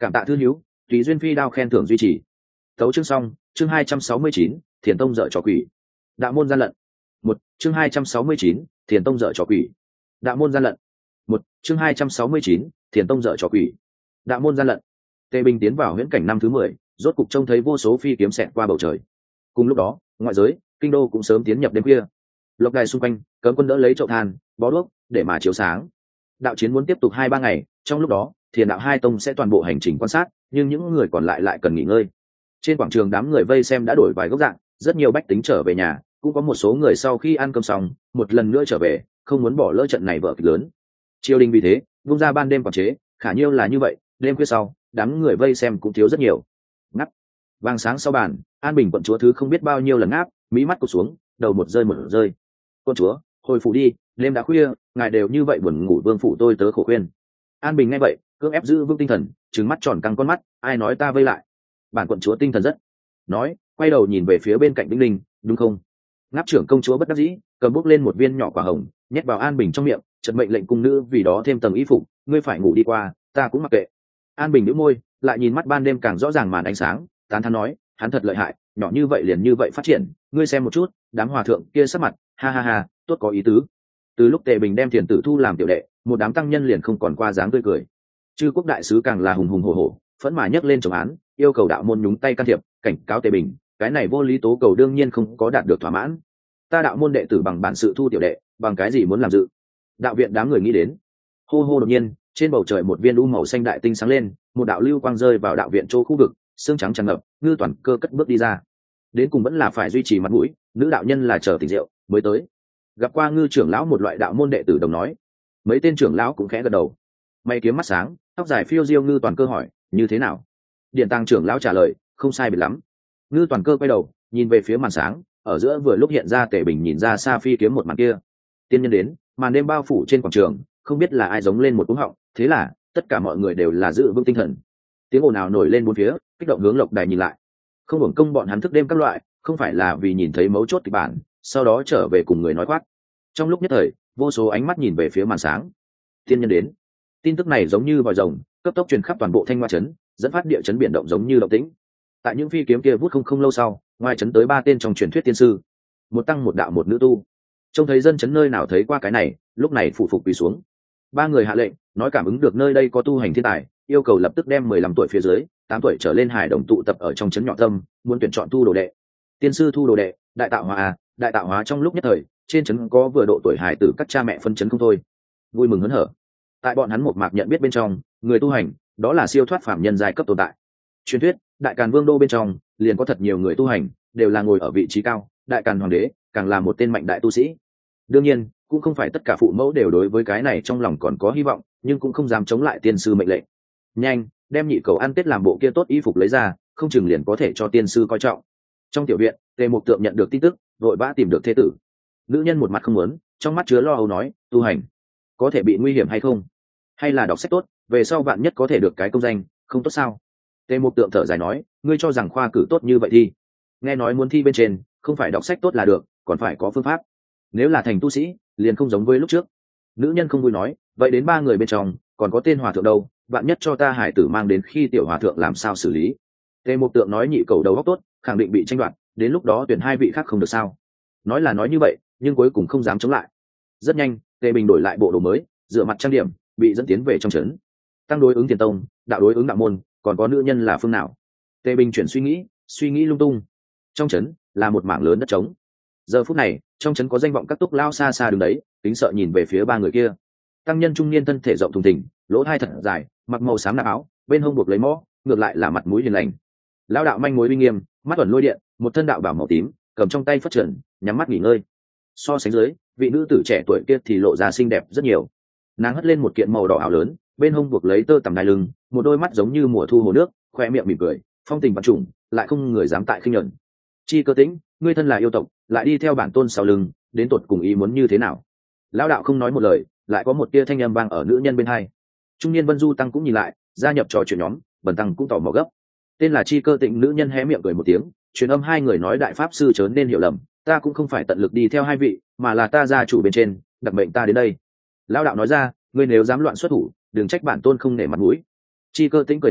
Cảm tạ thư hữu, tùy duyên phi đao khen thưởng duy trì. Tấu chương xong, chương 269, Thiền Tông dở trò quỷ. Đạo môn gian lận. Một, chương 269, Thiền Tông dở trò quỷ. Đạo môn gian lận. Một, chương 269, Thiền Tông dở trò quỷ. Đạo môn gian lận. Tề Bình tiến vào huyễn cảnh năm thứ 10, rốt cục trông thấy vô số phi kiếm xẹt qua bầu trời. Cùng lúc đó, ngoại giới, kinh đô cũng sớm tiến nhập đêm khuya. Lộc đài xung quanh, cấm quân đỡ lấy chậu than, bó đuốc để mà chiếu sáng. Đạo chiến muốn tiếp tục 2-3 ngày, trong lúc đó, Thiền đạo hai tông sẽ toàn bộ hành trình quan sát, nhưng những người còn lại cần nghỉ ngơi. Trên quảng trường đám người vây xem đã đổi vài góc dạng, rất nhiều bách tính trở về nhà, cũng có một số người sau khi ăn cơm xong, một lần nữa trở về, không muốn bỏ lỡ trận này vở kịch lớn. Triều đình vì thế, vung ra ban đêm quản chế, khả nhiêu là như vậy, đêm khuya sau, đám người vây xem cũng thiếu rất nhiều. Ngáp. Vàng sáng sau bàn, An Bình quận chúa thứ không biết bao nhiêu lần ngáp, mí mắt cụp xuống, đầu một rơi. Quận chúa, hồi phủ đi, đêm đã khuya, ngài đều như vậy buồn ngủ, vương phủ tôi tớ khổ khuyên. An Bình nghe vậy, cưỡng ép giữ vững tinh thần, trừng mắt tròn căng con mắt, ai nói ta vây lại. Bản quận chúa tinh thần rất. Nói, quay đầu nhìn về phía bên cạnh Đinh Linh, đúng không? Ngáp trưởng công chúa bất đắc dĩ, cầm bút lên một viên nhỏ quả hồng, nhét vào An Bình trong miệng, chợt mệnh lệnh cung nữ vì đó thêm tầng y phục, ngươi phải ngủ đi qua, ta cũng mặc kệ. An Bình nhíu môi, lại nhìn mắt ban đêm càng rõ ràng màn ánh sáng, tán thán nói, hắn thật lợi hại, nhỏ như vậy liền như vậy phát triển, ngươi xem một chút, đám hòa thượng kia sắc mặt, ha ha ha, tốt có ý tứ. Từ lúc Tề Bình đem Thiền Tử thu làm tiểu đệ, một đám tăng nhân liền không còn qua dáng tươi cười. Chư quốc đại sứ càng là hùng hùng hổ hổ, phẫn mà nhấc lên chống án, yêu cầu đạo môn nhúng tay can thiệp, cảnh cáo Tề Bình, cái này vô lý tố cầu đương nhiên không có đạt được thỏa mãn. Ta đạo môn đệ tử bằng bản sự thu tiểu đệ, bằng cái gì muốn làm dự? Đạo viện đám người nghĩ đến. Hô hô đột nhiên, trên bầu trời một viên u màu xanh đại tinh sáng lên, một đạo lưu quang rơi vào đạo viện chỗ khu vực, xương trắng tràn ngập, Ngư Toàn Cơ cất bước đi ra. Đến cùng vẫn là phải duy trì mặt mũi, nữ đạo nhân là chờ tỉnh rượu mới tới. Gặp qua Ngư trưởng lão một loại đạo môn đệ tử đồng nói. Mấy tên trưởng lão cũng khẽ gật đầu. Mày kiếm mắt sáng, tóc dài phiêu diêu Ngư Toàn Cơ hỏi, như thế nào? Điện Tàng trưởng lão trả lời, không sai biệt lắm. Ngư Toàn Cơ quay đầu, nhìn về phía màn sáng, ở giữa vừa lúc hiện ra Tề Bình nhìn ra xa phi kiếm một màn kia. Tiên nhân đến, màn đêm bao phủ trên quảng trường, không biết là ai giống lên một cú họng, thế là tất cả mọi người đều là giữ vững tinh thần. Tiếng ồn ào nổi lên bốn phía, kích động hướng Lộc Đài nhìn lại. Không hưởng công bọn hắn thức đêm các loại, không phải là vì nhìn thấy mấu chốt kịch bản, sau đó trở về cùng người nói khoác. Trong lúc nhất thời, vô số ánh mắt nhìn về phía màn sáng. Tiên nhân đến. Tin tức này giống như vòi rồng, cấp tốc truyền khắp toàn bộ Thanh Hoa trấn, dẫn phát địa chấn biển động giống như động tĩnh. Tại những phi kiếm kia vút không lâu sau, ngoài trấn tới 3 tên trong truyền thuyết tiên sư, một tăng một đạo một nữ tu. Trông thấy dân chấn nơi nào thấy qua cái này, lúc này phụ phục quỳ xuống. 3 người hạ lệnh, nói cảm ứng được nơi đây có tu hành thiên tài, yêu cầu lập tức đem 15 tuổi phía dưới, 8 tuổi trở lên hài đồng tụ tập ở trong trấn nhỏ tâm, muốn tuyển chọn thu đồ đệ. Tiên sư thu đồ đệ, đại tạo hóa à, đại tạo hóa trong lúc nhất thời, trên trấn có vừa độ tuổi hài tử các cha mẹ phân chấn không thôi. Vui mừng hớn hở. Tại bọn hắn một mạc nhận biết bên trong, người tu hành, đó là siêu thoát phàm nhân giai cấp tồn tại. Truyền thuyết, Đại Càn Vương đô bên trong, liền có thật nhiều người tu hành, đều là ngồi ở vị trí cao, Đại Càn hoàng đế, càng là một tên mạnh đại tu sĩ. Đương nhiên, cũng không phải tất cả phụ mẫu đều đối với cái này trong lòng còn có hy vọng, nhưng cũng không dám chống lại tiên sư mệnh lệnh. Nhanh, đem nhị cầu ăn tết làm bộ kia tốt y phục lấy ra, không chừng liền có thể cho tiên sư coi trọng. Trong tiểu viện, Tề Mục Tượng nhận được tin tức, vội vã tìm được thế tử. Nữ nhân một mặt không muốn, trong mắt chứa lo âu nói, tu hành có thể bị nguy hiểm hay không? Hay là đọc sách tốt, về sau vạn nhất có thể được cái công danh, không tốt sao? Tề Mục Tượng thở dài nói, ngươi cho rằng khoa cử tốt như vậy thi? Nghe nói muốn thi bên trên, không phải đọc sách tốt là được, còn phải có phương pháp. Nếu là thành tu sĩ, liền không giống với lúc trước. Nữ nhân không vui nói, vậy đến 3 người bên trong, còn có tên hòa thượng đâu, vạn nhất cho ta hải tử mang đến khi tiểu hòa thượng làm sao xử lý? Tề Mục Tượng nói nhị cầu đầu óc tốt, khẳng định bị tranh đoạt, đến lúc đó tuyển 2 vị khác không được sao? Nói là nói như vậy, nhưng cuối cùng không dám chống lại. Rất nhanh, Tề Bình đổi lại bộ đồ mới, dựa mặt trang điểm, bị dẫn tiến về trong trấn. Tăng đối ứng Thiền Tông, đạo đối ứng đạo môn, còn có nữ nhân là phương nào? Tề Bình chuyển suy nghĩ lung tung. Trong trấn là một mảng lớn đất trống. Giờ phút này, trong trấn có danh vọng các túc lao xa xa đứng đấy, kính sợ nhìn về phía 3 người kia. Tăng nhân trung niên thân thể rộng thùng thình, lỗ hai thật dài, mặc màu xám nạp áo, bên hông buộc lấy mõ, ngược lại là mặt mũi hiền lành. Lão đạo manh mối uy nghiêm, mắt ẩn lôi điện, một thân đạo bảo màu tím, cầm trong tay phất trần, nhắm mắt nghỉ ngơi. So sánh dưới, vị nữ tử trẻ tuổi kia thì lộ ra xinh đẹp rất nhiều. Nàng hất lên một kiện màu đỏ áo lớn, bên hông buộc lấy tơ tằm đai lưng, một đôi mắt giống như mùa thu hồ nước, khoe miệng mỉm cười, phong tình vạn trùng, lại không người dám tại khinh nhẫn. Chi Cơ Tĩnh, ngươi thân là yêu tộc, lại đi theo bản tôn sau lưng, đến tột cùng ý muốn như thế nào? Lão đạo không nói một lời, lại có một tia thanh âm vang ở nữ nhân bên hai. Trung niên Vân Du tăng cũng nhìn lại, gia nhập trò chuyện nhóm, Bần tăng cũng tò mò gấp. Tên là Chi Cơ Tĩnh nữ nhân hé miệng cười một tiếng, truyền âm 2 người nói đại pháp sư chớ nên hiểu lầm, ta cũng không phải tận lực đi theo 2 vị, mà là ta gia chủ bên trên, đặc mệnh ta đến đây. Lão đạo nói ra, ngươi nếu dám loạn xuất thủ, đừng trách bản tôn không nể mặt mũi. Chi Cơ Tĩnh cười nói,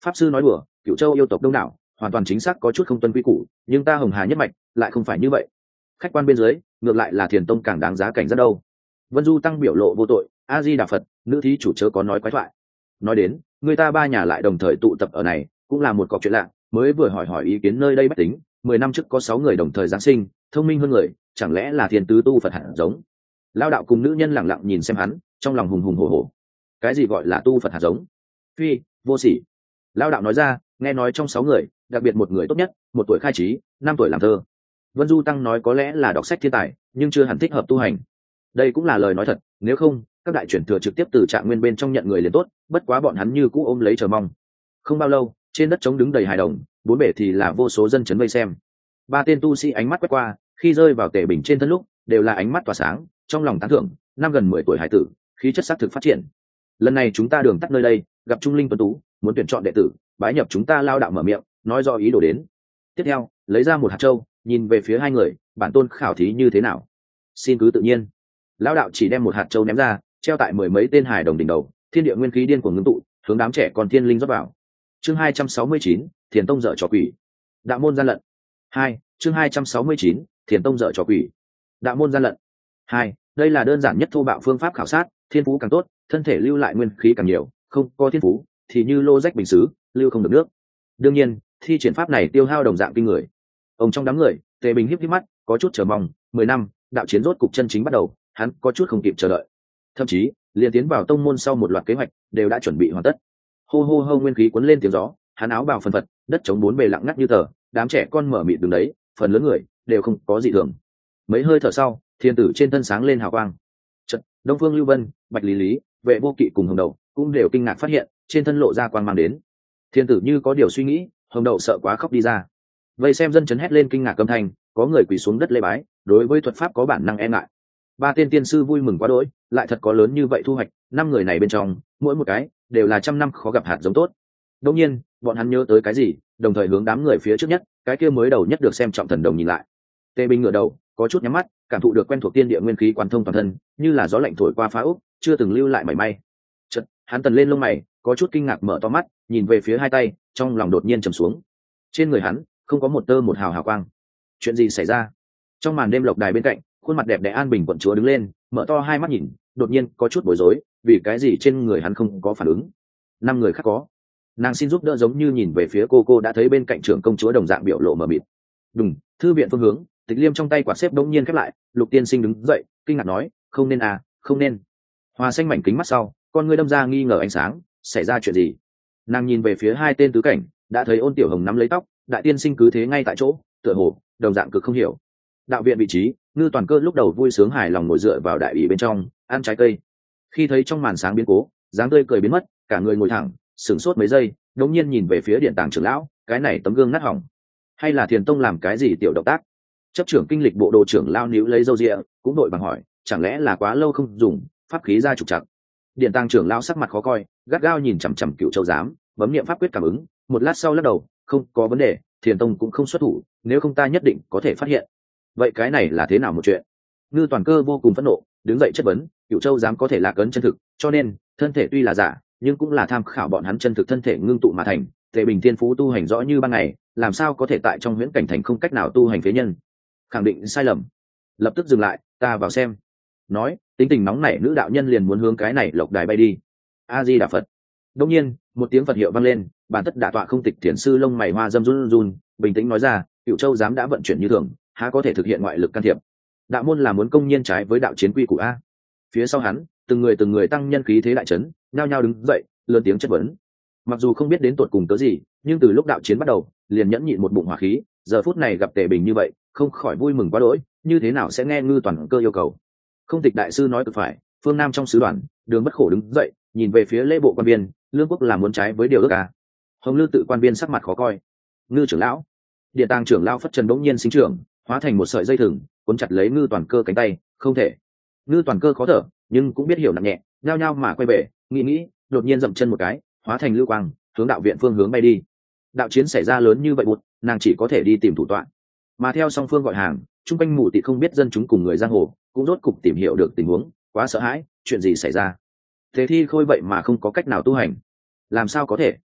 Pháp sư nói đùa, Cửu Châu yêu tộc đông đảo, hoàn toàn chính xác có chút không tuân quy củ, nhưng ta Hồng Hà nhất mạch lại không phải như vậy. Khách quan bên dưới, ngược lại là Thiền Tông càng đáng giá cảnh giác đâu. Vân Du tăng biểu lộ vô tội, A Di Đà Phật, nữ thí chủ chớ có nói quái thoại. Nói đến, người ta ba nhà lại đồng thời tụ tập ở này, cũng là một cọc chuyện lạ, mới vừa hỏi ý kiến nơi đây bách tính, 10 năm trước có 6 người đồng thời giáng sinh, thông minh hơn người, chẳng lẽ là thiên tứ tu Phật hạt giống? Lao đạo cùng nữ nhân lẳng lặng nhìn xem hắn, trong lòng hùng hùng hổ hổ. Cái gì gọi là tu Phật hạt giống? Phi, vô sỉ. Lao đạo nói ra, nghe nói trong 6 người, đặc biệt một người tốt nhất, 1 tuổi khai trí, 5 tuổi làm thơ. Vân Du tăng nói có lẽ là đọc sách thiên tài, nhưng chưa hẳn thích hợp tu hành. Đây cũng là lời nói thật, nếu không, các đại chuyển thừa trực tiếp từ Trạng Nguyên bên trong nhận người liền tốt, bất quá bọn hắn như cũ ôm lấy chờ mong. Không bao lâu, trên đất trống đứng đầy hài đồng, bốn bể thì là vô số dân chấn vây xem. Ba tên tu sĩ ánh mắt quét qua, khi rơi vào Tề Bình trên thân lúc, đều là ánh mắt tỏa sáng, trong lòng tán thưởng, năm gần 10 tuổi hải tử, khí chất sắc thực phát triển. Lần này chúng ta đường tắt nơi đây, gặp Trung Linh tuấn tú, muốn tuyển chọn đệ tử, bái nhập chúng ta Lao đạo mở miệng, nói rõ ý đồ đến. Tiếp theo, lấy ra một hạt châu, nhìn về phía hai người, bản tôn khảo thí như thế nào? Xin cứ tự nhiên. Lao đạo chỉ đem một hạt châu ném ra, treo tại 10 mấy tên hài đồng đỉnh đầu, thiên địa nguyên khí điên cuồng ngưng tụ, hướng đám trẻ còn thiên linh rót vào. Chương 269, Thiền Tông dở trò quỷ. Đạo môn gian lận. 2, chương 269, Thiền Tông dở trò quỷ. Đạo môn gian lận. 2, đây là đơn giản nhất thô bạo phương pháp khảo sát, thiên phú càng tốt, thân thể lưu lại nguyên khí càng nhiều, không có thiên phú thì như lô rách bình sứ, lưu không được nước. Đương nhiên, thi triển pháp này tiêu hao đồng dạng kinh người. Ông trong đám người, Tề Bình híp híp mắt, có chút chờ mong, 10 năm, đạo chiến rốt cục chân chính bắt đầu, hắn có chút không kịp chờ đợi. Thậm chí, liền tiến vào tông môn sau một loạt kế hoạch đều đã chuẩn bị hoàn tất. Hô hô hô nguyên khí cuốn lên tiếng gió, hắn áo bào phần phật, đất trống bốn bề lặng ngắt như tờ, đám trẻ con mở mịt đứng đấy, phần lớn người đều không có gì thường. Mấy hơi thở sau, thiên tử trên thân sáng lên hào quang. Chợt, Đông Phương Lưu Vân, Bạch Lý Lý, Vệ Vô Kỵ cùng Hồng Đậu cũng đều kinh ngạc phát hiện, trên thân lộ ra quang mang đến. Thiên tử như có điều suy nghĩ, Hồng Đậu sợ quá khóc đi ra. Vây xem dân chấn hét lên kinh ngạc âm thanh, có người quỳ xuống đất lễ bái, đối với thuật pháp có bản năng e ngại. Ba tên tiên sư vui mừng quá đỗi, lại thật có lớn như vậy thu hoạch, 5 người này bên trong, mỗi một cái đều là trăm năm khó gặp hạt giống tốt. Đương nhiên, bọn hắn nhớ tới cái gì, đồng thời hướng đám người phía trước nhất, cái kia mới đầu nhất được xem trọng thần đồng nhìn lại. Tề Bình ngửa đầu, có chút nhắm mắt, cảm thụ được quen thuộc tiên địa nguyên khí quán thông toàn thân, như là gió lạnh thổi qua phá ốc, chưa từng lưu lại mảy may. Chợt, hắn tần lên lông mày, có chút kinh ngạc mở to mắt, nhìn về phía hai tay, trong lòng đột nhiên trầm xuống. Trên người hắn không có một tơ một hào hào quang. Chuyện gì xảy ra? Trong màn đêm lộc đài bên cạnh, khuôn mặt đẹp đẽ an bình quận chúa đứng lên, mở to hai mắt nhìn, đột nhiên có chút bối rối, vì cái gì trên người hắn không có phản ứng. 5 người khác có. Nàng xin giúp đỡ giống như nhìn về phía cô đã thấy bên cạnh trưởng công chúa đồng dạng biểu lộ mờ mịt. Đùng, thư viện phương hướng, Tịch Liêm trong tay quạt xếp đống nhiên khép lại, Lục Tiên Sinh đứng dậy, kinh ngạc nói, không nên à, không nên. Hoa xanh mảnh kính mắt sau, con ngươi đâm ra nghi ngờ ánh sáng, xảy ra chuyện gì? Nàng nhìn về phía hai tên tứ cảnh, đã thấy Ôn Tiểu Hồng nắm lấy tóc, Đại Tiên Sinh cứ thế ngay tại chỗ, tựa hồ đồng dạng cực không hiểu. Đạo viện vị trí, Ngư Toàn Cơ lúc đầu vui sướng hài lòng ngồi dựa vào đại ủy bên trong, ăn trái cây. Khi thấy trong màn sáng biến cố, dáng tươi cười biến mất, cả người ngồi thẳng, sửng sốt mấy giây, đống nhiên nhìn về phía điện tàng trưởng lão, cái này tấm gương nát hỏng, hay là Thiền Tông làm cái gì tiểu động tác? Chấp trưởng kinh lịch bộ đồ trưởng lao níu lấy râu ria, cũng đội bằng hỏi, chẳng lẽ là quá lâu không dùng, pháp khí ra trục trặc? Điện tàng trưởng lão sắc mặt khó coi, gắt gao nhìn chằm chằm Cựu Châu giám, bấm niệm pháp quyết cảm ứng, một lát sau lắc đầu, không có vấn đề, Thiền Tông cũng không xuất thủ, nếu không ta nhất định có thể phát hiện. Vậy cái này là thế nào một chuyện? Ngư Toàn Cơ vô cùng phẫn nộ, đứng dậy chất vấn, Cựu Châu giám có thể lạc ấn chân thực, cho nên thân thể tuy là giả, nhưng cũng là tham khảo bọn hắn chân thực thân thể ngưng tụ mà thành. Tề Bình thiên phú tu hành rõ như ban ngày, làm sao có thể tại trong huyễn cảnh thành không cách nào tu hành phế nhân? Khẳng định sai lầm. Lập tức dừng lại, ta vào xem. Nói, tính tình nóng nảy nữ đạo nhân liền muốn hướng cái này lộc đài bay đi. A Di Đà Phật. Đột nhiên, một tiếng Phật hiệu vang lên, bản tất đả tọa không tịch thiền sư lông mày hoa dâm run run, bình tĩnh nói ra, Cựu Châu giám đã vận chuyển như thường, há có thể thực hiện ngoại lực can thiệp? Đạo môn là muốn công nhiên trái với đạo chiến quy của a. Phía sau hắn, từng người tăng nhân khí thế đại chấn, nhao nhao đứng dậy, lớn tiếng chất vấn. Mặc dù không biết đến tột cùng cớ gì, nhưng từ lúc đạo chiến bắt đầu, liền nhẫn nhịn một bụng hỏa khí, giờ phút này gặp Tề Bình như vậy, không khỏi vui mừng quá đỗi, như thế nào sẽ nghe Ngư Toàn Cơ yêu cầu. Không tịch đại sư nói cực phải, phương Nam trong sứ đoàn, Đường Bất Khổ đứng dậy, nhìn về phía lễ bộ quan viên, lương quốc là muốn trái với điều ước à? Hồng Lư tự quan viên sắc mặt khó coi. Ngư trưởng lão, Địa tàng trưởng lão phất trần bỗng nhiên sinh trưởng, hóa thành một sợi dây thừng, cuốn chặt lấy Ngư Toàn Cơ cánh tay, không thể. Ngư Toàn Cơ khó thở, nhưng cũng biết hiểu nặng nhẹ, nhao nhao mà quay về, nghĩ, đột nhiên dậm chân một cái, hóa thành lưu quang, hướng đạo viện phương hướng bay đi. Đạo chiến xảy ra lớn như vậy bụt, nàng chỉ có thể đi tìm thủ tọa. Mà theo song phương gọi hàng, chung quanh mù tịt không biết dân chúng cùng người giang hồ, cũng rốt cục tìm hiểu được tình huống, quá sợ hãi, chuyện gì xảy ra? Thế thi khôi vậy mà không có cách nào tu hành, làm sao có thể?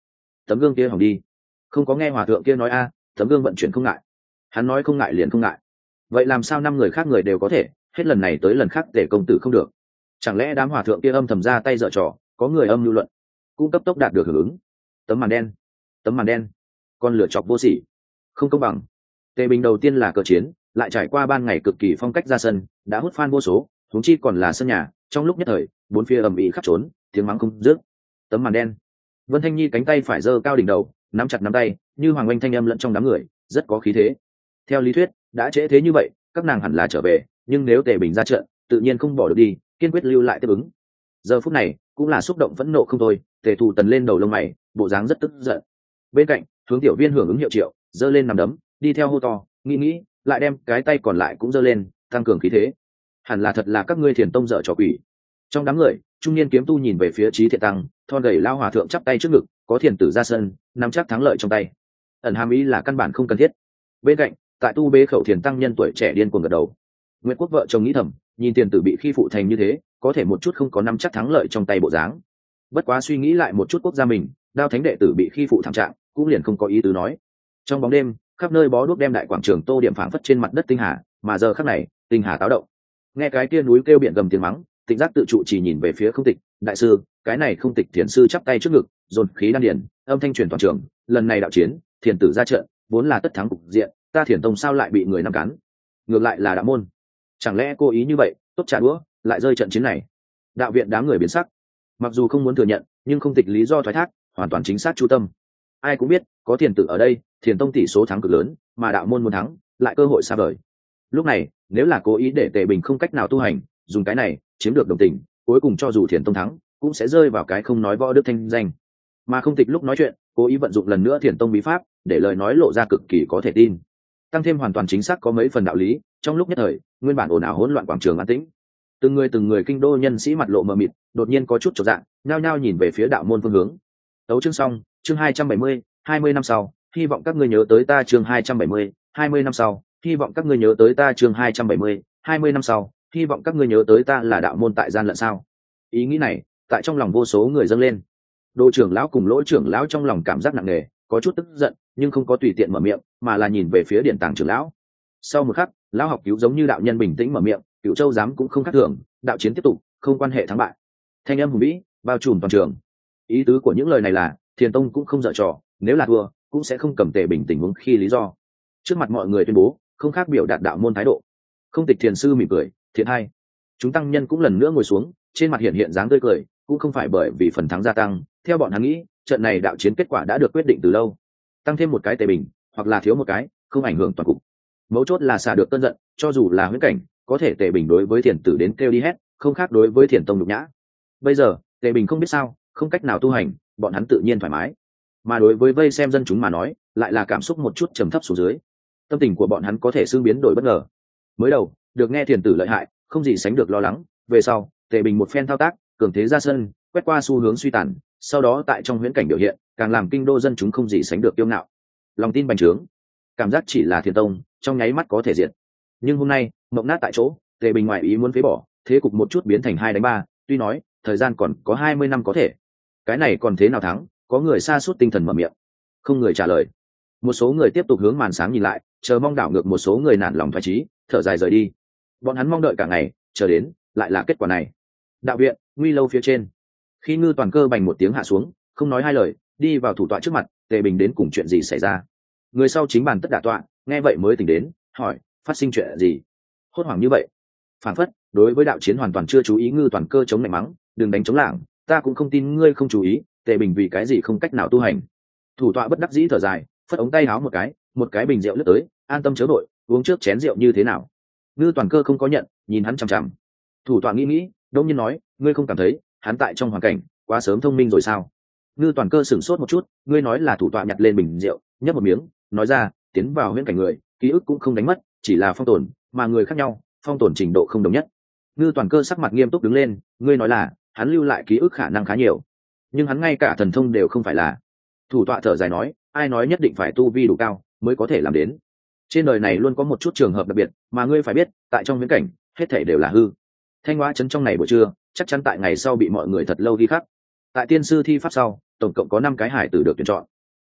tấm gương kia hỏng đi. Không có nghe hòa thượng kia nói a, tấm gương vận chuyển không ngại. Hắn nói không ngại liền không ngại. Vậy làm sao 5 người khác người đều có thể, hết lần này tới lần khác Tề công tử không được? Chẳng lẽ đám hòa thượng kia âm thầm ra tay dở trò, có người âm lưu luận, cũng cấp tốc đạt được hưởng ứng. Tấm màn đen, con lửa chọc vô sỉ, không công bằng. Tề Bình đầu tiên là cờ chiến, lại trải qua ban ngày cực kỳ phong cách ra sân, đã hút fan vô số, huống chi còn là sân nhà, trong lúc nhất thời, bốn phía ầm ĩ khắp trốn, tiếng mắng không dứt. Tấm màn đen. Vân Thanh Nhi cánh tay phải giơ cao đỉnh đầu, nắm chặt nắm tay, như hoàng oanh thanh âm lẫn trong đám người, rất có khí thế. Theo lý thuyết, đã trễ thế như vậy, các nàng hẳn là trở về, nhưng nếu Tề Bình ra trận, tự nhiên không bỏ được đi, kiên quyết lưu lại tiếp ứng. Giờ phút này, cũng là xúc động phẫn nộ không thôi, Tề Thù Tần lên đầu lông mày, bộ dáng rất tức giận. Bên cạnh, hướng tiểu viên hưởng ứng hiệu triệu, giơ lên nằm đấm, đi theo hô to, nghĩ, lại đem cái tay còn lại cũng giơ lên, tăng cường khí thế. Hẳn là thật là các ngươi Thiền tông dở trò quỷ. Trong đám người, trung niên kiếm tu nhìn về phía Trí Thiện Tăng, thon gầy lao hòa thượng chắp tay trước ngực, có thiền tử ra sân, nắm chắc thắng lợi trong tay. Ẩn hàm ý là căn bản không cần thiết. Bên cạnh, tại tu bế khẩu thiền tăng nhân tuổi trẻ điên cuồng gật đầu. Nguyệt Quốc vợ chồng nghĩ thầm, nhìn tiền tử bị khi phụ thành như thế, có thể một chút không có nắm chắc thắng lợi trong tay bộ dáng. Bất quá suy nghĩ lại một chút quốc gia mình, Đao Thánh đệ tử bị khi phụ thảm trạng, cũng liền không có ý tứ nói. Trong bóng đêm, khắp nơi bó đuốc đem đại quảng trường tô điểm phảng phất trên mặt đất tinh hà, mà giờ khắc này, tinh hà táo động. Nghe cái kia núi kêu biển gầm tiếng mắng, Tịnh Giác tự trụ chỉ nhìn về phía Không Tịch, đại sư, cái này Không Tịch thiền sư chắp tay trước ngực, dồn khí đan điền, âm thanh truyền toàn trường, lần này đạo chiến, thiền tử ra trận, vốn là tất thắng cục diện, ta Thiền tông sao lại bị người nắm cắn? Ngược lại là đạo môn, chẳng lẽ cố ý như vậy, tốt trả đũa, lại rơi trận chiến này? Đạo viện đám người biến sắc, mặc dù không muốn thừa nhận, nhưng Không Tịch lý do thoái thác, hoàn toàn chính xác chu tâm. Ai cũng biết, có thiền tử ở đây, Thiền tông tỷ số thắng cực lớn, mà đạo môn muốn thắng, lại cơ hội xa vời. Lúc này, nếu là cố ý để Tề Bình không cách nào tu hành, dùng cái này chiếm được đồng tình, cuối cùng cho dù Thiền tông thắng, cũng sẽ rơi vào cái không nói võ đức thanh danh. Mà Không Tịch lúc nói chuyện, cố ý vận dụng lần nữa Thiền tông bí pháp, để lời nói lộ ra cực kỳ có thể tin, tăng thêm hoàn toàn chính xác có mấy phần đạo lý. Trong lúc nhất thời, nguyên bản ồn ào hỗn loạn quảng trường an tĩnh. Từng người kinh đô nhân sĩ mặt lộ mờ mịt, đột nhiên có chút chột dạ, nhao nhao nhìn về phía đạo môn phương hướng. Tấu chương xong, chương 270, 20 năm sau, hy vọng các ngươi nhớ tới ta. Chương 270, 20 năm sau, hy vọng các ngươi nhớ tới ta. Chương 270, 20 năm sau, hy vọng các ngươi nhớ tới ta. Là đạo môn tại gian lận sao? Ý nghĩ này, tại trong lòng vô số người dâng lên. Đô trưởng lão cùng Lỗ trưởng lão trong lòng cảm giác nặng nề, có chút tức giận, nhưng không có tùy tiện mở miệng, mà là nhìn về phía Điện Tàng trưởng lão. Sau một khắc, lão học cứu giống như đạo nhân bình tĩnh mở miệng, Cửu Châu giám cũng không khác thường, đạo chiến tiếp tục, không quan hệ thắng bại. Thanh âm hùng vĩ, bao trùm toàn trường. Ý tứ của những lời này là, Thiền tông cũng không dở trò, nếu là thua, cũng sẽ không cầm Tề Bình tình huống khi lý do. Trước mặt mọi người tuyên bố, không khác biểu đạt đạo môn thái độ. Không Tịch thiền sư mỉm cười, thiện hay. Chúng tăng nhân cũng lần nữa ngồi xuống, trên mặt hiện dáng tươi cười, cũng không phải bởi vì phần thắng gia tăng, theo bọn hắn nghĩ, trận này đạo chiến kết quả đã được quyết định từ lâu. Tăng thêm một cái Tề Bình, hoặc là thiếu một cái, không ảnh hưởng toàn cục. Mấu chốt là xả được cơn giận, cho dù là huyễn cảnh, có thể Tề Bình đối với thiền tử đến kêu đi hét, không khác đối với thiền tông nhục nhã. Bây giờ, Tề Bình không biết sao, không cách nào tu hành, bọn hắn tự nhiên thoải mái. Mà đối với vây xem dân chúng mà nói, lại là cảm xúc một chút trầm thấp xuống dưới. Tâm tình của bọn hắn có thể xương biến đổi bất ngờ. Mới đầu, được nghe thiền tử lợi hại, không gì sánh được lo lắng, về sau, Tề Bình một phen thao tác, cường thế ra sân, quét qua xu hướng suy tàn, sau đó tại trong huyễn cảnh biểu hiện, càng làm kinh đô dân chúng không gì sánh được kiêu ngạo. Lòng tin bành trướng, cảm giác chỉ là thiền tông, trong nháy mắt có thể diệt. Nhưng hôm nay, mộng nát tại chỗ, Tề Bình ngoại ý muốn phế bỏ, thế cục một chút biến thành 2-3, tuy nói, thời gian còn có 20 năm có thể. Cái này còn thế nào thắng? Có người sa sút tinh thần mở miệng. Không người trả lời. Một số người tiếp tục hướng màn sáng nhìn lại, chờ mong đảo ngược một số người nản lòng thoái chí, thở dài rời đi. Bọn hắn mong đợi cả ngày, chờ đến, lại là kết quả này. Đạo viện, nguy lâu phía trên. Khi Ngư Toàn Cơ bành một tiếng hạ xuống, không nói hai lời, đi vào thủ tọa trước mặt, Tề Bình đến cùng chuyện gì xảy ra. Người sau chính bàn tất đả tọa, nghe vậy mới tỉnh đến, hỏi, phát sinh chuyện gì? Hốt hoảng như vậy. Phản phất, đối với đạo chiến hoàn toàn chưa chú ý Ngư Toàn Cơ chống lạnh mắng, đừng đánh chống lảng, ta cũng không tin ngươi không chú ý, Tề Bình vì cái gì không cách nào tu hành. Thủ tọa bất đắc dĩ thở dài, phất ống tay áo một cái bình rượu lướt tới, an tâm chớ đội, uống trước chén rượu như thế nào? Ngư Toàn Cơ không có nhận, nhìn hắn chằm chằm. Thủ tọa nghĩ, đông nhiên nói, ngươi không cảm thấy hắn tại trong hoàn cảnh quá sớm thông minh rồi sao? Ngư Toàn Cơ sửng sốt một chút, ngươi nói là thủ tọa nhặt lên bình rượu, nhấp một miếng, nói ra, tiến vào huyễn cảnh người, ký ức cũng không đánh mất, chỉ là phong tồn, mà người khác nhau, phong tồn trình độ không đồng nhất. Ngư Toàn Cơ sắc mặt nghiêm túc đứng lên, ngươi nói là hắn lưu lại ký ức khả năng khá nhiều, nhưng hắn ngay cả thần thông đều không phải là. Thủ tọa thở dài nói, ai nói nhất định phải tu vi đủ cao mới có thể làm đến? Trên đời này luôn có một chút trường hợp đặc biệt, mà ngươi phải biết, tại trong viễn cảnh, hết thảy đều là hư. Thanh Hóa trấn trong này buổi trưa, chắc chắn tại ngày sau bị mọi người thật lâu ghi khắc. Tại tiên sư thi pháp sau, tổng cộng có 5 cái hải tử được tuyển chọn.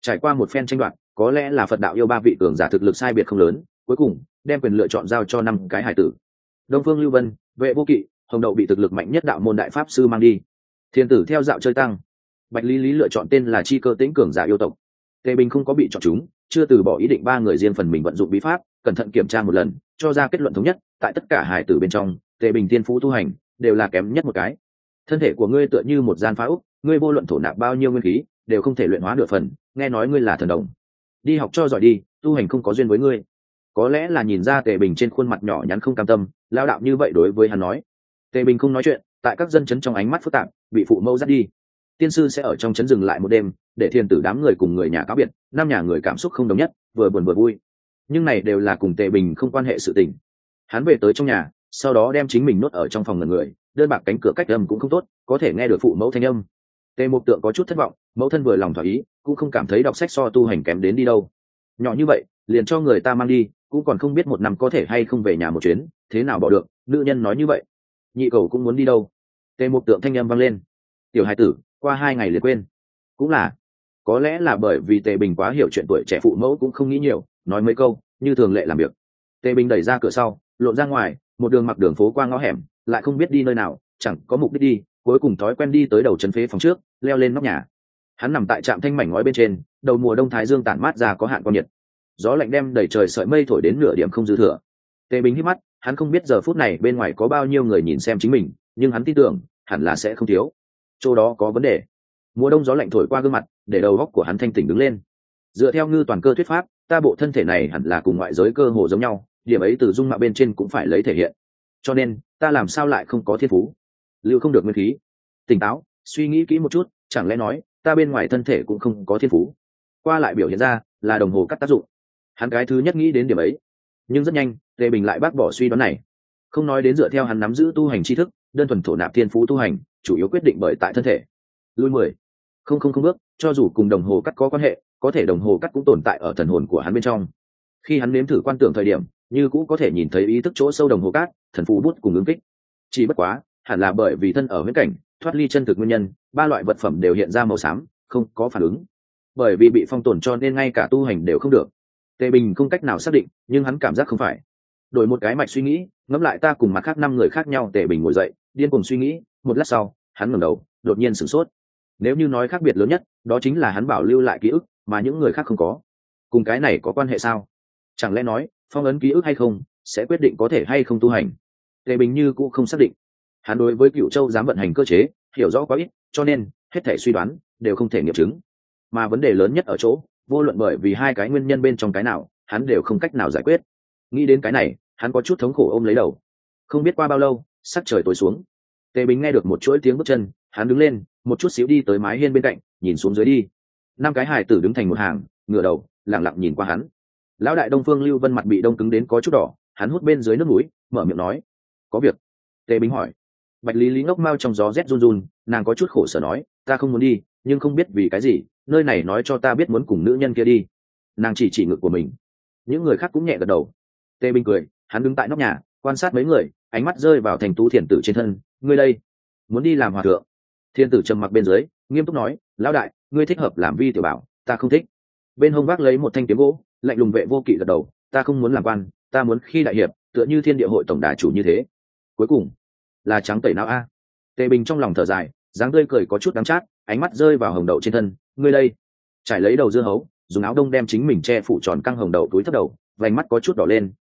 Trải qua một phen tranh đoạt, có lẽ là Phật đạo yêu ba vị cường giả thực lực sai biệt không lớn, cuối cùng đem quyền lựa chọn giao cho 5 cái hải tử. Đông Phương Lưu Vân, Vệ Vô Kỵ, Hồng Đậu bị thực lực mạnh nhất đạo môn đại pháp sư mang đi. Thiên tử theo dạo chơi tăng. Bạch Lý Lý lựa chọn tên là Chi Cơ Tĩnh cường giả yêu tộc. Tề Bình không có bị chọn chúng, chưa từ bỏ ý định ba người riêng phần mình vận dụng bí pháp, cẩn thận kiểm tra một lần, cho ra kết luận thống nhất, tại tất cả hải tử bên trong, Tề Bình tiên phú tu hành đều là kém nhất một cái. Thân thể của ngươi tựa như một gian phá ốc, ngươi vô luận thổ nạp bao nhiêu nguyên khí, đều không thể luyện hóa nửa phần, nghe nói ngươi là thần đồng. Đi học cho giỏi đi, tu hành không có duyên với ngươi. Có lẽ là nhìn ra Tề Bình trên khuôn mặt nhỏ nhắn không cam tâm, lao đạo như vậy đối với hắn nói. Tề Bình không nói chuyện, tại các dân chấn trong ánh mắt phức tạp, bị phụ mẫu dắt đi. Tiên sư sẽ ở trong chấn dừng lại một đêm, để thiên tử đám người cùng người nhà cáo biệt, 5 nhà người cảm xúc không đồng nhất, vừa buồn vừa vui. Nhưng này đều là cùng Tề Bình không quan hệ sự tình. Hắn về tới trong nhà, sau đó đem chính mình nuốt ở trong phòng ngần người, đơn bạc cánh cửa cách âm cũng không tốt, có thể nghe được phụ mẫu thanh âm. Tề Mục Tượng có chút thất vọng, mẫu thân vừa lòng thỏa ý, cũng không cảm thấy đọc sách so tu hành kém đến đi đâu. Nhỏ như vậy, liền cho người ta mang đi, cũng còn không biết một năm có thể hay không về nhà một chuyến, thế nào bỏ được, nữ nhân nói như vậy. Nhị cầu cũng muốn đi đâu? Tề Mục Tượng thanh âm vang lên. Tiểu hài tử, qua 2 ngày liền quên. Cũng là, có lẽ là bởi vì Tề Bình quá hiểu chuyện, tuổi trẻ phụ mẫu cũng không nghĩ nhiều, nói mấy câu, như thường lệ làm việc. Tề Bình đẩy ra cửa sau, lộn ra ngoài, một đường mặc đường phố qua ngõ hẻm, lại không biết đi nơi nào, chẳng có mục đích đi, cuối cùng thói quen đi tới đầu trấn phế phòng trước, leo lên nóc nhà. Hắn nằm tại trạm thanh mảnh ngói bên trên, đầu mùa đông thái dương tản mát ra có hạn con nhiệt, gió lạnh đem đẩy trời sợi mây thổi đến nửa điểm không dư thừa. Tề Bình hít mắt, hắn không biết giờ phút này bên ngoài có bao nhiêu người nhìn xem chính mình, nhưng hắn tin tưởng hẳn là sẽ không thiếu. Chỗ đó có vấn đề. Mùa đông gió lạnh thổi qua gương mặt, để đầu óc của hắn thanh tỉnh đứng lên. Dựa theo ngư toàn cơ thuyết pháp, ta bộ thân thể này hẳn là cùng ngoại giới cơ hồ giống nhau, điểm ấy từ dung mạo bên trên cũng phải lấy thể hiện. Cho nên ta làm sao lại không có thiên phú, lưu không được nguyên khí? Tỉnh táo, suy nghĩ kỹ một chút, chẳng lẽ nói ta bên ngoài thân thể cũng không có thiên phú? Qua lại biểu hiện ra là đồng hồ cắt tác dụng. Hắn cái thứ nhất nghĩ đến điểm ấy, nhưng rất nhanh Tề Bình lại bác bỏ suy đoán này. Không nói đến dựa theo hắn nắm giữ tu hành tri thức, đơn thuần thổ nạp thiên phú tu hành chủ yếu quyết định bởi tại thân thể. Lui 10,000 bước, cho dù cùng đồng hồ cắt có quan hệ, có thể đồng hồ cắt cũng tồn tại ở thần hồn của hắn bên trong. Khi hắn nếm thử quan tưởng thời điểm, như cũ có thể nhìn thấy ý thức chỗ sâu đồng hồ cát, thần phù bút cùng ứng kích. Chỉ bất quá, hẳn là bởi vì thân ở huyễn cảnh, thoát ly chân thực nguyên nhân, 3 loại vật phẩm đều hiện ra màu xám, không có phản ứng. Bởi vì bị phong tồn cho nên ngay cả tu hành đều không được. Tề Bình không cách nào xác định, nhưng hắn cảm giác không phải. Đổi một cái mạch suy nghĩ, ngẫm lại ta cùng mặt khác 5 người khác nhau. Tề Bình ngồi dậy, điên cuồng suy nghĩ, một lát sau, hắn ngẩng đầu, đột nhiên sửng sốt. Nếu như nói khác biệt lớn nhất, đó chính là hắn bảo lưu lại ký ức, mà những người khác không có. Cùng cái này có quan hệ sao? Chẳng lẽ nói, phong ấn ký ức hay không, sẽ quyết định có thể hay không tu hành? Tề Bình như cũng không xác định. Hắn đối với Cựu Châu dám vận hành cơ chế, hiểu rõ quá ít, cho nên hết thể suy đoán đều không thể nghiệm chứng. Mà vấn đề lớn nhất ở chỗ, vô luận bởi vì 2 cái nguyên nhân bên trong cái nào, hắn đều không cách nào giải quyết. Nghĩ đến cái này, hắn có chút thống khổ ôm lấy đầu. Không biết qua bao lâu, sắc trời tối xuống. Tề Bình nghe được một chuỗi tiếng bước chân, hắn đứng lên, một chút xíu đi tới mái hiên bên cạnh, nhìn xuống dưới đi. 5 cái hài tử đứng thành một hàng, ngửa đầu, lẳng lặng nhìn qua hắn. Lão đại Đông Phương Lưu Vân mặt bị đông cứng đến có chút đỏ, hắn hút bên dưới nước mũi, mở miệng nói: "Có việc?" Tề Bình hỏi. Bạch Lý Lý ngốc mao trong gió rét run run, nàng có chút khổ sở nói: "Ta không muốn đi, nhưng không biết vì cái gì, nơi này nói cho ta biết muốn cùng nữ nhân kia đi." Nàng chỉ ngực của mình. Những người khác cũng nhẹ gật đầu. Tề Bình cười, hắn đứng tại nóc nhà, quan sát mấy người, ánh mắt rơi vào Thành Tú Thiền tử trên thân. "Ngươi đây, muốn đi làm hòa thượng?" Thiên tử trầm mặc bên dưới, nghiêm túc nói: "Lão đại, ngươi thích hợp làm vi tiểu bảo, ta không thích." Bên hông vác lấy một thanh kiếm gỗ, lạnh lùng Vệ Vô Kỵ gật đầu: "Ta không muốn làm quan, ta muốn khi đại hiệp, tựa như Thiên Địa hội tổng đà chủ như thế." Cuối cùng là trắng tẩy não a. Tề Bình trong lòng thở dài, dáng tươi cười có chút đắng chát, ánh mắt rơi vào hồng đậu trên thân. "Ngươi đây?" Trải lấy đầu dưa hấu, dùng áo đông đem chính mình che phủ tròn căng hồng đậu túi thấp đầu, vành mắt có chút đỏ lên.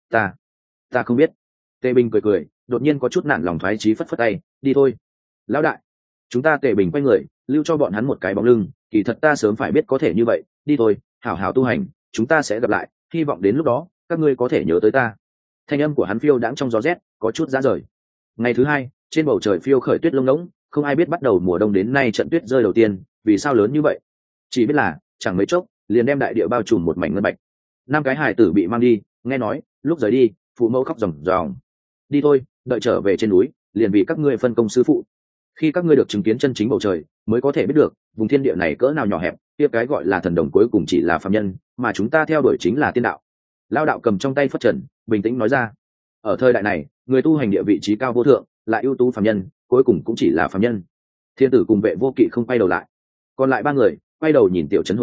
Ta không biết." Tề Bình cười, đột nhiên có chút nản lòng thoái chí, phất phất tay: "Đi thôi." "Lão đại." Chúng ta Tề Bình quay người, lưu cho bọn hắn một cái bóng lưng, kỳ thật ta sớm phải biết có thể như vậy. Đi thôi, hảo hảo tu hành, chúng ta sẽ gặp lại, hy vọng đến lúc đó các ngươi có thể nhớ tới ta. Thanh âm của hắn phiêu đãng trong gió rét, có chút ra rời. Ngày thứ 2, trên bầu trời phiêu khởi tuyết lông ngỗng, không ai biết bắt đầu mùa đông đến nay trận tuyết rơi đầu tiên vì sao lớn như vậy, chỉ biết là chẳng mấy chốc liền đem đại địa bao trùm một mảnh ngân bạch. 5 cái hài tử bị mang đi, nghe nói lúc rời đi phụ mẫu khóc ròng ròng. "Đi thôi, đợi trở về trên núi liền vì các ngươi phân công sư phụ. Khi các ngươi được chứng kiến chân chính bầu trời, mới có thể biết được vùng thiên địa này cỡ nào nhỏ hẹp, kia cái gọi là thần đồng cuối cùng chỉ là phàm nhân, mà chúng ta theo đuổi chính là tiên đạo." Lao đạo cầm trong tay phất trần, bình tĩnh nói ra: "Ở thời đại này, người tu hành địa vị trí cao vô thượng, lại ưu tú phàm nhân, cuối cùng cũng chỉ là phàm nhân." Thiên tử cùng Vệ Vô Kỵ không quay đầu lại, còn lại 3 người quay đầu nhìn Tiểu Trấn hồi lâu,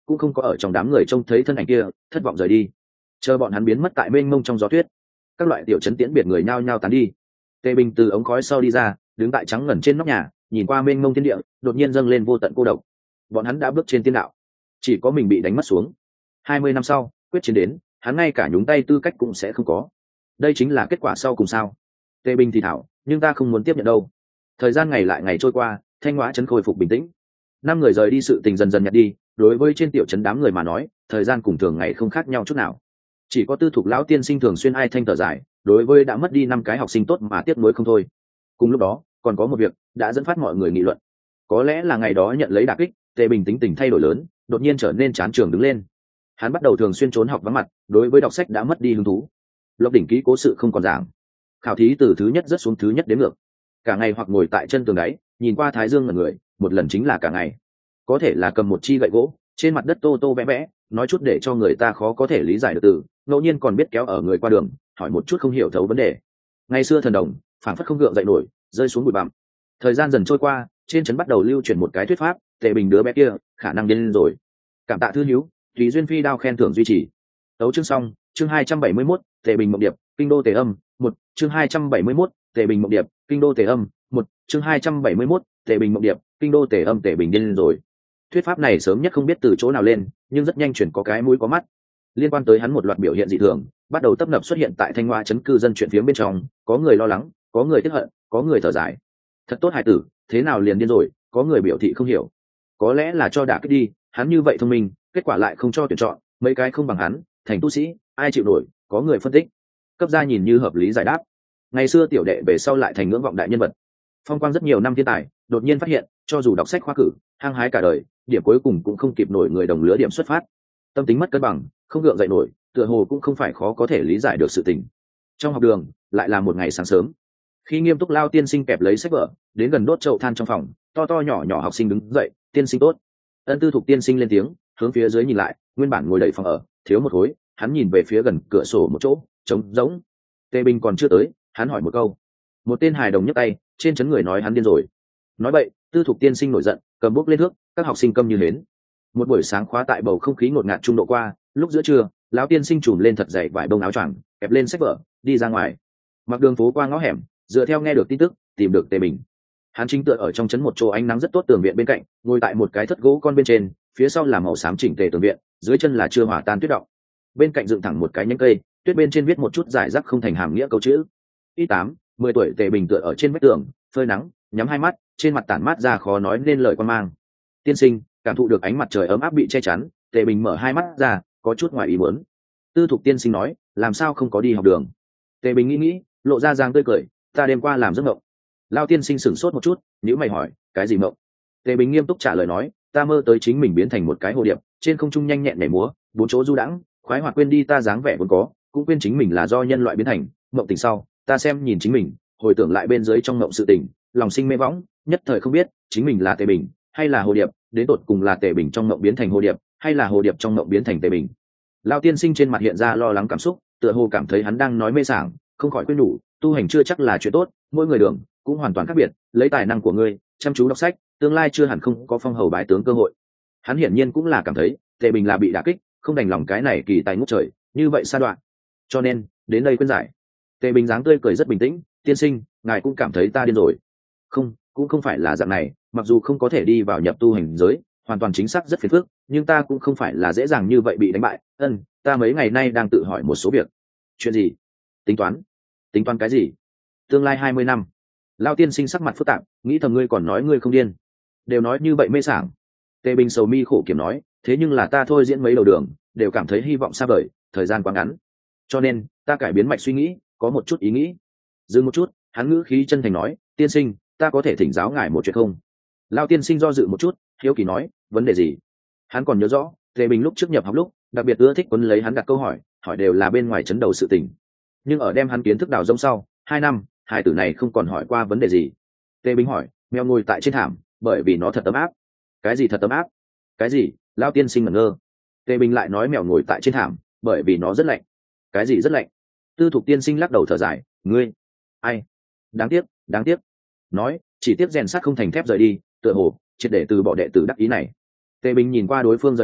cũng không có ở trong đám người trông thấy thân ảnh kia, thất vọng rời đi. Chờ bọn hắn biến mất tại mênh mông trong gió tuyết, các loại tiểu trấn tiễn biệt người nhao nhao tán đi. Tề Bình từ ống khói sau đi ra, đứng tại trắng ngần trên nóc nhà, nhìn qua mênh mông thiên địa, đột nhiên dâng lên vô tận cô độc. Bọn hắn đã bước trên tiên đạo, chỉ có mình bị đánh mất xuống. 20 năm sau, quyết chiến đến, hắn ngay cả nhúng tay tư cách cũng sẽ không có. Đây chính là kết quả sau cùng sao? Tề Bình thì thảo, nhưng ta không muốn tiếp nhận đâu. Thời gian ngày lại ngày trôi qua, Thanh Hóa trấn khôi phục bình tĩnh. 5 người rời đi, sự tình dần dần nhạt đi. Đối với trên tiểu trấn đám người mà nói, thời gian cùng thường ngày không khác nhau chút nào. Chỉ có Tư Thục lão tiên sinh thường xuyên ai thanh thở dài, đối với đã mất đi 5 cái học sinh tốt mà tiếc nuối không thôi. Cùng lúc đó, còn có một việc đã dẫn phát mọi người nghị luận. Có lẽ là ngày đó nhận lấy đả kích, Tề Bình tính tình thay đổi lớn, đột nhiên trở nên chán trường đứng lên. Hắn bắt đầu thường xuyên trốn học vắng mặt, đối với đọc sách đã mất đi hứng thú. Lộc đỉnh ký cố sự không còn giảng, khảo thí từ thứ nhất rớt xuống thứ nhất đến ngược. Cả ngày hoặc ngồi tại chân tường đáy, nhìn qua thái dương ngẩn người, một lần chính là cả ngày. Có thể là cầm một chi gậy gỗ, trên mặt đất tô tô vẽ vẽ, nói chút để cho người ta khó có thể lý giải được từ, ngẫu nhiên còn biết kéo ở người qua đường, hỏi một chút không hiểu thấu vấn đề. Ngày xưa thần đồng, phảng phất không gượng dậy nổi, rơi xuống bụi bặm. Thời gian dần trôi qua, trên trấn bắt đầu lưu truyền một cái thuyết pháp, Tề Bình đứa bé kia khả năng điên lên rồi. Cảm tạ thư hiếu, tùy duyên phi đao khen thưởng duy trì. Tấu chương xong, chương 271, Tề Bình mộng điệp, kinh đô Tề Âm, 1, chương 271, Tề Bình mộng điệp, kinh đô Tề Âm, 1, chương 271, Tề Bình mộng điệp, kinh đô Tề Âm. Tề Bình điên lên rồi. Thuyết pháp này sớm nhất không biết từ chỗ nào lên, nhưng rất nhanh chuyển có cái mũi có mắt. Liên quan tới hắn một loạt biểu hiện dị thường, bắt đầu tấp nập xuất hiện tại Thanh Hoa trấn cư dân chuyện phía bên trong, có người lo lắng, có người tiếc hận, có người thở dài. Thật tốt hài tử, thế nào liền điên rồi, có người biểu thị không hiểu. Có lẽ là cho đả kích đi, hắn như vậy thông minh, kết quả lại không cho tuyển chọn, mấy cái không bằng hắn, thành tu sĩ, ai chịu nổi, có người phân tích. Cấp gia nhìn như hợp lý giải đáp. Ngày xưa tiểu đệ về sau lại thành ngưỡng vọng đại nhân vật. Phong quang rất nhiều năm thiên tài, đột nhiên phát hiện, cho dù đọc sách khoa cử, hăng hái cả đời, điểm cuối cùng cũng không kịp nổi người đồng lứa điểm xuất phát. Tâm tính mất cân bằng, không gượng dậy nổi, tựa hồ cũng không phải khó có thể lý giải được sự tình. Trong học đường, lại là một ngày sáng sớm. Khi nghiêm túc lao tiên sinh kẹp lấy sách vở, đến gần đốt chậu than trong phòng, to to nhỏ nhỏ học sinh đứng dậy, tiên sinh tốt. Ân Tư Thục tiên sinh lên tiếng, hướng phía dưới nhìn lại, nguyên bản ngồi đầy phòng ở, thiếu một khối, hắn nhìn về phía gần cửa sổ một chỗ, trống rỗng. Tề Bình còn chưa tới, hắn hỏi một câu. Một tên hài đồng nhấc tay, trên chấn người nói hắn điên rồi. Nói vậy, Tư Thục tiên sinh nổi giận, cầm bút lên thước, các học sinh câm như hến. Một buổi sáng khóa tại bầu không khí ngột ngạt trung độ qua, lúc giữa trưa, lão tiên sinh trùm lên thật dày vải bông áo choàng, kẹp lên sách vở, đi ra ngoài. Mặc đường phố qua ngõ hẻm, dựa theo nghe được tin tức, tìm được Tề Bình. Hắn chính tựa ở trong trấn một chỗ ánh nắng rất tốt tường viện bên cạnh, ngồi tại một cái thất gỗ con bên trên, phía sau là màu xám chỉnh tề tường viện, dưới chân là chưa hòa tan tuyết động. Bên cạnh dựng thẳng một cái nhánh cây, tuyết bên trên viết một chút giải rác không thành hàm nghĩa câu chữ. Y8, 10 tuổi. Tề Bình tựa ở trên vách tường, phơi nắng, nhắm hai mắt, trên mặt tản mát ra khó nói nên lời quan mang. Tiên sinh, cảm thụ được ánh mặt trời ấm áp bị che chắn, Tề Bình mở hai mắt ra, có chút ngoài ý muốn. Tư Thục tiên sinh nói, làm sao không có đi học đường? Tề Bình nghĩ, lộ ra dáng tươi cười, ta đêm qua làm giấc mộng. Lao tiên sinh sửng sốt một chút, nhíu mày hỏi, cái gì mộng? Tề Bình nghiêm túc trả lời nói, ta mơ tới chính mình biến thành một cái hồ điệp, trên không trung nhanh nhẹn nhảy múa, bốn chỗ du đãng, khoái hoạt quên đi ta dáng vẻ vốn có, cũng quên chính mình là do nhân loại biến thành. Mộng tỉnh sau, ta xem nhìn chính mình, hồi tưởng lại bên dưới trong mộng sự tình, lòng sinh mê võng, nhất thời không biết chính mình là Tề Bình hay là hồ điệp, đến tột cùng là Tề Bình trong mộng biến thành hồ điệp, hay là hồ điệp trong mộng biến thành Tề Bình. Lao tiên sinh trên mặt hiện ra lo lắng cảm xúc, tựa hồ cảm thấy hắn đang nói mê sảng, không khỏi khuyên nhủ, tu hành chưa chắc là chuyện tốt, mỗi người đường cũng hoàn toàn khác biệt, lấy tài năng của ngươi chăm chú đọc sách, tương lai chưa hẳn không có phong hầu bái tướng cơ hội. Hắn hiển nhiên cũng là cảm thấy Tề Bình là bị đả kích, không đành lòng cái này kỳ tài ngút trời như vậy sa đoạn, cho nên đến đây khuyên giải. Tề Bình dáng tươi cười rất bình tĩnh, tiên sinh, ngài cũng cảm thấy ta điên rồi? Không, cũng không phải là dạng này, mặc dù không có thể đi vào nhập tu hành giới, hoàn toàn chính xác rất phiền phức, nhưng ta cũng không phải là dễ dàng như vậy bị đánh bại. Ta mấy ngày nay đang tự hỏi một số việc. Chuyện gì? Tính toán cái gì? Tương lai 20 năm. Lao tiên sinh sắc mặt phức tạp, nghĩ thầm ngươi còn nói ngươi không điên, đều nói như vậy mê sảng. Tề Bình sầu mi khổ kiểm nói, thế nhưng là ta thôi diễn mấy đầu đường, đều cảm thấy hy vọng xa vời, thời gian quá ngắn, cho nên ta cải biến mạch suy nghĩ, có một chút ý nghĩ. Dừng một chút, hắn ngữ khí chân thành nói, tiên sinh, ta có thể thỉnh giáo ngài một chuyện không? Lao tiên sinh do dự một chút, hiếu kỳ nói, vấn đề gì? Hắn còn nhớ rõ, Tề Bình lúc trước nhập học lúc, đặc biệt ưa thích quấn lấy hắn đặt câu hỏi, hỏi đều là bên ngoài chấn đầu sự tình. Nhưng ở đem hắn kiến thức đào rông sau 2 năm, hai tử này không còn hỏi qua vấn đề gì. Tề Bình hỏi, mèo ngồi tại trên thảm, bởi vì nó thật ấm áp. Cái gì thật ấm áp? Cái gì? Lao tiên sinh ngẩn ngơ. Tề Bình lại nói mèo ngồi tại trên thảm, bởi vì nó rất lạnh. Cái gì rất lạnh? Tư Thục tiên sinh lắc đầu thở dài, ngươi, ai? Đáng tiếc. Nói, chỉ tiếc rèn sắt không thành thép rời đi, tựa hồ triệt để từ bỏ đệ tử đắc ý này. Tề Bình nhìn qua đối phương rời đi,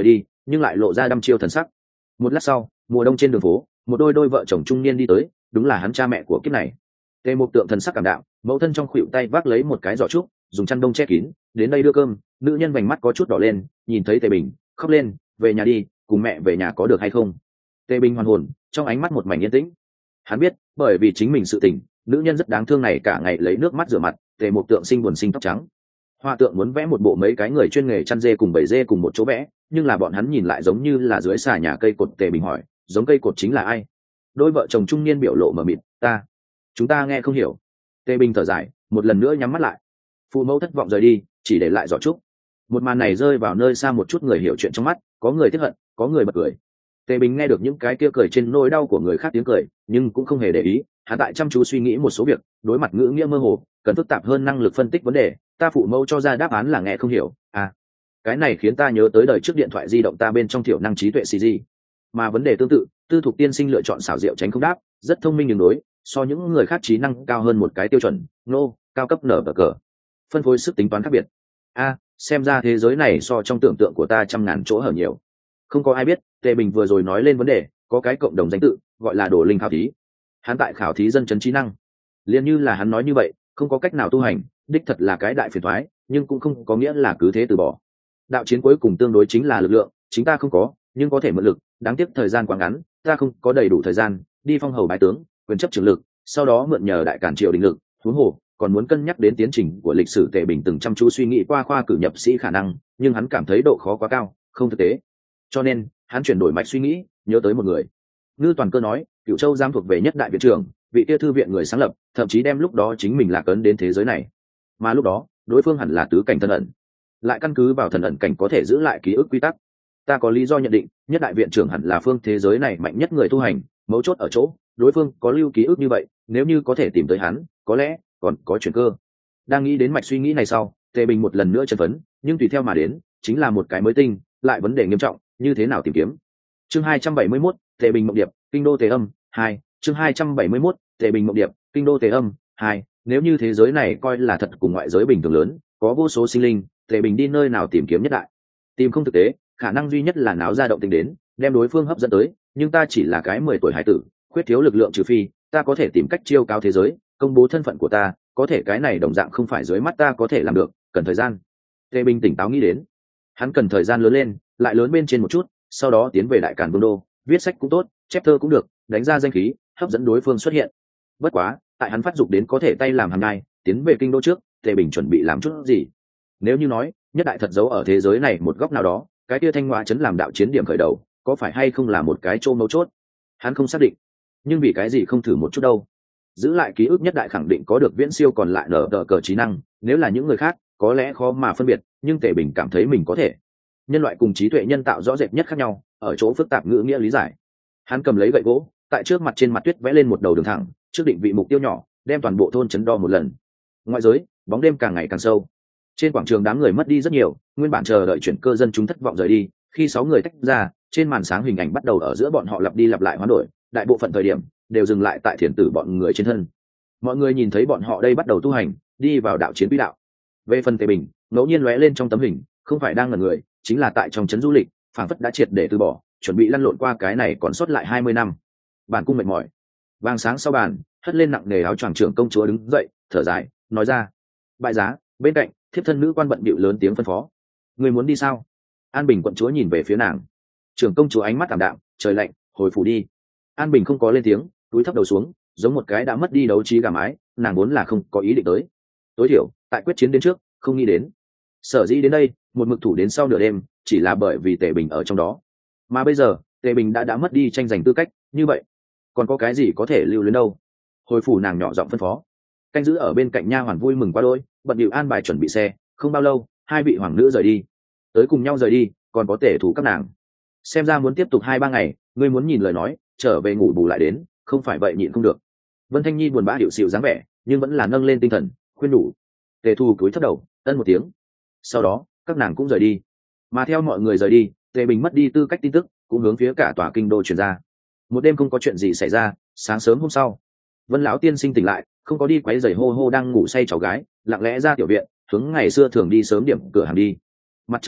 nhưng lại lộ ra đăm chiêu thần sắc. Một lát sau, mùa đông trên đường phố, một đôi vợ chồng trung niên đi tới, đúng là hắn cha mẹ của kiếp này. Tề Mục Tượng thần sắc cảm đạm, mẫu thân trong khuỷu tay vác lấy một cái giỏ trúc, dùng chăn đông che kín, đến đây đưa cơm. Nữ nhân vành mắt có chút đỏ lên, nhìn thấy Tề Bình, khóc lên, về nhà đi, cùng mẹ về nhà có được hay không? Tề Bình hoàn hồn, trong ánh mắt một mảnh yên tĩnh. Hắn biết, bởi vì chính mình sự tình, nữ nhân rất đáng thương này cả ngày lấy nước mắt rửa mặt. Tề Mục Tượng sinh buồn sinh tóc trắng. Họa tượng muốn vẽ một bộ mấy cái người chuyên nghề chăn dê cùng bầy dê cùng một chỗ vẽ, nhưng là bọn hắn nhìn lại giống như là dưới xà nhà cây cột. Tề Bình hỏi, giống cây cột chính là ai? Đôi vợ chồng trung niên biểu lộ mờ mịt, chúng ta nghe không hiểu. Tề Bình thở dài, một lần nữa nhắm mắt lại. Phụ mẫu thất vọng rời đi, chỉ để lại giỏ trúc. Một màn này rơi vào nơi xa một chút người hiểu chuyện trong mắt, có người tiếc hận, có người bật cười. Tề Bình nghe được những cái kia cười trên nỗi đau của người khác tiếng cười, nhưng cũng không hề để ý. Hắn tại chăm chú suy nghĩ một số việc, đối mặt ngữ nghĩa mơ hồ, cần phức tạp hơn năng lực phân tích vấn đề. Ta phụ mẫu cho ra đáp án là nghe không hiểu. Cái này khiến ta nhớ tới đời trước điện thoại di động ta bên trong thiểu năng trí tuệ CG. Mà vấn đề tương tự, Tư Thục tiên sinh lựa chọn xảo diệu tránh không đáp, rất thông minh nhưng đối, so những người khác trí năng cao hơn một cái tiêu chuẩn, cao cấp nở cờ. Phân phối sức tính toán khác biệt. Xem ra thế giới này so trong tưởng tượng của ta trăm ngàn chỗ hở nhiều. Không có ai biết, Tề Bình vừa rồi nói lên vấn đề, có cái cộng đồng danh tự, gọi là Đồ Linh khảo thí. Hắn tại khảo thí dân chấn trí năng. Liên như là hắn nói như vậy, không có cách nào tu hành, đích thật là cái đại phiền toái, nhưng cũng không có nghĩa là cứ thế từ bỏ. Đạo chiến cuối cùng tương đối chính là lực lượng, chính ta không có, nhưng có thể mượn lực, đáng tiếc thời gian quá ngắn, ta không có đầy đủ thời gian đi phong hầu bái tướng, quyền chấp trưởng lực, sau đó mượn nhờ đại cản triều đình lực, huống hồ còn muốn cân nhắc đến tiến trình của lịch sử. Tề Bình từng chăm chú suy nghĩ qua khoa cử nhập sĩ khả năng, nhưng hắn cảm thấy độ khó quá cao, không thực tế. Cho nên, hắn chuyển đổi mạch suy nghĩ, nhớ tới một người. Ngư Toàn Cơ nói, Cửu Châu giam thuộc về nhất đại viện trưởng, vị kia thư viện người sáng lập, thậm chí đem lúc đó chính mình lạc ấn đến thế giới này. Mà lúc đó, đối phương hẳn là tứ cảnh thần ẩn, lại căn cứ vào thần ẩn cảnh có thể giữ lại ký ức quy tắc. Ta có lý do nhận định, nhất đại viện trưởng hẳn là phương thế giới này mạnh nhất người tu hành, mấu chốt ở chỗ, đối phương có lưu ký ức như vậy, nếu như có thể tìm tới hắn, có lẽ còn có chuyển cơ. Đang nghĩ đến mạch suy nghĩ này sau, Tề Bình một lần nữa chấn phấn, nhưng tùy theo mà đến, chính là một cái mới tinh, lại vấn đề nghiêm trọng, như thế nào tìm kiếm. Chương 271, Tề Bình mộng điệp, kinh đô Tề Âm 2. Chương 271, Tề Bình mộng điệp, kinh đô Tề Âm 2. Nếu như thế giới này coi là thật cùng ngoại giới bình thường lớn, có vô số sinh linh, Tề Bình đi nơi nào tìm kiếm nhất đại? Tìm không thực tế, khả năng duy nhất là náo ra động tình đến, đem đối phương hấp dẫn tới, nhưng ta chỉ là cái 10 tuổi hải tử, khuyết thiếu lực lượng, trừ phi ta có thể tìm cách chiêu cáo thế giới, công bố thân phận của ta, có thể cái này đồng dạng không phải dưới mắt ta có thể làm được, cần thời gian. Tề Bình tỉnh táo nghĩ đến, hắn cần thời gian lớn lên, lại lớn bên trên một chút, sau đó tiến về đại càn vương đô, viết sách cũng tốt, chép thơ cũng được, đánh ra danh khí, hấp dẫn đối phương xuất hiện. Bất quá, tại hắn phát dục đến có thể tay làm hàng ngày, tiến về kinh đô trước, Tề Bình chuẩn bị làm chút gì? Nếu như nói, nhất đại thật giấu ở thế giới này một góc nào đó, cái kia Thanh Ngoại trấn làm đạo chiến điểm khởi đầu, có phải hay không là một cái chỗ mấu chốt? Hắn không xác định, nhưng vì cái gì không thử một chút đâu? Giữ lại ký ức nhất đại khẳng định có được viễn siêu còn lại nở tờ cờ trí năng, nếu là những người khác, có lẽ khó mà phân biệt, nhưng Tề Bình cảm thấy mình có thể. Nhân loại cùng trí tuệ nhân tạo rõ rệt nhất khác nhau, ở chỗ phức tạp ngữ nghĩa lý giải. Hắn cầm lấy gậy gỗ, tại trước mặt trên mặt tuyết vẽ lên một đầu đường thẳng, trước định vị mục tiêu nhỏ, đem toàn bộ thôn chấn đo một lần. Ngoại giới, bóng đêm càng ngày càng sâu. Trên quảng trường đám người mất đi rất nhiều, nguyên bản chờ đợi chuyển cơ dân chúng thất vọng rời đi. Khi 6 người tách ra, trên màn sáng hình ảnh bắt đầu ở giữa bọn họ lặp đi lặp lại hoán đổi, đại bộ phận thời điểm đều dừng lại tại thiền tử bọn người trên thân. Mọi người nhìn thấy bọn họ đây bắt đầu tu hành, đi vào đạo chiến quỹ đạo. Về phần Tề Bình, ngẫu nhiên lóe lên trong tấm hình, không phải đang ngẩn người, chính là tại trong trấn du lịch, phảng phất đã triệt để từ bỏ, chuẩn bị lăn lộn qua cái này còn sót lại 20 năm. Bản cung mệt mỏi. Vàng sáng sau bàn, hất lên nặng nề áo choàng trưởng công chúa đứng dậy, thở dài, nói ra. Bại giá, bên cạnh, thiếp thân nữ quan bận bịu lớn tiếng phân phó. Người muốn đi sao? An Bình quận chúa nhìn về phía nàng. Trưởng công chúa ánh mắt ảm đạm, trời lạnh, hồi phủ đi. An Bình không có lên tiếng, túi thấp đầu xuống, giống một cái đã mất đi đấu trí gà mái, nàng vốn là không có ý định tới. Tối thiểu, tại quyết chiến đến trước, không nghĩ đến. Sở dĩ đến đây, một mực thủ đến sau nửa đêm, chỉ là bởi vì Tề Bình ở trong đó. Mà bây giờ, Tề Bình đã mất đi tranh giành tư cách, như vậy, còn có cái gì có thể lưu luyến đâu? Hồi phủ nàng nhỏ giọng phân phó. Canh giữ ở bên cạnh nha hoàn vui mừng quá đôi, bận bịu an bài chuẩn bị xe, không bao lâu, hai vị hoàng nữ rời đi. Tới cùng nhau rời đi, còn có tể thủ các nàng. Xem ra muốn tiếp tục 2-3 ngày, ngươi muốn nhìn lời nói, trở về ngủ bù lại đến, không phải vậy nhịn không được. Vân Thanh Nhi buồn bã điệu xịu dáng vẻ, nhưng vẫn là nâng lên tinh thần, khuyên nhủ. Tề Thu cúi thấp đầu, ân một tiếng. Sau đó, các nàng cũng rời đi. Mà theo mọi người rời đi, Tề Bình mất đi tư cách tin tức, cũng hướng phía cả tòa kinh đô truyền ra. Một đêm không có chuyện gì xảy ra, sáng sớm hôm sau, Vân lão tiên sinh tỉnh lại, không có đi quấy rầy hô hô đang ngủ say cháu gái, lặng lẽ ra tiểu viện, hướng ngày xưa thường đi sớm điểm cửa hàng đi. Mặt trời mọc,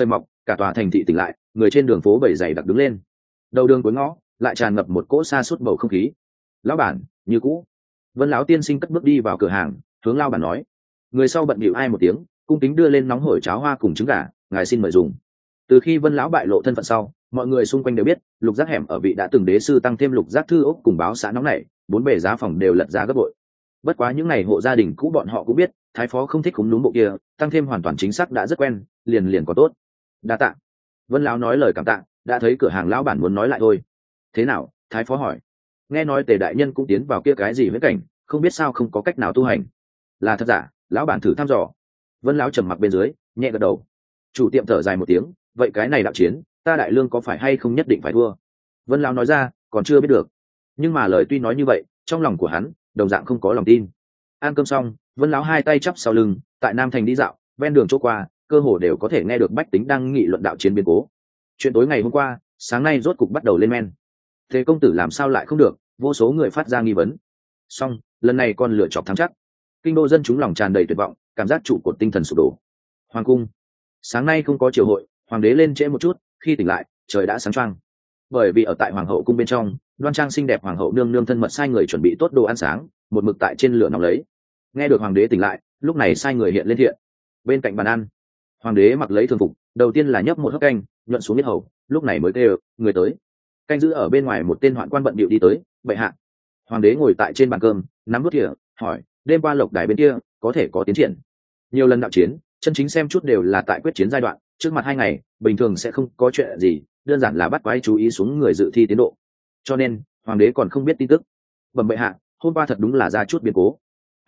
cả tòa thành thị tỉnh lại, người trên đường phố bầy dày đặc đứng lên. Đầu đường cuối ngõ lại tràn ngập một cỗ sa sút bầu không khí. Lão bản, như cũ. Vân lão tiên sinh cất bước đi vào cửa hàng, hướng lão bản nói. Người sau bận bịu ai một tiếng, cung kính đưa lên nóng hổi cháo hoa cùng trứng gà, ngài xin mời dùng. Từ khi Vân lão bại lộ thân phận sau, mọi người xung quanh đều biết lục giác hẻm ở vị đã từng đế sư tăng thêm lục giác thư ốc cùng báo xã nóng này, bốn bề giá phòng đều lật ra gấp bội. Bất quá những ngày hộ gia đình cũ bọn họ cũng biết thái phó không thích cúng núm bộ kia, tăng thêm hoàn toàn chính xác đã rất quen, liền liền có tốt. Đa tạ. Vân lão nói lời cảm tạ, đã thấy cửa hàng lão bản muốn nói lại thôi. Thế nào? Thái phó hỏi. Nghe nói Tề đại nhân cũng tiến vào kia cái gì với cảnh, không biết sao không có cách nào tu hành. Là thật giả? Lão bản thử thăm dò. Vân lão trầm mặc bên dưới, nhẹ gật đầu. Chủ tiệm thở dài một tiếng, vậy cái này đạo chiến, ta đại lương có phải hay không nhất định phải thua? Vân lão nói ra, còn chưa biết được. Nhưng mà lời tuy nói như vậy, trong lòng của hắn đồng dạng không có lòng tin. Ăn cơm xong, Vân lão hai tay chắp sau lưng, tại Nam Thành đi dạo, ven đường chỗ qua, cơ hồ đều có thể nghe được bách tính đang nghị luận đạo chiến biến cố. Chuyện tối ngày hôm qua, sáng nay rốt cục bắt đầu lên men. Thế công tử làm sao lại không được? Vô số người phát ra nghi vấn. Xong, lần này con lựa chọc thắng chắc. Kinh đô dân chúng lòng tràn đầy tuyệt vọng, cảm giác trụ cột tinh thần sụp đổ. Hoàng cung. Sáng nay không có triều hội, hoàng đế lên trễ một chút, khi tỉnh lại, trời đã sáng choang. Bởi vì ở tại hoàng hậu cung bên trong, đoan trang xinh đẹp hoàng hậu nương nương thân mật sai người chuẩn bị tốt đồ ăn sáng, một mực tại trên lửa nóng lấy. Nghe được hoàng đế tỉnh lại, lúc này sai người hiện lên thiện. Bên cạnh bàn ăn, hoàng đế mặc lấy thường phục, đầu tiên là nhấp một hớp canh, nhuận xuống yết hầu, lúc này mới kêu người tới. Canh giữ ở bên ngoài một tên hoạn quan bận bịu đi tới, bệ hạ. Hoàng đế ngồi tại trên bàn cơm, nắm bút thìa, hỏi, đêm qua lộc đài bên kia có thể có tiến triển? Nhiều lần đạo chiến, chân chính xem chút đều là tại quyết chiến giai đoạn, trước mặt 2 ngày bình thường sẽ không có chuyện gì, đơn giản là bắt quái chú ý xuống người dự thi tiến độ, cho nên hoàng đế còn không biết tin tức. Bẩm bệ hạ, hôm qua thật đúng là ra chút biến cố.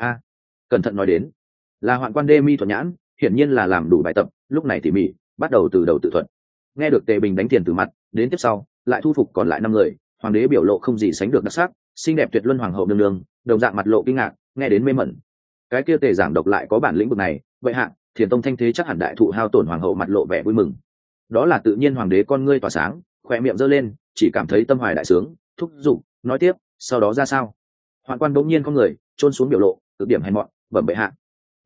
Cẩn thận nói đến, là hoạn quan đê mi thuận nhãn, hiển nhiên là làm đủ bài tập, lúc này tỉ mỉ bắt đầu từ đầu tự thuật. Nghe được Tề Bình đánh tiền từ mặt, đến tiếp sau lại thu phục còn lại 5 người, hoàng đế biểu lộ không gì sánh được đặc sắc, xinh đẹp tuyệt luân hoàng hậu nương nương đồng dạng mặt lộ kinh ngạc, nghe đến mê mẩn. Cái kia Tề giảng độc lại có bản lĩnh vực này, vậy hạ Thiền tông thanh thế chắc hẳn đại thụ hao tổn, hoàng hậu mặt lộ vẻ vui mừng. Đó là tự nhiên. Hoàng đế con ngươi tỏa sáng, khỏe miệng giơ lên, chỉ cảm thấy tâm hoài đại sướng, thúc giục nói tiếp, sau đó ra sao? Hoạn quan bỗng nhiên con người trôn xuống biểu lộ cực điểm hèn mọn, bẩm bệ hạ.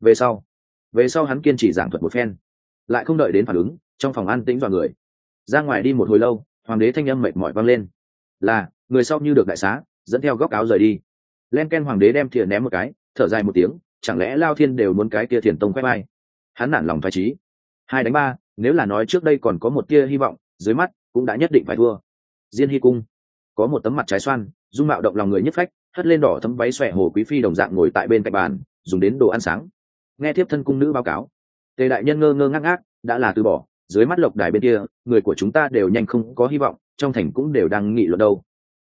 Về sau hắn kiên trì giảng thuật một phen, lại không đợi đến phản ứng, trong phòng an tĩnh dọa người. Ra ngoài đi một hồi lâu, hoàng đế thanh âm mệt mỏi vang lên, là người sau như được đại xá, dẫn theo góc áo rời đi. Len ken, hoàng đế đem thìa ném một cái, thở dài một tiếng, chẳng lẽ Lao Thiên đều muốn cái kia Thiền tông quay vai? Hắn nản lòng thoái chí. 2 đánh 3, nếu là nói trước đây còn có một tia hy vọng, dưới mắt cũng đã nhất định phải thua. Diên Hy cung có một tấm mặt trái xoan, dung mạo động lòng người nhất phách, hất lên đỏ thấm váy xòe hồ quý phi đồng dạng ngồi tại bên cạnh bàn, dùng đến đồ ăn sáng. Nghe tiếp thân cung nữ báo cáo, Tề đại nhân ngơ ngơ ngác ngác, đã là từ bỏ. Dưới mắt lộc đài bên kia, người của chúng ta đều nhanh không có hy vọng, trong thành cũng đều đang nghị luận đâu.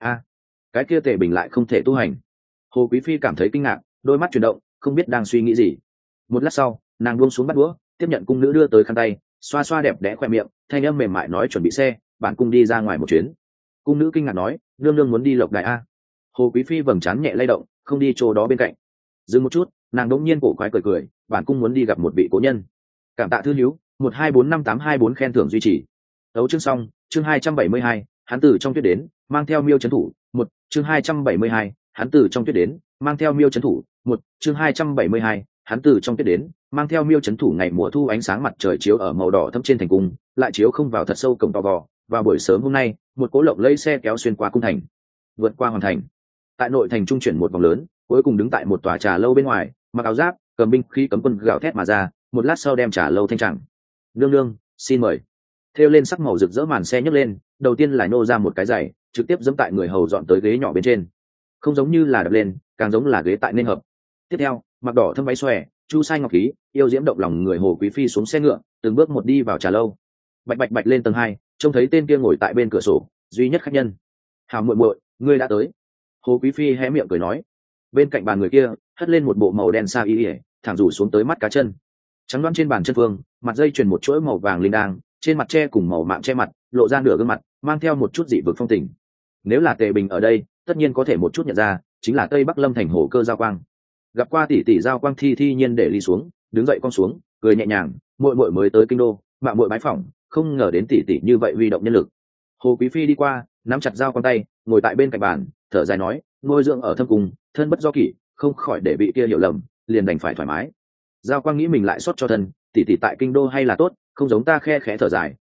Cái kia Tề Bình lại không thể tu hành. Hồ quý phi cảm thấy kinh ngạc, đôi mắt chuyển động, không biết đang suy nghĩ gì. Một lát sau, nàng buông xuống bát đũa, tiếp nhận cung nữ đưa tới khăn tay, xoa xoa đẹp đẽ khoe miệng, thanh âm mềm mại nói chuẩn bị xe, bản cung đi ra ngoài một chuyến. Cung nữ kinh ngạc nói, nương nương muốn đi lộc đài a? Hồ quý phi vầng trán nhẹ lay động, không đi chỗ đó bên cạnh. Dừng một chút, nàng đống nhiên cổ quái cười cười, bản cung muốn đi gặp một vị cố nhân. Cảm tạ thư hiếu, 1245824 khen thưởng duy trì. Đấu chương xong, chương 272, hắn từ trong tuyết đến, mang theo miêu trấn thủ. Chương 272, hắn từ trong tuyết đến, mang theo miêu trấn thủ. Chương 272, hắn từ trong tuyết đến, mang theo miêu trấn thủ. Ngày mùa thu, ánh sáng mặt trời chiếu ở màu đỏ thẫm trên thành cung, lại chiếu không vào thật sâu cổng to gò. Vào buổi sớm hôm nay, một cỗ lộng lẫy xe kéo xuyên qua cung thành, vượt qua hoàn thành, tại nội thành trung chuyển một vòng lớn, cuối cùng đứng tại một tòa trà lâu bên ngoài, mặc áo giáp, cầm binh khí cấm quân gào thét mà ra. Một lát sau đem trà lâu thanh chẳng. Nương nương, xin mời. Thêu lên sắc màu rực rỡ màn xe nhấc lên, đầu tiên là nô ra một cái giày, trực tiếp dẫm tại người hầu dọn tới ghế nhỏ bên trên. Không giống như là đập lên, càng giống là ghế tại nên hợp. Tiếp theo, mặc đỏ thâm váy xòe, chu sai ngọc khí, yêu diễm động lòng người hồ quý phi xuống xe ngựa, từng bước một đi vào trà lâu. Bạch bạch bạch lên tầng 2, trông thấy tên kia ngồi tại bên cửa sổ, duy nhất khách nhân. Hào muội muội, ngươi đã tới. Hồ quý phi hé miệng cười nói. Bên cạnh bàn người kia hất lên một bộ màu đen sa y ỉa, thẳng rủ xuống tới mắt cá chân. Trắng đoán trên bàn chân phương, mặt dây chuyền một chuỗi màu vàng linh đang, trên mặt tre cùng màu mạng che mặt, lộ ra nửa gương mặt, mang theo một chút dị vực phong tình. Nếu là Tề Bình ở đây, tất nhiên có thể một chút nhận ra, chính là Tây Bắc Lâm thành Hồ Cơ Giao Quang. Gặp qua tỷ tỷ Giao Quang thi nhiên để ly xuống, đứng dậy cong xuống, cười nhẹ nhàng, muội muội mới tới kinh đô, mạo muội bái phỏng, không ngờ đến tỷ tỷ như vậy huy động nhân lực. Hồ quý phi đi qua, nắm chặt Giao Quang tay, ngồi tại bên cạnh bàn, thở dài nói, nuôi dưỡng ở thâm cung, thân bất do kỷ, không khỏi để bị kia hiểu lầm, liền đành phải thoải mái. Giao Quang nghĩ mình lại xót cho thân, tỷ tỷ tại kinh đô hay là tốt, không giống ta khe khẽ thở dài,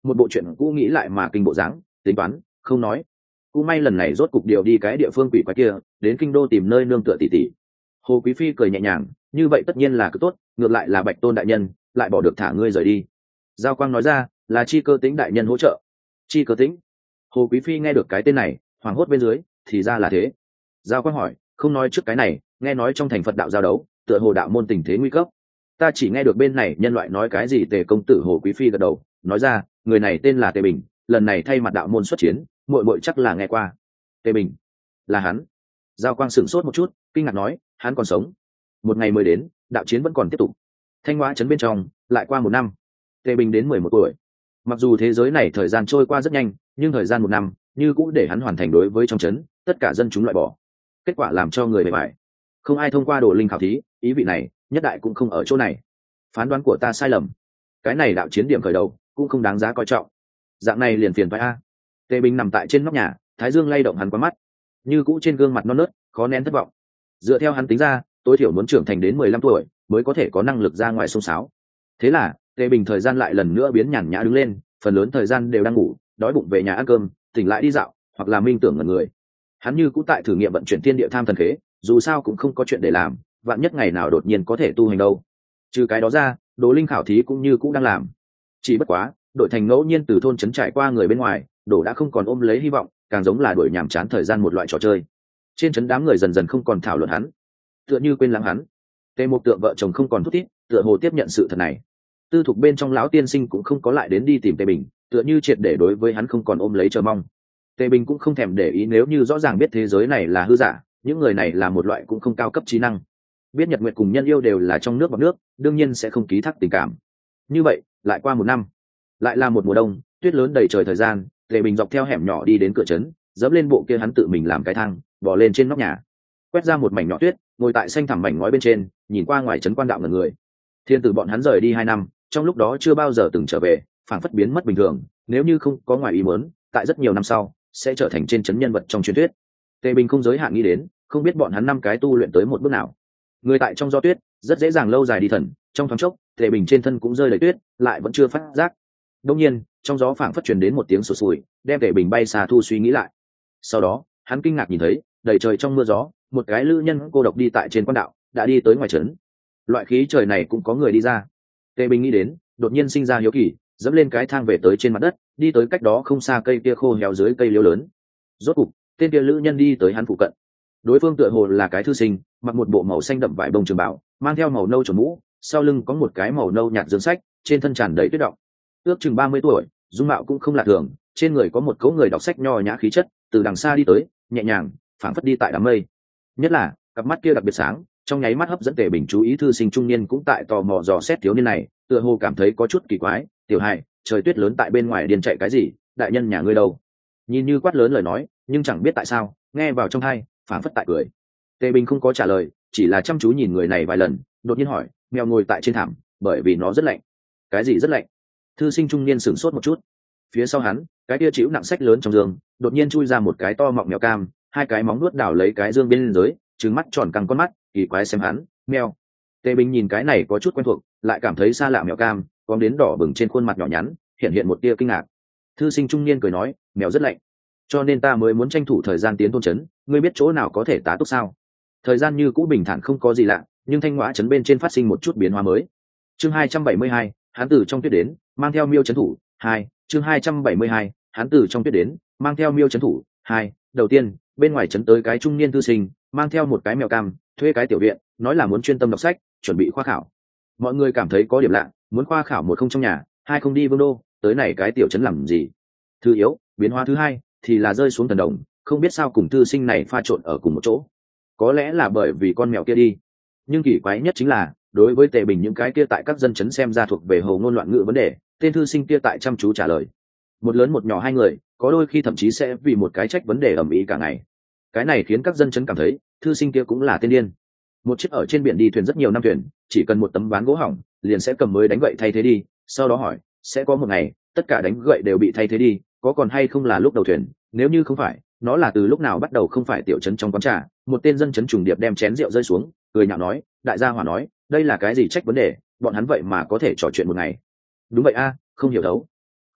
một bộ chuyện cũ nghĩ lại mà kinh bộ dáng, tính toán không nói. Cũng may lần này rốt cục điều đi cái địa phương quỷ quái kia, đến kinh đô tìm nơi nương tựa tỷ tỷ. Hồ Quý Phi cười nhẹ nhàng, như vậy tất nhiên là cứ tốt, ngược lại là Bạch Tôn đại nhân lại bỏ được thả ngươi rời đi. Giao Quang nói ra, là Chi Cơ Tĩnh đại nhân hỗ trợ. Chi Cơ Tĩnh? Hồ Quý Phi nghe được cái tên này, hoảng hốt bên dưới, thì ra là thế. Giao Quang hỏi, không nói trước cái này, nghe nói trong thành Phật đạo giao đấu, tựa hồ đạo môn tình thế nguy cấp. Ta chỉ nghe được bên này nhân loại nói cái gì. Tề công tử Hồ Quý Phi gật đầu, nói ra, người này tên là Tề Bình, lần này thay mặt đạo môn xuất chiến, muội muội chắc là nghe qua. Tề Bình? Là hắn? Giao Quang sửng sốt một chút, kinh ngạc nói, hắn còn sống? Một ngày mới đến, đạo chiến vẫn còn tiếp tục. Thanh Hóa trấn bên trong, lại qua 1 năm. Tề Bình đến 11 tuổi. Mặc dù thế giới này thời gian trôi qua rất nhanh, nhưng thời gian 1 năm như cũng để hắn hoàn thành đối với trong trấn tất cả dân chúng loại bỏ. Kết quả làm cho người bề bại, không ai thông qua đồ linh khảo thí, ý vị này nhất đại cũng không ở chỗ này. Phán đoán của ta sai lầm, cái này đạo chiến điểm khởi đầu cũng không đáng giá coi trọng. Dạng này liền phiền phải a. Tề Bình nằm tại trên nóc nhà, thái dương lay động hắn qua mắt, như cũ trên gương mặt non nớt khó nén thất vọng. Dựa theo hắn tính ra, tối thiểu muốn trưởng thành đến 15 tuổi mới có thể có năng lực ra ngoài xông xáo. Thế là Tề Bình thời gian lại lần nữa biến nhàn nhã đứng lên, phần lớn thời gian đều đang ngủ, đói bụng về nhà ăn cơm, tỉnh lại đi dạo, hoặc là minh tưởng ngẩn người. Hắn như cũ tại thử nghiệm vận chuyển thiên địa tham thần khế, dù sao cũng không có chuyện để làm, vạn nhất ngày nào đột nhiên có thể tu hành đâu. Trừ cái đó ra, đồ linh khảo thí cũng như cũ đang làm. Chỉ bất quá, đội thành ngẫu nhiên từ thôn trấn trải qua người bên ngoài, đồ đã không còn ôm lấy hy vọng, càng giống là đuổi nhàm chán thời gian một loại trò chơi. Trên trấn đám người dần dần không còn thảo luận hắn, tựa như quên lãng hắn. Tề Mục Tượng vợ chồng không còn thút thít, tựa hồ tiếp nhận sự thật này. Tư thục bên trong lão tiên sinh cũng không có lại đến đi tìm Tề Bình, tựa như triệt để đối với hắn không còn ôm lấy chờ mong. Tề Bình cũng không thèm để ý nếu như rõ ràng biết thế giới này là hư giả, những người này là một loại cũng không cao cấp trí năng. Biết Nhật Nguyệt cùng nhân yêu đều là trong nước bọt nước, đương nhiên sẽ không ký thác tình cảm. Như vậy, lại qua 1 năm, lại là một mùa đông, tuyết lớn đầy trời thời gian. Tề Bình dọc theo hẻm nhỏ đi đến cửa trấn, dẫm lên bộ kia hắn tự mình làm cái thang, bò lên trên nóc nhà, quét ra một mảnh nhỏ tuyết, ngồi tại xanh thẳm mảnh ngói bên trên, nhìn qua ngoài trấn quan đạo ngẩn người. Thiên tử bọn hắn rời đi 2 năm, trong lúc đó chưa bao giờ từng trở về, phảng phất biến mất bình thường, nếu như không có ngoài ý muốn, tại rất nhiều năm sau sẽ trở thành trên trấn nhân vật trong truyền thuyết. Tề Bình không giới hạn nghĩ đến, không biết bọn hắn 5 cái tu luyện tới một bước nào. Người tại trong gió tuyết, rất dễ dàng lâu dài đi thần, trong thoáng chốc, Tề Bình trên thân cũng rơi đầy tuyết, lại vẫn chưa phát giác. Đương nhiên, trong gió phảng phất truyền đến một tiếng sụt sùi, đem Tề Bình bay xa thu suy nghĩ lại. Sau đó, hắn kinh ngạc nhìn thấy, đầy trời trong mưa gió, một cái lữ nhân cô độc đi tại trên quan đạo, đã đi tới ngoài trấn. Loại khí trời này cũng có người đi ra. Tề Bình nghĩ đến, đột nhiên sinh ra hiếu kỳ, dẫm lên cái thang về tới trên mặt đất, đi tới cách đó không xa cây kia khô héo dưới cây liễu lớn. Rốt cục, tên kia lữ nhân đi tới hắn phụ cận. Đối phương tựa hồ là cái thư sinh, mặc một bộ màu xanh đậm vải bông trường bảo, mang theo màu nâu tròn mũ, sau lưng có một cái màu nâu nhạt dương sách, trên thân tràn đầy tuyết động. Ước chừng 30 tuổi, dung mạo cũng không lạ thường, trên người có một cỗ người đọc sách nho nhã khí chất, từ đằng xa đi tới, nhẹ nhàng, phảng phất đi tại đám mây. Nhất là, cặp mắt kia đặc biệt sáng, trong nháy mắt hấp dẫn Tề Bình chú ý. Thư sinh trung niên cũng tại tò mò dò xét thiếu niên này, tựa hồ cảm thấy có chút kỳ quái. Tiểu Hải, trời tuyết lớn tại bên ngoài điên chạy cái gì, đại nhân nhà ngươi đâu? Nhìn như quát lớn lời nói, nhưng chẳng biết tại sao, nghe vào trong tai, phảng phất tại cười. Tề Bình không có trả lời, chỉ là chăm chú nhìn người này vài lần, đột nhiên hỏi, mèo ngồi tại trên thảm, bởi vì nó rất lạnh. Cái gì rất lạnh? Thư sinh trung niên sửng sốt một chút. Phía sau hắn, cái kia chịu nặng sách lớn trong giường, đột nhiên chui ra một cái to mọng mèo cam, 2 cái móng nuốt đảo lấy cái dương bên dưới, trừng mắt tròn căng con mắt, kỳ quái xem hắn. Mèo. Tề Bình nhìn cái này có chút quen thuộc, lại cảm thấy xa lạ. Mèo cam có đến đỏ bừng trên khuôn mặt nhỏ nhắn, hiện hiện một tia kinh ngạc. Thư sinh trung niên cười nói, mèo rất lạnh, cho nên ta mới muốn tranh thủ thời gian tiến thôn trấn. Ngươi biết chỗ nào có thể tá túc sao? Thời gian như cũ bình thản không có gì lạ, nhưng Thanh Hóa trấn bên trên phát sinh một chút biến hóa mới. Chương 272, hắn từ trong tuyết đến, mang theo miêu trấn thủ 2. Chương 272, hắn từ trong tuyết đến, mang theo miêu trấn thủ 2. Đầu tiên, bên ngoài trấn tới cái trung niên thư sinh, mang theo một cái mèo cam, thuê cái tiểu viện, nói là muốn chuyên tâm đọc sách, chuẩn bị khoa khảo. Mọi người cảm thấy có điểm lạ, muốn khoa khảo, 1 không trong nhà, 2 không đi vương đô, tới này cái tiểu trấn làm gì? Thứ yếu, biến hóa thứ 2 thì là rơi xuống thần đồng, không biết sao cùng thư sinh này pha trộn ở cùng một chỗ. Có lẽ là bởi vì con mèo kia đi. Nhưng kỳ quái nhất chính là, đối với Tề Bình những cái kia tại các dân trấn xem ra thuộc về hồ ngôn loạn ngữ vấn đề, tên thư sinh kia tại chăm chú trả lời. Một lớn một nhỏ 2 người, có đôi khi thậm chí sẽ vì một cái trách vấn đề ầm ĩ cả ngày. Cái này khiến các dân trấn cảm thấy, thư sinh kia cũng là tên điên. Một chiếc ở trên biển đi thuyền rất nhiều năm thuyền, chỉ cần một tấm ván gỗ hỏng, liền sẽ cầm mới đánh gậy thay thế đi, sau đó hỏi, sẽ có một ngày, tất cả đánh gậy đều bị thay thế đi, có còn hay không là lúc đầu thuyền, nếu như không phải, nó là từ lúc nào bắt đầu không phải. Tiểu trấn trong quán trà, một tên dân trấn trùng điệp đem chén rượu rơi xuống, cười nhạo nói, đại gia hỏa nói, đây là cái gì trách vấn đề, bọn hắn vậy mà có thể trò chuyện một ngày. Đúng vậy a, không hiểu đấu.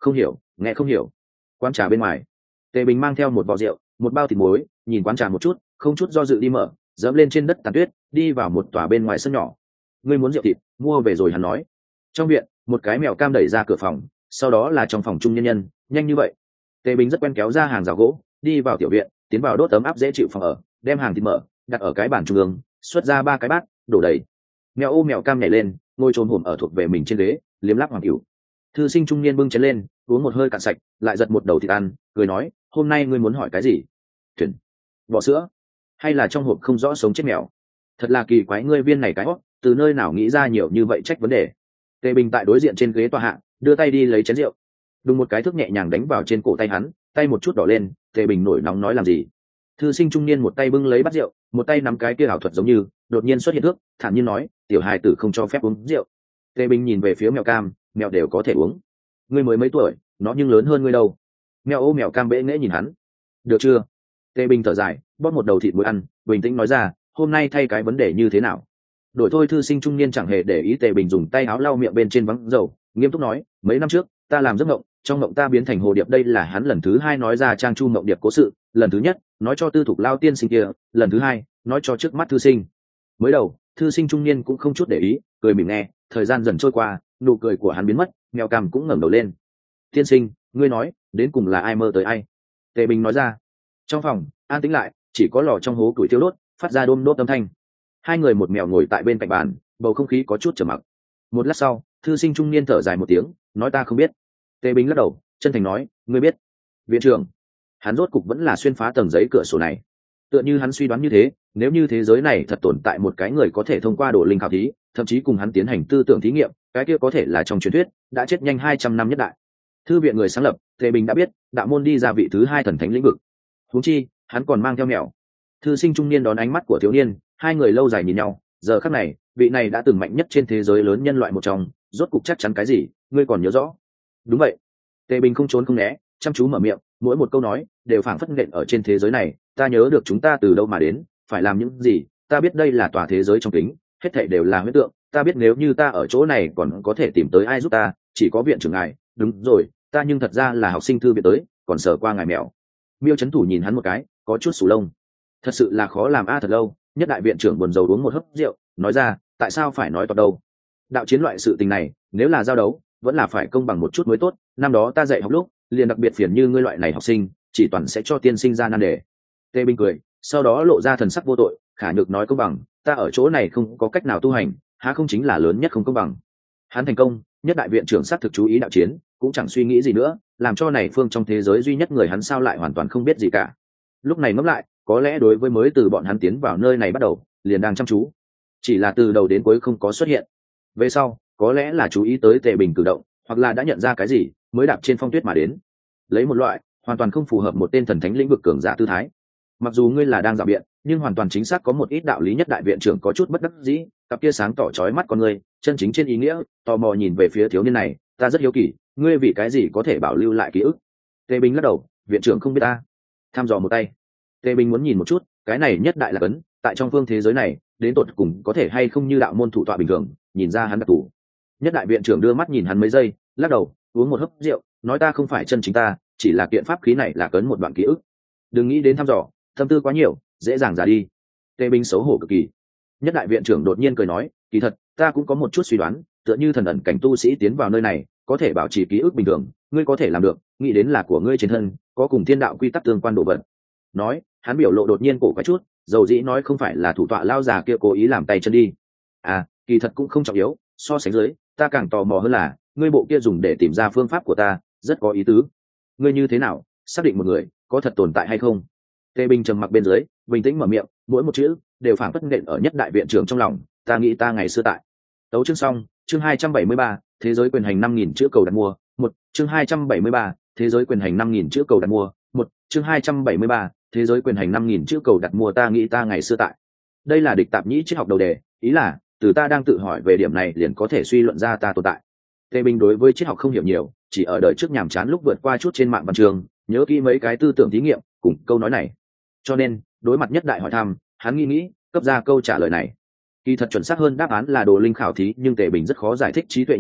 không hiểu, nghe không hiểu. Quán trà bên ngoài, Tề Bình mang theo một vò rượu, một bao thịt muối, nhìn quán trà một chút, không chút do dự đi mở, dẫm lên trên đất tàn tuyết, đi vào một tòa bên ngoài sân nhỏ. Ngươi muốn rượu thịt, mua về rồi hắn nói. Trong viện, một cái mèo cam đẩy ra cửa phòng, sau đó là trong phòng trung nhân nhân, nhanh như vậy. Tề Bình rất quen kéo ra hàng rào gỗ, đi vào tiểu viện, tiến vào đốt ấm áp dễ chịu phòng ở, đem hàng thịt mở, đặt ở cái bàn trung ương, xuất ra 3 cái bát, đổ đầy. Mèo ô mèo cam nhảy lên, ngồi trồm hổm ở thuộc về mình trên ghế, liếm láp hoàng cửu. Thư sinh trung niên bưng chén lên, uống một hơi cạn sạch, lại giật một đầu thịt ăn, cười nói, hôm nay ngươi muốn hỏi cái gì? Thuyền, bọ sữa, hay là trong hộp không rõ sống chết mèo? Thật là kỳ quái, ngươi viên này cái hót, từ nơi nào nghĩ ra nhiều như vậy trách vấn đề? Tề Bình tại đối diện trên ghế tòa hạ, đưa tay đi lấy chén rượu, đùng một cái thước nhẹ nhàng đánh vào trên cổ tay hắn, tay một chút đỏ lên. Tề Bình nổi nóng nói làm gì? Thư sinh trung niên một tay bưng lấy bát rượu, một tay nắm cái kia ảo thuật giống như đột nhiên xuất hiện thước, thản nhiên nói, tiểu hài tử không cho phép uống rượu. Tề Bình nhìn về phía mèo cam, mèo đều có thể uống, ngươi mới mấy tuổi, nó nhưng lớn hơn ngươi đâu. Mèo ô mèo cam bẽ nghễ nhìn hắn. Được chưa? Tề Bình thở dài, bóp một đầu thịt muối ăn, bình tĩnh nói ra, hôm nay thay cái vấn đề như thế nào? Đổi thôi. Thư sinh trung niên chẳng hề để ý. Tề Bình dùng tay áo lau miệng bên trên vắng dầu, nghiêm túc nói, mấy năm trước ta làm giấc mộng, trong mộng ta biến thành hồ điệp. Đây là hắn lần thứ 2 nói ra trang chu mộng điệp cố sự. Lần thứ nhất nói cho tư thục lao tiên sinh kia, lần thứ 2 nói cho trước mắt thư sinh. Mới đầu thư sinh trung niên cũng không chút để ý, cười mỉm nghe. Thời gian dần trôi qua, nụ cười của hắn biến mất, mèo cam cũng ngẩng đầu lên. Tiên sinh, ngươi nói đến cùng là ai mơ tới ai? Tề Bình nói ra. Trong phòng an tĩnh lại, chỉ có lò trong hố củi thiêu đốt, phát ra đôm đốt âm thanh. Hai người một mèo ngồi tại bên cạnh bàn, bầu không khí có chút trầm mặc. Một lát sau, thư sinh trung niên thở dài một tiếng, nói ta không biết. Tề Bình lắc đầu, chân thành nói, ngươi biết. Viện trưởng, hắn rốt cục vẫn là xuyên phá tầng giấy cửa sổ này. Tựa như hắn suy đoán như thế, nếu như thế giới này thật tồn tại một cái người có thể thông qua độ linh khảo thí, thậm chí cùng hắn tiến hành tư tưởng thí nghiệm, cái kia có thể là trong truyền thuyết đã chết nhanh 200 năm nhất đại thư viện người sáng lập. Tề Bình đã biết đạo môn đi ra vị thứ 2 thần thánh lĩnh vực, huống chi hắn còn mang theo mèo. Thư sinh trung niên đón ánh mắt của thiếu niên, hai người lâu dài nhìn nhau. Giờ khắc này, vị này đã từng mạnh nhất trên thế giới lớn nhân loại một trong, rốt cục chắc chắn cái gì, ngươi còn nhớ rõ? Đúng vậy. Tề Bình không trốn không né, chăm chú mở miệng, mỗi một câu nói đều phảng phất nện ở trên thế giới này. Ta nhớ được chúng ta từ đâu mà đến, phải làm những gì, ta biết đây là tòa thế giới trong kính, hết thảy đều là huyễn tượng. Ta biết nếu như ta ở chỗ này còn có thể tìm tới ai giúp ta, chỉ có viện trưởng ngài. Đúng rồi, ta nhưng thật ra là học sinh thư viện tới, còn sợ qua ngài mèo. Miêu chấn thủ nhìn hắn một cái, có chút sù lông. Thật sự là khó làm thật lâu. Nhất đại viện trưởng buồn rầu uống một hớp rượu, nói ra, tại sao phải nói toạc đâu? Đạo chiến loại sự tình này, nếu là giao đấu, vẫn là phải công bằng một chút mới tốt. Năm đó ta dạy học lúc, liền đặc biệt phiền như ngươi loại này học sinh, chỉ toàn sẽ cho tiên sinh ra nan đề. Tề Bình cười, sau đó lộ ra thần sắc vô tội, khả nhược nói công bằng, ta ở chỗ này không có cách nào tu hành, há không chính là lớn nhất không công bằng? Hắn thành công, nhất đại viện trưởng xác thực chú ý đạo chiến, cũng chẳng suy nghĩ gì nữa, làm cho này phương trong thế giới duy nhất người hắn sao lại hoàn toàn không biết gì cả. Lúc này ngẫm lại, có lẽ đối với mới từ bọn hắn tiến vào nơi này bắt đầu, liền đang chăm chú, chỉ là từ đầu đến cuối không có xuất hiện. Về sau, có lẽ là chú ý tới Tề Bình cử động, hoặc là đã nhận ra cái gì, mới đạp trên phong tuyết mà đến, lấy một loại hoàn toàn không phù hợp một tên thần thánh lĩnh vực cường giả tư thái. Mặc dù ngươi là đang dạo biện, nhưng hoàn toàn chính xác có một ít đạo lý. Nhất đại viện trưởng có chút bất đắc dĩ, cặp kia sáng tỏ chói mắt con ngươi, chân chính trên ý nghĩa, tò mò nhìn về phía thiếu niên này, ta rất hiếu kỳ, ngươi vì cái gì có thể bảo lưu lại ký ức? Tề Bình lắc đầu, viện trưởng không biết ta. Tham dò một tay. Tề Bình muốn nhìn một chút, cái này nhất đại là cấn, tại trong phương thế giới này, đến tột cùng có thể hay không như đạo môn thủ tọa bình thường, nhìn ra hắn đặc thù. Nhất đại viện trưởng đưa mắt nhìn hắn mấy giây, lắc đầu, uống một hớp rượu, nói ta không phải chân chính ta, chỉ là kiện pháp khí này là cấn một đoạn ký ức. Đừng nghĩ đến thăm dò, tâm tư quá nhiều, dễ dàng già đi. Tề Bình xấu hổ cực kỳ. Nhất đại viện trưởng đột nhiên cười nói, kỳ thật ta cũng có một chút suy đoán, tựa như thần ẩn cảnh tu sĩ tiến vào nơi này, có thể bảo trì ký ức bình thường, ngươi có thể làm được, nghĩ đến là của ngươi trên thân có cùng thiên đạo quy tắc tương quan đồ vật. Nói, hắn biểu lộ đột nhiên cổ quái chút, dầu dĩ nói không phải là thủ tọa lao già kia cố ý làm tay chân đi. À, kỳ thật cũng không trọng yếu, so sánh dưới, ta càng tò mò hơn là, ngươi bộ kia dùng để tìm ra phương pháp của ta, rất có ý tứ. Ngươi như thế nào xác định một người có thật tồn tại hay không? Tề Bình trầm mặc bên dưới, bình tĩnh mở miệng, mỗi một chữ đều phảng phất nện ở nhất đại viện trưởng trong lòng. Ta nghĩ ta ngày xưa tại. Tấu chương xong, chương 273, thế giới quyền hành 5000 chữ cầu đặt mua. Một, chương 273, thế giới quyền hành 5000 chữ cầu đặt mua. Một, chương 273, thế giới quyền hành 5000 chữ cầu đặt mua. Ta nghĩ ta ngày xưa tại. Đây là địch tạp nhĩ triết học đầu đề, ý là từ ta đang tự hỏi về điểm này liền có thể suy luận ra ta tồn tại. Tề Bình đối với triết học không hiểu nhiều, chỉ ở đời trước nhàm chán lúc vượt qua chút trên mạng văn trường, nhớ kỹ mấy cái tư tưởng thí nghiệm cùng câu nói này. Cho nên, đối mặt nhất đại hỏi thăm, hắn nghĩ cấp ra câu trả lời này. Kỳ thật chuẩn xác hơn đáp án là đồ linh khảo thí, nhưng Tề Bình rất khó giải thích trí tuệ nhân tạo,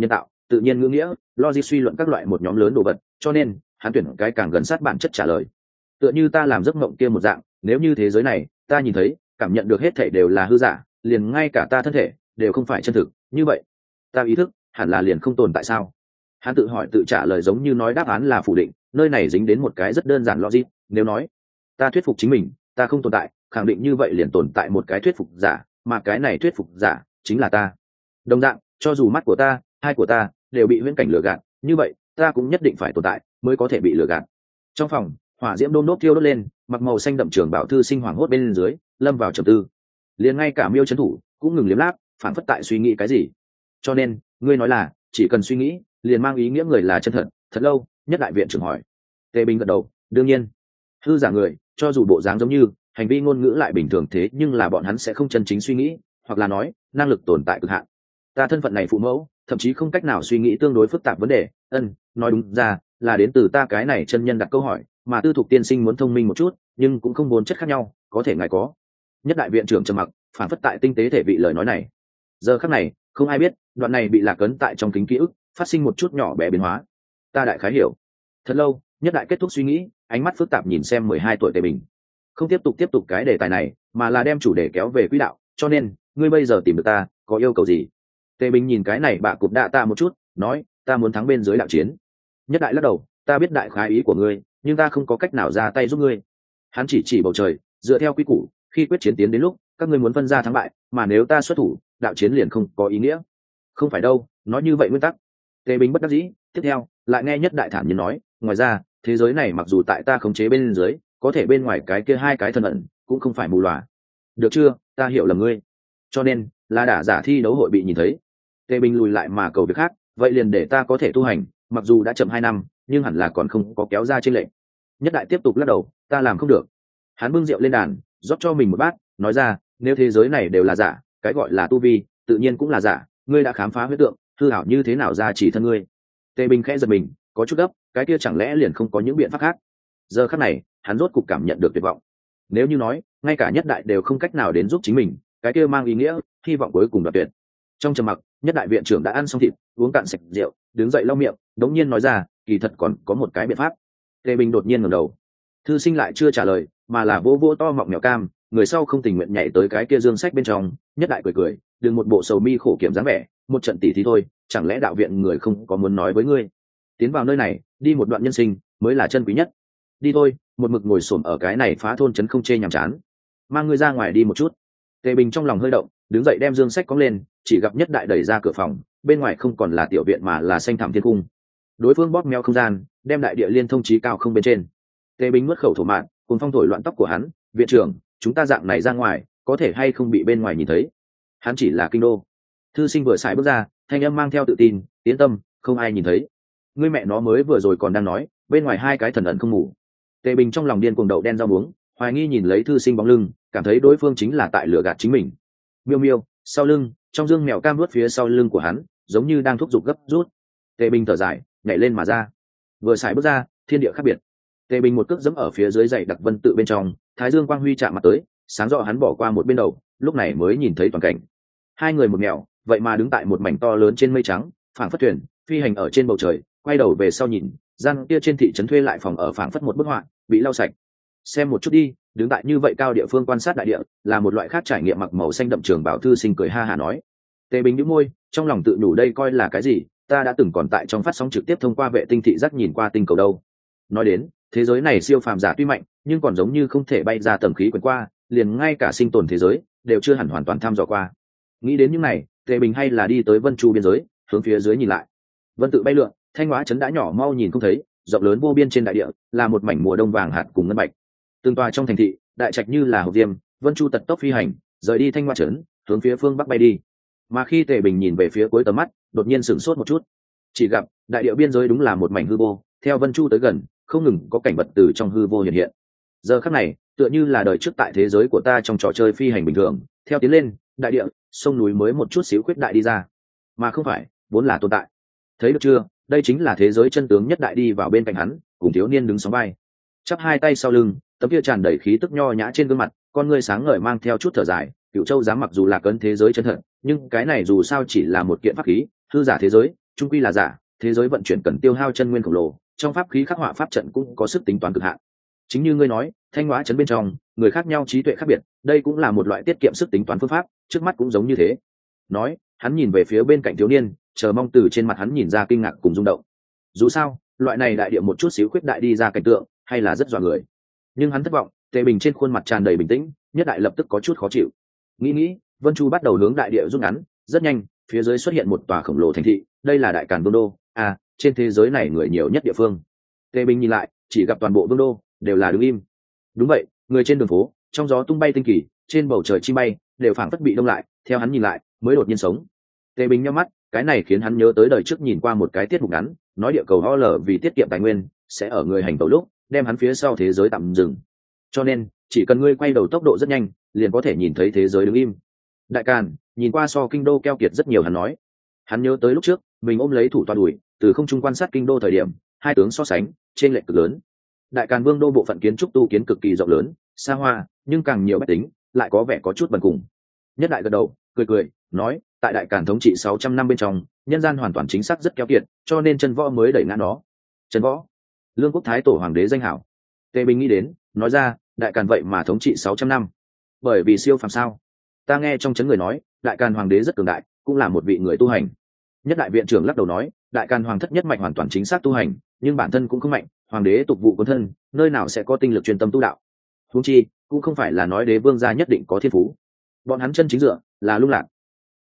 tự nhiên ngữ nghĩa, logic suy luận các loại một nhóm lớn đồ vật, cho nên hắn tuyển cái càng gần sát bản chất trả lời. Tựa như ta làm giấc mộng kia một dạng, nếu như thế giới này ta nhìn thấy cảm nhận được hết thảy đều là hư giả, liền ngay cả ta thân thể đều không phải chân thực, như vậy ta ý thức hẳn là liền không tồn tại sao? Hắn tự hỏi tự trả lời giống như nói đáp án là phủ định, nơi này dính đến một cái rất đơn giản logic, nếu nói ta thuyết phục chính mình ta không tồn tại, khẳng định như vậy liền tồn tại một cái thuyết phục giả, mà cái này thuyết phục giả chính là ta. Đồng dạng, cho dù mắt của ta, hai của ta đều bị huyễn cảnh lừa gạt, như vậy ta cũng nhất định phải tồn tại mới có thể bị lừa gạt. Trong phòng, hỏa diễm đôn đốt thiêu đốt lên, mặc màu xanh đậm trường bảo thư sinh hoảng hốt bên dưới lâm vào trầm tư. Liền ngay cả Miêu trấn thủ cũng ngừng liếm láp, phản phất tại suy nghĩ cái gì. Cho nên ngươi nói là chỉ cần suy nghĩ liền mang ý nghĩa người là chân thật. Thật lâu, Nhất đại viện trưởng hỏi. Tề Bình gật đầu, đương nhiên. Hư giả người cho dù bộ dáng giống như, hành vi ngôn ngữ lại bình thường, thế nhưng là bọn hắn sẽ không chân chính suy nghĩ, hoặc là nói năng lực tồn tại cực hạn. Ta thân phận này phụ mẫu thậm chí không cách nào suy nghĩ tương đối phức tạp vấn đề. Nói đúng ra là đến từ ta cái này chân nhân đặt câu hỏi, mà Tư Thục tiên sinh muốn thông minh một chút nhưng cũng không muốn chất khác nhau, có thể ngài có. Nhất đại viện trưởng trầm mặc, phản phất tại tinh tế thể vị lời nói này. Giờ khắc này không ai biết đoạn này bị lạc ấn tại trong kính ký ức phát sinh một chút nhỏ bé biến hóa. Ta đại khái hiểu. Thật lâu, Nhất đại kết thúc suy nghĩ, ánh mắt phức tạp nhìn xem 12 tuổi Tề Bình, không tiếp tục cái đề tài này, mà là đem chủ đề kéo về quỹ đạo. Cho nên ngươi bây giờ tìm được ta có yêu cầu gì? Tề Bình nhìn cái này bạ cục đạ ta một chút, nói, ta muốn thắng bên dưới đạo chiến. Nhất đại lắc đầu, ta biết đại khái ý của ngươi, nhưng ta không có cách nào ra tay giúp ngươi. Hắn chỉ bầu trời, dựa theo quy củ, khi quyết chiến tiến đến lúc các ngươi muốn phân ra thắng bại, mà nếu ta xuất thủ, đạo chiến liền không có ý nghĩa. Không phải đâu, nói như vậy nguyên tắc. Tề Bình bất đắc dĩ, tiếp theo lại nghe Nhất đại thản nhiên nói, ngoài ra thế giới này mặc dù tại ta khống chế bên dưới, có thể bên ngoài cái kia hai cái thân ẩn cũng không phải mù lòa. Được chưa, ta hiểu lầm ngươi. Cho nên là đả giả thi đấu hội bị nhìn thấy. Tề Bình lùi lại mà cầu việc khác, vậy liền để ta có thể tu hành, mặc dù đã chậm 2 năm nhưng hẳn là còn không có kéo ra trên lệnh. Nhất đại tiếp tục lắc đầu, ta làm không được. Hắn bưng rượu lên đàn, rót cho mình một bát, nói ra, nếu thế giới này đều là giả, cái gọi là tu vi tự nhiên cũng là giả. Ngươi đã khám phá huyết tượng, hư ảo như thế nào ra chỉ thân ngươi? Tề Bình khẽ giật mình, có chút gấp, cái kia chẳng lẽ liền không có những biện pháp khác? Giờ khắc này hắn rốt cục cảm nhận được tuyệt vọng. Nếu như nói ngay cả Nhất đại đều không cách nào đến giúp chính mình, cái kia mang ý nghĩa hy vọng cuối cùng đoạt tuyệt. Trong trầm mặc, Nhất đại viện trưởng đã ăn xong thịt, uống cạn sạch rượu, đứng dậy lau miệng, đống nhiên nói ra, kỳ thật còn có một cái biện pháp. Tề Bình đột nhiên ngẩng đầu. Thư sinh lại chưa trả lời, mà là vô vô to mọng mèo cam, người sau không tình nguyện nhảy tới cái kia dương sách bên trong. Nhất đại cười, đừng một bộ sầu mi khổ kiểm dáng vẻ, một trận tỉ thí thôi, chẳng lẽ đạo viện người không có muốn nói với ngươi? Tiến vào nơi này, đi một đoạn nhân sinh mới là chân quý nhất. Đi thôi, một mực ngồi xổm ở cái này phá thôn trấn không chê nhàm chán. Mang ngươi ra ngoài đi một chút. Tề Bình trong lòng hơi động, đứng dậy đem dương sách cóng lên, chỉ gặp Nhất đại đẩy ra cửa phòng, bên ngoài không còn là tiểu viện mà là xanh thẳm thiên cung. Đối phương bóp méo không gian, đem đại địa liên thông trí cao không bên trên. Tề Bình nuốt khẩu thổ mạn, cùng phong thổi loạn tóc của hắn, viện trưởng, chúng ta dạng này ra ngoài có thể hay không bị bên ngoài nhìn thấy? Hắn chỉ là kinh đô. Thư sinh vừa xài bước ra, thanh âm mang theo tự tin, yên tâm, không ai nhìn thấy. Ngươi mẹ nó mới vừa rồi còn đang nói bên ngoài hai cái thần ẩn không ngủ. Tề Bình trong lòng điên cuồng đậu đen rau muống, hoài nghi nhìn lấy thư sinh bóng lưng, cảm thấy đối phương chính là tại lừa gạt chính mình. Miêu miêu, sau lưng, trong dương mèo cam vuốt phía sau lưng của hắn, giống như đang thúc giục gấp rút. Tề Bình thở dài, nhảy lên mà ra. Vừa xài bước ra, thiên địa khác biệt. Tề Bình một cước giẫm ở phía dưới dãy đặc vân tự bên trong, thái dương quang huy chạm mặt tới, sáng rõ hắn bỏ qua một bên đầu, lúc này mới nhìn thấy toàn cảnh. Hai người một mèo, vậy mà đứng tại một mảnh to lớn trên mây trắng, phảng phất thuyền phi hành ở trên bầu trời. Quay đầu về sau nhìn, gian kia trên thị trấn thuê lại phòng ở phảng phất một bức họa bị lau sạch. Xem một chút đi, đứng tại như vậy cao địa phương quan sát đại địa là một loại khác trải nghiệm. Mặc màu xanh đậm trường bảo thư sinh cười ha hà nói. Tề Bình nhíu môi, trong lòng tự nhủ đây coi là cái gì, ta đã từng còn tại trong phát sóng trực tiếp thông qua vệ tinh thị giác nhìn qua tinh cầu đâu. Nói đến thế giới này siêu phàm giả tuy mạnh nhưng còn giống như không thể bay ra tầng khí quyển qua, liền ngay cả sinh tồn thế giới đều chưa hẳn hoàn toàn thăm dò qua. Nghĩ đến những này, Tề Bình hay là đi tới Vân Chu biên giới, hướng phía dưới nhìn lại. Vân tự bay lượn, Thanh Hóa trấn đã nhỏ mau nhìn không thấy, rộng lớn vô biên trên đại địa là một mảnh mùa đông vàng hạt cùng ngân bạch. Từng tòa trong thành thị đại trạch như là hộp diêm, Vân Chu tật tốc phi hành rời đi Thanh Hóa trấn, hướng phía phương bắc bay đi. Mà khi Tề Bình nhìn về phía cuối tầm mắt, đột nhiên sửng sốt một chút, chỉ gặp đại địa biên giới đúng là một mảnh hư vô, theo Vân Chu tới gần không ngừng có cảnh vật từ trong hư vô hiện hiện. Giờ khắc này tựa như là đời trước tại thế giới của ta trong trò chơi phi hành bình thường, theo tiến lên đại địa sông núi mới một chút xíu khuyết đại đi ra, mà không phải vốn là tồn tại. Thấy được chưa, đây chính là thế giới chân tướng. Nhất đại đi vào bên cạnh hắn, cùng thiếu niên đứng sóng vai, chắp hai tay sau lưng, tấm kia tràn đầy khí tức nho nhã trên gương mặt, con ngươi sáng ngời mang theo chút thở dài. Cựu Châu dám mặc dù là cấn thế giới chân thật, nhưng cái này dù sao chỉ là một kiện pháp khí, hư giả thế giới trung quy là giả, thế giới vận chuyển cần tiêu hao chân nguyên khổng lồ, trong pháp khí khắc họa pháp trận cũng có sức tính toán cực hạn. Chính như ngươi nói, thanh hóa trấn bên trong người khác nhau trí tuệ khác biệt, đây cũng là một loại tiết kiệm sức tính toán phương pháp, trước mắt cũng giống như thế. Nói, hắn nhìn về phía bên cạnh thiếu niên, chờ mong từ trên mặt hắn nhìn ra kinh ngạc cùng rung động. Dù sao, loại này đại địa một chút xíu khuyết đại đi ra cảnh tượng, hay là rất dọa người. Nhưng hắn thất vọng, Tề Bình trên khuôn mặt tràn đầy bình tĩnh, Nhất Đại lập tức có chút khó chịu. Nghĩ, Vân Chu bắt đầu hướng đại địa rút ngắn, rất nhanh, phía dưới xuất hiện một tòa khổng lồ thành thị, đây là Đại Càn Vương đô, trên thế giới này người nhiều nhất địa phương. Tề Bình nhìn lại, chỉ gặp toàn bộ vương đô đều là đứng im. Đúng vậy, người trên đường phố, trong gió tung bay tinh kỳ, trên bầu trời chim bay, đều phảng phất bị đông lại, theo hắn nhìn lại, mới đột nhiên sống. Tề Bình nhíu mắt, cái này khiến hắn nhớ tới đời trước nhìn qua một cái tiết mục ngắn, nói địa cầu ho lở vì tiết kiệm tài nguyên, sẽ ở người hành tẩu lúc, đem hắn phía sau thế giới tạm dừng. Cho nên, chỉ cần ngươi quay đầu tốc độ rất nhanh, liền có thể nhìn thấy thế giới đứng im. Đại Càn, nhìn qua so kinh đô keo kiệt rất nhiều, hắn nói. Hắn nhớ tới lúc trước, mình ôm lấy thủ toa đùi, từ không trung quan sát kinh đô thời điểm, hai tướng so sánh, trên lệch cực lớn. Đại Càn Vương đô bộ phận kiến trúc tu kiến cực kỳ rộng lớn, xa hoa, nhưng càng nhiều bách tính, lại có vẻ có chút bần cùng. Nhất Đại gật đầu, cười, nói, tại Đại Càn thống trị 600 năm bên trong, nhân gian hoàn toàn chính xác rất keo kiệt, cho nên Trần Võ mới đẩy ngã nó. Trần Võ, Lương Quốc Thái Tổ hoàng đế danh hảo. Tề Bình nghĩ đến, nói ra, Đại Càn vậy mà thống trị 600 năm. Bởi vì siêu phàm sao? Ta nghe trong chấn người nói, Đại Càn hoàng đế rất cường đại, cũng là một vị người tu hành. Nhất Đại viện trưởng lắc đầu nói, Đại Càn hoàng thất nhất mạnh hoàn toàn chính xác tu hành, nhưng bản thân cũng không mạnh, hoàng đế tục vụ quân thân, nơi nào sẽ có tinh lực chuyên tâm tu đạo. Huống chi, cũng không phải là nói đế vương gia nhất định có thiên phú. Bọn hắn chân chính dựa là lung lạc.